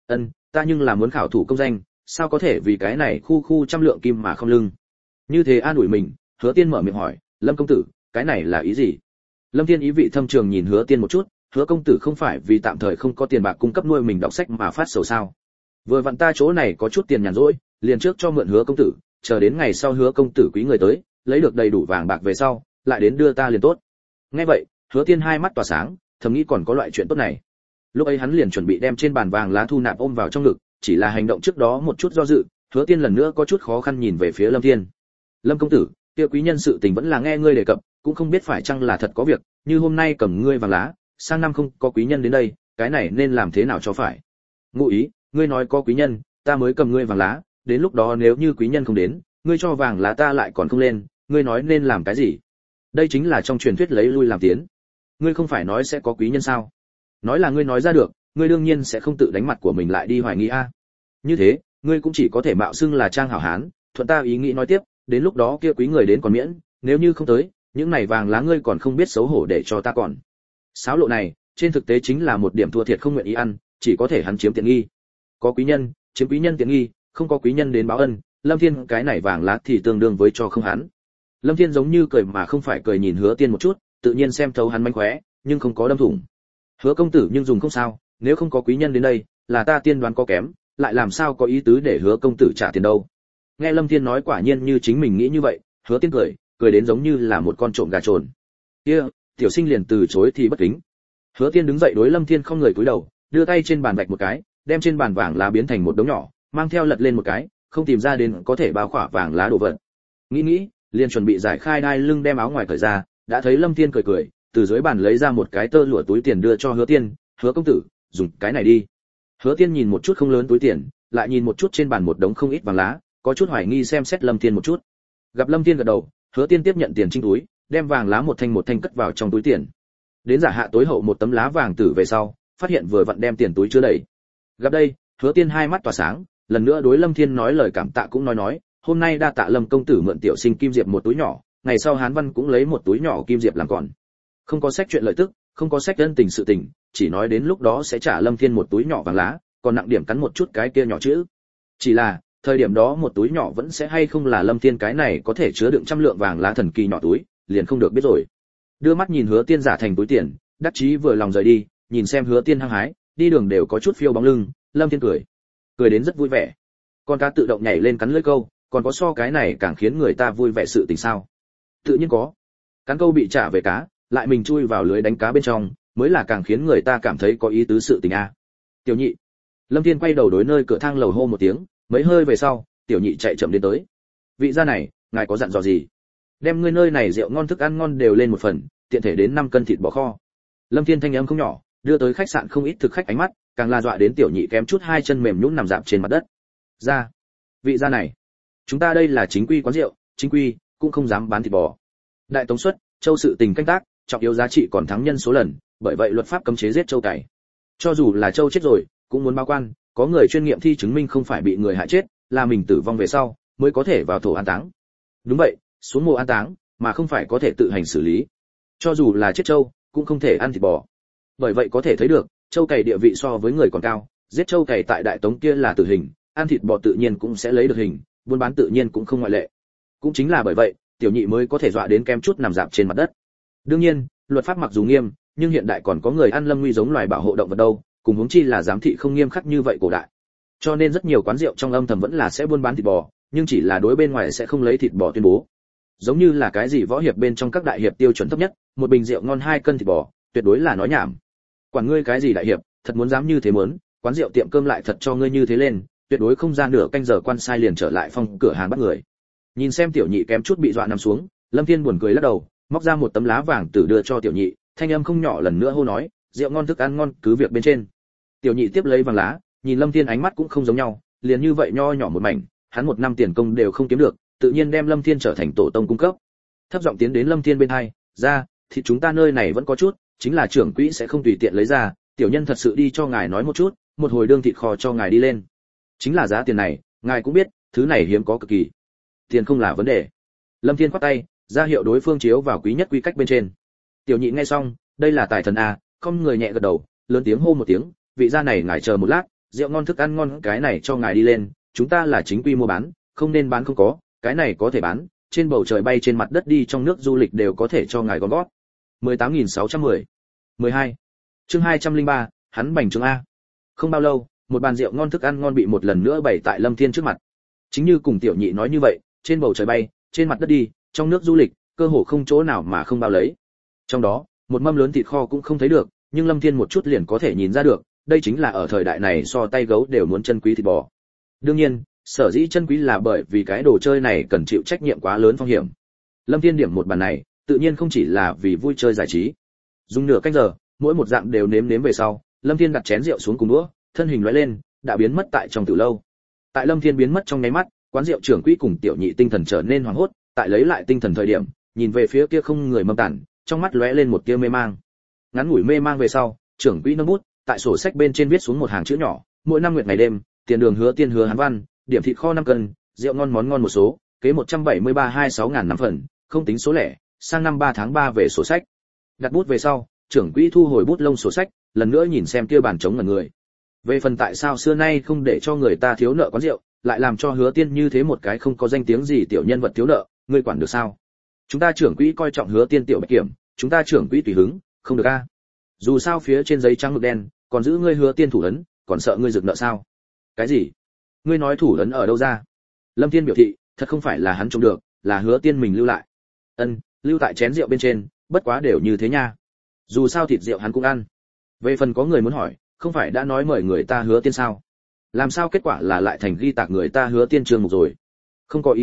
Ta nhưng là muốn khảo thủ công danh, sao có thể vì cái này khu trăm lượng kim mà không lưng. Như thế an ủi mình, Hứa Tiên mở miệng hỏi, Lâm công tử, cái này là ý gì? Lâm Thiên ý vị thâm trường nhìn Hứa Tiên một chút, Hứa công tử không phải vì tạm thời không có tiền bạc cung cấp nuôi mình đọc sách mà phát sầu sao? Vừa vặn ta chỗ này có chút tiền nhàn rỗi, liền trước cho mượn Hứa công tử, chờ đến ngày sau Hứa công tử quý người tới, lấy được đầy đủ vàng bạc về sau, lại đến đưa ta liền tốt. Nghe vậy, Hứa Tiên hai mắt tỏa sáng, thầm nghĩ còn có loại chuyện tốt này. Lúc ấy hắn liền chuẩn bị đem trên bàn vàng lá thu nạp ôm vào trong ngực, chỉ là hành động trước đó một chút do dự, Hứa Tiên lần nữa có chút khó khăn nhìn về phía Lâm Thiên. Lâm công tử, kia quý nhân sự tình vẫn là nghe ngươi đề cập, cũng không biết phải chăng là thật có việc, như hôm nay cầm ngươi vàng lá, sang năm không có quý nhân đến đây, cái này nên làm thế nào cho phải? Ngụ ý, ngươi nói có quý nhân, ta mới cầm ngươi vàng lá, đến lúc đó nếu như quý nhân không đến, ngươi cho vàng lá ta lại còn không lên, ngươi nói nên làm cái gì? Đây chính là trong truyền thuyết lấy lui làm tiến. Ngươi không phải nói sẽ có quý nhân sao? Nói là ngươi nói ra được, ngươi đương nhiên sẽ không tự đánh mặt của mình lại đi hoài nghi a. Như thế, ngươi cũng chỉ có thể mạo xưng là trang hảo hán, thuận ta ý nghĩ nói tiếp, đến lúc đó kia quý người đến còn miễn, nếu như không tới, những này vàng lá ngươi còn không biết xấu hổ để cho ta còn. Sáo lộ này, trên thực tế chính là một điểm thua thiệt không nguyện ý ăn, chỉ có thể hắn chiếm tiện nghi. Có quý nhân, chiếm quý nhân tiện nghi, không có quý nhân đến báo ân, Lâm Thiên cái này vàng lá thì tương đương với cho không hắn. Lâm Thiên giống như cười mà không phải cười nhìn Hứa Tiên một chút, tự nhiên xem thấu hắn mánh khóe, nhưng không có đâm thủng. Hứa công tử nhưng dùng không sao, nếu không có quý nhân đến đây, là ta tiên đoán có kém, lại làm sao có ý tứ để Hứa công tử trả tiền đâu. Nghe Lâm Thiên nói quả nhiên như chính mình nghĩ như vậy, Hứa Tiên cười đến giống như là một con trộm gà trồn. Kia, tiểu sinh liền từ chối thì bất kính. Hứa Tiên đứng dậy đối Lâm Thiên không người cúi đầu, đưa tay trên bàn vạch một cái, đem trên bàn vàng lá biến thành một đống nhỏ, mang theo lật lên một cái, không tìm ra đến có thể bao khỏa vàng lá đồ vật. Nghĩ, liền chuẩn bị giải khai đai lưng đem áo ngoài cởi ra, đã thấy Lâm Thiên cười cười, từ dưới bàn lấy ra một cái tơ lụa túi tiền đưa cho Hứa Tiên, "Hứa công tử, dùng cái này đi." Hứa Tiên nhìn một chút không lớn túi tiền, lại nhìn một chút trên bàn một đống không ít vàng lá, có chút hoài nghi xem xét Lâm Thiên một chút. Gặp Lâm Thiên gật đầu, Hứa Tiên tiếp nhận tiền trinh túi, đem vàng lá một thanh cất vào trong túi tiền. Đến giả hạ tối hậu một tấm lá vàng tử về sau, phát hiện vừa vặn đem tiền túi chứa đầy. Gặp đây, Hứa Tiên hai mắt tỏa sáng, lần nữa đối Lâm Thiên nói lời cảm tạ cũng nói, "Hôm nay đa tạ Lâm công tử mượn tiểu sinh kim diệp một túi nhỏ, ngày sau Hán Văn cũng lấy một túi nhỏ kim diệp làm còn." Không có sách chuyện lợi tức, không có sách ân tình sự tình, chỉ nói đến lúc đó sẽ trả Lâm Thiên một túi nhỏ vàng lá, còn nặng điểm cắn một chút cái kia nhỏ chữ. Chỉ là, thời điểm đó một túi nhỏ vẫn sẽ hay không là Lâm Thiên cái này có thể chứa đựng trăm lượng vàng lá thần kỳ nhỏ túi, liền không được biết rồi. Đưa mắt nhìn Hứa Tiên giả thành túi tiền, đắc chí vừa lòng rời đi, nhìn xem Hứa Tiên hăng hái, đi đường đều có chút phiêu bóng lưng, Lâm Thiên cười đến rất vui vẻ. Con cá tự động nhảy lên cắn lưỡi câu, còn có so cái này càng khiến người ta vui vẻ sự tình sao? Tự nhiên có. Cắn câu bị trả về cá, lại mình chui vào lưới đánh cá bên trong, mới là càng khiến người ta cảm thấy có ý tứ sự tình a. Tiểu nhị. Lâm Thiên quay đầu đối nơi cửa thang lầu hô một tiếng, mấy hơi về sau, tiểu nhị chạy chậm đến tới. "Vị gia này, ngài có dặn dò gì?" "Đem ngươi nơi này rượu ngon thức ăn ngon đều lên một phần, tiện thể đến 5 cân thịt bò kho." Lâm Thiên thanh âm không nhỏ, đưa tới khách sạn không ít thực khách ánh mắt, càng là dọa đến tiểu nhị kém chút hai chân mềm nhũn nằm rạp trên mặt đất. "Gia, vị gia này, chúng ta đây là chính quy quán rượu, chính quy cũng không dám bán thịt bò. Đại tống suất, châu sự tình canh tác, trọng yếu giá trị còn thắng nhân số lần, bởi vậy luật pháp cấm chế giết châu cày. Cho dù là châu chết rồi, cũng muốn báo quan, có người chuyên nghiệm thi chứng minh không phải bị người hại chết, là mình tử vong về sau mới có thể vào thổ an táng. Đúng vậy, xuống mồ an táng, mà không phải có thể tự hành xử lý. Cho dù là chết châu, cũng không thể ăn thịt bò. Bởi vậy có thể thấy được, châu cày địa vị so với người còn cao, giết châu cày tại Đại Tống kia là tử hình, ăn thịt bò tự nhiên cũng sẽ lấy được hình, buôn bán tự nhiên cũng không ngoại lệ. Cũng chính là bởi vậy, tiểu nhị mới có thể dọa đến kem chút nằm rạp trên mặt đất. Đương nhiên, luật pháp mặc dù nghiêm, nhưng hiện đại còn có người ăn lâm nguy giống loài bảo hộ động vật đâu, cùng huống chi là giám thị không nghiêm khắc như vậy cổ đại. Cho nên rất nhiều quán rượu trong âm thầm vẫn là sẽ buôn bán thịt bò, nhưng chỉ là đối bên ngoài sẽ không lấy thịt bò tuyên bố. Giống như là cái gì võ hiệp bên trong các đại hiệp tiêu chuẩn thấp nhất, một bình rượu ngon 2 cân thịt bò, tuyệt đối là nói nhảm. Quản ngươi cái gì đại hiệp, thật muốn dám như thế muốn, quán rượu tiệm cơm lại thật cho ngươi như thế lên, tuyệt đối không ra nửa canh giờ quan sai liền trở lại phòng cửa hàng bắt người. Nhìn xem tiểu nhị kém chút bị dọa nằm xuống, Lâm Thiên buồn cười lắc đầu, móc ra một tấm lá vàng tử đưa cho tiểu nhị, thanh âm không nhỏ lần nữa hô nói, rượu ngon thức ăn ngon cứ việc bên trên. Tiểu nhị tiếp lấy vàng lá, nhìn Lâm Thiên ánh mắt cũng không giống nhau, liền như vậy nho nhỏ một mảnh, hắn một năm tiền công đều không kiếm được, tự nhiên đem Lâm Thiên trở thành tổ tông cung cấp. Thấp giọng tiến đến Lâm Thiên bên hai, "Ra, thì chúng ta nơi này vẫn có chút, chính là trưởng quỹ sẽ không tùy tiện lấy ra, tiểu nhân thật sự đi cho ngài nói một chút, một hồi đương thịt kho cho ngài đi lên. Chính là giá tiền này, ngài cũng biết, thứ này hiếm có cực kỳ. Tiền không là vấn đề." Lâm Thiên khoát tay, ra hiệu đối phương chiếu vào quý nhất quy cách bên trên. Tiểu nhị nghe xong, đây là tài thần a, không người nhẹ gật đầu, lớn tiếng hô một tiếng, "Vị gia này ngài chờ một lát, rượu ngon thức ăn ngon cái này cho ngài đi lên, chúng ta là chính quy mua bán, không nên bán không có, cái này có thể bán, trên bầu trời bay trên mặt đất đi trong nước du lịch đều có thể cho ngài gom gót." 18.610 12. Chương 203, hắn bành trướng a. Không bao lâu, một bàn rượu ngon thức ăn ngon bị một lần nữa bày tại Lâm Thiên trước mặt. Chính như cùng tiểu nhị nói như vậy, trên bầu trời bay, trên mặt đất đi, trong nước du lịch, cơ hồ không chỗ nào mà không bao lấy. Trong đó, một mâm lớn thịt kho cũng không thấy được, nhưng Lâm Thiên một chút liền có thể nhìn ra được, đây chính là ở thời đại này so tay gấu đều muốn chân quý thịt bò. Đương nhiên, sở dĩ chân quý là bởi vì cái đồ chơi này cần chịu trách nhiệm quá lớn phong hiểm. Lâm Thiên điểm một bàn này, tự nhiên không chỉ là vì vui chơi giải trí. Dùng nửa canh giờ, mỗi một dạng đều nếm về sau, Lâm Thiên đặt chén rượu xuống cùng đũa, thân hình lóe lên, đã biến mất tại trong tử lâu. Tại Lâm Thiên biến mất trong nháy mắt, quán rượu trưởng quỹ cùng tiểu nhị tinh thần trở nên hoảng hốt, tại lấy lại tinh thần thời điểm, nhìn về phía kia không người mâm tản, trong mắt lóe lên một tia mê mang. Ngắn ngủi mê mang về sau, trưởng quỹ nâng bút, tại sổ sách bên trên viết xuống một hàng chữ nhỏ, mỗi năm nguyệt ngày đêm, tiền đường Hứa Tiên hứa Hán Văn, điểm thịt kho 5 cân, rượu ngon món ngon một số, kế 17326.000 năm phần, không tính số lẻ, sang năm 3 tháng 3 về sổ sách. Đặt bút về sau, trưởng quỹ thu hồi bút lông sổ sách, lần nữa nhìn xem kia bàn trống ngẩn người. Về phần tại sao xưa nay không để cho người ta thiếu nợ quán rượu, lại làm cho Hứa Tiên như thế một cái không có danh tiếng gì tiểu nhân vật thiếu nợ, ngươi quản được sao? Chúng ta trưởng quỹ coi trọng Hứa Tiên tiểu bạch kiểm, chúng ta trưởng quỹ tùy hứng, không được a. Dù sao phía trên giấy trắng mực đen, còn giữ ngươi Hứa Tiên thủ ấn, còn sợ ngươi rực nợ sao? Cái gì? Ngươi nói thủ ấn ở đâu ra? Lâm Thiên biểu thị, thật không phải là hắn trông được, là Hứa Tiên mình lưu lại. Lưu tại chén rượu bên trên, bất quá đều như thế nha. Dù sao thịt rượu hắn cũng ăn. Về phần có người muốn hỏi, không phải đã nói mời người ta Hứa Tiên sao? Làm sao kết quả là lại thành ghi tạc người ta Hứa Tiên chương mục rồi? Không có ý tứ,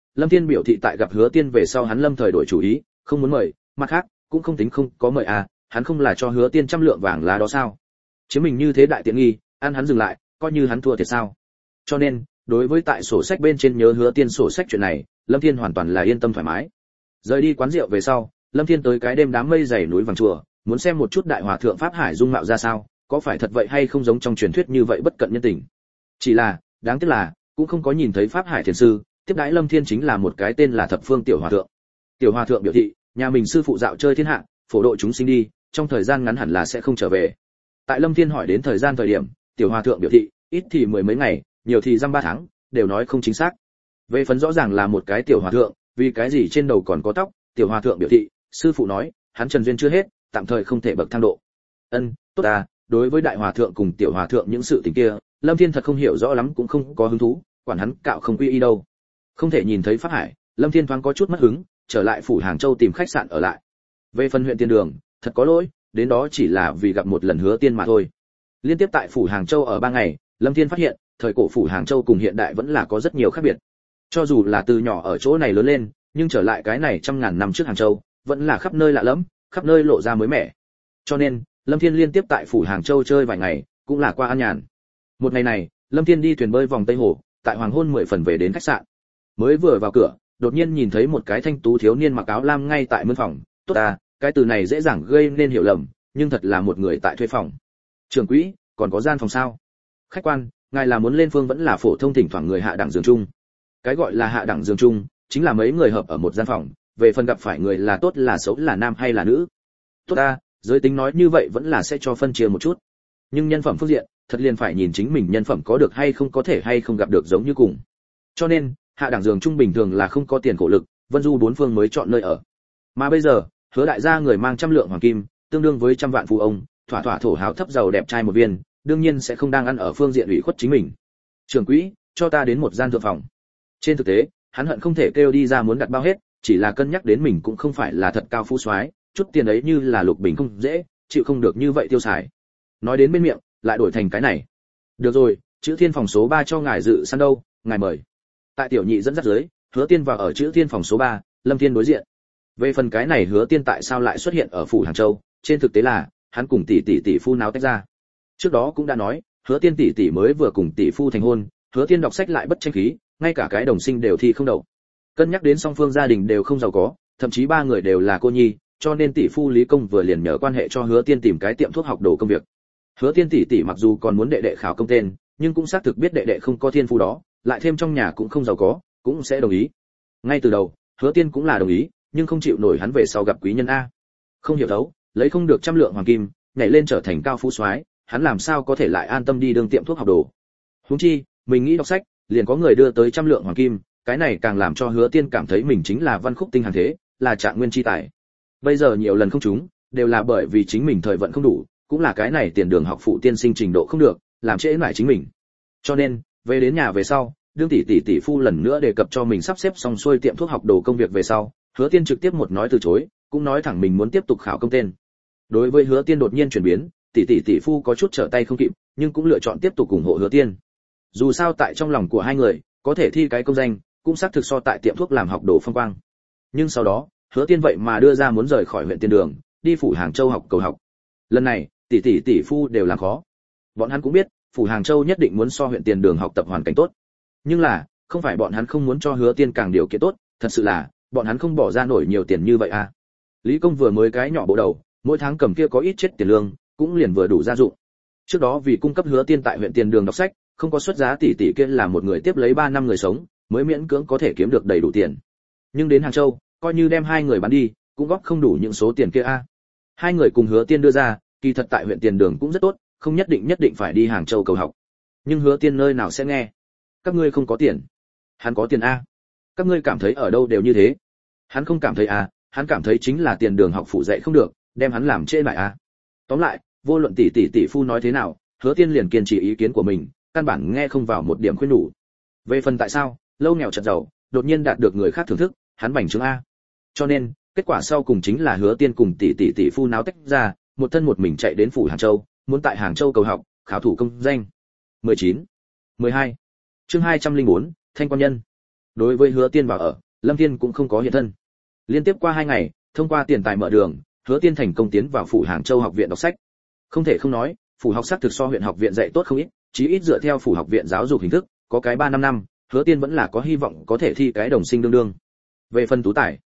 Lâm Thiên biểu thị tại gặp Hứa Tiên về sau hắn lâm thời đổi chủ ý, không muốn mời, mặt khác cũng không tính không có mời à, hắn không là cho Hứa Tiên 100 lượng vàng lá đó sao? Chiếm mình như thế đại tiện nghi, ăn hắn dừng lại, coi như hắn thua thiệt sao? Cho nên, đối với tại sổ sách bên trên nhớ Hứa Tiên sổ sách chuyện này, Lâm Thiên hoàn toàn là yên tâm thoải mái. Rời đi quán rượu về sau, Lâm Thiên tới cái đêm đám mây dày núi vàng chùa, muốn xem một chút đại hòa thượng pháp hải dung mạo ra sao, có phải thật vậy hay không giống trong truyền thuyết như vậy bất cận nhân tình. Chỉ là, đáng tiếc là cũng không có nhìn thấy pháp hải thiền sư, tiếp đãi Lâm Thiên chính là một cái tên là Thập Phương tiểu hòa thượng. Tiểu hòa thượng biểu thị, nhà mình sư phụ dạo chơi thiên hạ, phổ độ chúng sinh đi, trong thời gian ngắn hẳn là sẽ không trở về. Tại Lâm Thiên hỏi đến thời gian thời điểm, tiểu hòa thượng biểu thị, ít thì mười mấy ngày, nhiều thì dăm 3 tháng, đều nói không chính xác. Về phần rõ ràng là một cái tiểu hòa thượng, vì cái gì trên đầu còn có tóc, tiểu hòa thượng biểu thị, sư phụ nói, hắn trần duyên chưa hết, tạm thời không thể bậc thang độ. Tốt à, đối với đại hòa thượng cùng tiểu hòa thượng những sự tình kia, Lâm Thiên thật không hiểu rõ lắm cũng không có hứng thú, quản hắn cạo không quy y đâu. Không thể nhìn thấy pháp hải, Lâm Thiên thoáng có chút mất hứng, trở lại phủ Hàng Châu tìm khách sạn ở lại. Về phần huyện Tiên Đường, thật có lỗi, đến đó chỉ là vì gặp một lần Hứa Tiên mà thôi. Liên tiếp tại phủ Hàng Châu ở 3 ngày, Lâm Thiên phát hiện, thời cổ phủ Hàng Châu cùng hiện đại vẫn là có rất nhiều khác biệt. Cho dù là từ nhỏ ở chỗ này lớn lên, nhưng trở lại cái này trăm ngàn năm trước Hàng Châu, vẫn là khắp nơi lạ lẫm, khắp nơi lộ ra mới mẻ. Cho nên, Lâm Thiên liên tiếp tại phủ Hàng Châu chơi vài ngày, cũng là qua an nhàn. Một ngày này, Lâm Thiên đi thuyền bơi vòng Tây Hồ, tại hoàng hôn 10 phần về đến khách sạn. Mới vừa vào cửa, đột nhiên nhìn thấy một cái thanh tú thiếu niên mặc áo lam ngay tại mân phòng. Tốt à, cái từ này dễ dàng gây nên hiểu lầm, nhưng thật là một người tại thuê phòng. Trưởng quỹ, còn có gian phòng sao? Khách quan, ngài là muốn lên phương vẫn là phổ thông thỉnh thoảng người hạ đẳng giường chung? Cái gọi là hạ đẳng giường chung, chính là mấy người hợp ở một gian phòng, về phần gặp phải người là tốt là xấu là nam hay là nữ. Tốt à, giới tính nói như vậy vẫn là sẽ cho phân chia một chút. Nhưng nhân phẩm phương diện, thật liền phải nhìn chính mình nhân phẩm có được hay không có thể hay không gặp được giống như cùng. Cho nên, hạ đẳng giường chung bình thường là không có tiền khổ lực, vân du bốn phương mới chọn nơi ở. Mà bây giờ, Hứa đại gia người mang 100 lượng hoàng kim, tương đương với 100 vạn phú ông, thỏa thỏa thổ hào thấp giàu đẹp trai một viên, đương nhiên sẽ không đang ăn ở phương diện ủy khuất chính mình. Trưởng quỹ, cho ta đến một gian thượng phòng. Trên thực tế, hắn hận không thể kêu đi ra muốn đặt bao hết, chỉ là cân nhắc đến mình cũng không phải là thật cao phú soái, chút tiền ấy như là lục bình không dễ, chịu không được như vậy tiêu xài. Nói đến bên miệng, lại đổi thành cái này. Được rồi, chữ thiên phòng số 3 cho ngài dự săn đâu, ngài mời. Tại tiểu nhị dẫn dắt dưới, Hứa Tiên vào ở chữ thiên phòng số 3, Lâm Thiên đối diện. Về phần cái này Hứa Tiên tại sao lại xuất hiện ở phủ Hàng Châu, trên thực tế là hắn cùng tỷ phu náo tách ra. Trước đó cũng đã nói, Hứa Tiên tỷ mới vừa cùng tỷ phu thành hôn, Hứa Tiên đọc sách lại bất tranh khí, ngay cả cái đồng sinh đều thi không đậu. Cân nhắc đến song phương gia đình đều không giàu có, thậm chí 3 người đều là cô nhi, cho nên tỷ phu Lý Công vừa liền nhờ quan hệ cho Hứa Tiên tìm cái tiệm thuốc học đồ công việc. Hứa Tiên tỷ mặc dù còn muốn đệ đệ khảo công tên, nhưng cũng xác thực biết đệ đệ không có thiên phú đó, lại thêm trong nhà cũng không giàu có, cũng sẽ đồng ý. Ngay từ đầu, Hứa Tiên cũng là đồng ý, nhưng không chịu nổi hắn về sau gặp quý nhân a. Không hiểu thấu, lấy không được 100 lượng hoàng kim, nhảy lên trở thành cao phú soái, hắn làm sao có thể lại an tâm đi đường tiệm thuốc học đồ. Huống chi, mình nghĩ đọc sách, liền có người đưa tới 100 lượng hoàng kim, cái này càng làm cho Hứa Tiên cảm thấy mình chính là văn khúc tinh hàng thế, là trạng nguyên chi tài. Bây giờ nhiều lần không trúng, đều là bởi vì chính mình thời vận không đủ, cũng là cái này tiền đường học phụ tiên sinh trình độ không được, làm trễ nải chính mình. Cho nên, về đến nhà về sau, đương tỷ phu lần nữa đề cập cho mình sắp xếp xong xuôi tiệm thuốc học đồ công việc về sau, Hứa Tiên trực tiếp một nói từ chối, cũng nói thẳng mình muốn tiếp tục khảo công tên. Đối với Hứa Tiên đột nhiên chuyển biến, tỷ phu có chút trở tay không kịp, nhưng cũng lựa chọn tiếp tục ủng hộ Hứa Tiên. Dù sao tại trong lòng của hai người, có thể thi cái công danh, cũng xác thực so tại tiệm thuốc làm học đồ phong quang. Nhưng sau đó, Hứa Tiên vậy mà đưa ra muốn rời khỏi huyện Tiên Đường, đi phủ Hàng Châu học cầu học. Lần này, tỷ phu đều làm khó. Bọn hắn cũng biết, phủ Hàng Châu nhất định muốn so huyện Tiền Đường học tập hoàn cảnh tốt. Nhưng là, không phải bọn hắn không muốn cho Hứa Tiên càng điều kiện tốt, thật sự là, bọn hắn không bỏ ra nổi nhiều tiền như vậy à. Lý Công vừa mới cái nhỏ bộ đầu, mỗi tháng cầm kia có ít chết tiền lương, cũng liền vừa đủ gia dụng. Trước đó vì cung cấp Hứa Tiên tại huyện Tiền Đường đọc sách, không có xuất giá tỷ kia là một người tiếp lấy 3 năm người sống, mới miễn cưỡng có thể kiếm được đầy đủ tiền. Nhưng đến Hàng Châu, coi như đem hai người bán đi, cũng góp không đủ những số tiền kia a. Hai người cùng Hứa Tiên đưa ra, kỳ thật tại huyện Tiền Đường cũng rất tốt, không nhất định phải đi Hàng Châu cầu học. Nhưng Hứa Tiên nơi nào sẽ nghe? Các ngươi không có tiền. Hắn có tiền a. Các ngươi cảm thấy ở đâu đều như thế. Hắn không cảm thấy a, hắn cảm thấy chính là Tiền Đường học phụ dạy không được, đem hắn làm trễ nải a. Tóm lại, vô luận tỷ phu nói thế nào, Hứa Tiên liền kiên trì ý kiến của mình, căn bản nghe không vào một điểm khuyên nhủ. Về phần tại sao, lâu nghèo chật giàu, đột nhiên đạt được người khác thưởng thức, hắn bành trướng a. Cho nên, kết quả sau cùng chính là Hứa Tiên cùng tỷ phu náo tách ra, một thân một mình chạy đến phủ Hàng Châu, muốn tại Hàng Châu cầu học, khảo thủ công danh. 19. 12. Chương 204, Thanh quan nhân. đối với Hứa Tiên vào ở, Lâm Thiên cũng không có hiện thân. Liên tiếp qua 2 ngày, thông qua tiền tài mở đường, Hứa Tiên thành công tiến vào phủ Hàng Châu học viện đọc sách. Không thể không nói, phủ học xác thực so huyện học viện dạy tốt không ít, chí ít dựa theo phủ học viện giáo dục hình thức, có cái 3 năm, Hứa Tiên vẫn là có hy vọng có thể thi cái đồng sinh đương đương. Về phần tú tài,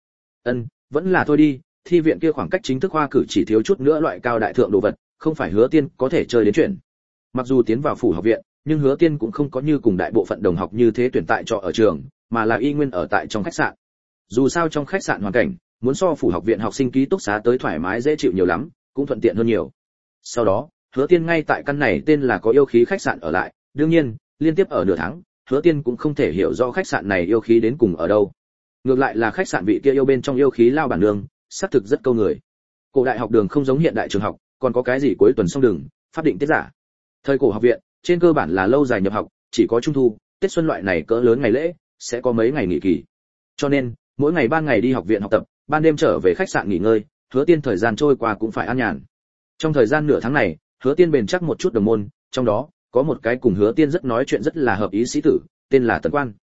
vẫn là thôi đi, thi viện kia khoảng cách chính thức khoa cử chỉ thiếu chút nữa loại cao đại thượng đồ vật, không phải Hứa Tiên có thể chơi đến chuyện. Mặc dù tiến vào phủ học viện, nhưng Hứa Tiên cũng không có như cùng đại bộ phận đồng học như thế tuyển tại trọ ở trường, mà là y nguyên ở tại trong khách sạn. Dù sao trong khách sạn hoàn cảnh, muốn so phủ học viện học sinh ký túc xá tới thoải mái dễ chịu nhiều lắm, cũng thuận tiện hơn nhiều. Sau đó, Hứa Tiên ngay tại căn này tên là có yêu khí khách sạn ở lại, đương nhiên, liên tiếp ở nửa tháng, Hứa Tiên cũng không thể hiểu rõ khách sạn này yêu khí đến cùng ở đâu. Ngược lại là khách sạn vị kia yêu bên trong yêu khí lao bản nương, xác thực rất câu người. Cổ đại học đường không giống hiện đại trường học, còn có cái gì cuối tuần xong đường, pháp định tiết giả. Thời cổ học viện, trên cơ bản là lâu dài nhập học, chỉ có trung thu, Tết xuân loại này cỡ lớn ngày lễ, sẽ có mấy ngày nghỉ kỳ. Cho nên, mỗi ngày ban ngày đi học viện học tập, ban đêm trở về khách sạn nghỉ ngơi, Hứa Tiên thời gian trôi qua cũng phải an nhàn. Trong thời gian nửa tháng này, Hứa Tiên bền chắc một chút đồng môn, trong đó có một cái cùng Hứa Tiên rất nói chuyện rất là hợp ý sĩ tử, tên là Tần Quan.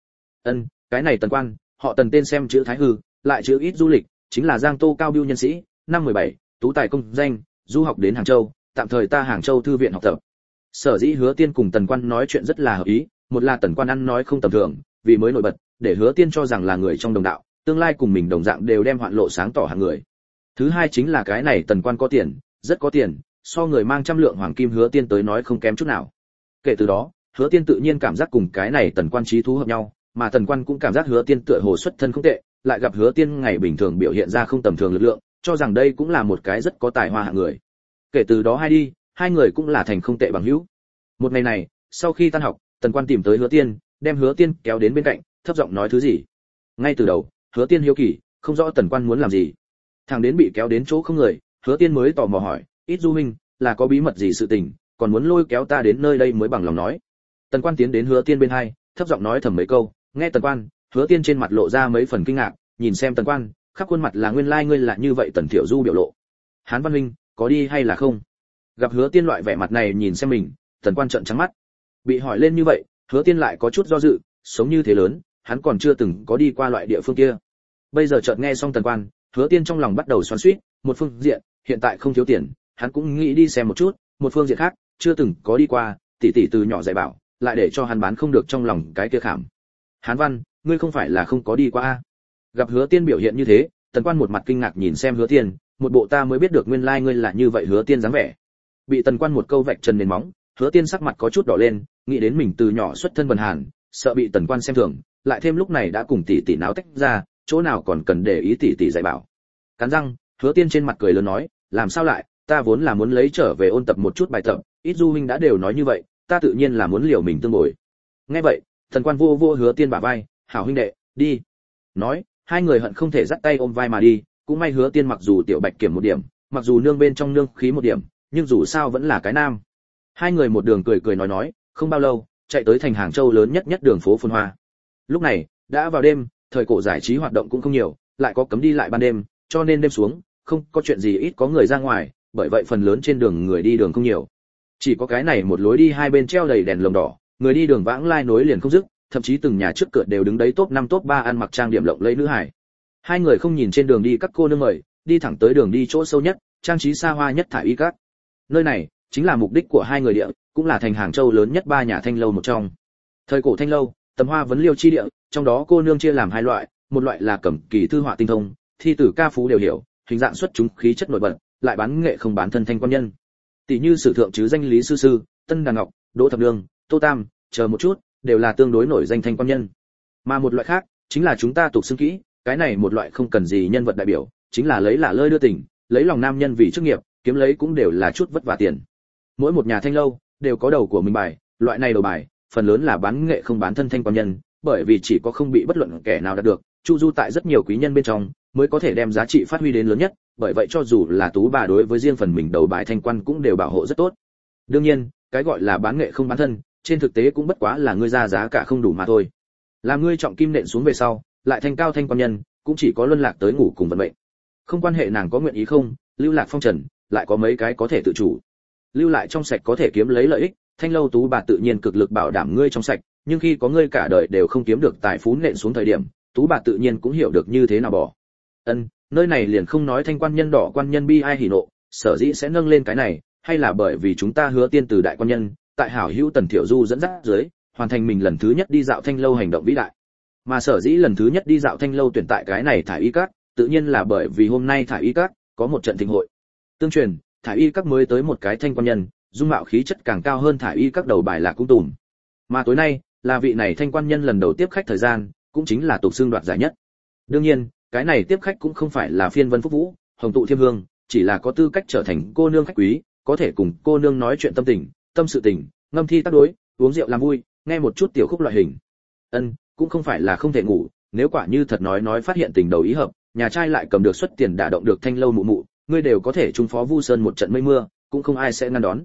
Cái này Tần Quan, họ Tần tên xem chữ Thái hư, lại chữ ít du lịch, chính là Giang Tô cao biêu nhân sĩ, năm 17, tú tài công danh, du học đến Hàng Châu, tạm thời ta Hàng Châu thư viện học tập. Sở dĩ Hứa Tiên cùng Tần Quan nói chuyện rất là hợp ý, một là Tần Quan ăn nói không tầm thường, vì mới nổi bật, để Hứa Tiên cho rằng là người trong đồng đạo, tương lai cùng mình đồng dạng đều đem hoạn lộ sáng tỏ hạng người. Thứ hai chính là cái này Tần Quan có tiền, rất có tiền, so người mang trăm lượng hoàng kim Hứa Tiên tới nói không kém chút nào. Kể từ đó, Hứa Tiên tự nhiên cảm giác cùng cái này Tần Quan chí thú hợp nhau, mà Tần Quan cũng cảm giác Hứa Tiên tựa hồ xuất thân không tệ, lại gặp Hứa Tiên ngày bình thường biểu hiện ra không tầm thường lực lượng, cho rằng đây cũng là một cái rất có tài hoa hạng người. Kể từ đó hai người cũng là thành không tệ bằng hữu. Một ngày này, sau khi tan học, Tần Quan tìm tới Hứa Tiên, đem Hứa Tiên kéo đến bên cạnh, thấp giọng nói thứ gì. Ngay từ đầu, Hứa Tiên hiếu kỳ, không rõ Tần Quan muốn làm gì. Thằng đến bị kéo đến chỗ không người, Hứa Tiên mới tò mò hỏi, ít du huynh, là có bí mật gì sự tình, còn muốn lôi kéo ta đến nơi đây mới bằng lòng nói. Tần Quan tiến đến Hứa Tiên bên hai, thấp giọng nói thầm mấy câu, nghe Tần Quan, Hứa Tiên trên mặt lộ ra mấy phần kinh ngạc, nhìn xem Tần Quan, khắp khuôn mặt là nguyên lai ngươi là như vậy Tần Thiệu Du biểu lộ. Hán Văn huynh, có đi hay là không? Gặp Hứa Tiên loại vẻ mặt này nhìn xem mình, Tần Quan trợn trắng mắt. Bị hỏi lên như vậy, Hứa Tiên lại có chút do dự, sống như thế lớn, hắn còn chưa từng có đi qua loại địa phương kia. Bây giờ chợt nghe xong Tần Quan, Hứa Tiên trong lòng bắt đầu xoắn xuýt, một phương diện, hiện tại không thiếu tiền, hắn cũng nghĩ đi xem một chút, một phương diện khác, chưa từng có đi qua, tỷ tỷ từ nhỏ dạy bảo, lại để cho hắn bán không được trong lòng cái kia khảm. Hán Văn, ngươi không phải là không có đi qua a? Gặp Hứa Tiên biểu hiện như thế, Tần Quan một mặt kinh ngạc nhìn xem Hứa Tiên, một bộ ta mới biết được nguyên lai ngươi là như vậy Hứa Tiên dáng vẻ. Bị Tần Quan một câu vạch trần nền móng, Hứa Tiên sắc mặt có chút đỏ lên, nghĩ đến mình từ nhỏ xuất thân bần hàn, sợ bị Tần Quan xem thường, lại thêm lúc này đã cùng tỷ tỷ náo tách ra, chỗ nào còn cần để ý tỷ tỷ dạy bảo. Cắn răng, Hứa Tiên trên mặt cười lớn nói, làm sao lại, ta vốn là muốn lấy trở về ôn tập một chút bài tập, ít du huynh đã đều nói như vậy, ta tự nhiên là muốn liều mình tương bồi. Nghe vậy, Tần Quan vô Hứa Tiên bả vai, hảo huynh đệ, đi. Nói, hai người hận không thể dắt tay ôm vai mà đi, cũng may Hứa Tiên mặc dù tiểu bạch kiểm một điểm, mặc dù nương bên trong nương khí một điểm, nhưng dù sao vẫn là cái nam. Hai người một đường cười nói, không bao lâu, chạy tới thành Hàng Châu lớn nhất đường phố phồn hoa. Lúc này, đã vào đêm, thời cổ giải trí hoạt động cũng không nhiều, lại có cấm đi lại ban đêm, cho nên đêm xuống, không có chuyện gì ít có người ra ngoài, bởi vậy phần lớn trên đường người đi đường không nhiều. Chỉ có cái này một lối đi hai bên treo đầy đèn lồng đỏ, người đi đường vãng lai nối liền không dứt, thậm chí từng nhà trước cửa đều đứng đấy top 5 top 3 ăn mặc trang điểm lộng lẫy nữ hải. Hai người không nhìn trên đường đi các cô nương mời, đi thẳng tới đường đi chỗ sâu nhất, trang trí xa hoa nhất thải y các. Nơi này chính là mục đích của hai người địa, cũng là thành Hàng Châu lớn nhất 3 nhà thanh lâu một trong. Thời cổ thanh lâu, tầm hoa vấn liêu chi địa, trong đó cô nương chia làm hai loại, một loại là cẩm kỳ thư họa tinh thông, thi tử ca phú đều hiểu, hình dạng xuất chúng khí chất nổi bật, lại bán nghệ không bán thân thanh quan nhân. Tỷ như sử thượng chứ danh Lý Sư Sư, Tân Đàn Ngọc, Đỗ Thập Nương, Tô Tam, chờ một chút, đều là tương đối nổi danh thanh quan nhân. Mà một loại khác, chính là chúng ta tục xưng kỹ, cái này một loại không cần gì nhân vật đại biểu, chính là lấy lả lơi đưa tình, lấy lòng nam nhân vì chức nghiệp, kiếm lấy cũng đều là chút vất vả tiền. Mỗi một nhà thanh lâu đều có đầu của mình bài, loại này đầu bài, phần lớn là bán nghệ không bán thân thanh quan nhân, bởi vì chỉ có không bị bất luận kẻ nào đạt được, chu du tại rất nhiều quý nhân bên trong, mới có thể đem giá trị phát huy đến lớn nhất, bởi vậy cho dù là tú bà đối với riêng phần mình đầu bài thanh quan cũng đều bảo hộ rất tốt. Đương nhiên, cái gọi là bán nghệ không bán thân, trên thực tế cũng bất quá là ngươi ra giá cả không đủ mà thôi. Làm ngươi trọng kim nện xuống về sau, lại thanh cao thanh quan nhân, cũng chỉ có luân lạc tới ngủ cùng vận mệnh. Không quan hệ nàng có nguyện ý không, lưu lạc phong trần, lại có mấy cái có thể tự chủ. Lưu lại trong sạch có thể kiếm lấy lợi ích, thanh lâu tú bà tự nhiên cực lực bảo đảm ngươi trong sạch, nhưng khi có ngươi cả đời đều không kiếm được tài phú nện xuống thời điểm, Tú bà tự nhiên cũng hiểu được như thế nào bỏ. Nơi này liền không nói thanh quan nhân đỏ quan nhân bi ai hỉ nộ, sở dĩ sẽ nâng lên cái này, hay là bởi vì chúng ta Hứa Tiên từ đại quan nhân, tại hảo hữu Tần Thiệu Du dẫn dắt dưới, hoàn thành mình lần thứ nhất đi dạo thanh lâu hành động vĩ đại. Mà sở dĩ lần thứ nhất đi dạo thanh lâu tuyển tại cái này thải y các, tự nhiên là bởi vì hôm nay thải y các có một trận thịnh hội. Tương truyền, thải y các mới tới một cái thanh quan nhân, dung mạo khí chất càng cao hơn thải y các đầu bài là cung tùm. Mà tối nay, là vị này thanh quan nhân lần đầu tiếp khách thời gian, cũng chính là tục xương đoạt giải nhất. Đương nhiên, cái này tiếp khách cũng không phải là phiên vân phúc vũ, hồng tụ thiêm hương, chỉ là có tư cách trở thành cô nương khách quý, có thể cùng cô nương nói chuyện tâm tình, tâm sự tình, ngâm thi tác đối, uống rượu làm vui, nghe một chút tiểu khúc loại hình. Cũng không phải là không thể ngủ, nếu quả như thật nói phát hiện tình đầu ý hợp, nhà trai lại cầm được xuất tiền đả động được thanh lâu mụ mụ, ngươi đều có thể trung phó Vu Sơn một trận mây mưa, cũng không ai sẽ ngăn đón.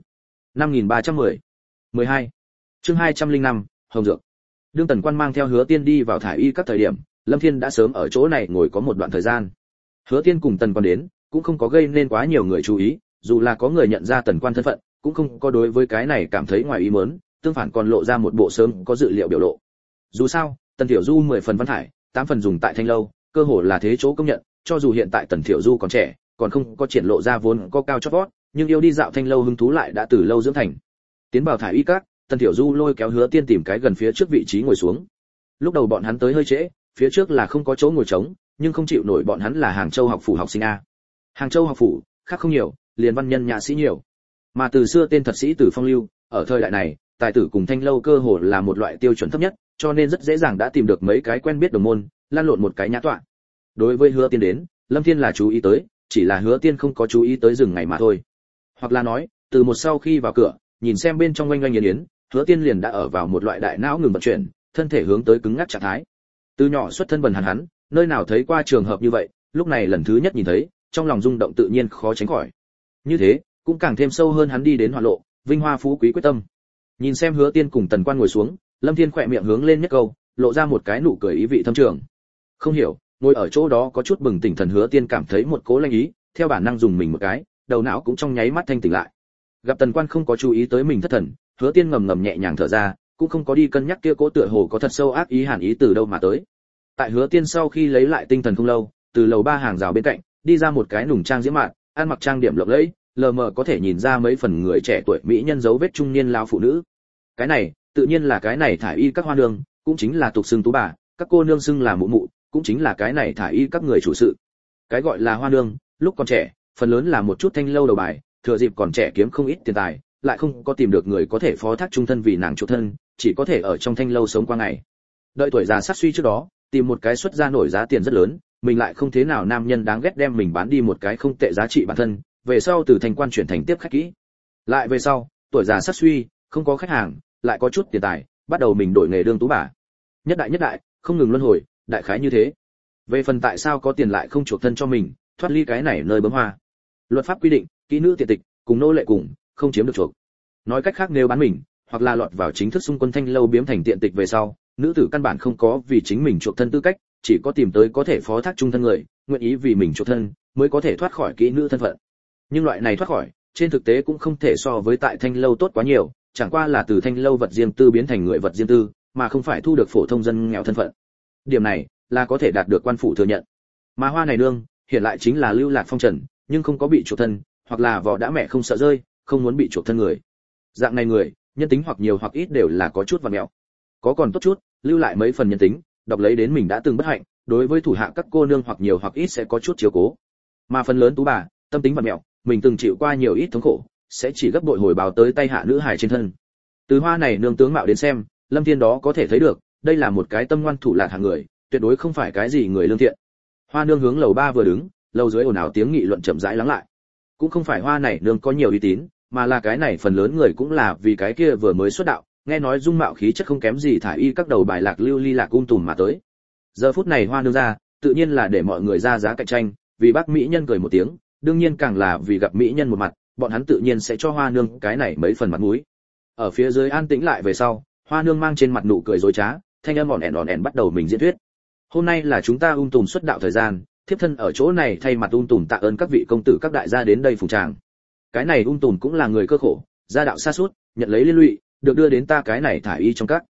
5310. 12. Chương 205, Hồng Dược. Đương Tần Quan mang theo Hứa Tiên đi vào thải y các thời điểm, Lâm Thiên đã sớm ở chỗ này ngồi có một đoạn thời gian. Hứa Tiên cùng Tần Quan đến, cũng không có gây nên quá nhiều người chú ý, dù là có người nhận ra Tần Quan thân phận, cũng không có đối với cái này cảm thấy ngoài ý muốn, tương phản còn lộ ra một bộ sớm có dự liệu biểu lộ. Dù sao, Tần Thiểu Du 10 phần văn thải, 8 phần dùng tại thanh lâu, cơ hồ là thế chỗ công nhận, cho dù hiện tại Tần Thiểu Du còn trẻ, còn không có triển lộ ra vốn có cao chót vót, nhưng yêu đi dạo thanh lâu hứng thú lại đã từ lâu dưỡng thành. Tiến vào thải y các, Tần Thiểu Du lôi kéo Hứa Tiên tìm cái gần phía trước vị trí ngồi xuống. Lúc đầu bọn hắn tới hơi trễ, phía trước là không có chỗ ngồi trống, nhưng không chịu nổi bọn hắn là Hàng Châu học phủ học sinh a. Hàng Châu học phủ, khác không nhiều, liền văn nhân nhã sĩ nhiều. Mà từ xưa tên thật sĩ tử phong lưu, ở thời đại này, tài tử cùng thanh lâu cơ hồ là một loại tiêu chuẩn thấp nhất, cho nên rất dễ dàng đã tìm được mấy cái quen biết đồng môn, lan lộn một cái nhã tọa. Đối với Hứa Tiên đến, Lâm Thiên là chú ý tới, chỉ là Hứa Tiên không có chú ý tới dừng ngày mà thôi. Hoặc là nói, từ một sau khi vào cửa, nhìn xem bên trong oanh oanh yến yến, Hứa Tiên liền đã ở vào một loại đại não ngừng vận chuyển, thân thể hướng tới cứng ngắc trạng thái. Từ nhỏ xuất thân bần hàn hắn, nơi nào thấy qua trường hợp như vậy, lúc này lần thứ nhất nhìn thấy, trong lòng rung động tự nhiên khó tránh khỏi. Như thế, cũng càng thêm sâu hơn hắn đi đến hoa lộ, vinh hoa phú quý quyết tâm. Nhìn xem Hứa Tiên cùng Tần Quan ngồi xuống, Lâm Thiên khỏe miệng hướng lên nhất câu, lộ ra một cái nụ cười ý vị thâm trường. Không hiểu, ngồi ở chỗ đó có chút bừng tỉnh thần Hứa Tiên cảm thấy một cố lanh ý, theo bản năng dùng mình một cái, đầu não cũng trong nháy mắt thanh tỉnh lại. Gặp Tần Quan không có chú ý tới mình thất thần, Hứa Tiên ngầm ngầm nhẹ nhàng thở ra, cũng không có đi cân nhắc kia cố tựa hồ có thật sâu ác ý hàn ý từ đâu mà tới. Tại Hứa Tiên sau khi lấy lại tinh thần không lâu, từ lầu 3 hàng rào bên cạnh, đi ra một cái nùng trang diễm mạn, ăn mặc trang điểm lộng lẫy, lờ mờ có thể nhìn ra mấy phần người trẻ tuổi mỹ nhân dấu vết trung niên lão phụ nữ. Cái này, tự nhiên là cái này thải y các hoa nương, cũng chính là tục xưng tú bà, các cô nương xưng là mụ mụ, cũng chính là cái này thải y các người chủ sự. Cái gọi là hoa nương, lúc còn trẻ, phần lớn là một chút thanh lâu đầu bài, thừa dịp còn trẻ kiếm không ít tiền tài, lại không có tìm được người có thể phó thác trung thân vì nàng chủ thân, chỉ có thể ở trong thanh lâu sống qua ngày. Đợi tuổi già sát suy trước đó, tìm một cái xuất ra nổi giá tiền rất lớn, mình lại không thế nào nam nhân đáng ghét đem mình bán đi một cái không tệ giá trị bản thân, về sau từ thành quan chuyển thành tiếp khách kỹ. Lại về sau, tuổi già sát suy, không có khách hàng, lại có chút tiền tài, bắt đầu mình đổi nghề đương tú bà. Nhất đại, không ngừng luân hồi, đại khái như thế. Về phần tại sao có tiền lại không chuộc thân cho mình, thoát ly cái này nơi bấm hoa. Luật pháp quy định, kỹ nữ tiện tịch, cùng nô lệ cùng, không chiếm được chuộc. Nói cách khác nếu bán mình, hoặc là lọt vào chính thức xung quân thanh lâu biếm thành tiện tịch về sau, nữ tử căn bản không có vì chính mình chuộc thân tư cách, chỉ có tìm tới có thể phó thác trung thân người, nguyện ý vì mình chuộc thân, mới có thể thoát khỏi kỹ nữ thân phận. Nhưng loại này thoát khỏi, trên thực tế cũng không thể so với tại thanh lâu tốt quá nhiều, chẳng qua là từ thanh lâu vật riêng tư biến thành người vật riêng tư, mà không phải thu được phổ thông dân nghèo thân phận. Điểm này là có thể đạt được quan phủ thừa nhận. Mà hoa này nương, hiện lại chính là lưu lạc phong trần, nhưng không có bị chuộc thân, hoặc là vỏ đã mẹ không sợ rơi, không muốn bị chuộc thân người. Dạng này người, nhân tính hoặc nhiều hoặc ít đều là có chút vặn mẹo. Có còn tốt chút, lưu lại mấy phần nhân tính, đọc lấy đến mình đã từng bất hạnh, đối với thủ hạ các cô nương hoặc nhiều hoặc ít sẽ có chút chiếu cố. Mà phần lớn tú bà, tâm tính vặn mẹo, mình từng chịu qua nhiều ít thống khổ, sẽ chỉ gấp bội hồi báo tới tay hạ nữ hài trên thân. Từ hoa này nương tướng mạo đến xem, Lâm Thiên đó có thể thấy được, đây là một cái tâm ngoan thủ lạt hạng người, tuyệt đối không phải cái gì người lương thiện. Hoa nương hướng lầu 3 vừa đứng, lầu dưới ồn ào tiếng nghị luận chậm rãi lắng lại. Cũng không phải hoa này nương có nhiều uy tín, mà là cái này phần lớn người cũng là vì cái kia vừa mới xuất đạo, nghe nói dung mạo khí chất không kém gì thải y các đầu bài lạc lưu ly lạc tùm mà tới. Giờ phút này hoa nương ra, tự nhiên là để mọi người ra giá cạnh tranh, vì bác mỹ nhân cười một tiếng, đương nhiên càng là vì gặp mỹ nhân một mặt, bọn hắn tự nhiên sẽ cho hoa nương cái này mấy phần mặt mũi. Ở phía dưới an tĩnh lại về sau, hoa nương mang trên mặt nụ cười dối trá, thanh âm ỏn ẻn bắt đầu mình diễn thuyết. Hôm nay là chúng ta tùm xuất đạo thời gian, thiếp thân ở chỗ này thay mặt tùm tạ ơn các vị công tử các đại gia đến đây phụng tràng. Cái này tùm cũng là người cơ khổ, gia đạo xa suốt, nhận lấy liên lụy, được đưa đến ta cái này thải y trong các.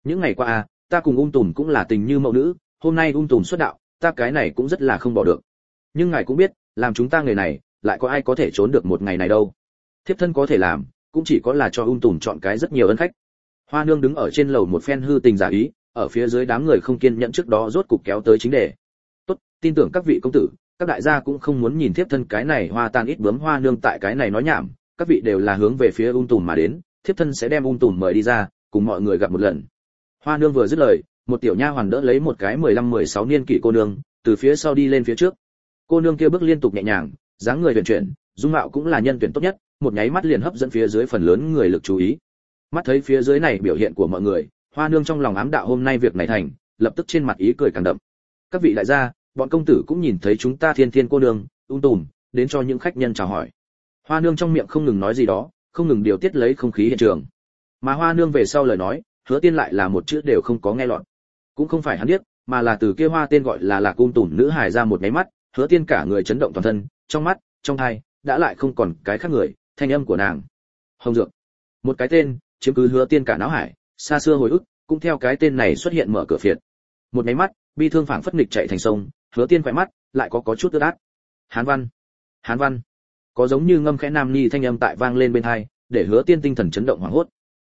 Những ngày qua ta cùng Tùm cũng là tình như mẫu nữ, hôm nay Tùm xuất đạo, ta cái này cũng rất là không bỏ được. Nhưng ngài cũng biết, làm chúng ta người này, lại có ai có thể trốn được một ngày này đâu. Thiếp thân có thể làm, cũng chỉ có là cho Tùm chọn cái rất nhiều ân khách. Hoa nương đứng ở trên lầu một phen hư tình giả ý, ở phía dưới đám người không kiên nhẫn trước đó rốt cục kéo tới chính đề. Tốt, tin tưởng các vị công tử, các đại gia cũng không muốn nhìn thiếp thân cái này hoa tan ít bướm hoa nương tại cái này nói nhảm, các vị đều là hướng về phía Tùm mà đến, thiếp thân sẽ đem Tùm mời đi ra, cùng mọi người gặp một lần. Hoa nương vừa dứt lời, một tiểu nha hoàn đỡ lấy một cái 15-16 niên kỷ cô nương, từ phía sau đi lên phía trước. Cô nương kia bước liên tục nhẹ nhàng, dáng người huyền chuyển, dung mạo cũng là nhân tuyển tốt nhất, một nháy mắt liền hấp dẫn phía dưới phần lớn người lực chú ý. Mắt thấy phía dưới này biểu hiện của mọi người, Hoa nương trong lòng ám đạo hôm nay việc này thành, lập tức trên mặt ý cười càng đậm. Các vị đại gia, bọn công tử cũng nhìn thấy chúng ta Thiên Thiên cô nương, Tùm, đến cho những khách nhân chào hỏi. Hoa nương trong miệng không ngừng nói gì đó, không ngừng điều tiết lấy không khí hiện trường. Mà Hoa nương về sau lời nói, Hứa Tiên lại là một chữ đều không có nghe lọt. Cũng không phải hắn biết, mà là từ kia Hoa tên gọi là Lạc Tùm nữ hài ra một cái mắt, Hứa Tiên cả người chấn động toàn thân, trong mắt, trong tai đã lại không còn cái khác người, thanh âm của nàng. Hồng Dược, một cái tên chiếm cứ Hứa Tiên cả não hải, xa xưa hồi ức cũng theo cái tên này xuất hiện mở cửa phiệt. Một cái mắt, bi thương phảng phất nghịch chạy thành sông, Hứa Tiên khỏe mắt lại có chút ướt át. Hán Văn, có giống như ngâm khẽ nam ni thanh âm tại vang lên bên tai, để Hứa Tiên tinh thần chấn động hoảng hốt.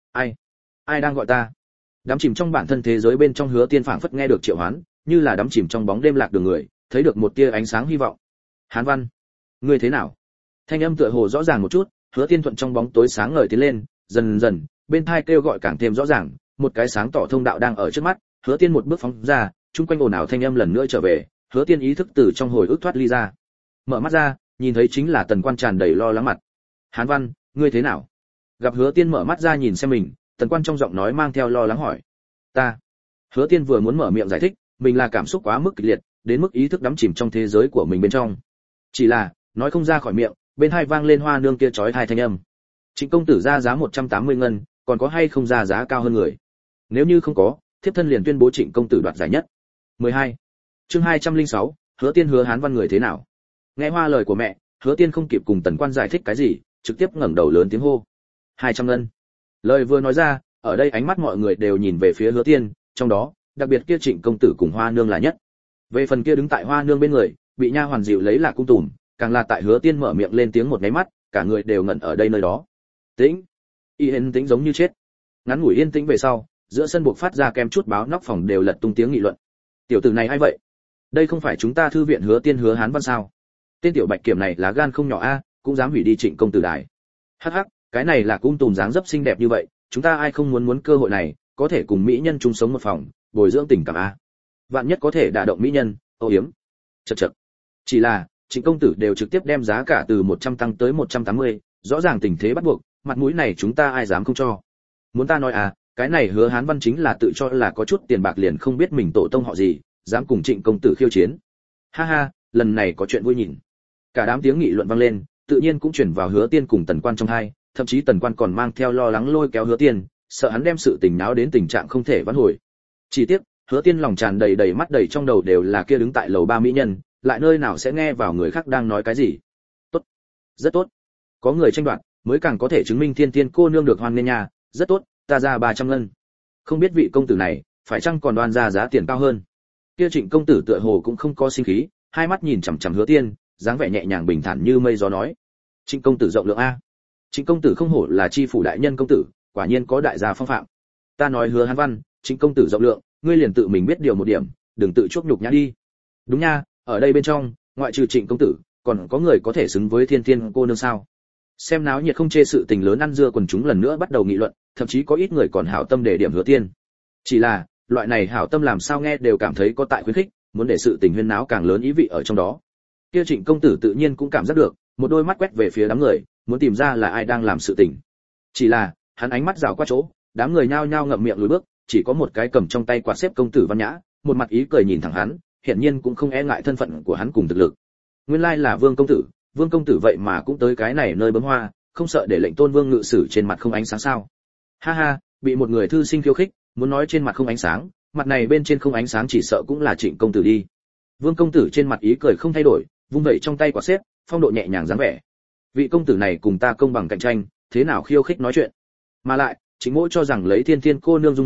Ai đang gọi ta? Đắm chìm trong bản thân thế giới bên trong Hứa Tiên phảng phất nghe được triệu hoán, như là đắm chìm trong bóng đêm lạc đường người, thấy được một tia ánh sáng hy vọng. Hán Văn, ngươi thế nào? Thanh âm tựa hồ rõ ràng một chút, Hứa Tiên thuận trong bóng tối sáng ngời tiến lên, dần dần, bên tai kêu gọi càng thêm rõ ràng, một cái sáng tỏ thông đạo đang ở trước mắt, Hứa Tiên một bước phóng ra, chung quanh ồn ào thanh âm lần nữa trở về, Hứa Tiên ý thức từ trong hồi ức thoát ly ra. Mở mắt ra, nhìn thấy chính là Tần Quan tràn đầy lo lắng mặt. Hán Văn, ngươi thế nào? Gặp Hứa Tiên mở mắt ra nhìn xem mình, Tần Quan trong giọng nói mang theo lo lắng hỏi. Ta. Hứa Tiên vừa muốn mở miệng giải thích, mình là cảm xúc quá mức kịch liệt, đến mức ý thức đắm chìm trong thế giới của mình bên trong. Chỉ là, nói không ra khỏi miệng, bên tai vang lên Hoa nương kia chói tai thanh âm. Trịnh công tử ra giá 180 ngân, còn có hay không ra giá cao hơn người? Nếu như không có, thiếp thân liền tuyên bố Trịnh công tử đoạt giải nhất. 12. Chương 206, Hứa Tiên hứa Hán Văn người thế nào? Nghe Hoa lời của mẹ, Hứa Tiên không kịp cùng Tần Quan giải thích cái gì, trực tiếp ngẩng đầu lớn tiếng hô. 200 ngân. Lời vừa nói ra, ở đây ánh mắt mọi người đều nhìn về phía Hứa Tiên, trong đó, đặc biệt kia Trịnh công tử cùng Hoa nương là nhất. Về phần kia đứng tại Hoa nương bên người, bị nha hoàn dịu lấy là cung Tùm, càng là tại Hứa Tiên mở miệng lên tiếng một cái mắt, cả người đều ngẩn ở đây nơi đó. Tĩnh. Yên tĩnh giống như chết. Ngắn ngủi yên tĩnh về sau, giữa sân buộc phát ra kem chút báo nóc phòng đều lật tung tiếng nghị luận. Tiểu tử này ai vậy? Đây không phải chúng ta thư viện Hứa Tiên hứa Hán Văn sao? Tên tiểu bạch kiểm này lá gan không nhỏ cũng dám hủy đi Trịnh công tử đài. Hắc hắc, cái này là cung Tùm dáng dấp xinh đẹp như vậy, chúng ta ai không muốn cơ hội này, có thể cùng mỹ nhân chung sống một phòng, bồi dưỡng tình cảm vạn nhất có thể đả động mỹ nhân, âu yếm. Chậc. Chỉ là, Trịnh công tử đều trực tiếp đem giá cả từ 100 tăng tới 180, rõ ràng tình thế bắt buộc, mặt mũi này chúng ta ai dám không cho. Muốn ta nói cái này hứa Hán Văn chính là tự cho là có chút tiền bạc liền không biết mình tổ tông họ gì, dám cùng Trịnh công tử khiêu chiến. Ha ha, lần này có chuyện vui nhìn. Cả đám tiếng nghị luận vang lên, tự nhiên cũng chuyển vào Hứa Tiên cùng Tần Quan trong hai, thậm chí Tần Quan còn mang theo lo lắng lôi kéo Hứa Tiên, sợ hắn đem sự tình náo đến tình trạng không thể vãn hồi. Chỉ tiếc, Hứa Tiên lòng tràn đầy mắt đầy trong đầu đều là kia đứng tại lầu 3 mỹ nhân, lại nơi nào sẽ nghe vào người khác đang nói cái gì. Tốt, rất tốt. Có người tranh đoạt, mới càng có thể chứng minh Thiên Tiên cô nương được hoan nghênh nha, rất tốt, ta ra 300 ngân. Không biết vị công tử này, phải chăng còn đoan ra giá tiền cao hơn. Kia Trịnh công tử tựa hồ cũng không có sinh khí, hai mắt nhìn chằm chằm Hứa Tiên, dáng vẻ nhẹ nhàng bình thản như mây gió nói. Trịnh công tử rộng lượng Trịnh công tử không hổ là chi phủ đại nhân công tử, quả nhiên có đại gia phong phạm. Ta nói hứa Hán Văn, Trịnh công tử rộng lượng, ngươi liền tự mình biết điều một điểm, đừng tự chuốc nhục nhã đi. Đúng nha, ở đây bên trong, ngoại trừ Trịnh công tử, còn có người có thể xứng với Thiên Tiên cô nương sao? Xem náo nhiệt không chê sự tình lớn ăn dưa quần chúng lần nữa bắt đầu nghị luận, thậm chí có ít người còn hảo tâm để điểm Hứa Tiên. Chỉ là, loại này hảo tâm làm sao nghe đều cảm thấy có tại khuyến khích, muốn để sự tình huyên náo càng lớn ý vị ở trong đó. Kia Trịnh công tử tự nhiên cũng cảm giác được, một đôi mắt quét về phía đám người, muốn tìm ra là ai đang làm sự tình. Chỉ là, hắn ánh mắt rảo qua chỗ, đám người nhao nhao ngậm miệng lùi bước, chỉ có một cái cầm trong tay quạt xếp công tử văn nhã, một mặt ý cười nhìn thẳng hắn, hiển nhiên cũng không e ngại thân phận của hắn cùng thực lực. Nguyên lai là Vương công tử vậy mà cũng tới cái này nơi bấm hoa, không sợ để lệnh Tôn Vương ngự sử trên mặt không ánh sáng sao? Ha ha, bị một người thư sinh khiêu khích, muốn nói trên mặt không ánh sáng, mặt này bên trên không ánh sáng chỉ sợ cũng là Trịnh công tử đi. Vương công tử trên mặt ý cười không thay đổi, vung vẩy trong tay quạt xếp, phong độ nhẹ nhàng dáng vẻ. Vị công tử này cùng ta công bằng cạnh tranh, thế nào khiêu khích nói chuyện? Mà lại, Trịnh Mỗ cho rằng lấy Thiên Tiên cô nương dung mạo,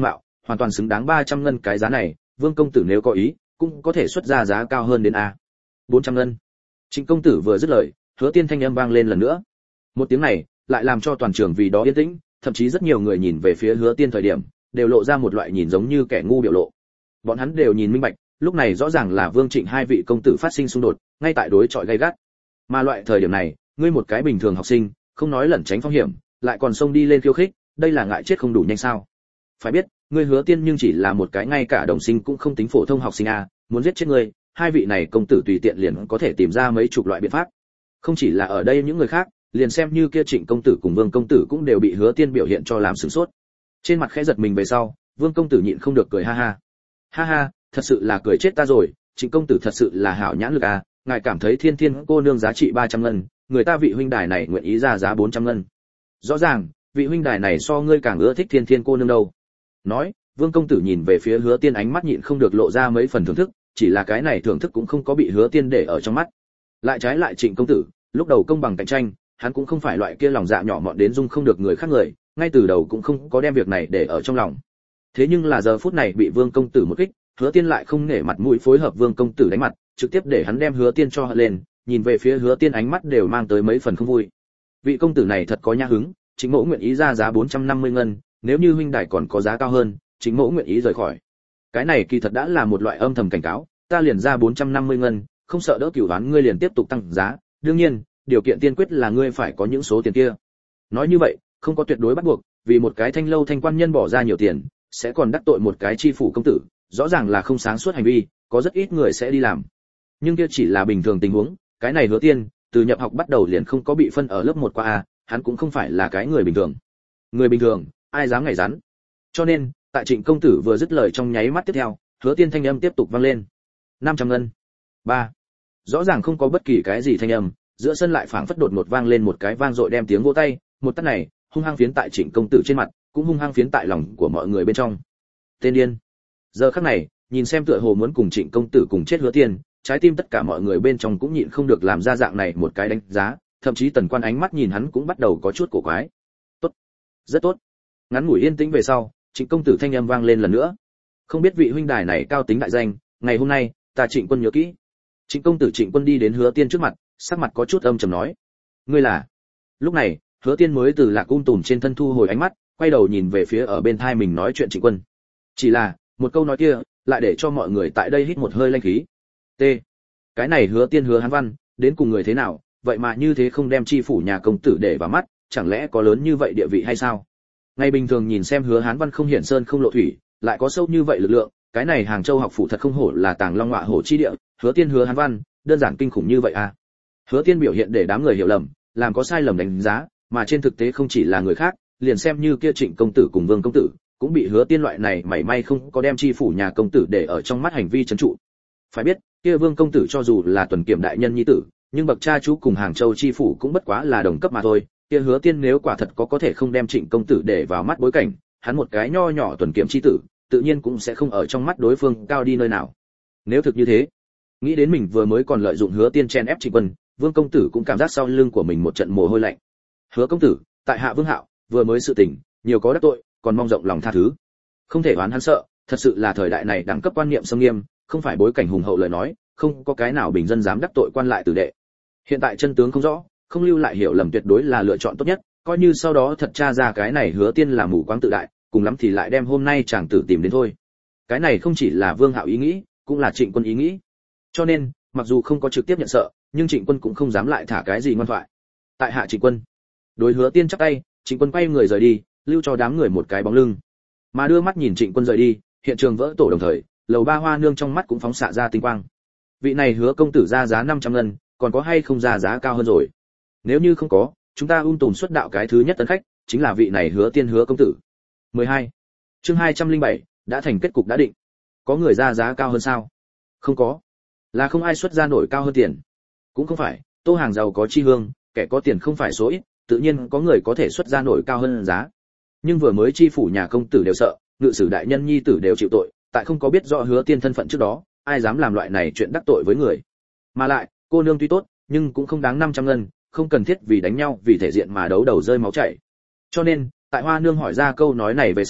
hoàn toàn xứng đáng 300 ngân cái giá này, Vương công tử nếu có ý, cũng có thể xuất ra giá cao hơn đến a. 400 ngân. Trịnh công tử vừa dứt lời, Hứa Tiên thanh âm vang lên lần nữa. Một tiếng này, lại làm cho toàn trường vì đó yên tĩnh, thậm chí rất nhiều người nhìn về phía Hứa Tiên thời điểm, đều lộ ra một loại nhìn giống như kẻ ngu biểu lộ. Bọn hắn đều nhìn minh bạch, lúc này rõ ràng là Vương Trịnh hai vị công tử phát sinh xung đột, ngay tại đối chọi gay gắt. Mà loại thời điểm này, ngươi một cái bình thường học sinh, không nói lẩn tránh phong hiểm, lại còn xông đi lên khiêu khích, đây là ngại chết không đủ nhanh sao? Phải biết, ngươi Hứa Tiên nhưng chỉ là một cái ngay cả đồng sinh cũng không tính phổ thông học sinh a, muốn giết chết ngươi, hai vị này công tử tùy tiện liền có thể tìm ra mấy chục loại biện pháp. Không chỉ là ở đây những người khác, liền xem như kia Trịnh công tử cùng Vương công tử cũng đều bị Hứa Tiên biểu hiện cho làm sửng sốt. Trên mặt khẽ giật mình về sau, Vương công tử nhịn không được cười ha ha. Ha ha, thật sự là cười chết ta rồi, Trịnh công tử thật sự là hảo nhãn lực à, ngài cảm thấy Thiên Thiên cô nương giá trị 300 ngân, người ta vị huynh đài này nguyện ý ra giá 400 ngân. Rõ ràng, vị huynh đài này so ngươi càng ưa thích Thiên Thiên cô nương đâu. Nói, Vương công tử nhìn về phía Hứa Tiên ánh mắt nhịn không được lộ ra mấy phần thưởng thức, chỉ là cái này thưởng thức cũng không có bị Hứa Tiên để ở trong mắt. Lại trái lại Trịnh công tử, lúc đầu công bằng cạnh tranh, hắn cũng không phải loại kia lòng dạ nhỏ mọn đến dung không được người khác người, ngay từ đầu cũng không có đem việc này để ở trong lòng. Thế nhưng là giờ phút này bị Vương công tử một kích, Hứa Tiên lại không nể mặt mũi phối hợp Vương công tử đánh mặt, trực tiếp để hắn đem Hứa Tiên cho hận lên, nhìn về phía Hứa Tiên ánh mắt đều mang tới mấy phần không vui. Vị công tử này thật có nhã hứng, Chính mẫu nguyện ý ra giá 450 ngân, nếu như huynh đài còn có giá cao hơn, Chính mẫu nguyện ý rời khỏi. Cái này kỳ thật đã là một loại âm thầm cảnh cáo, ta liền ra 450 ngân, không sợ đỡ cửu đoán ngươi liền tiếp tục tăng giá, đương nhiên, điều kiện tiên quyết là ngươi phải có những số tiền kia. Nói như vậy, không có tuyệt đối bắt buộc, vì một cái thanh lâu thanh quan nhân bỏ ra nhiều tiền, sẽ còn đắc tội một cái chi phủ công tử, rõ ràng là không sáng suốt hành vi, có rất ít người sẽ đi làm. Nhưng kia chỉ là bình thường tình huống, cái này Hứa Tiên, từ nhập học bắt đầu liền không có bị phân ở lớp 1 qua a, hắn cũng không phải là cái người bình thường. Người bình thường, ai dám ngày rắn. Cho nên, tại Trịnh công tử vừa dứt lời trong nháy mắt tiếp theo, Hứa Tiên thanh âm tiếp tục vang lên. 500 ngân. 3. Rõ ràng không có bất kỳ cái gì thanh âm, giữa sân lại phảng phất đột ngột vang lên một cái vang dội đem tiếng vỗ tay, một tát này, hung hăng phiến tại Trịnh công tử trên mặt, cũng hung hăng phiến tại lòng của mọi người bên trong. Tên điên. Giờ khắc này, nhìn xem tựa hồ muốn cùng Trịnh công tử cùng chết Hứa Tiên, trái tim tất cả mọi người bên trong cũng nhịn không được làm ra dạng này một cái đánh giá, thậm chí Tần Quan ánh mắt nhìn hắn cũng bắt đầu có chút cổ quái. Tốt, rất tốt. Ngắn ngủi yên tĩnh về sau, Trịnh công tử thanh âm vang lên lần nữa. Không biết vị huynh đài này cao tính đại danh, ngày hôm nay, ta Trịnh Quân nhớ kỹ. Trịnh công tử Trịnh Quân đi đến Hứa Tiên trước mặt, sắc mặt có chút âm trầm nói: "Ngươi là?" Lúc này, Hứa Tiên mới từ Lạc Cung Tùm trên thân thu hồi ánh mắt, quay đầu nhìn về phía ở bên thai mình nói chuyện Trịnh Quân. Chỉ là, một câu nói kia, lại để cho mọi người tại đây hít một hơi lanh khí. T. Cái này Hứa Tiên Hứa Hán Văn, đến cùng người thế nào, vậy mà như thế không đem chi phủ nhà công tử để vào mắt, chẳng lẽ có lớn như vậy địa vị hay sao? Ngày bình thường nhìn xem Hứa Hán Văn không hiển sơn không lộ thủy, lại có sâu như vậy lực lượng, cái này Hàng Châu học phủ thật không hổ là tàng long ngọa hổ chi địa, Hứa Tiên Hứa Hán Văn, đơn giản kinh khủng như vậy à? Hứa Tiên biểu hiện để đám người hiểu lầm, làm có sai lầm đánh giá, mà trên thực tế không chỉ là người khác, liền xem như kia Trịnh công tử cùng Vương công tử, cũng bị Hứa Tiên loại này mảy may không có đem chi phủ nhà công tử để ở trong mắt hành vi trấn trụ. Phải biết, kia Vương công tử cho dù là tuần kiểm đại nhân nhi tử, nhưng bậc cha chú cùng Hàng Châu chi phủ cũng bất quá là đồng cấp mà thôi, kia Hứa Tiên nếu quả thật có thể không đem Trịnh công tử để vào mắt bối cảnh, hắn một cái nho nhỏ tuần kiểm chi tử, tự nhiên cũng sẽ không ở trong mắt đối phương cao đi nơi nào. Nếu thực như thế, nghĩ đến mình vừa mới còn lợi dụng Hứa Tiên chen ép Trịnh Quân, Vương công tử cũng cảm giác sau lưng của mình một trận mồ hôi lạnh. Hứa công tử, tại hạ Vương Hạo, vừa mới sự tình, nhiều có đắc tội, còn mong rộng lòng tha thứ. Không thể oán hắn sợ, thật sự là thời đại này đẳng cấp quan niệm xâm nghiêm, không phải bối cảnh hùng hậu lời nói, không có cái nào bình dân dám đắc tội quan lại tử đệ. Hiện tại chân tướng không rõ, không lưu lại hiểu lầm tuyệt đối là lựa chọn tốt nhất, coi như sau đó thật tra ra cái này Hứa Tiên là mù quáng tự đại, cùng lắm thì lại đem hôm nay chàng tử tìm đến thôi. Cái này không chỉ là Vương Hạo ý nghĩ, cũng là Trịnh Quân ý nghĩ. Cho nên, mặc dù không có trực tiếp nhận sợ, nhưng Trịnh Quân cũng không dám lại thả cái gì ngoan thoại. Tại hạ Trịnh Quân. Đối Hứa Tiên chắp tay, Trịnh Quân quay người rời đi, lưu cho đám người một cái bóng lưng. Mà đưa mắt nhìn Trịnh Quân rời đi, hiện trường vỡ tổ đồng thời, lầu ba hoa nương trong mắt cũng phóng xạ ra tinh quang. Vị này Hứa công tử ra giá 500 ngân, còn có hay không ra giá cao hơn rồi? Nếu như không có, chúng ta tùm xuất đạo cái thứ nhất tân khách, chính là vị này Hứa Tiên Hứa công tử. 12. Chương 207, đã thành kết cục đã định. Có người ra giá cao hơn sao? Không có. Là không ai xuất ra nổi cao hơn tiền. Cũng không phải, Tô Hàng giàu có chi hương, kẻ có tiền không phải số ít, tự nhiên có người có thể xuất ra nổi cao hơn giá. Nhưng vừa mới chi phủ nhà công tử đều sợ, ngự sử đại nhân nhi tử đều chịu tội, tại không có biết rõ Hứa Tiên thân phận trước đó, ai dám làm loại này chuyện đắc tội với người. Mà lại, cô nương tuy tốt, nhưng cũng không đáng 500 ngân, không cần thiết vì đánh nhau vì thể diện mà đấu đầu rơi máu chảy. Cho nên, tại Hoa nương hỏi ra câu nói này về sau,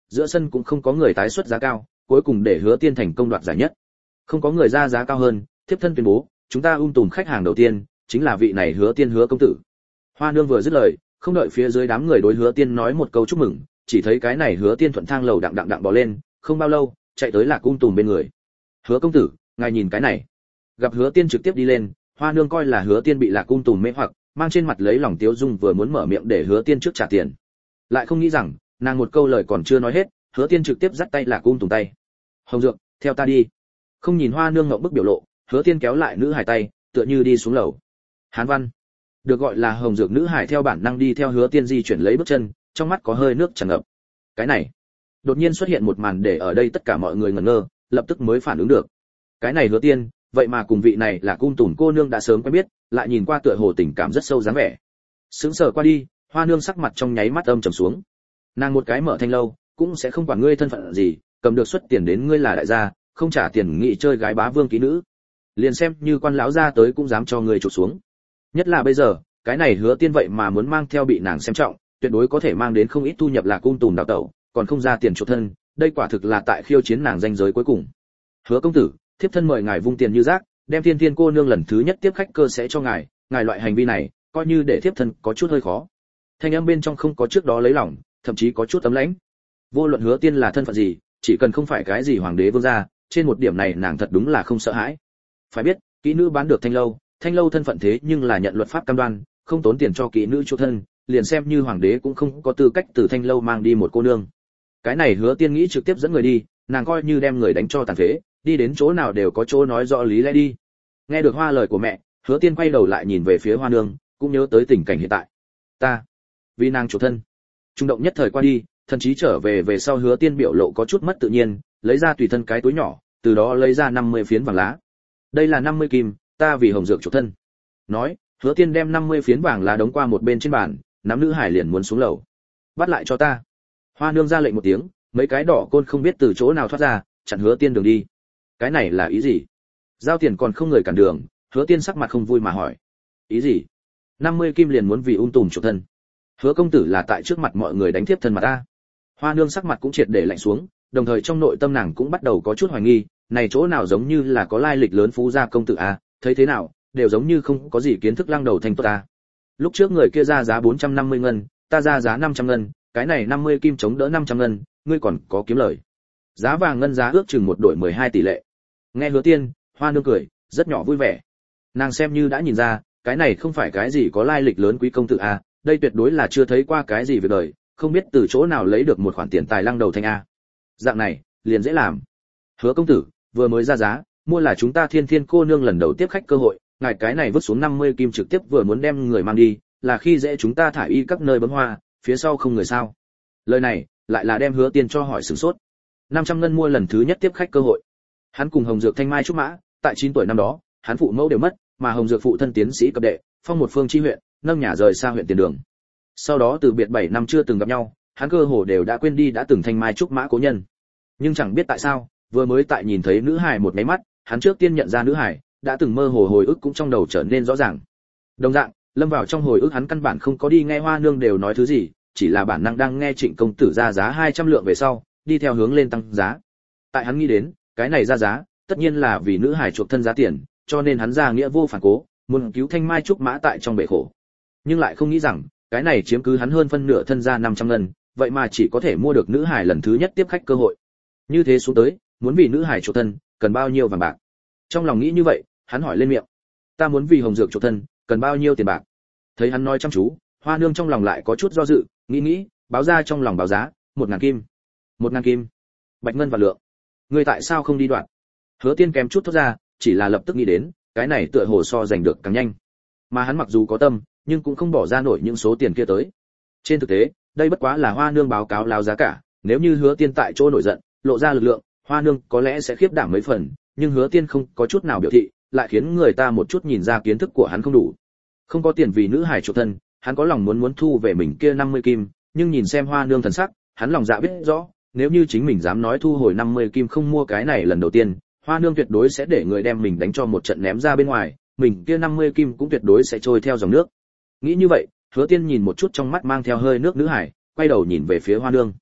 giữa sân cũng không có người tái xuất giá cao, cuối cùng để Hứa Tiên thành công đoạt giải nhất. Không có người ra giá cao hơn, thiếp thân tuyên bố, chúng ta tùm khách hàng đầu tiên chính là vị này Hứa Tiên Hứa công tử. Hoa Nương vừa dứt lời, không đợi phía dưới đám người đối Hứa Tiên nói một câu chúc mừng, chỉ thấy cái này Hứa Tiên thuận thang lầu đặng bò lên, không bao lâu, chạy tới Lạc tùm bên người. Hứa công tử, ngài nhìn cái này. Gặp Hứa Tiên trực tiếp đi lên, Hoa Nương coi là Hứa Tiên bị Lạc tùm mê hoặc, mang trên mặt lấy lòng tiếu dung vừa muốn mở miệng để Hứa Tiên trước trả tiền. Lại không nghĩ rằng, nàng một câu lời còn chưa nói hết, Hứa Tiên trực tiếp dắt tay Lạc tùm tay. Hồng Dược, theo ta đi. Không nhìn Hoa Nương ngậm bức biểu lộ, Hứa Tiên kéo lại nữ hải tay, tựa như đi xuống lầu. Hán Văn, được gọi là Hồng Dược nữ hải theo bản năng đi theo Hứa Tiên di chuyển lấy bước chân, trong mắt có hơi nước tràn ngập. Cái này, đột nhiên xuất hiện một màn để ở đây tất cả mọi người ngẩn ngơ, lập tức mới phản ứng được. Cái này Hứa Tiên, vậy mà cùng vị này là tùm cô nương đã sớm quen biết, lại nhìn qua tựa hồ tình cảm rất sâu dáng vẻ. Sững sờ qua đi, Hoa Nương sắc mặt trong nháy mắt âm trầm xuống. Nàng một cái mở thanh lâu, cũng sẽ không quản ngươi thân phận gì, cầm được xuất tiền đến ngươi là đại gia, không trả tiền nghị chơi gái bá vương kỹ nữ, liền xem như quan lão gia tới cũng dám cho ngươi chụp xuống. Nhất là bây giờ, cái này Hứa Tiên vậy mà muốn mang theo bị nàng xem trọng, tuyệt đối có thể mang đến không ít thu nhập là tùm đào tẩu, còn không ra tiền chuộc thân, đây quả thực là tại khiêu chiến nàng danh giới cuối cùng. Hứa công tử, thiếp thân mời ngài vung tiền như rác, đem Thiên Thiên cô nương lần thứ nhất tiếp khách cơ sẽ cho ngài loại hành vi này, coi như để thiếp thân có chút hơi khó. Thanh âm bên trong không có trước đó lấy lòng, thậm chí có chút ấm lãnh. Vô luận Hứa Tiên là thân phận gì, chỉ cần không phải cái gì hoàng đế vương gia, trên một điểm này nàng thật đúng là không sợ hãi. Phải biết, kỹ nữ bán được thanh lâu thân phận thế nhưng là nhận luật pháp cam đoan, không tốn tiền cho kỹ nữ chỗ thân, liền xem như hoàng đế cũng không có tư cách từ thanh lâu mang đi một cô nương. Cái này Hứa Tiên nghĩ trực tiếp dẫn người đi, nàng coi như đem người đánh cho tàn phế, đi đến chỗ nào đều có chỗ nói rõ lý lẽ đi. Nghe được Hoa lời của mẹ, Hứa Tiên quay đầu lại nhìn về phía Hoa Nương, cũng nhớ tới tình cảnh hiện tại. Ta, vì nàng chủ thân. Trung động nhất thời qua đi, thậm chí trở về sau Hứa Tiên biểu lộ có chút mất tự nhiên, lấy ra tùy thân cái túi nhỏ, từ đó lấy ra 50 phiến vàng lá. Đây là 50 kim, ta vì Hồng Dược chủ thân. Nói, Hứa Tiên đem 50 phiến vàng lá đóng qua một bên trên bàn, nắm nữ hải liền muốn xuống lầu. Bắt lại cho ta. Hoa Nương ra lệnh một tiếng, mấy cái đỏ côn không biết từ chỗ nào thoát ra, chặn Hứa Tiên đường đi. Cái này là ý gì? Giao tiền còn không người cản đường, Hứa Tiên sắc mặt không vui mà hỏi. Ý gì? 50 kim liền muốn vì tùm chủ thân. Hứa công tử là tại trước mặt mọi người đánh thiếp thân mà ta. Hoa Nương sắc mặt cũng triệt để lạnh xuống, đồng thời trong nội tâm nàng cũng bắt đầu có chút hoài nghi, này chỗ nào giống như là có lai lịch lớn phú gia công tử a, thấy thế nào, đều giống như không có gì kiến thức lăng đầu thành tốt ta. Lúc trước người kia ra giá 450 ngân, ta ra giá 500 ngân, cái này 50 kim chống đỡ 500 ngân, ngươi còn có kiếm lời. Giá vàng ngân giá ước chừng một đổi 12 tỷ lệ. Nghe Hứa Tiên, Hoa Nương cười, rất nhỏ vui vẻ. Nàng xem như đã nhìn ra, cái này không phải cái gì có lai lịch lớn quý công tử a, đây tuyệt đối là chưa thấy qua cái gì việc đời, không biết từ chỗ nào lấy được một khoản tiền tài lăng đầu thành a. Dạng này, liền dễ làm. Hứa công tử, vừa mới ra giá, mua là chúng ta Thiên Thiên cô nương lần đầu tiếp khách cơ hội, ngài cái này vứt xuống 50 kim trực tiếp vừa muốn đem người mang đi, là khi dễ chúng ta thả y các nơi bấm hoa, phía sau không người sao? Lời này, lại là đem Hứa Tiên cho hỏi sửng sốt. 500 ngân mua lần thứ nhất tiếp khách cơ hội. Hắn cùng Hồng Dược Thanh Mai trúc mã, tại 9 tuổi năm đó, hắn phụ mẫu đều mất, mà Hồng Dược phụ thân tiến sĩ cấp đệ, phong một phương chi huyện, nâng nhà rời xa huyện tiền đường. Sau đó từ biệt 7 năm chưa từng gặp nhau, hắn cơ hồ đều đã quên đi đã từng Thanh Mai trúc mã cố nhân. Nhưng chẳng biết tại sao, vừa mới tại nhìn thấy nữ hài một cái mắt, hắn trước tiên nhận ra nữ hài, đã từng mơ hồ hồi ức cũng trong đầu trở nên rõ ràng. Đồng dạng, lâm vào trong hồi ức hắn căn bản không có đi nghe Hoa Nương đều nói thứ gì, chỉ là bản năng đang nghe Trịnh công tử ra giá 200 lượng về sau, đi theo hướng lên tăng giá. Tại hắn nghĩ đến, cái này ra giá, tất nhiên là vì nữ hài chuộc thân giá tiền, cho nên hắn ra nghĩa vô phản cố, muốn cứu Thanh Mai trúc mã tại trong bể khổ. Nhưng lại không nghĩ rằng, cái này chiếm cứ hắn hơn phân nửa thân gia 500 ngân, vậy mà chỉ có thể mua được nữ hài lần thứ nhất tiếp khách cơ hội. Như thế xuống tới, muốn vì nữ hài chuộc thân, cần bao nhiêu vàng bạc? Trong lòng nghĩ như vậy, hắn hỏi lên miệng. Ta muốn vì Hồng Dược chuộc thân, cần bao nhiêu tiền bạc? Thấy hắn nói chăm chú, Hoa Nương trong lòng lại có chút do dự, nghĩ, báo ra trong lòng báo giá, 1000 kim. 1000 kim. Bạch ngân và lượng. Ngươi tại sao không đi đoạn? Hứa Tiên kém chút thốt ra, chỉ là lập tức nghĩ đến, cái này tựa hồ so giành được càng nhanh. Mà hắn mặc dù có tâm, nhưng cũng không bỏ ra nổi những số tiền kia tới. Trên thực tế, đây bất quá là Hoa Nương báo cáo láo giá cả, nếu như Hứa Tiên tại chỗ nổi giận, lộ ra lực lượng, Hoa Nương có lẽ sẽ khiếp đảm mấy phần, nhưng Hứa Tiên không có chút nào biểu thị, lại khiến người ta một chút nhìn ra kiến thức của hắn không đủ. Không có tiền vì nữ hài chuộc thân, hắn có lòng muốn thu về mình kia 50 kim, nhưng nhìn xem Hoa Nương thần sắc, hắn lòng dạ biết rõ, nếu như chính mình dám nói thu hồi 50 kim không mua cái này lần đầu tiên, Hoa Nương tuyệt đối sẽ để người đem mình đánh cho một trận ném ra bên ngoài, mình kia 50 kim cũng tuyệt đối sẽ trôi theo dòng nước. Nghĩ như vậy, Hứa Tiên nhìn một chút trong mắt mang theo hơi nước nữ hải, quay đầu nhìn về phía Hoa Nương.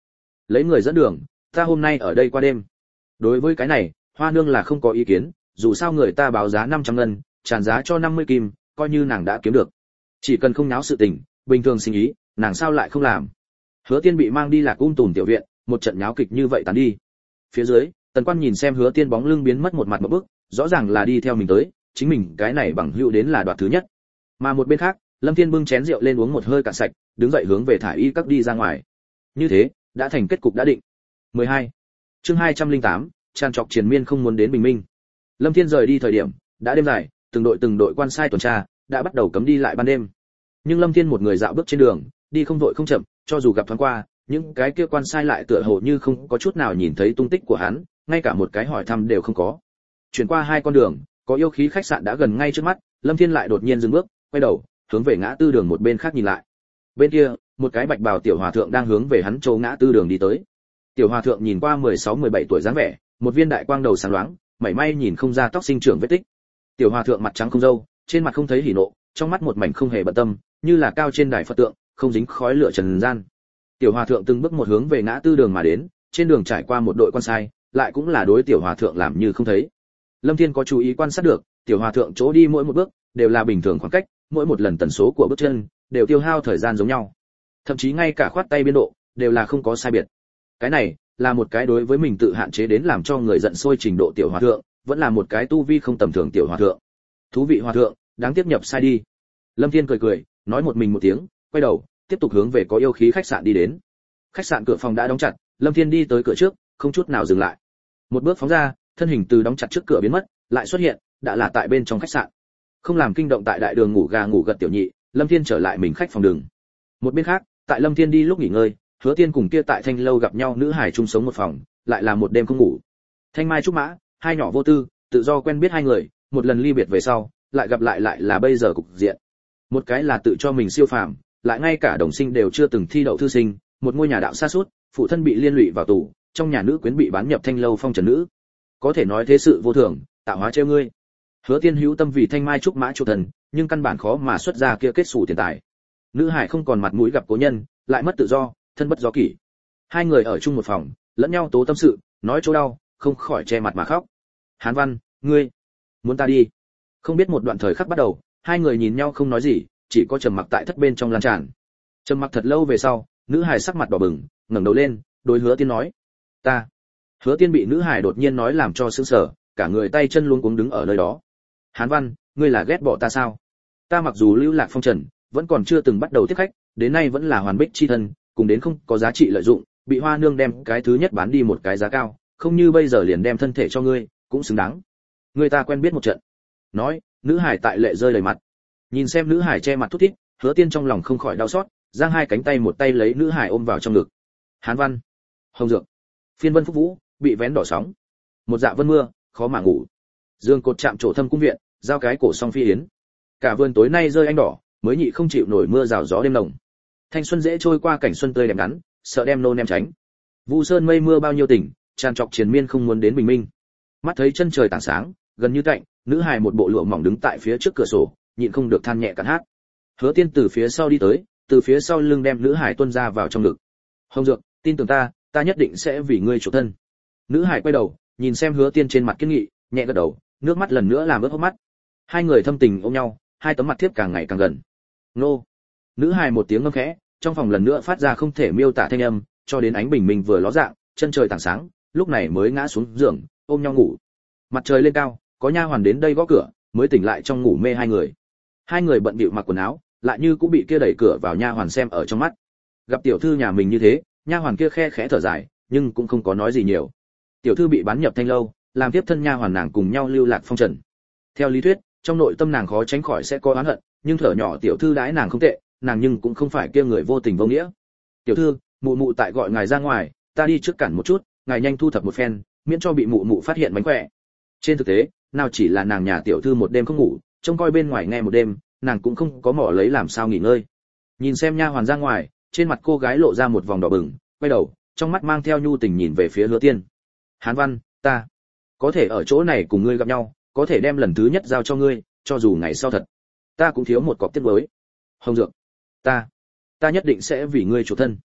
lấy người dẫn đường, ta hôm nay ở đây qua đêm. Đối với cái này, Hoa Nương là không có ý kiến, dù sao người ta báo giá 500 ngân, tràn giá cho 50 kim, coi như nàng đã kiếm được. Chỉ cần không náo sự tình, bình thường sinh ý, nàng sao lại không làm. Hứa Tiên bị mang đi Lạc Tùm tiểu viện, một trận nháo kịch như vậy tán đi. Phía dưới, Tần Quan nhìn xem Hứa Tiên bóng lưng biến mất một mặt một bước, rõ ràng là đi theo mình tới, chính mình cái này bằng hữu đến là đoạt thứ nhất. Mà một bên khác, Lâm Thiên bưng chén rượu lên uống một hơi cạn sạch, đứng dậy hướng về thả y các đi ra ngoài. Như thế, đã thành kết cục đã định. 12. Chương 208, tràn trọc triền miên không muốn đến bình minh. Lâm Thiên rời đi thời điểm, đã đêm dài, từng đội quan sai tuần tra, đã bắt đầu cấm đi lại ban đêm. Nhưng Lâm Thiên một người dạo bước trên đường, đi không vội không chậm, cho dù gặp thoáng qua, những cái kia quan sai lại tựa hồ như không có chút nào nhìn thấy tung tích của hắn, ngay cả một cái hỏi thăm đều không có. Chuyển qua hai con đường, có yêu khí khách sạn đã gần ngay trước mắt, Lâm Thiên lại đột nhiên dừng bước, quay đầu, hướng về ngã tư đường một bên khác nhìn lại. Bên kia, một cái bạch bào tiểu hòa thượng đang hướng về hắn chỗ ngã tư đường đi tới. Tiểu hòa thượng nhìn qua 16-17 tuổi dáng vẻ, một viên đại quang đầu sáng loáng, mảy may nhìn không ra tóc sinh trưởng vết tích. Tiểu hòa thượng mặt trắng không râu, trên mặt không thấy hỉ nộ, trong mắt một mảnh không hề bận tâm, như là cao trên đài Phật tượng, không dính khói lửa trần gian. Tiểu hòa thượng từng bước một hướng về ngã tư đường mà đến, trên đường trải qua một đội quan sai, lại cũng là đối tiểu hòa thượng làm như không thấy. Lâm Thiên có chú ý quan sát được, tiểu hòa thượng chỗ đi mỗi một bước đều là bình thường khoảng cách, mỗi một lần tần số của bước chân đều tiêu hao thời gian giống nhau. Thậm chí ngay cả khoát tay biên độ đều là không có sai biệt. Cái này là một cái đối với mình tự hạn chế đến làm cho người giận sôi trình độ tiểu hòa thượng, vẫn là một cái tu vi không tầm thường tiểu hòa thượng. Thú vị hòa thượng, đáng tiếp nhập sai đi. Lâm Thiên cười cười, nói một mình một tiếng, quay đầu, tiếp tục hướng về có yêu khí khách sạn đi đến. Khách sạn cửa phòng đã đóng chặt, Lâm Thiên đi tới cửa trước, không chút nào dừng lại. Một bước phóng ra, thân hình từ đóng chặt trước cửa biến mất, lại xuất hiện, đã là tại bên trong khách sạn. Không làm kinh động tại đại đường ngủ gà ngủ gật tiểu nhị, Lâm Thiên trở lại mình khách phòng đường. Một bên khác, tại Lâm Thiên đi lúc nghỉ ngơi, Hứa Tiên cùng kia tại Thanh lâu gặp nhau nữ hải chung sống một phòng, lại là một đêm không ngủ. Thanh Mai trúc mã, hai nhỏ vô tư, tự do quen biết hai người, một lần ly biệt về sau, lại gặp lại là bây giờ cục diện. Một cái là tự cho mình siêu phàm, lại ngay cả đồng sinh đều chưa từng thi đậu thư sinh, một ngôi nhà đạo xa suốt, phụ thân bị liên lụy vào tù, trong nhà nữ quyến bị bán nhập Thanh lâu phong trần nữ. Có thể nói thế sự vô thường, tạo hóa trêu ngươi. Hứa Tiên hữu tâm vì Thanh Mai trúc mã chu thần, nhưng căn bản khó mà xuất ra kia kết sủ tiền tài. Nữ hải không còn mặt mũi gặp cố nhân, lại mất tự do, thân bất do kỷ. Hai người ở chung một phòng, lẫn nhau tố tâm sự, nói chỗ đau, không khỏi che mặt mà khóc. Hán Văn, ngươi muốn ta đi? Không biết một đoạn thời khắc bắt đầu, hai người nhìn nhau không nói gì, chỉ có trầm mặc tại thất bên trong lan tràn. Trầm mặc thật lâu về sau, nữ hải sắc mặt đỏ bừng, ngẩng đầu lên, đối Hứa Tiên nói: "Ta." Hứa Tiên bị nữ hải đột nhiên nói làm cho sững sờ, cả người tay chân luống cuống đứng ở nơi đó. "Hán Văn, ngươi là ghét bỏ ta sao? Ta mặc dù lưu lạc phong trần, vẫn còn chưa từng bắt đầu tiếp khách, đến nay vẫn là hoàn bích chi thân, cùng đến không có giá trị lợi dụng, bị Hoa Nương đem cái thứ nhất bán đi một cái giá cao, không như bây giờ liền đem thân thể cho ngươi, cũng xứng đáng. Ngươi ta quen biết một trận." Nói, nữ hải tại lệ rơi đầy mặt. Nhìn xem nữ hải che mặt thút thít, Hứa Tiên trong lòng không khỏi đau xót, giang hai cánh tay một tay lấy nữ hải ôm vào trong ngực. Hán Văn, Hồng Dược, Phiên Vân Phúc Vũ, bị vén đỏ sóng. Một dạ vân mưa, khó mà ngủ. Dương cột chạm trổ thâm cung viện, giao cái cổ song phi yến. Cả vườn tối nay rơi anh đỏ, mới nhị không chịu nổi mưa rào gió đêm nồng. Thanh xuân dễ trôi qua cảnh xuân tươi đẹp ngắn, sợ đem nôn em tránh. Vu sơn mây mưa bao nhiêu tỉnh, tràn trọc triền miên không muốn đến bình minh. Mắt thấy chân trời tảng sáng, gần như cạnh, nữ hài một bộ lụa mỏng đứng tại phía trước cửa sổ, nhịn không được than nhẹ cắn hát. Hứa Tiên từ phía sau đi tới, từ phía sau lưng đem nữ hài tuôn ra vào trong ngực. Hồng Dược, tin tưởng ta, ta nhất định sẽ vì ngươi chủ thân. Nữ hài quay đầu, nhìn xem Hứa Tiên trên mặt kiên nghị, nhẹ gật đầu, nước mắt lần nữa làm ướt hốc mắt. Hai người thâm tình ôm nhau, hai tấm mặt thiếp càng ngày càng gần. Nô. Nữ hài một tiếng ngâm khẽ, trong phòng lần nữa phát ra không thể miêu tả thanh âm, cho đến ánh bình minh vừa ló dạng, chân trời tảng sáng, lúc này mới ngã xuống giường, ôm nhau ngủ. Mặt trời lên cao, có nha hoàn đến đây gõ cửa, mới tỉnh lại trong ngủ mê hai người. Hai người bận bịu mặc quần áo, lại như cũng bị kia đẩy cửa vào nha hoàn xem ở trong mắt. Gặp tiểu thư nhà mình như thế, nha hoàn kia khe khẽ thở dài, nhưng cũng không có nói gì nhiều. Tiểu thư bị bán nhập Thanh lâu, làm tiếp thân nha hoàn nàng cùng nhau lưu lạc phong trần. Theo lý thuyết, trong nội tâm nàng khó tránh khỏi sẽ có oán hận, nhưng thở nhỏ tiểu thư đãi nàng không tệ, nàng nhưng cũng không phải kia người vô tình vô nghĩa. "Tiểu thư, mụ mụ tại gọi ngài ra ngoài, ta đi trước cản một chút, ngài nhanh thu thập một phen, miễn cho bị mụ mụ phát hiện mánh khỏe." Trên thực tế, nào chỉ là nàng nhà tiểu thư một đêm không ngủ, trông coi bên ngoài nghe một đêm, nàng cũng không có mỏ lấy làm sao nghỉ ngơi. Nhìn xem nha hoàn ra ngoài, trên mặt cô gái lộ ra một vòng đỏ bừng, quay đầu, trong mắt mang theo nhu tình nhìn về phía Hứa Tiên. "Hán Văn, ta có thể ở chỗ này cùng ngươi gặp nhau, có thể đem lần thứ nhất giao cho ngươi, cho dù ngày sau thật, ta cũng thiếu một cọc tiết với. Hồng Dược, ta nhất định sẽ vì ngươi chủ thân."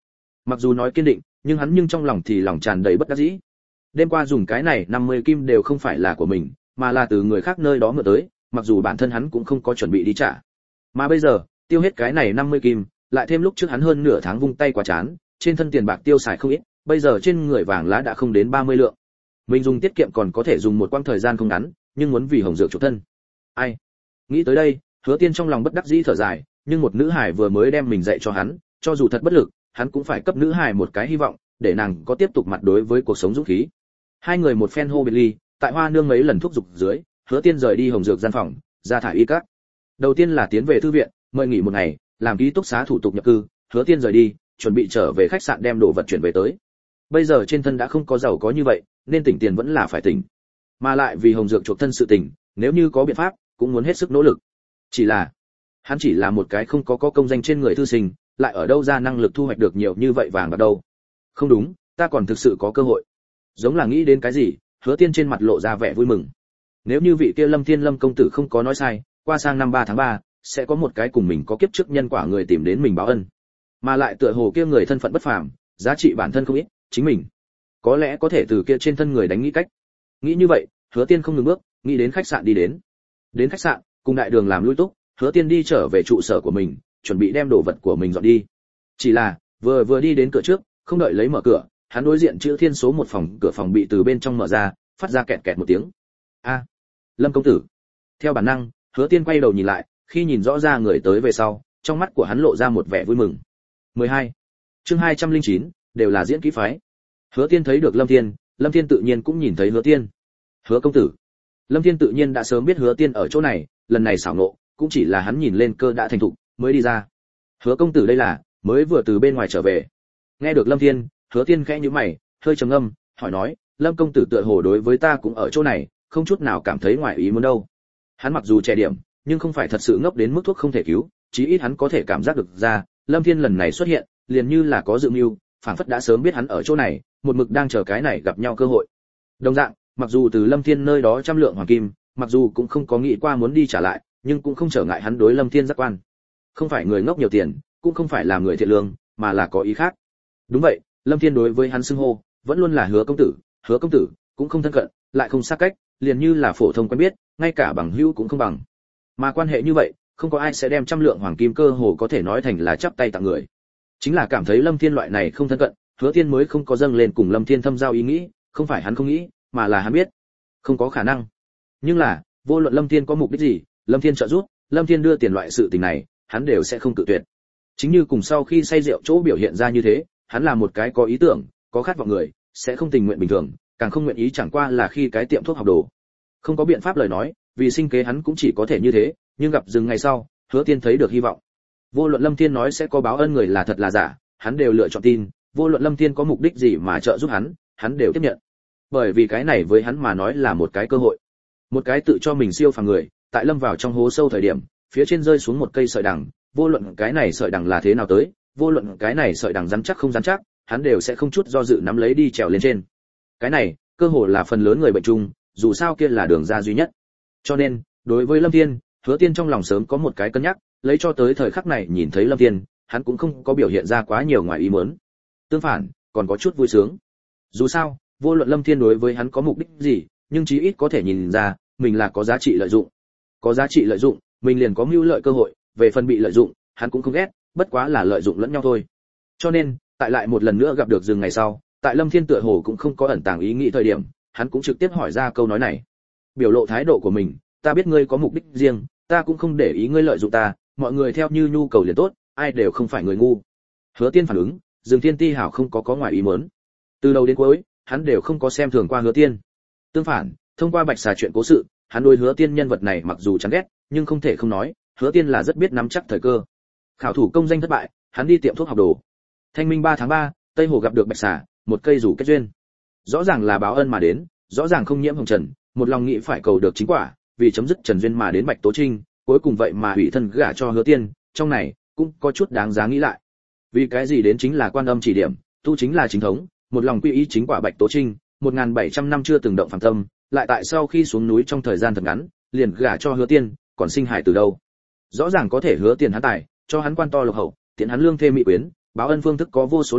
Mặc dù nói kiên định, nhưng hắn trong lòng thì lòng tràn đầy bất đắc dĩ. Đêm qua dùng cái này 50 kim đều không phải là của mình, mà là từ người khác nơi đó mượn tới, mặc dù bản thân hắn cũng không có chuẩn bị đi trả. Mà bây giờ, tiêu hết cái này 50 kim, lại thêm lúc trước hắn hơn nửa tháng vung tay quá chán, trên thân tiền bạc tiêu xài không ít, bây giờ trên người vàng lá đã không đến 30 lượng. Mình dùng tiết kiệm còn có thể dùng một quãng thời gian không ngắn, nhưng muốn vì hồng dược chuộc thân. Ai? Nghĩ tới đây, Hứa Tiên trong lòng bất đắc dĩ thở dài, nhưng một nữ hải vừa mới đem mình dạy cho hắn, cho dù thật bất lực, hắn cũng phải cấp nữ hải một cái hy vọng, để nàng có tiếp tục mặt đối với cuộc sống dũng khí. Hai người một phen hô biệt ly, tại Hoa Nương mấy lần thúc giục dưới, Hứa Tiên rời đi hồng dược gian phòng, ra thải y các. Đầu tiên là tiến về thư viện, mời nghỉ một ngày, làm ký túc xá thủ tục nhập cư, Hứa Tiên rời đi, chuẩn bị trở về khách sạn đem đồ vật chuyển về tới. Bây giờ trên thân đã không có giàu có như vậy, nên tỉnh tiền vẫn là phải tỉnh. Mà lại vì hồng dược chuộc thân sự tình, nếu như có biện pháp, cũng muốn hết sức nỗ lực. Chỉ là, hắn chỉ là một cái không có công danh trên người thư sinh, lại ở đâu ra năng lực thu hoạch được nhiều như vậy vàng bạc đâu? Không đúng, ta còn thực sự có cơ hội. Giống là nghĩ đến cái gì, Hứa Tiên trên mặt lộ ra vẻ vui mừng. Nếu như vị kia Lâm Thiên Lâm công tử không có nói sai, qua sang năm 3 tháng 3, sẽ có một cái cùng mình có kiếp trước nhân quả người tìm đến mình báo ân. Mà lại tựa hồ kia người thân phận bất phàm, giá trị bản thân không ít, chính mình có lẽ có thể từ kia trên thân người đánh nghĩ cách. Nghĩ như vậy, Hứa Tiên không ngừng bước, nghĩ đến khách sạn đi đến. Đến khách sạn, cùng đại đường làm lui túc, Hứa Tiên đi trở về trụ sở của mình, chuẩn bị đem đồ vật của mình dọn đi. Chỉ là, vừa đi đến cửa trước, không đợi lấy mở cửa, hắn đối diện chữ Thiên số 1 phòng, cửa phòng bị từ bên trong mở ra, phát ra kẹt kẹt một tiếng. A, Lâm công tử. Theo bản năng, Hứa Tiên quay đầu nhìn lại, khi nhìn rõ ra người tới về sau, trong mắt của hắn lộ ra một vẻ vui mừng. 12. Chương 209, đều là diễn kỹ phái. Hứa Tiên thấy được Lâm Thiên, Lâm Thiên tự nhiên cũng nhìn thấy Hứa Tiên. Hứa công tử. Lâm Thiên tự nhiên đã sớm biết Hứa Tiên ở chỗ này, lần này xảo nộ, cũng chỉ là hắn nhìn lên cơ đã thành thục, mới đi ra. Hứa công tử đây là mới vừa từ bên ngoài trở về. Nghe được Lâm Thiên, Hứa Tiên khẽ nhíu mày, hơi trầm ngâm, hỏi nói, Lâm công tử tựa hồ đối với ta cũng ở chỗ này, không chút nào cảm thấy ngoài ý muốn đâu. Hắn mặc dù trẻ điểm, nhưng không phải thật sự ngốc đến mức thuốc không thể cứu, chí ít hắn có thể cảm giác được ra, Lâm Thiên lần này xuất hiện, liền như là có dự mưu, phảng phất đã sớm biết hắn ở chỗ này, một mực đang chờ cái này gặp nhau cơ hội. Đồng dạng, mặc dù từ Lâm Thiên nơi đó trăm lượng hoàng kim, mặc dù cũng không có nghĩ qua muốn đi trả lại, nhưng cũng không trở ngại hắn đối Lâm Thiên giác quan. Không phải người ngốc nhiều tiền, cũng không phải là người thiện lương, mà là có ý khác. Đúng vậy, Lâm Thiên đối với hắn xưng hô, vẫn luôn là Hứa công tử, cũng không thân cận, lại không xa cách, liền như là phổ thông quen biết, ngay cả bằng hữu cũng không bằng. Mà quan hệ như vậy, không có ai sẽ đem trăm lượng hoàng kim cơ hồ có thể nói thành là chắp tay tặng người. Chính là cảm thấy Lâm Thiên loại này không thân cận, Hứa Tiên mới không có dâng lên cùng Lâm Thiên thâm giao ý nghĩ, không phải hắn không nghĩ, mà là hắn biết, không có khả năng. Nhưng là, vô luận Lâm Thiên có mục đích gì, Lâm Thiên trợ giúp, Lâm Thiên đưa tiền loại sự tình này, hắn đều sẽ không cự tuyệt. Chính như cùng sau khi say rượu chỗ biểu hiện ra như thế, hắn là một cái có ý tưởng, có khát vọng người, sẽ không tình nguyện bình thường, càng không nguyện ý chẳng qua là khi cái tiệm thuốc học đồ. Không có biện pháp lời nói, vì sinh kế hắn cũng chỉ có thể như thế, nhưng gặp dừng ngày sau, Hứa Tiên thấy được hy vọng. Vô luận Lâm Thiên nói sẽ có báo ân người là thật là giả, hắn đều lựa chọn tin, vô luận Lâm Thiên có mục đích gì mà trợ giúp hắn đều tiếp nhận. Bởi vì cái này với hắn mà nói là một cái cơ hội. Một cái tự cho mình siêu phàm người, tại lâm vào trong hố sâu thời điểm, phía trên rơi xuống một cây sợi đằng, vô luận cái này sợi đằng là thế nào tới, vô luận cái này sợi đằng rắn chắc không rắn chắc, hắn đều sẽ không chút do dự nắm lấy đi trèo lên trên. Cái này, cơ hội là phần lớn người bệnh chung, dù sao kia là đường ra duy nhất. Cho nên, đối với Lâm Thiên, Hứa Tiên trong lòng sớm có một cái cân nhắc, lấy cho tới thời khắc này nhìn thấy Lâm Thiên, hắn cũng không có biểu hiện ra quá nhiều ngoài ý muốn. Tương phản, còn có chút vui sướng. Dù sao, vô luận Lâm Thiên đối với hắn có mục đích gì, nhưng chí ít có thể nhìn ra, mình là có giá trị lợi dụng. Có giá trị lợi dụng, mình liền có mưu lợi cơ hội, về phần bị lợi dụng, hắn cũng không ghét, bất quá là lợi dụng lẫn nhau thôi. Cho nên, tại lại một lần nữa gặp được rừng ngày sau, tại Lâm Thiên tựa hồ cũng không có ẩn tàng ý nghĩ thời điểm, hắn cũng trực tiếp hỏi ra câu nói này. Biểu lộ thái độ của mình, ta biết ngươi có mục đích riêng, ta cũng không để ý ngươi lợi dụng ta, mọi người theo như nhu cầu liền tốt, ai đều không phải người ngu. Hứa Tiên phản ứng, Dương Thiên Ti hảo không có ngoài ý muốn. Từ đầu đến cuối, hắn đều không có xem thường qua Hứa Tiên. Tương phản, thông qua Bạch Xà chuyện cố sự, hắn đối Hứa Tiên nhân vật này mặc dù chán ghét, nhưng không thể không nói, Hứa Tiên là rất biết nắm chắc thời cơ. Khảo thủ công danh thất bại, hắn đi tiệm thuốc học đồ. Thanh minh 3 tháng 3, Tây Hồ gặp được Bạch Xà, một cây rủ kết duyên. Rõ ràng là báo ân mà đến, rõ ràng không nhiễm hồng trần, một lòng nghĩ phải cầu được chính quả, vì chấm dứt trần duyên mà đến Bạch Tố Trinh, cuối cùng vậy mà hủy thân gả cho Hứa Tiên, trong này cũng có chút đáng giá nghĩ lại. Vì cái gì đến chính là quan âm chỉ điểm, tu chính là chính thống, một lòng quy y chính quả Bạch Tố Trinh, 1700 năm chưa từng động phàm tâm, lại tại sau khi xuống núi trong thời gian thật ngắn, liền gả cho Hứa Tiên, còn sinh hải từ đâu? Rõ ràng có thể hứa tiền hắn tài, cho hắn quan to lộc hậu, tiện hắn lương thêm mỹ quyến, báo ân phương thức có vô số loại,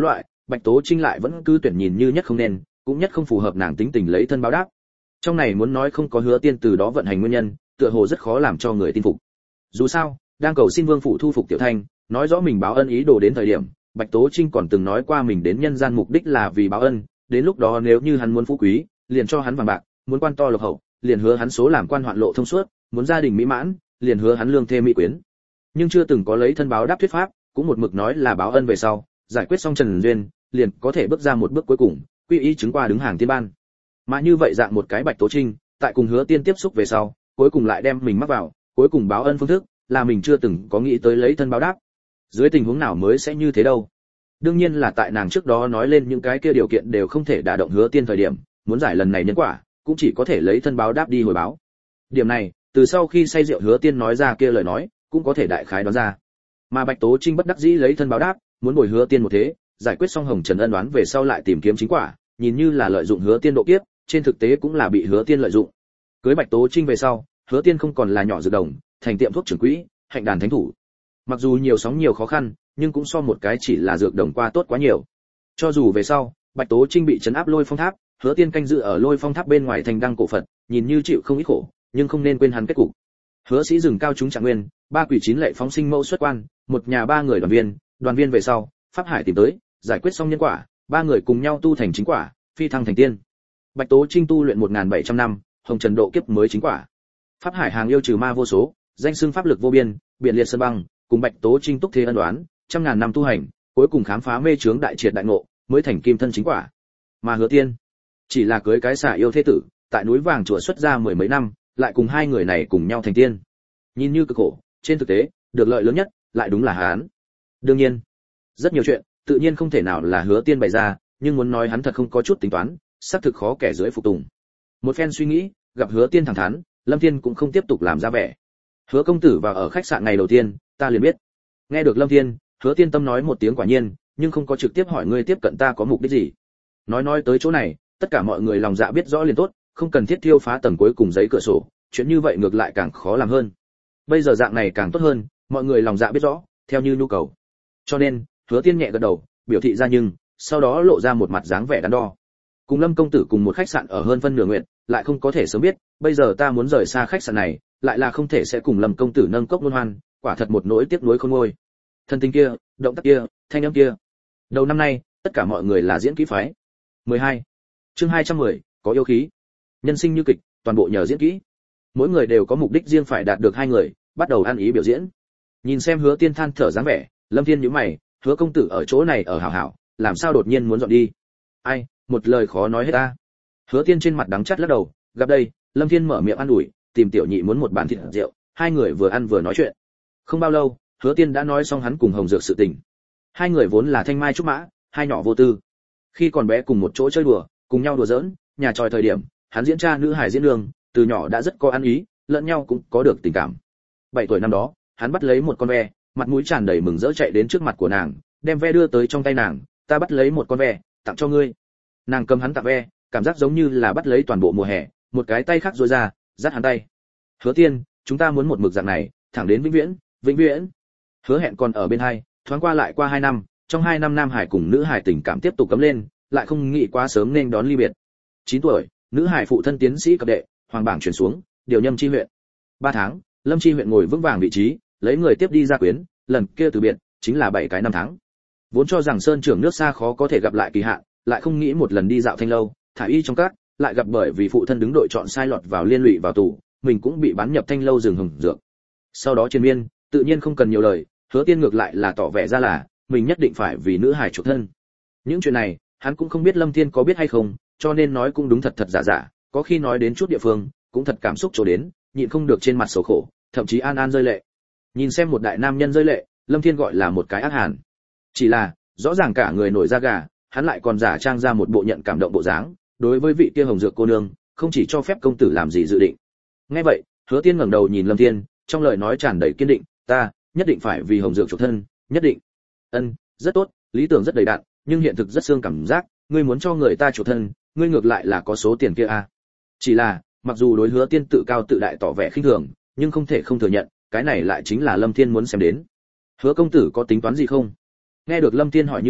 Bạch Tố Trinh lại vẫn cứ tuyển nhìn như nhất không nên, cũng nhất không phù hợp nàng tính tình lấy thân báo đáp. Trong này muốn nói không có Hứa Tiên từ đó vận hành nguyên nhân, tựa hồ rất khó làm cho người tin phục. Dù sao, đang cầu xin Vương phủ thu phục Tiểu Thanh, nói rõ mình báo ân ý đồ đến thời điểm, Bạch Tố Trinh còn từng nói qua mình đến nhân gian mục đích là vì báo ân, đến lúc đó nếu như hắn muốn phú quý, liền cho hắn vàng bạc, muốn quan to lộc hậu, liền hứa hắn số làm quan hoạn lộ thông suốt, muốn gia đình mỹ mãn, liền hứa hắn lương thê mỹ quyến. Nhưng chưa từng có lấy thân báo đáp thuyết pháp, cũng một mực nói là báo ân về sau, giải quyết xong Trần Duyên, liền có thể bước ra một bước cuối cùng, quy y chứng qua đứng hàng tiên ban. Mà như vậy dạng một cái Bạch Tố Trinh, tại cùng Hứa Tiên tiếp xúc về sau, cuối cùng lại đem mình mắc vào, cuối cùng báo ân phương thức là mình chưa từng có nghĩ tới lấy thân báo đáp. Dưới tình huống nào mới sẽ như thế đâu? Đương nhiên là tại nàng trước đó nói lên những cái kia điều kiện đều không thể đả động Hứa Tiên thời điểm, muốn giải lần này nhân quả, cũng chỉ có thể lấy thân báo đáp đi hồi báo. Điểm này, từ sau khi say rượu Hứa Tiên nói ra kia lời nói, cũng có thể đại khái đoán ra. Mà Bạch Tố Trinh bất đắc dĩ lấy thân báo đáp, muốn bồi Hứa Tiên một thế, giải quyết xong Hồng Trần ân đoán về sau lại tìm kiếm chính quả, nhìn như là lợi dụng Hứa Tiên độ kiếp, trên thực tế cũng là bị Hứa Tiên lợi dụng. Cưới Bạch Tố Trinh về sau, Hứa Tiên không còn là nhỏ dược đồng, thành tiệm thuốc trưởng quỹ, hạnh đàn thánh thủ. Mặc dù nhiều sóng nhiều khó khăn, nhưng cũng so một cái chỉ là dược đồng qua tốt quá nhiều. Cho dù về sau, Bạch Tố Trinh bị trấn áp Lôi Phong Tháp, Hứa Tiên canh giữ ở Lôi Phong Tháp bên ngoài thành đăng cổ Phật, nhìn như chịu không ít khổ, nhưng không nên quên hắn kết cục. Hứa Sĩ rừng cao chúng trạng nguyên, ba quỷ chín lệ phóng sinh mẫu xuất quan, một nhà ba người đoàn viên về sau, Pháp Hải tìm tới, giải quyết xong nhân quả, ba người cùng nhau tu thành chính quả, phi thăng thành tiên. Bạch Tố Trinh tu luyện 1700 năm, Hồng Trần độ kiếp mới chính quả. Pháp Hải hàng yêu trừ ma vô số, danh xưng pháp lực vô biên, biển liệt sơn băng, cùng Bạch Tố Trinh túc thế ân đoán, trăm ngàn năm tu hành, cuối cùng khám phá mê chướng đại triệt đại ngộ, mới thành kim thân chính quả. Mà Hứa Tiên, chỉ là cưới cái xả yêu thế tử, tại núi vàng chùa xuất ra mười mấy năm, lại cùng hai người này cùng nhau thành tiên. Nhìn như cực khổ, trên thực tế, được lợi lớn nhất lại đúng là hắn. Đương nhiên, rất nhiều chuyện, tự nhiên không thể nào là Hứa Tiên bày ra, nhưng muốn nói hắn thật không có chút tính toán, xác thực khó kẻ dưới phục tùng. Một phen suy nghĩ, gặp Hứa Tiên thẳng thắn, Lâm Thiên cũng không tiếp tục làm ra vẻ. Hứa công tử vào ở khách sạn ngày đầu tiên, ta liền biết. Nghe được Lâm Thiên, Hứa Tiên tâm nói một tiếng quả nhiên, nhưng không có trực tiếp hỏi ngươi tiếp cận ta có mục đích gì. Nói tới chỗ này, tất cả mọi người lòng dạ biết rõ liền tốt, không cần thiết thiêu phá tầng cuối cùng giấy cửa sổ, chuyện như vậy ngược lại càng khó làm hơn. Bây giờ dạng này càng tốt hơn, mọi người lòng dạ biết rõ, theo như nhu cầu. Cho nên, Hứa Tiên nhẹ gật đầu, biểu thị ra nhưng, sau đó lộ ra một mặt dáng vẻ đắn đo. Cùng Lâm công tử cùng một khách sạn ở hơn phân nửa nguyện, lại không có thể sớm biết, bây giờ ta muốn rời xa khách sạn này, lại là không thể sẽ cùng Lâm công tử nâng cốc luân hoan, quả thật một nỗi tiếc nuối khôn nguôi. Thân tình kia, động tác kia, thanh âm kia. Đầu năm nay, tất cả mọi người là diễn kỹ phái. 12. Chương 210, có yêu khí. Nhân sinh như kịch, toàn bộ nhờ diễn kỹ. Mỗi người đều có mục đích riêng phải đạt được hai người, bắt đầu ăn ý biểu diễn. Nhìn xem Hứa Tiên than thở dáng vẻ, Lâm Thiên nhíu mày, Hứa công tử ở chỗ này ở hảo hảo, làm sao đột nhiên muốn dọn đi? Ai, một lời khó nói hết ta. Hứa Tiên trên mặt đắng chát lắc đầu, gặp đây, Lâm Thiên mở miệng ăn ủi, tìm tiểu nhị muốn một bàn thịt rượu, hai người vừa ăn vừa nói chuyện. Không bao lâu, Hứa Tiên đã nói xong hắn cùng Hồng Dược sự tình. Hai người vốn là thanh mai trúc mã, hai nhỏ vô tư. Khi còn bé cùng một chỗ chơi đùa, cùng nhau đùa giỡn, nhà tròi thời điểm, hắn diễn cha nữ hài diễn đường, từ nhỏ đã rất có ăn ý, lẫn nhau cũng có được tình cảm. 7 tuổi năm đó, hắn bắt lấy một con ve, mặt mũi tràn đầy mừng rỡ chạy đến trước mặt của nàng, đem ve đưa tới trong tay nàng, ta bắt lấy một con ve, tặng cho ngươi. Nàng cầm hắn tặng ve, cảm giác giống như là bắt lấy toàn bộ mùa hè, một cái tay khác duỗi ra, dắt hắn tay. Hứa Tiên, chúng ta muốn một mực dạng này, thẳng đến vĩnh viễn, vĩnh viễn. Hứa Hẹn còn ở bên hai, thoáng qua lại qua 2 năm, trong 2 năm nam hải cùng nữ hải tình cảm tiếp tục cấm lên, lại không nghĩ quá sớm nên đón ly biệt. 9 tuổi, nữ hải phụ thân tiến sĩ cấp đệ, hoàng bảng chuyển xuống, điều nhâm chi huyện. 3 tháng, Lâm chi huyện ngồi vững vàng vị trí, lấy người tiếp đi gia quyến, lần kia từ biệt, chính là 7 cái năm tháng. Vốn cho rằng sơn trưởng nước xa khó có thể gặp lại kỳ hạn, lại không nghĩ một lần đi dạo thanh lâu, thả y trong các, lại gặp bởi vì phụ thân đứng đội chọn sai lọt vào liên lụy vào tù, mình cũng bị bán nhập thanh lâu rừng Hồng Dược. Sau đó Triền Miên, tự nhiên không cần nhiều lời, Hứa Tiên ngược lại là tỏ vẻ ra là mình nhất định phải vì nữ hài chuộc thân. Những chuyện này, hắn cũng không biết Lâm Thiên có biết hay không, cho nên nói cũng đúng thật thật giả giả, có khi nói đến chút địa phương, cũng thật cảm xúc trổ đến, nhịn không được trên mặt sầu khổ, thậm chí an an rơi lệ. Nhìn xem một đại nam nhân rơi lệ, Lâm Thiên gọi là một cái ác hàn. Chỉ là, rõ ràng cả người nổi da gà, hắn lại còn giả trang ra một bộ nhận cảm động bộ dáng, đối với vị kia Hồng Dược cô nương, không chỉ cho phép công tử làm gì dự định. Nghe vậy, Hứa Tiên ngẩng đầu nhìn Lâm Thiên, trong lời nói tràn đầy kiên định, ta nhất định phải vì Hồng Dược chuộc thân, nhất định. Ân, rất tốt, lý tưởng rất đầy đặn, nhưng hiện thực rất xương cảm giác, ngươi muốn cho người ta chuộc thân, ngươi ngược lại là có số tiền kia à? Chỉ là, mặc dù đối Hứa Tiên tự cao tự đại tỏ vẻ khinh thường, nhưng không thể không thừa nhận, cái này lại chính là Lâm Thiên muốn xem đến. Hứa công tử có tính toán gì không? Nghe được Lâm Thiên hỏi như vậy,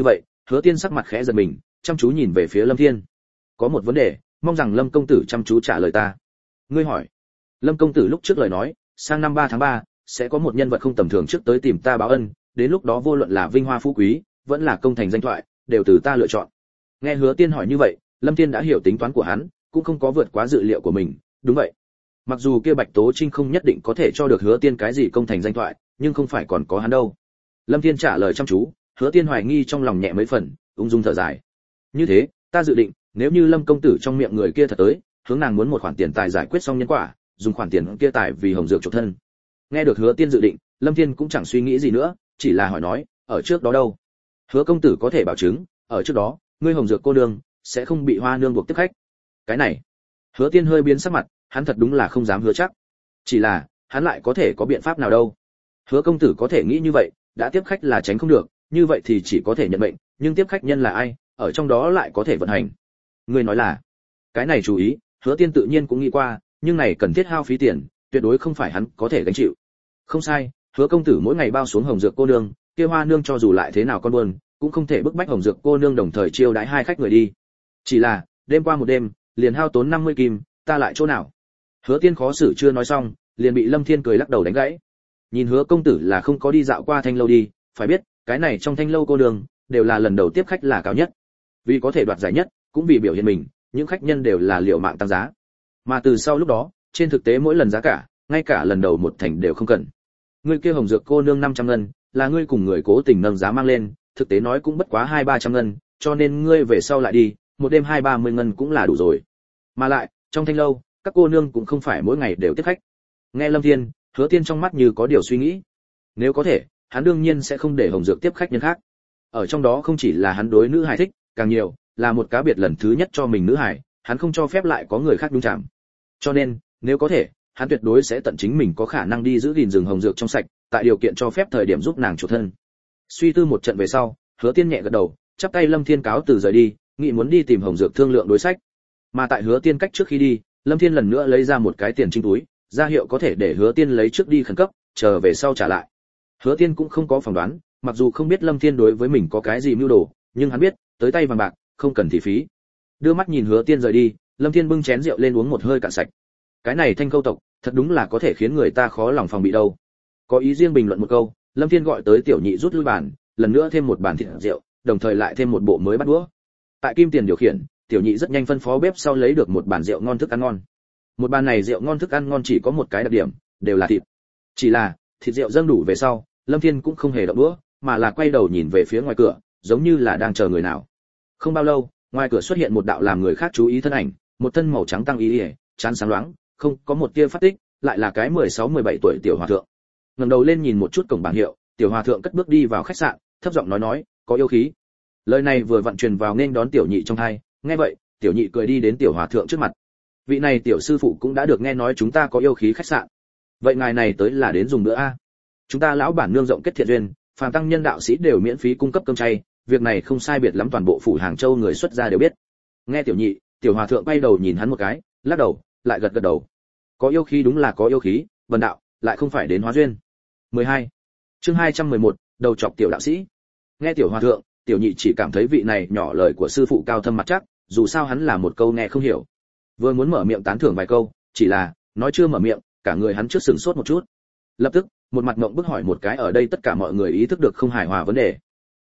Hứa Tiên sắc mặt khẽ giật mình, chăm chú nhìn về phía Lâm Thiên. Có một vấn đề, mong rằng Lâm công tử chăm chú trả lời ta. Ngươi hỏi? Lâm công tử lúc trước lời nói, sang năm 3 tháng 3 sẽ có một nhân vật không tầm thường trước tới tìm ta báo ân, đến lúc đó vô luận là vinh hoa phú quý, vẫn là công thành danh thoại, đều từ ta lựa chọn. Nghe Hứa Tiên hỏi như vậy, Lâm Thiên đã hiểu tính toán của hắn, cũng không có vượt quá dự liệu của mình. Đúng vậy. Mặc dù kia Bạch Tố Trinh không nhất định có thể cho được Hứa Tiên cái gì công thành danh thoại, nhưng không phải còn có hắn đâu. Lâm Thiên trả lời chăm chú, Hứa Tiên hoài nghi trong lòng nhẹ mấy phần, ung dung thở dài. Như thế, ta dự định, nếu như Lâm công tử trong miệng người kia thật tới, hướng nàng muốn một khoản tiền tài giải quyết xong nhân quả, dùng khoản tiền kia tài vì hồng dược chuộc thân. Nghe được Hứa Tiên dự định, Lâm Thiên cũng chẳng suy nghĩ gì nữa, chỉ là hỏi nói, ở trước đó đâu? Hứa công tử có thể bảo chứng, ở trước đó, ngươi hồng dược cô nương sẽ không bị Hoa nương buộc tiếp khách. Cái này, Hứa Tiên hơi biến sắc mặt, hắn thật đúng là không dám hứa chắc. Chỉ là, hắn lại có thể có biện pháp nào đâu? Hứa công tử có thể nghĩ như vậy, đã tiếp khách là tránh không được, như vậy thì chỉ có thể nhận mệnh, nhưng tiếp khách nhân là ai, ở trong đó lại có thể vận hành. Ngươi nói là, cái này chú ý, Hứa Tiên tự nhiên cũng nghĩ qua, nhưng này cần thiết hao phí tiền, tuyệt đối không phải hắn có thể gánh chịu. Không sai, Hứa công tử mỗi ngày bao xuống hồng dược cô nương, kia Hoa nương cho dù lại thế nào con buồn, cũng không thể bức bách hồng dược cô nương đồng thời chiêu đãi hai khách người đi. Chỉ là, đêm qua một đêm, liền hao tốn 50 kim, ta lại chỗ nào? Hứa Tiên khó xử chưa nói xong, liền bị Lâm Thiên cười lắc đầu đánh gãy. Nhìn Hứa công tử là không có đi dạo qua thanh lâu đi, phải biết, cái này trong thanh lâu cô nương đều là lần đầu tiếp khách là cao nhất. Vì có thể đoạt giải nhất, cũng vì biểu hiện mình, những khách nhân đều là liều mạng tăng giá. Mà từ sau lúc đó, trên thực tế mỗi lần giá cả, ngay cả lần đầu một thành đều không cần. Ngươi kia hồng dược cô nương 500 ngân, là ngươi cùng người cố tình nâng giá mang lên, thực tế nói cũng bất quá 200-300 ngân, cho nên ngươi về sau lại đi, một đêm 20-30 ngân cũng là đủ rồi. Mà lại, trong thanh lâu, các cô nương cũng không phải mỗi ngày đều tiếp khách. Nghe Lâm Thiên, Hứa Tiên trong mắt như có điều suy nghĩ. Nếu có thể, hắn đương nhiên sẽ không để hồng dược tiếp khách nhân khác. Ở trong đó không chỉ là hắn đối nữ hài thích, càng nhiều là một cá biệt lần thứ nhất cho mình nữ hài, hắn không cho phép lại có người khác nhúng chạm. Cho nên, nếu có thể, hắn tuyệt đối sẽ tận chính mình có khả năng đi giữ gìn rừng hồng dược trong sạch, tại điều kiện cho phép thời điểm giúp nàng chủ thân. Suy tư một trận về sau, Hứa Tiên nhẹ gật đầu, chắp tay Lâm Thiên cáo từ rời đi, nghĩ muốn đi tìm hồng dược thương lượng đối sách. Mà tại Hứa Tiên cách trước khi đi, Lâm Thiên lần nữa lấy ra một cái tiền trinh túi, ra hiệu có thể để Hứa Tiên lấy trước đi khẩn cấp, chờ về sau trả lại. Hứa Tiên cũng không có phỏng đoán, mặc dù không biết Lâm Thiên đối với mình có cái gì mưu đồ, nhưng hắn biết, tới tay vàng bạc, không cần thị phí. Đưa mắt nhìn Hứa Tiên rời đi, Lâm Thiên bưng chén rượu lên uống một hơi cạn sạch. Cái này Thanh Câu tộc, thật đúng là có thể khiến người ta khó lòng phòng bị đâu. Có ý riêng bình luận một câu, Lâm Thiên gọi tới tiểu nhị rút lui bàn, lần nữa thêm một bàn thịt rượu, đồng thời lại thêm một bộ mới bắt đũa. Tại Kim Tiền điều khiển, tiểu nhị rất nhanh phân phó bếp sau lấy được một bàn rượu ngon thức ăn ngon. Một bàn này rượu ngon thức ăn ngon chỉ có một cái đặc điểm, đều là thịt. Chỉ là, thịt rượu dâng đủ về sau, Lâm Thiên cũng không hề động đũa, mà là quay đầu nhìn về phía ngoài cửa, giống như là đang chờ người nào. Không bao lâu, ngoài cửa xuất hiện một đạo làm người khác chú ý thân ảnh, một thân màu trắng tăng y, trán sáng loáng, không có một tia phát tích, lại là cái 16-17 tuổi tiểu hòa thượng. Ngẩng đầu lên nhìn một chút cổng bảng hiệu, tiểu hòa thượng cất bước đi vào khách sạn, thấp giọng nói, có yêu khí. Lời này vừa vặn truyền vào nên đón tiểu nhị trong tai, nghe vậy, tiểu nhị cười đi đến tiểu hòa thượng trước mặt. Vị này tiểu sư phụ cũng đã được nghe nói chúng ta có yêu khí khách sạn. Vậy ngài này tới là đến dùng bữa a? Chúng ta lão bản nương rộng kết thiện duyên, phàm tăng nhân đạo sĩ đều miễn phí cung cấp cơm chay, việc này không sai biệt lắm toàn bộ phủ Hàng Châu người xuất gia đều biết. Nghe tiểu nhị, tiểu hòa thượng quay đầu nhìn hắn một cái, lắc đầu, lại gật gật đầu. Có yêu khí đúng là có yêu khí, vần đạo lại không phải đến hóa duyên. 12. Chương 211, đầu chọc tiểu đạo sĩ. Nghe tiểu hòa thượng, tiểu nhị chỉ cảm thấy vị này nhỏ lời của sư phụ cao thâm mặt chắc, dù sao hắn là một câu nghe không hiểu. Vừa muốn mở miệng tán thưởng vài câu, chỉ là nói chưa mở miệng, cả người hắn trước sửng sốt một chút. Lập tức, một mặt ngậm bức hỏi một cái ở đây tất cả mọi người ý thức được không hài hòa vấn đề.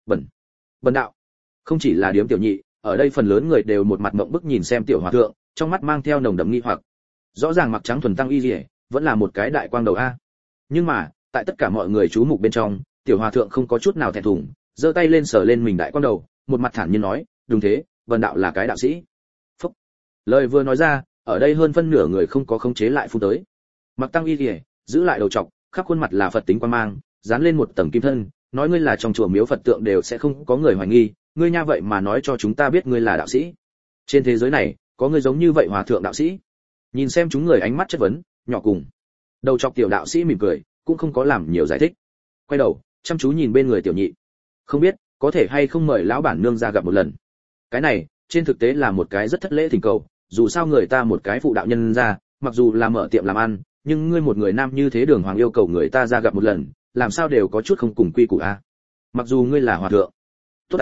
Bần đạo. Không chỉ là điếm tiểu nhị, ở đây phần lớn người đều một mặt ngậm bức nhìn xem tiểu hòa thượng, trong mắt mang theo nồng đậm nghi hoặc. Rõ ràng mặc trắng thuần tăng y liễu, vẫn là một cái đại quang đầu a. Nhưng mà, tại tất cả mọi người chú mục bên trong, tiểu hòa thượng không có chút nào thẹn thùng, giơ tay lên sờ lên mình đại quang đầu, một mặt thản nhiên nói, đúng thế, vần đạo là cái đạo sĩ. Phúc. Lời vừa nói ra, ở đây hơn phân nửa người không có khống chế lại phun tới. Mặc tăng y liễu, giữ lại đầu trọc, khắp khuôn mặt là Phật tính quan mang, dán lên một tầng kim thân, nói ngươi là trong chùa miếu Phật tượng đều sẽ không có người hoài nghi, ngươi nha vậy mà nói cho chúng ta biết ngươi là đạo sĩ. Trên thế giới này, có người giống như vậy hòa thượng đạo sĩ? Nhìn xem chúng người ánh mắt chất vấn, nhỏ cùng. Đầu chọc tiểu đạo sĩ mỉm cười, cũng không có làm nhiều giải thích. Quay đầu, chăm chú nhìn bên người tiểu nhị. Không biết, có thể hay không mời lão bản nương ra gặp một lần. Cái này, trên thực tế là một cái rất thất lễ thỉnh cầu, dù sao người ta một cái phụ đạo nhân ra, mặc dù là mở tiệm làm ăn, nhưng ngươi một người nam như thế đường hoàng yêu cầu người ta ra gặp một lần, làm sao đều có chút không cùng quy củ a. Mặc dù ngươi là hòa thượng. Tốt a,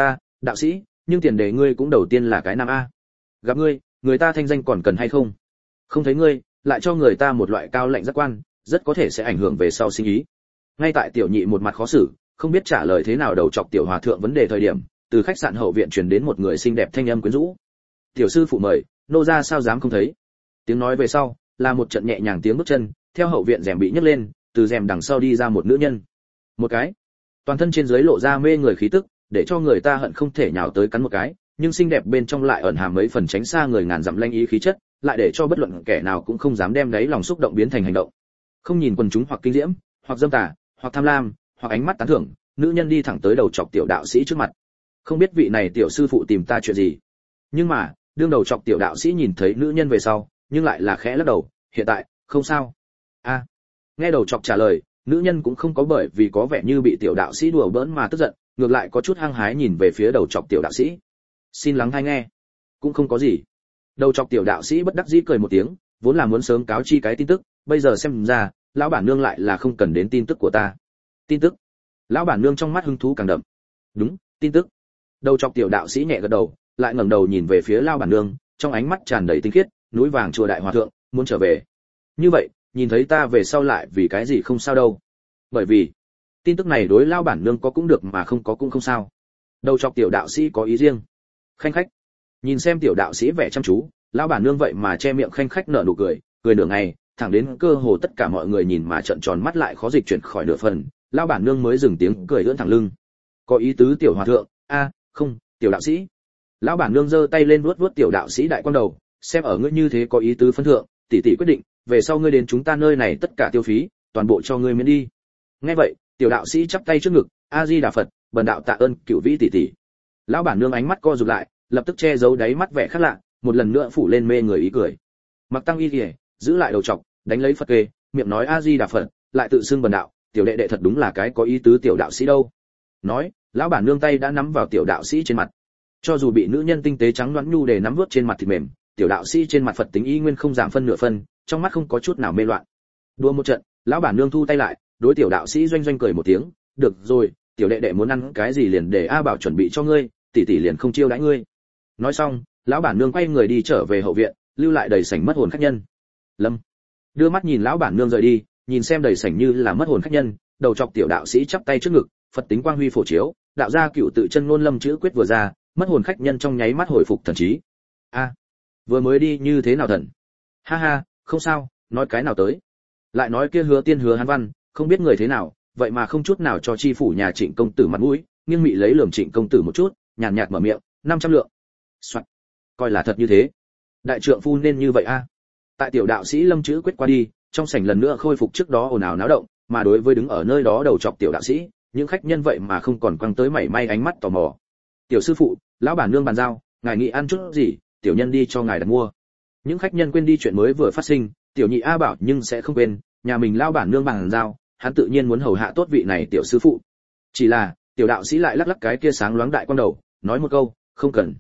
Đạo sĩ, nhưng tiền đề ngươi cũng đầu tiên là cái nam a. Gặp ngươi, người ta thanh danh còn cần hay không? Không thấy ngươi, lại cho người ta một loại cao lạnh giác quan, rất có thể sẽ ảnh hưởng về sau sinh ý. Ngay tại tiểu nhị một mặt khó xử, không biết trả lời thế nào đầu chọc tiểu hòa thượng vấn đề thời điểm, từ khách sạn hậu viện truyền đến một người xinh đẹp thanh âm quyến rũ. Tiểu sư phụ mời, nô gia sao dám không thấy. Tiếng nói về sau, là một trận nhẹ nhàng tiếng bước chân, theo hậu viện rèm bị nhấc lên, từ rèm đằng sau đi ra một nữ nhân. Một cái, toàn thân trên dưới lộ ra mê người khí tức, để cho người ta hận không thể nhào tới cắn một cái, nhưng xinh đẹp bên trong lại ẩn hàm mấy phần tránh xa người ngàn dặm lanh ý khí chất, lại để cho bất luận kẻ nào cũng không dám đem đáy lòng xúc động biến thành hành động. Không nhìn quần chúng hoặc kinh diễm, hoặc dâm tà, hoặc tham lam, hoặc ánh mắt tán thưởng, nữ nhân đi thẳng tới đầu chọc tiểu đạo sĩ trước mặt. Không biết vị này tiểu sư phụ tìm ta chuyện gì. Nhưng mà, đương đầu chọc tiểu đạo sĩ nhìn thấy nữ nhân về sau, nhưng lại là khẽ lắc đầu, hiện tại, không sao. A. Nghe đầu chọc trả lời, nữ nhân cũng không có bởi vì có vẻ như bị tiểu đạo sĩ đùa bỡn mà tức giận, ngược lại có chút hăng hái nhìn về phía đầu chọc tiểu đạo sĩ. Xin lắng hay nghe. Cũng không có gì. Đầu chọc tiểu đạo sĩ bất đắc dĩ cười một tiếng, vốn là muốn sớm cáo chi cái tin tức, bây giờ xem ra, lão bản nương lại là không cần đến tin tức của ta. Tin tức? Lão bản nương trong mắt hứng thú càng đậm. Đúng, tin tức. Đầu chọc tiểu đạo sĩ nhẹ gật đầu, lại ngẩng đầu nhìn về phía lão bản nương, trong ánh mắt tràn đầy tinh khiết, núi vàng chùa đại hòa thượng, muốn trở về. Như vậy, nhìn thấy ta về sau lại vì cái gì không sao đâu? Bởi vì, tin tức này đối lão bản nương có cũng được mà không có cũng không sao. Đầu chọc tiểu đạo sĩ có ý riêng. Khanh khách. Nhìn xem tiểu đạo sĩ vẻ chăm chú, lão bản nương vậy mà che miệng khanh khách nở nụ cười, cười nửa ngày, thẳng đến cơ hồ tất cả mọi người nhìn mà trợn tròn mắt lại khó dịch chuyển khỏi nửa phần, lão bản nương mới dừng tiếng cười ưỡn thẳng lưng. Có ý tứ tiểu hòa thượng, a, không, tiểu đạo sĩ. Lão bản nương giơ tay lên vuốt vuốt tiểu đạo sĩ đại quan đầu, xem ở ngươi như thế có ý tứ phân thượng, tỷ tỷ quyết định, về sau ngươi đến chúng ta nơi này tất cả tiêu phí, toàn bộ cho ngươi miễn đi. Nghe vậy, tiểu đạo sĩ chắp tay trước ngực, a di đà phật, bần đạo tạ ơn cửu vĩ tỷ tỷ. Lão bản nương ánh mắt co rụt lại, lập tức che giấu đáy mắt vẻ khác lạ, một lần nữa phủ lên mê người ý cười. Mặc tăng y liễu, giữ lại đầu trọc, đánh lấy phật kê, miệng nói a di đà phật, lại tự xưng bần đạo, tiểu đệ đệ thật đúng là cái có ý tứ tiểu đạo sĩ đâu. Nói, lão bản nương tay đã nắm vào tiểu đạo sĩ trên mặt. Cho dù bị nữ nhân tinh tế trắng nõn nhu để nắm vuốt trên mặt thịt mềm, tiểu đạo sĩ trên mặt phật tính y nguyên không giảm phân nửa phân, trong mắt không có chút nào mê loạn. Đua một trận, lão bản nương thu tay lại, đối tiểu đạo sĩ doanh doanh cười một tiếng, được rồi, tiểu đệ đệ muốn ăn cái gì liền để a bảo chuẩn bị cho ngươi, tỷ tỷ liền không chiêu đãi ngươi. Nói xong, lão bản nương quay người đi trở về hậu viện, lưu lại đầy sảnh mất hồn khách nhân. Lâm đưa mắt nhìn lão bản nương rời đi, nhìn xem đầy sảnh như là mất hồn khách nhân, đầu chọc tiểu đạo sĩ chắp tay trước ngực, phật tính quang huy phổ chiếu, đạo gia cựu tự chân ngôn lâm chữ quyết vừa ra, mất hồn khách nhân trong nháy mắt hồi phục thần trí. A, vừa mới đi như thế nào thần? Ha ha, không sao, nói cái nào tới. Lại nói kia hứa tiên hứa hán văn, không biết người thế nào, vậy mà không chút nào cho chi phủ nhà Trịnh công tử mặt mũi, nghiêng mị lấy lườm Trịnh công tử một chút, nhàn nhạt mở miệng, 500 lượng. Soạn. Coi là thật như thế. Đại trượng phu nên như vậy a. Tại tiểu đạo sĩ lâm chữ quyết qua đi, trong sảnh lần nữa khôi phục trước đó ồn ào náo động, mà đối với đứng ở nơi đó đầu chọc tiểu đạo sĩ, những khách nhân vậy mà không còn quăng tới mảy may ánh mắt tò mò. Tiểu sư phụ, lão bản nương bàn giao, ngài nghĩ ăn chút gì, tiểu nhân đi cho ngài đặt mua. Những khách nhân quên đi chuyện mới vừa phát sinh, tiểu nhị a bảo nhưng sẽ không quên, nhà mình lão bản nương bàn giao, hắn tự nhiên muốn hầu hạ tốt vị này tiểu sư phụ. Chỉ là, tiểu đạo sĩ lại lắc lắc cái kia sáng loáng đại quan đầu, nói một câu, không cần.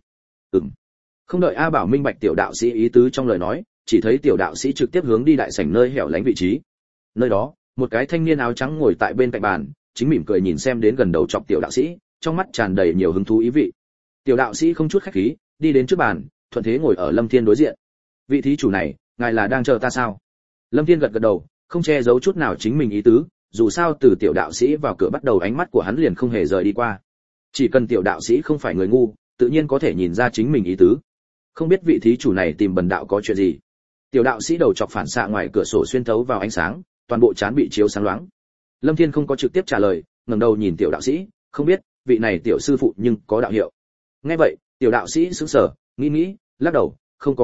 Không đợi a bảo minh bạch tiểu đạo sĩ ý tứ trong lời nói, chỉ thấy tiểu đạo sĩ trực tiếp hướng đi đại sảnh nơi hẻo lánh vị trí. Nơi đó, một cái thanh niên áo trắng ngồi tại bên cạnh bàn, chính mỉm cười nhìn xem đến gần đầu chọc tiểu đạo sĩ, trong mắt tràn đầy nhiều hứng thú ý vị. Tiểu đạo sĩ không chút khách khí, đi đến trước bàn, thuận thế ngồi ở Lâm Thiên đối diện. Vị thí chủ này, ngài là đang chờ ta sao? Lâm Thiên gật gật đầu, không che giấu chút nào chính mình ý tứ, dù sao từ tiểu đạo sĩ vào cửa bắt đầu ánh mắt của hắn liền không hề rời đi qua. Chỉ cần tiểu đạo sĩ không phải người ngu, tự nhiên có thể nhìn ra chính mình ý tứ. Không biết vị thí chủ này tìm bần đạo có chuyện gì? Tiểu đạo sĩ đầu chọc phản xạ ngoài cửa sổ xuyên thấu vào ánh sáng, toàn bộ trán bị chiếu sáng loáng. Lâm Thiên không có trực tiếp trả lời, ngẩng đầu nhìn tiểu đạo sĩ, không biết vị này tiểu sư phụ nhưng có đạo hiệu. Nghe vậy, tiểu đạo sĩ sững sờ, nghĩ, lắc đầu, không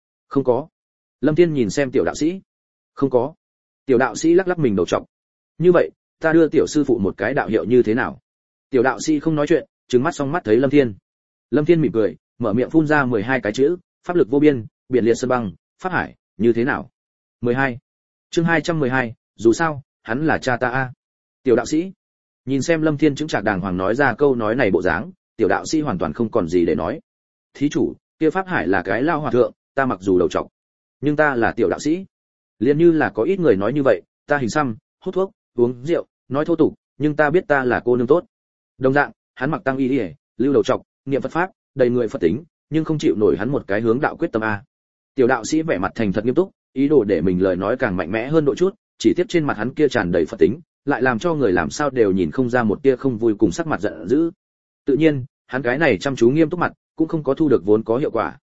có. Lâm Thiên nhìn xem tiểu đạo sĩ, không có. Tiểu đạo sĩ lắc lắc mình đầu trọc. Như vậy, ta đưa tiểu sư phụ một cái đạo hiệu như thế nào? Tiểu đạo sĩ không nói chuyện, trừng mắt xong mắt thấy Lâm Thiên. Lâm Thiên mỉm cười, mở miệng phun ra 12 cái chữ, pháp lực vô biên, biển liệt sơn băng, pháp hải, như thế nào? 12. Chương 212, dù sao, hắn là cha ta a. Tiểu đạo sĩ nhìn xem Lâm Thiên chứng trạc đàng hoàng nói ra câu nói này bộ dáng, tiểu đạo sĩ hoàn toàn không còn gì để nói. Thí chủ, kia pháp hải là cái lao hòa thượng, ta mặc dù đầu trọc, nhưng ta là tiểu đạo sĩ. Liên như là có ít người nói như vậy, ta hình xăm, hút thuốc, uống rượu, nói thô tục, nhưng ta biết ta là cô nương tốt. Đồng dạng, hắn mặc tăng y liễu, lưu đầu trọc, niệm Phật pháp, đầy người Phật tính, nhưng không chịu nổi hắn một cái hướng đạo quyết tâm a. Tiểu đạo sĩ vẻ mặt thành thật nghiêm túc, ý đồ để mình lời nói càng mạnh mẽ hơn độ chút, chỉ tiếc trên mặt hắn kia tràn đầy Phật tính, lại làm cho người làm sao đều nhìn không ra một tia không vui cùng sắc mặt giận dữ. Tự nhiên, hắn cái này chăm chú nghiêm túc mặt, cũng không có thu được vốn có hiệu quả.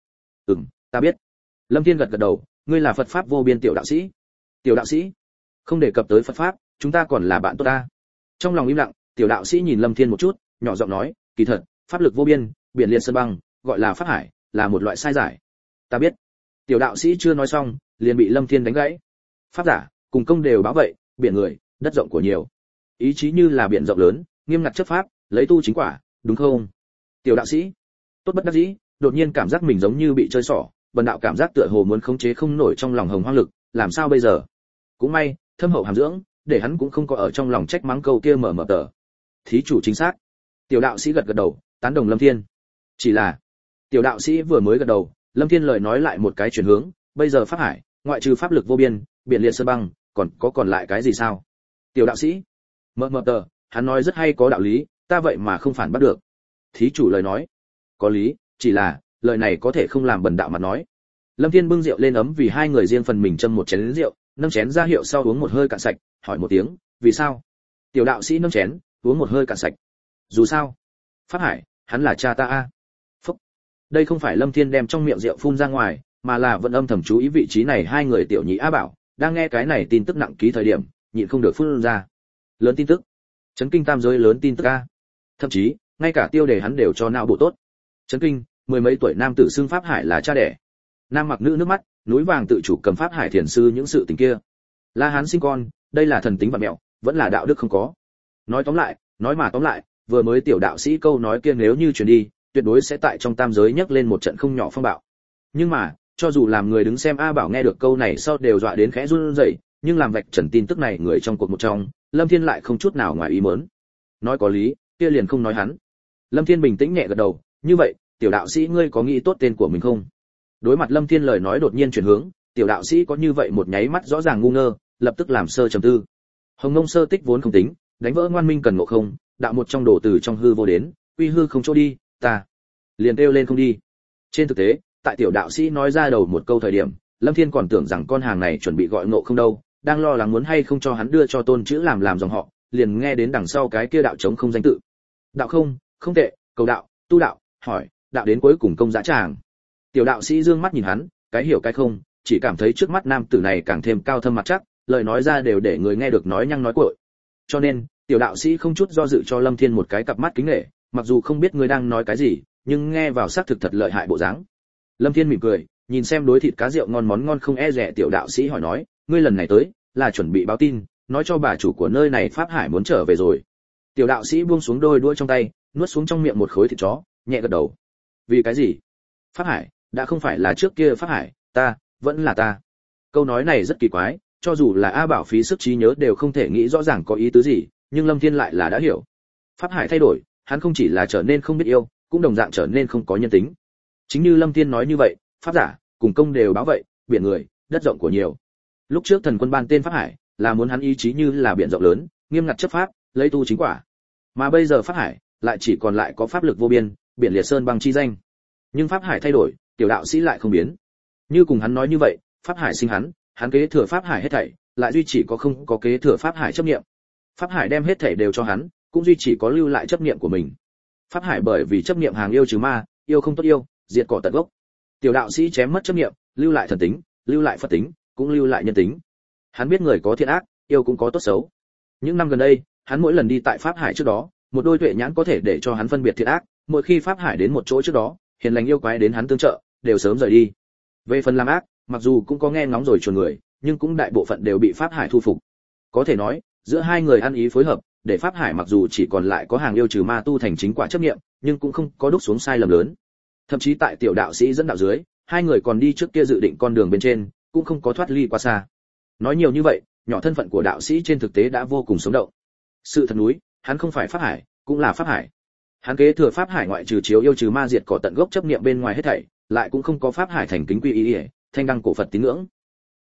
Ta biết. Lâm Thiên gật gật đầu, ngươi là Phật pháp vô biên tiểu đạo sĩ. Tiểu đạo sĩ? Không đề cập tới Phật pháp, chúng ta còn là bạn tốt ta. Trong lòng im lặng, tiểu đạo sĩ nhìn Lâm Thiên một chút, nhỏ giọng nói, kỳ thật, pháp lực vô biên, biển liệt sơn băng, gọi là pháp hải, là một loại sai giải. Ta biết. Tiểu đạo sĩ chưa nói xong, liền bị Lâm Thiên đánh gãy. Pháp giả, cùng công đều báo vậy, biển người, đất rộng của nhiều. Ý chí như là biển rộng lớn, nghiêm ngặt chấp pháp, lấy tu chính quả, đúng không? Tiểu đạo sĩ, tốt bất đắc dĩ, đột nhiên cảm giác mình giống như bị chơi xỏ, bần đạo cảm giác tựa hồ muốn khống chế không nổi trong lòng hồng hoang lực, làm sao bây giờ? Cũng may, thâm hậu hàm dưỡng, để hắn cũng không có ở trong lòng trách mắng câu kia mở tờ. Thí chủ chính xác. Tiểu đạo sĩ gật gật đầu, tán đồng Lâm Thiên. Chỉ là, tiểu đạo sĩ vừa mới gật đầu, Lâm Thiên lời nói lại một cái chuyển hướng, bây giờ pháp hải, ngoại trừ pháp lực vô biên, biển liệt sơn băng, còn lại cái gì sao? Tiểu đạo sĩ, mở tờ, hắn nói rất hay có đạo lý, ta vậy mà không phản bắt được. Thí chủ lời nói, có lý, chỉ là, lời này có thể không làm bần đạo mà nói. Lâm Thiên bưng rượu lên ấm vì hai người riêng phần mình châm một chén rượu, nâng chén ra hiệu sau uống một hơi cạn sạch, hỏi một tiếng, vì sao? Tiểu đạo sĩ nâng chén, uống một hơi cạn sạch. Dù sao, pháp hải, hắn là cha ta a. Phúc. Đây không phải Lâm Thiên đem trong miệng rượu phun ra ngoài, mà là vẫn âm thầm chú ý vị trí này hai người tiểu nhị A Bảo, đang nghe cái này tin tức nặng ký thời điểm, nhịn không được phun ra. Lớn tin tức, chấn kinh tam giới lớn tin tức a. Thậm chí, ngay cả tiêu đề hắn đều cho não bộ tốt. Chấn kinh, mười mấy tuổi nam tử xưng pháp hải là cha đẻ. Nam mặc nữ nước mắt, núi vàng tự chủ cầm pháp hải thiền sư những sự tình kia. La Hán sinh con, đây là thần tính vạn mẹo, vẫn là đạo đức không có. Nói tóm lại, vừa mới tiểu đạo sĩ câu nói kia nếu như truyền đi, tuyệt đối sẽ tại trong tam giới nhấc lên một trận không nhỏ phong bạo. Nhưng mà, cho dù làm người đứng xem A Bảo nghe được câu này sau đều dọa đến khẽ run rẩy, nhưng làm vạch trần tin tức này người trong cuộc một trong, Lâm Thiên lại không chút nào ngoài ý muốn. Nói có lý, kia liền không nói hắn. Lâm Thiên bình tĩnh nhẹ gật đầu, như vậy, tiểu đạo sĩ ngươi có nghĩ tốt tên của mình không? Đối mặt Lâm Thiên lời nói đột nhiên chuyển hướng, tiểu đạo sĩ có như vậy một nháy mắt rõ ràng ngu ngơ, lập tức làm sơ trầm tư. Hồng Nông sơ tích vốn không tính, đánh vỡ ngoan minh cần ngộ không, đạo một trong đổ từ trong hư vô đến, quy hư không chỗ đi, ta liền kêu lên không đi. Trên thực tế, tại tiểu đạo sĩ nói ra đầu một câu thời điểm, Lâm Thiên còn tưởng rằng con hàng này chuẩn bị gọi ngộ không đâu, đang lo lắng muốn hay không cho hắn đưa cho tôn chữ làm dòng họ, liền nghe đến đằng sau cái kia đạo trống không danh tự. Đạo không, không tệ, cầu đạo, tu đạo, hỏi, đạo đến cuối cùng công dã tràng. Tiểu đạo sĩ dương mắt nhìn hắn, cái hiểu cái không, chỉ cảm thấy trước mắt nam tử này càng thêm cao thâm mặt chắc, lời nói ra đều để người nghe được nói nhăng nói cuội. Cho nên, tiểu đạo sĩ không chút do dự cho Lâm Thiên một cái cặp mắt kính nể, mặc dù không biết người đang nói cái gì, nhưng nghe vào xác thực thật lợi hại bộ dáng. Lâm Thiên mỉm cười, nhìn xem đối thịt cá rượu ngon món ngon không e dè tiểu đạo sĩ hỏi nói, ngươi lần này tới là chuẩn bị báo tin, nói cho bà chủ của nơi này Pháp Hải muốn trở về rồi. Tiểu đạo sĩ buông xuống đôi đũa trong tay, nuốt xuống trong miệng một khối thịt chó, nhẹ gật đầu. Vì cái gì? Pháp Hải đã không phải là trước kia Pháp Hải, ta vẫn là ta. Câu nói này rất kỳ quái, cho dù là A Bảo phí sức trí nhớ đều không thể nghĩ rõ ràng có ý tứ gì, nhưng Lâm Thiên lại là đã hiểu. Pháp Hải thay đổi, hắn không chỉ là trở nên không biết yêu, cũng đồng dạng trở nên không có nhân tính. Chính như Lâm Thiên nói như vậy, pháp giả cùng công đều báo vậy, biển người, đất rộng của nhiều. Lúc trước thần quân ban tên Pháp Hải, là muốn hắn ý chí như là biển rộng lớn, nghiêm ngặt chấp pháp, lấy tu chính quả. Mà bây giờ Pháp Hải lại chỉ còn lại có pháp lực vô biên, biển liệt sơn băng chi danh. Nhưng Pháp Hải thay đổi, tiểu đạo sĩ lại không biến. Như cùng hắn nói như vậy, Pháp Hải sinh hắn kế thừa Pháp Hải hết thảy, lại duy chỉ có không có kế thừa Pháp Hải chấp niệm. Pháp Hải đem hết thảy đều cho hắn, cũng duy chỉ có lưu lại chấp niệm của mình. Pháp Hải bởi vì chấp niệm hàng yêu trừ ma, yêu không tốt yêu, diệt cỏ tận gốc. Tiểu đạo sĩ chém mất chấp niệm, lưu lại thần tính, lưu lại Phật tính, cũng lưu lại nhân tính. Hắn biết người có thiện ác, yêu cũng có tốt xấu. Những năm gần đây, hắn mỗi lần đi tại Pháp Hải trước đó, một đôi tuệ nhãn có thể để cho hắn phân biệt thiện ác, mỗi khi Pháp Hải đến một chỗ trước đó, hiền lành yêu quái đến hắn tương trợ, đều sớm rời đi. Về phần làm ác, mặc dù cũng có nghe ngóng rồi chuồn người, nhưng cũng đại bộ phận đều bị Pháp Hải thu phục. Có thể nói, giữa hai người ăn ý phối hợp, để Pháp Hải mặc dù chỉ còn lại có hàng yêu trừ ma tu thành chính quả chấp niệm, nhưng cũng không có đúc xuống sai lầm lớn. Thậm chí tại tiểu đạo sĩ dẫn đạo dưới, hai người còn đi trước kia dự định con đường bên trên, cũng không có thoát ly quá xa. Nói nhiều như vậy, nhỏ thân phận của đạo sĩ trên thực tế đã vô cùng sống động. Sự thật núi, hắn không phải Pháp Hải, cũng là Pháp Hải. Hắn kế thừa Pháp Hải ngoại trừ chiếu yêu trừ ma diệt cỏ tận gốc chấp niệm bên ngoài hết thảy, lại cũng không có Pháp Hải thành kính quy y, thanh đăng cổ Phật tín ngưỡng.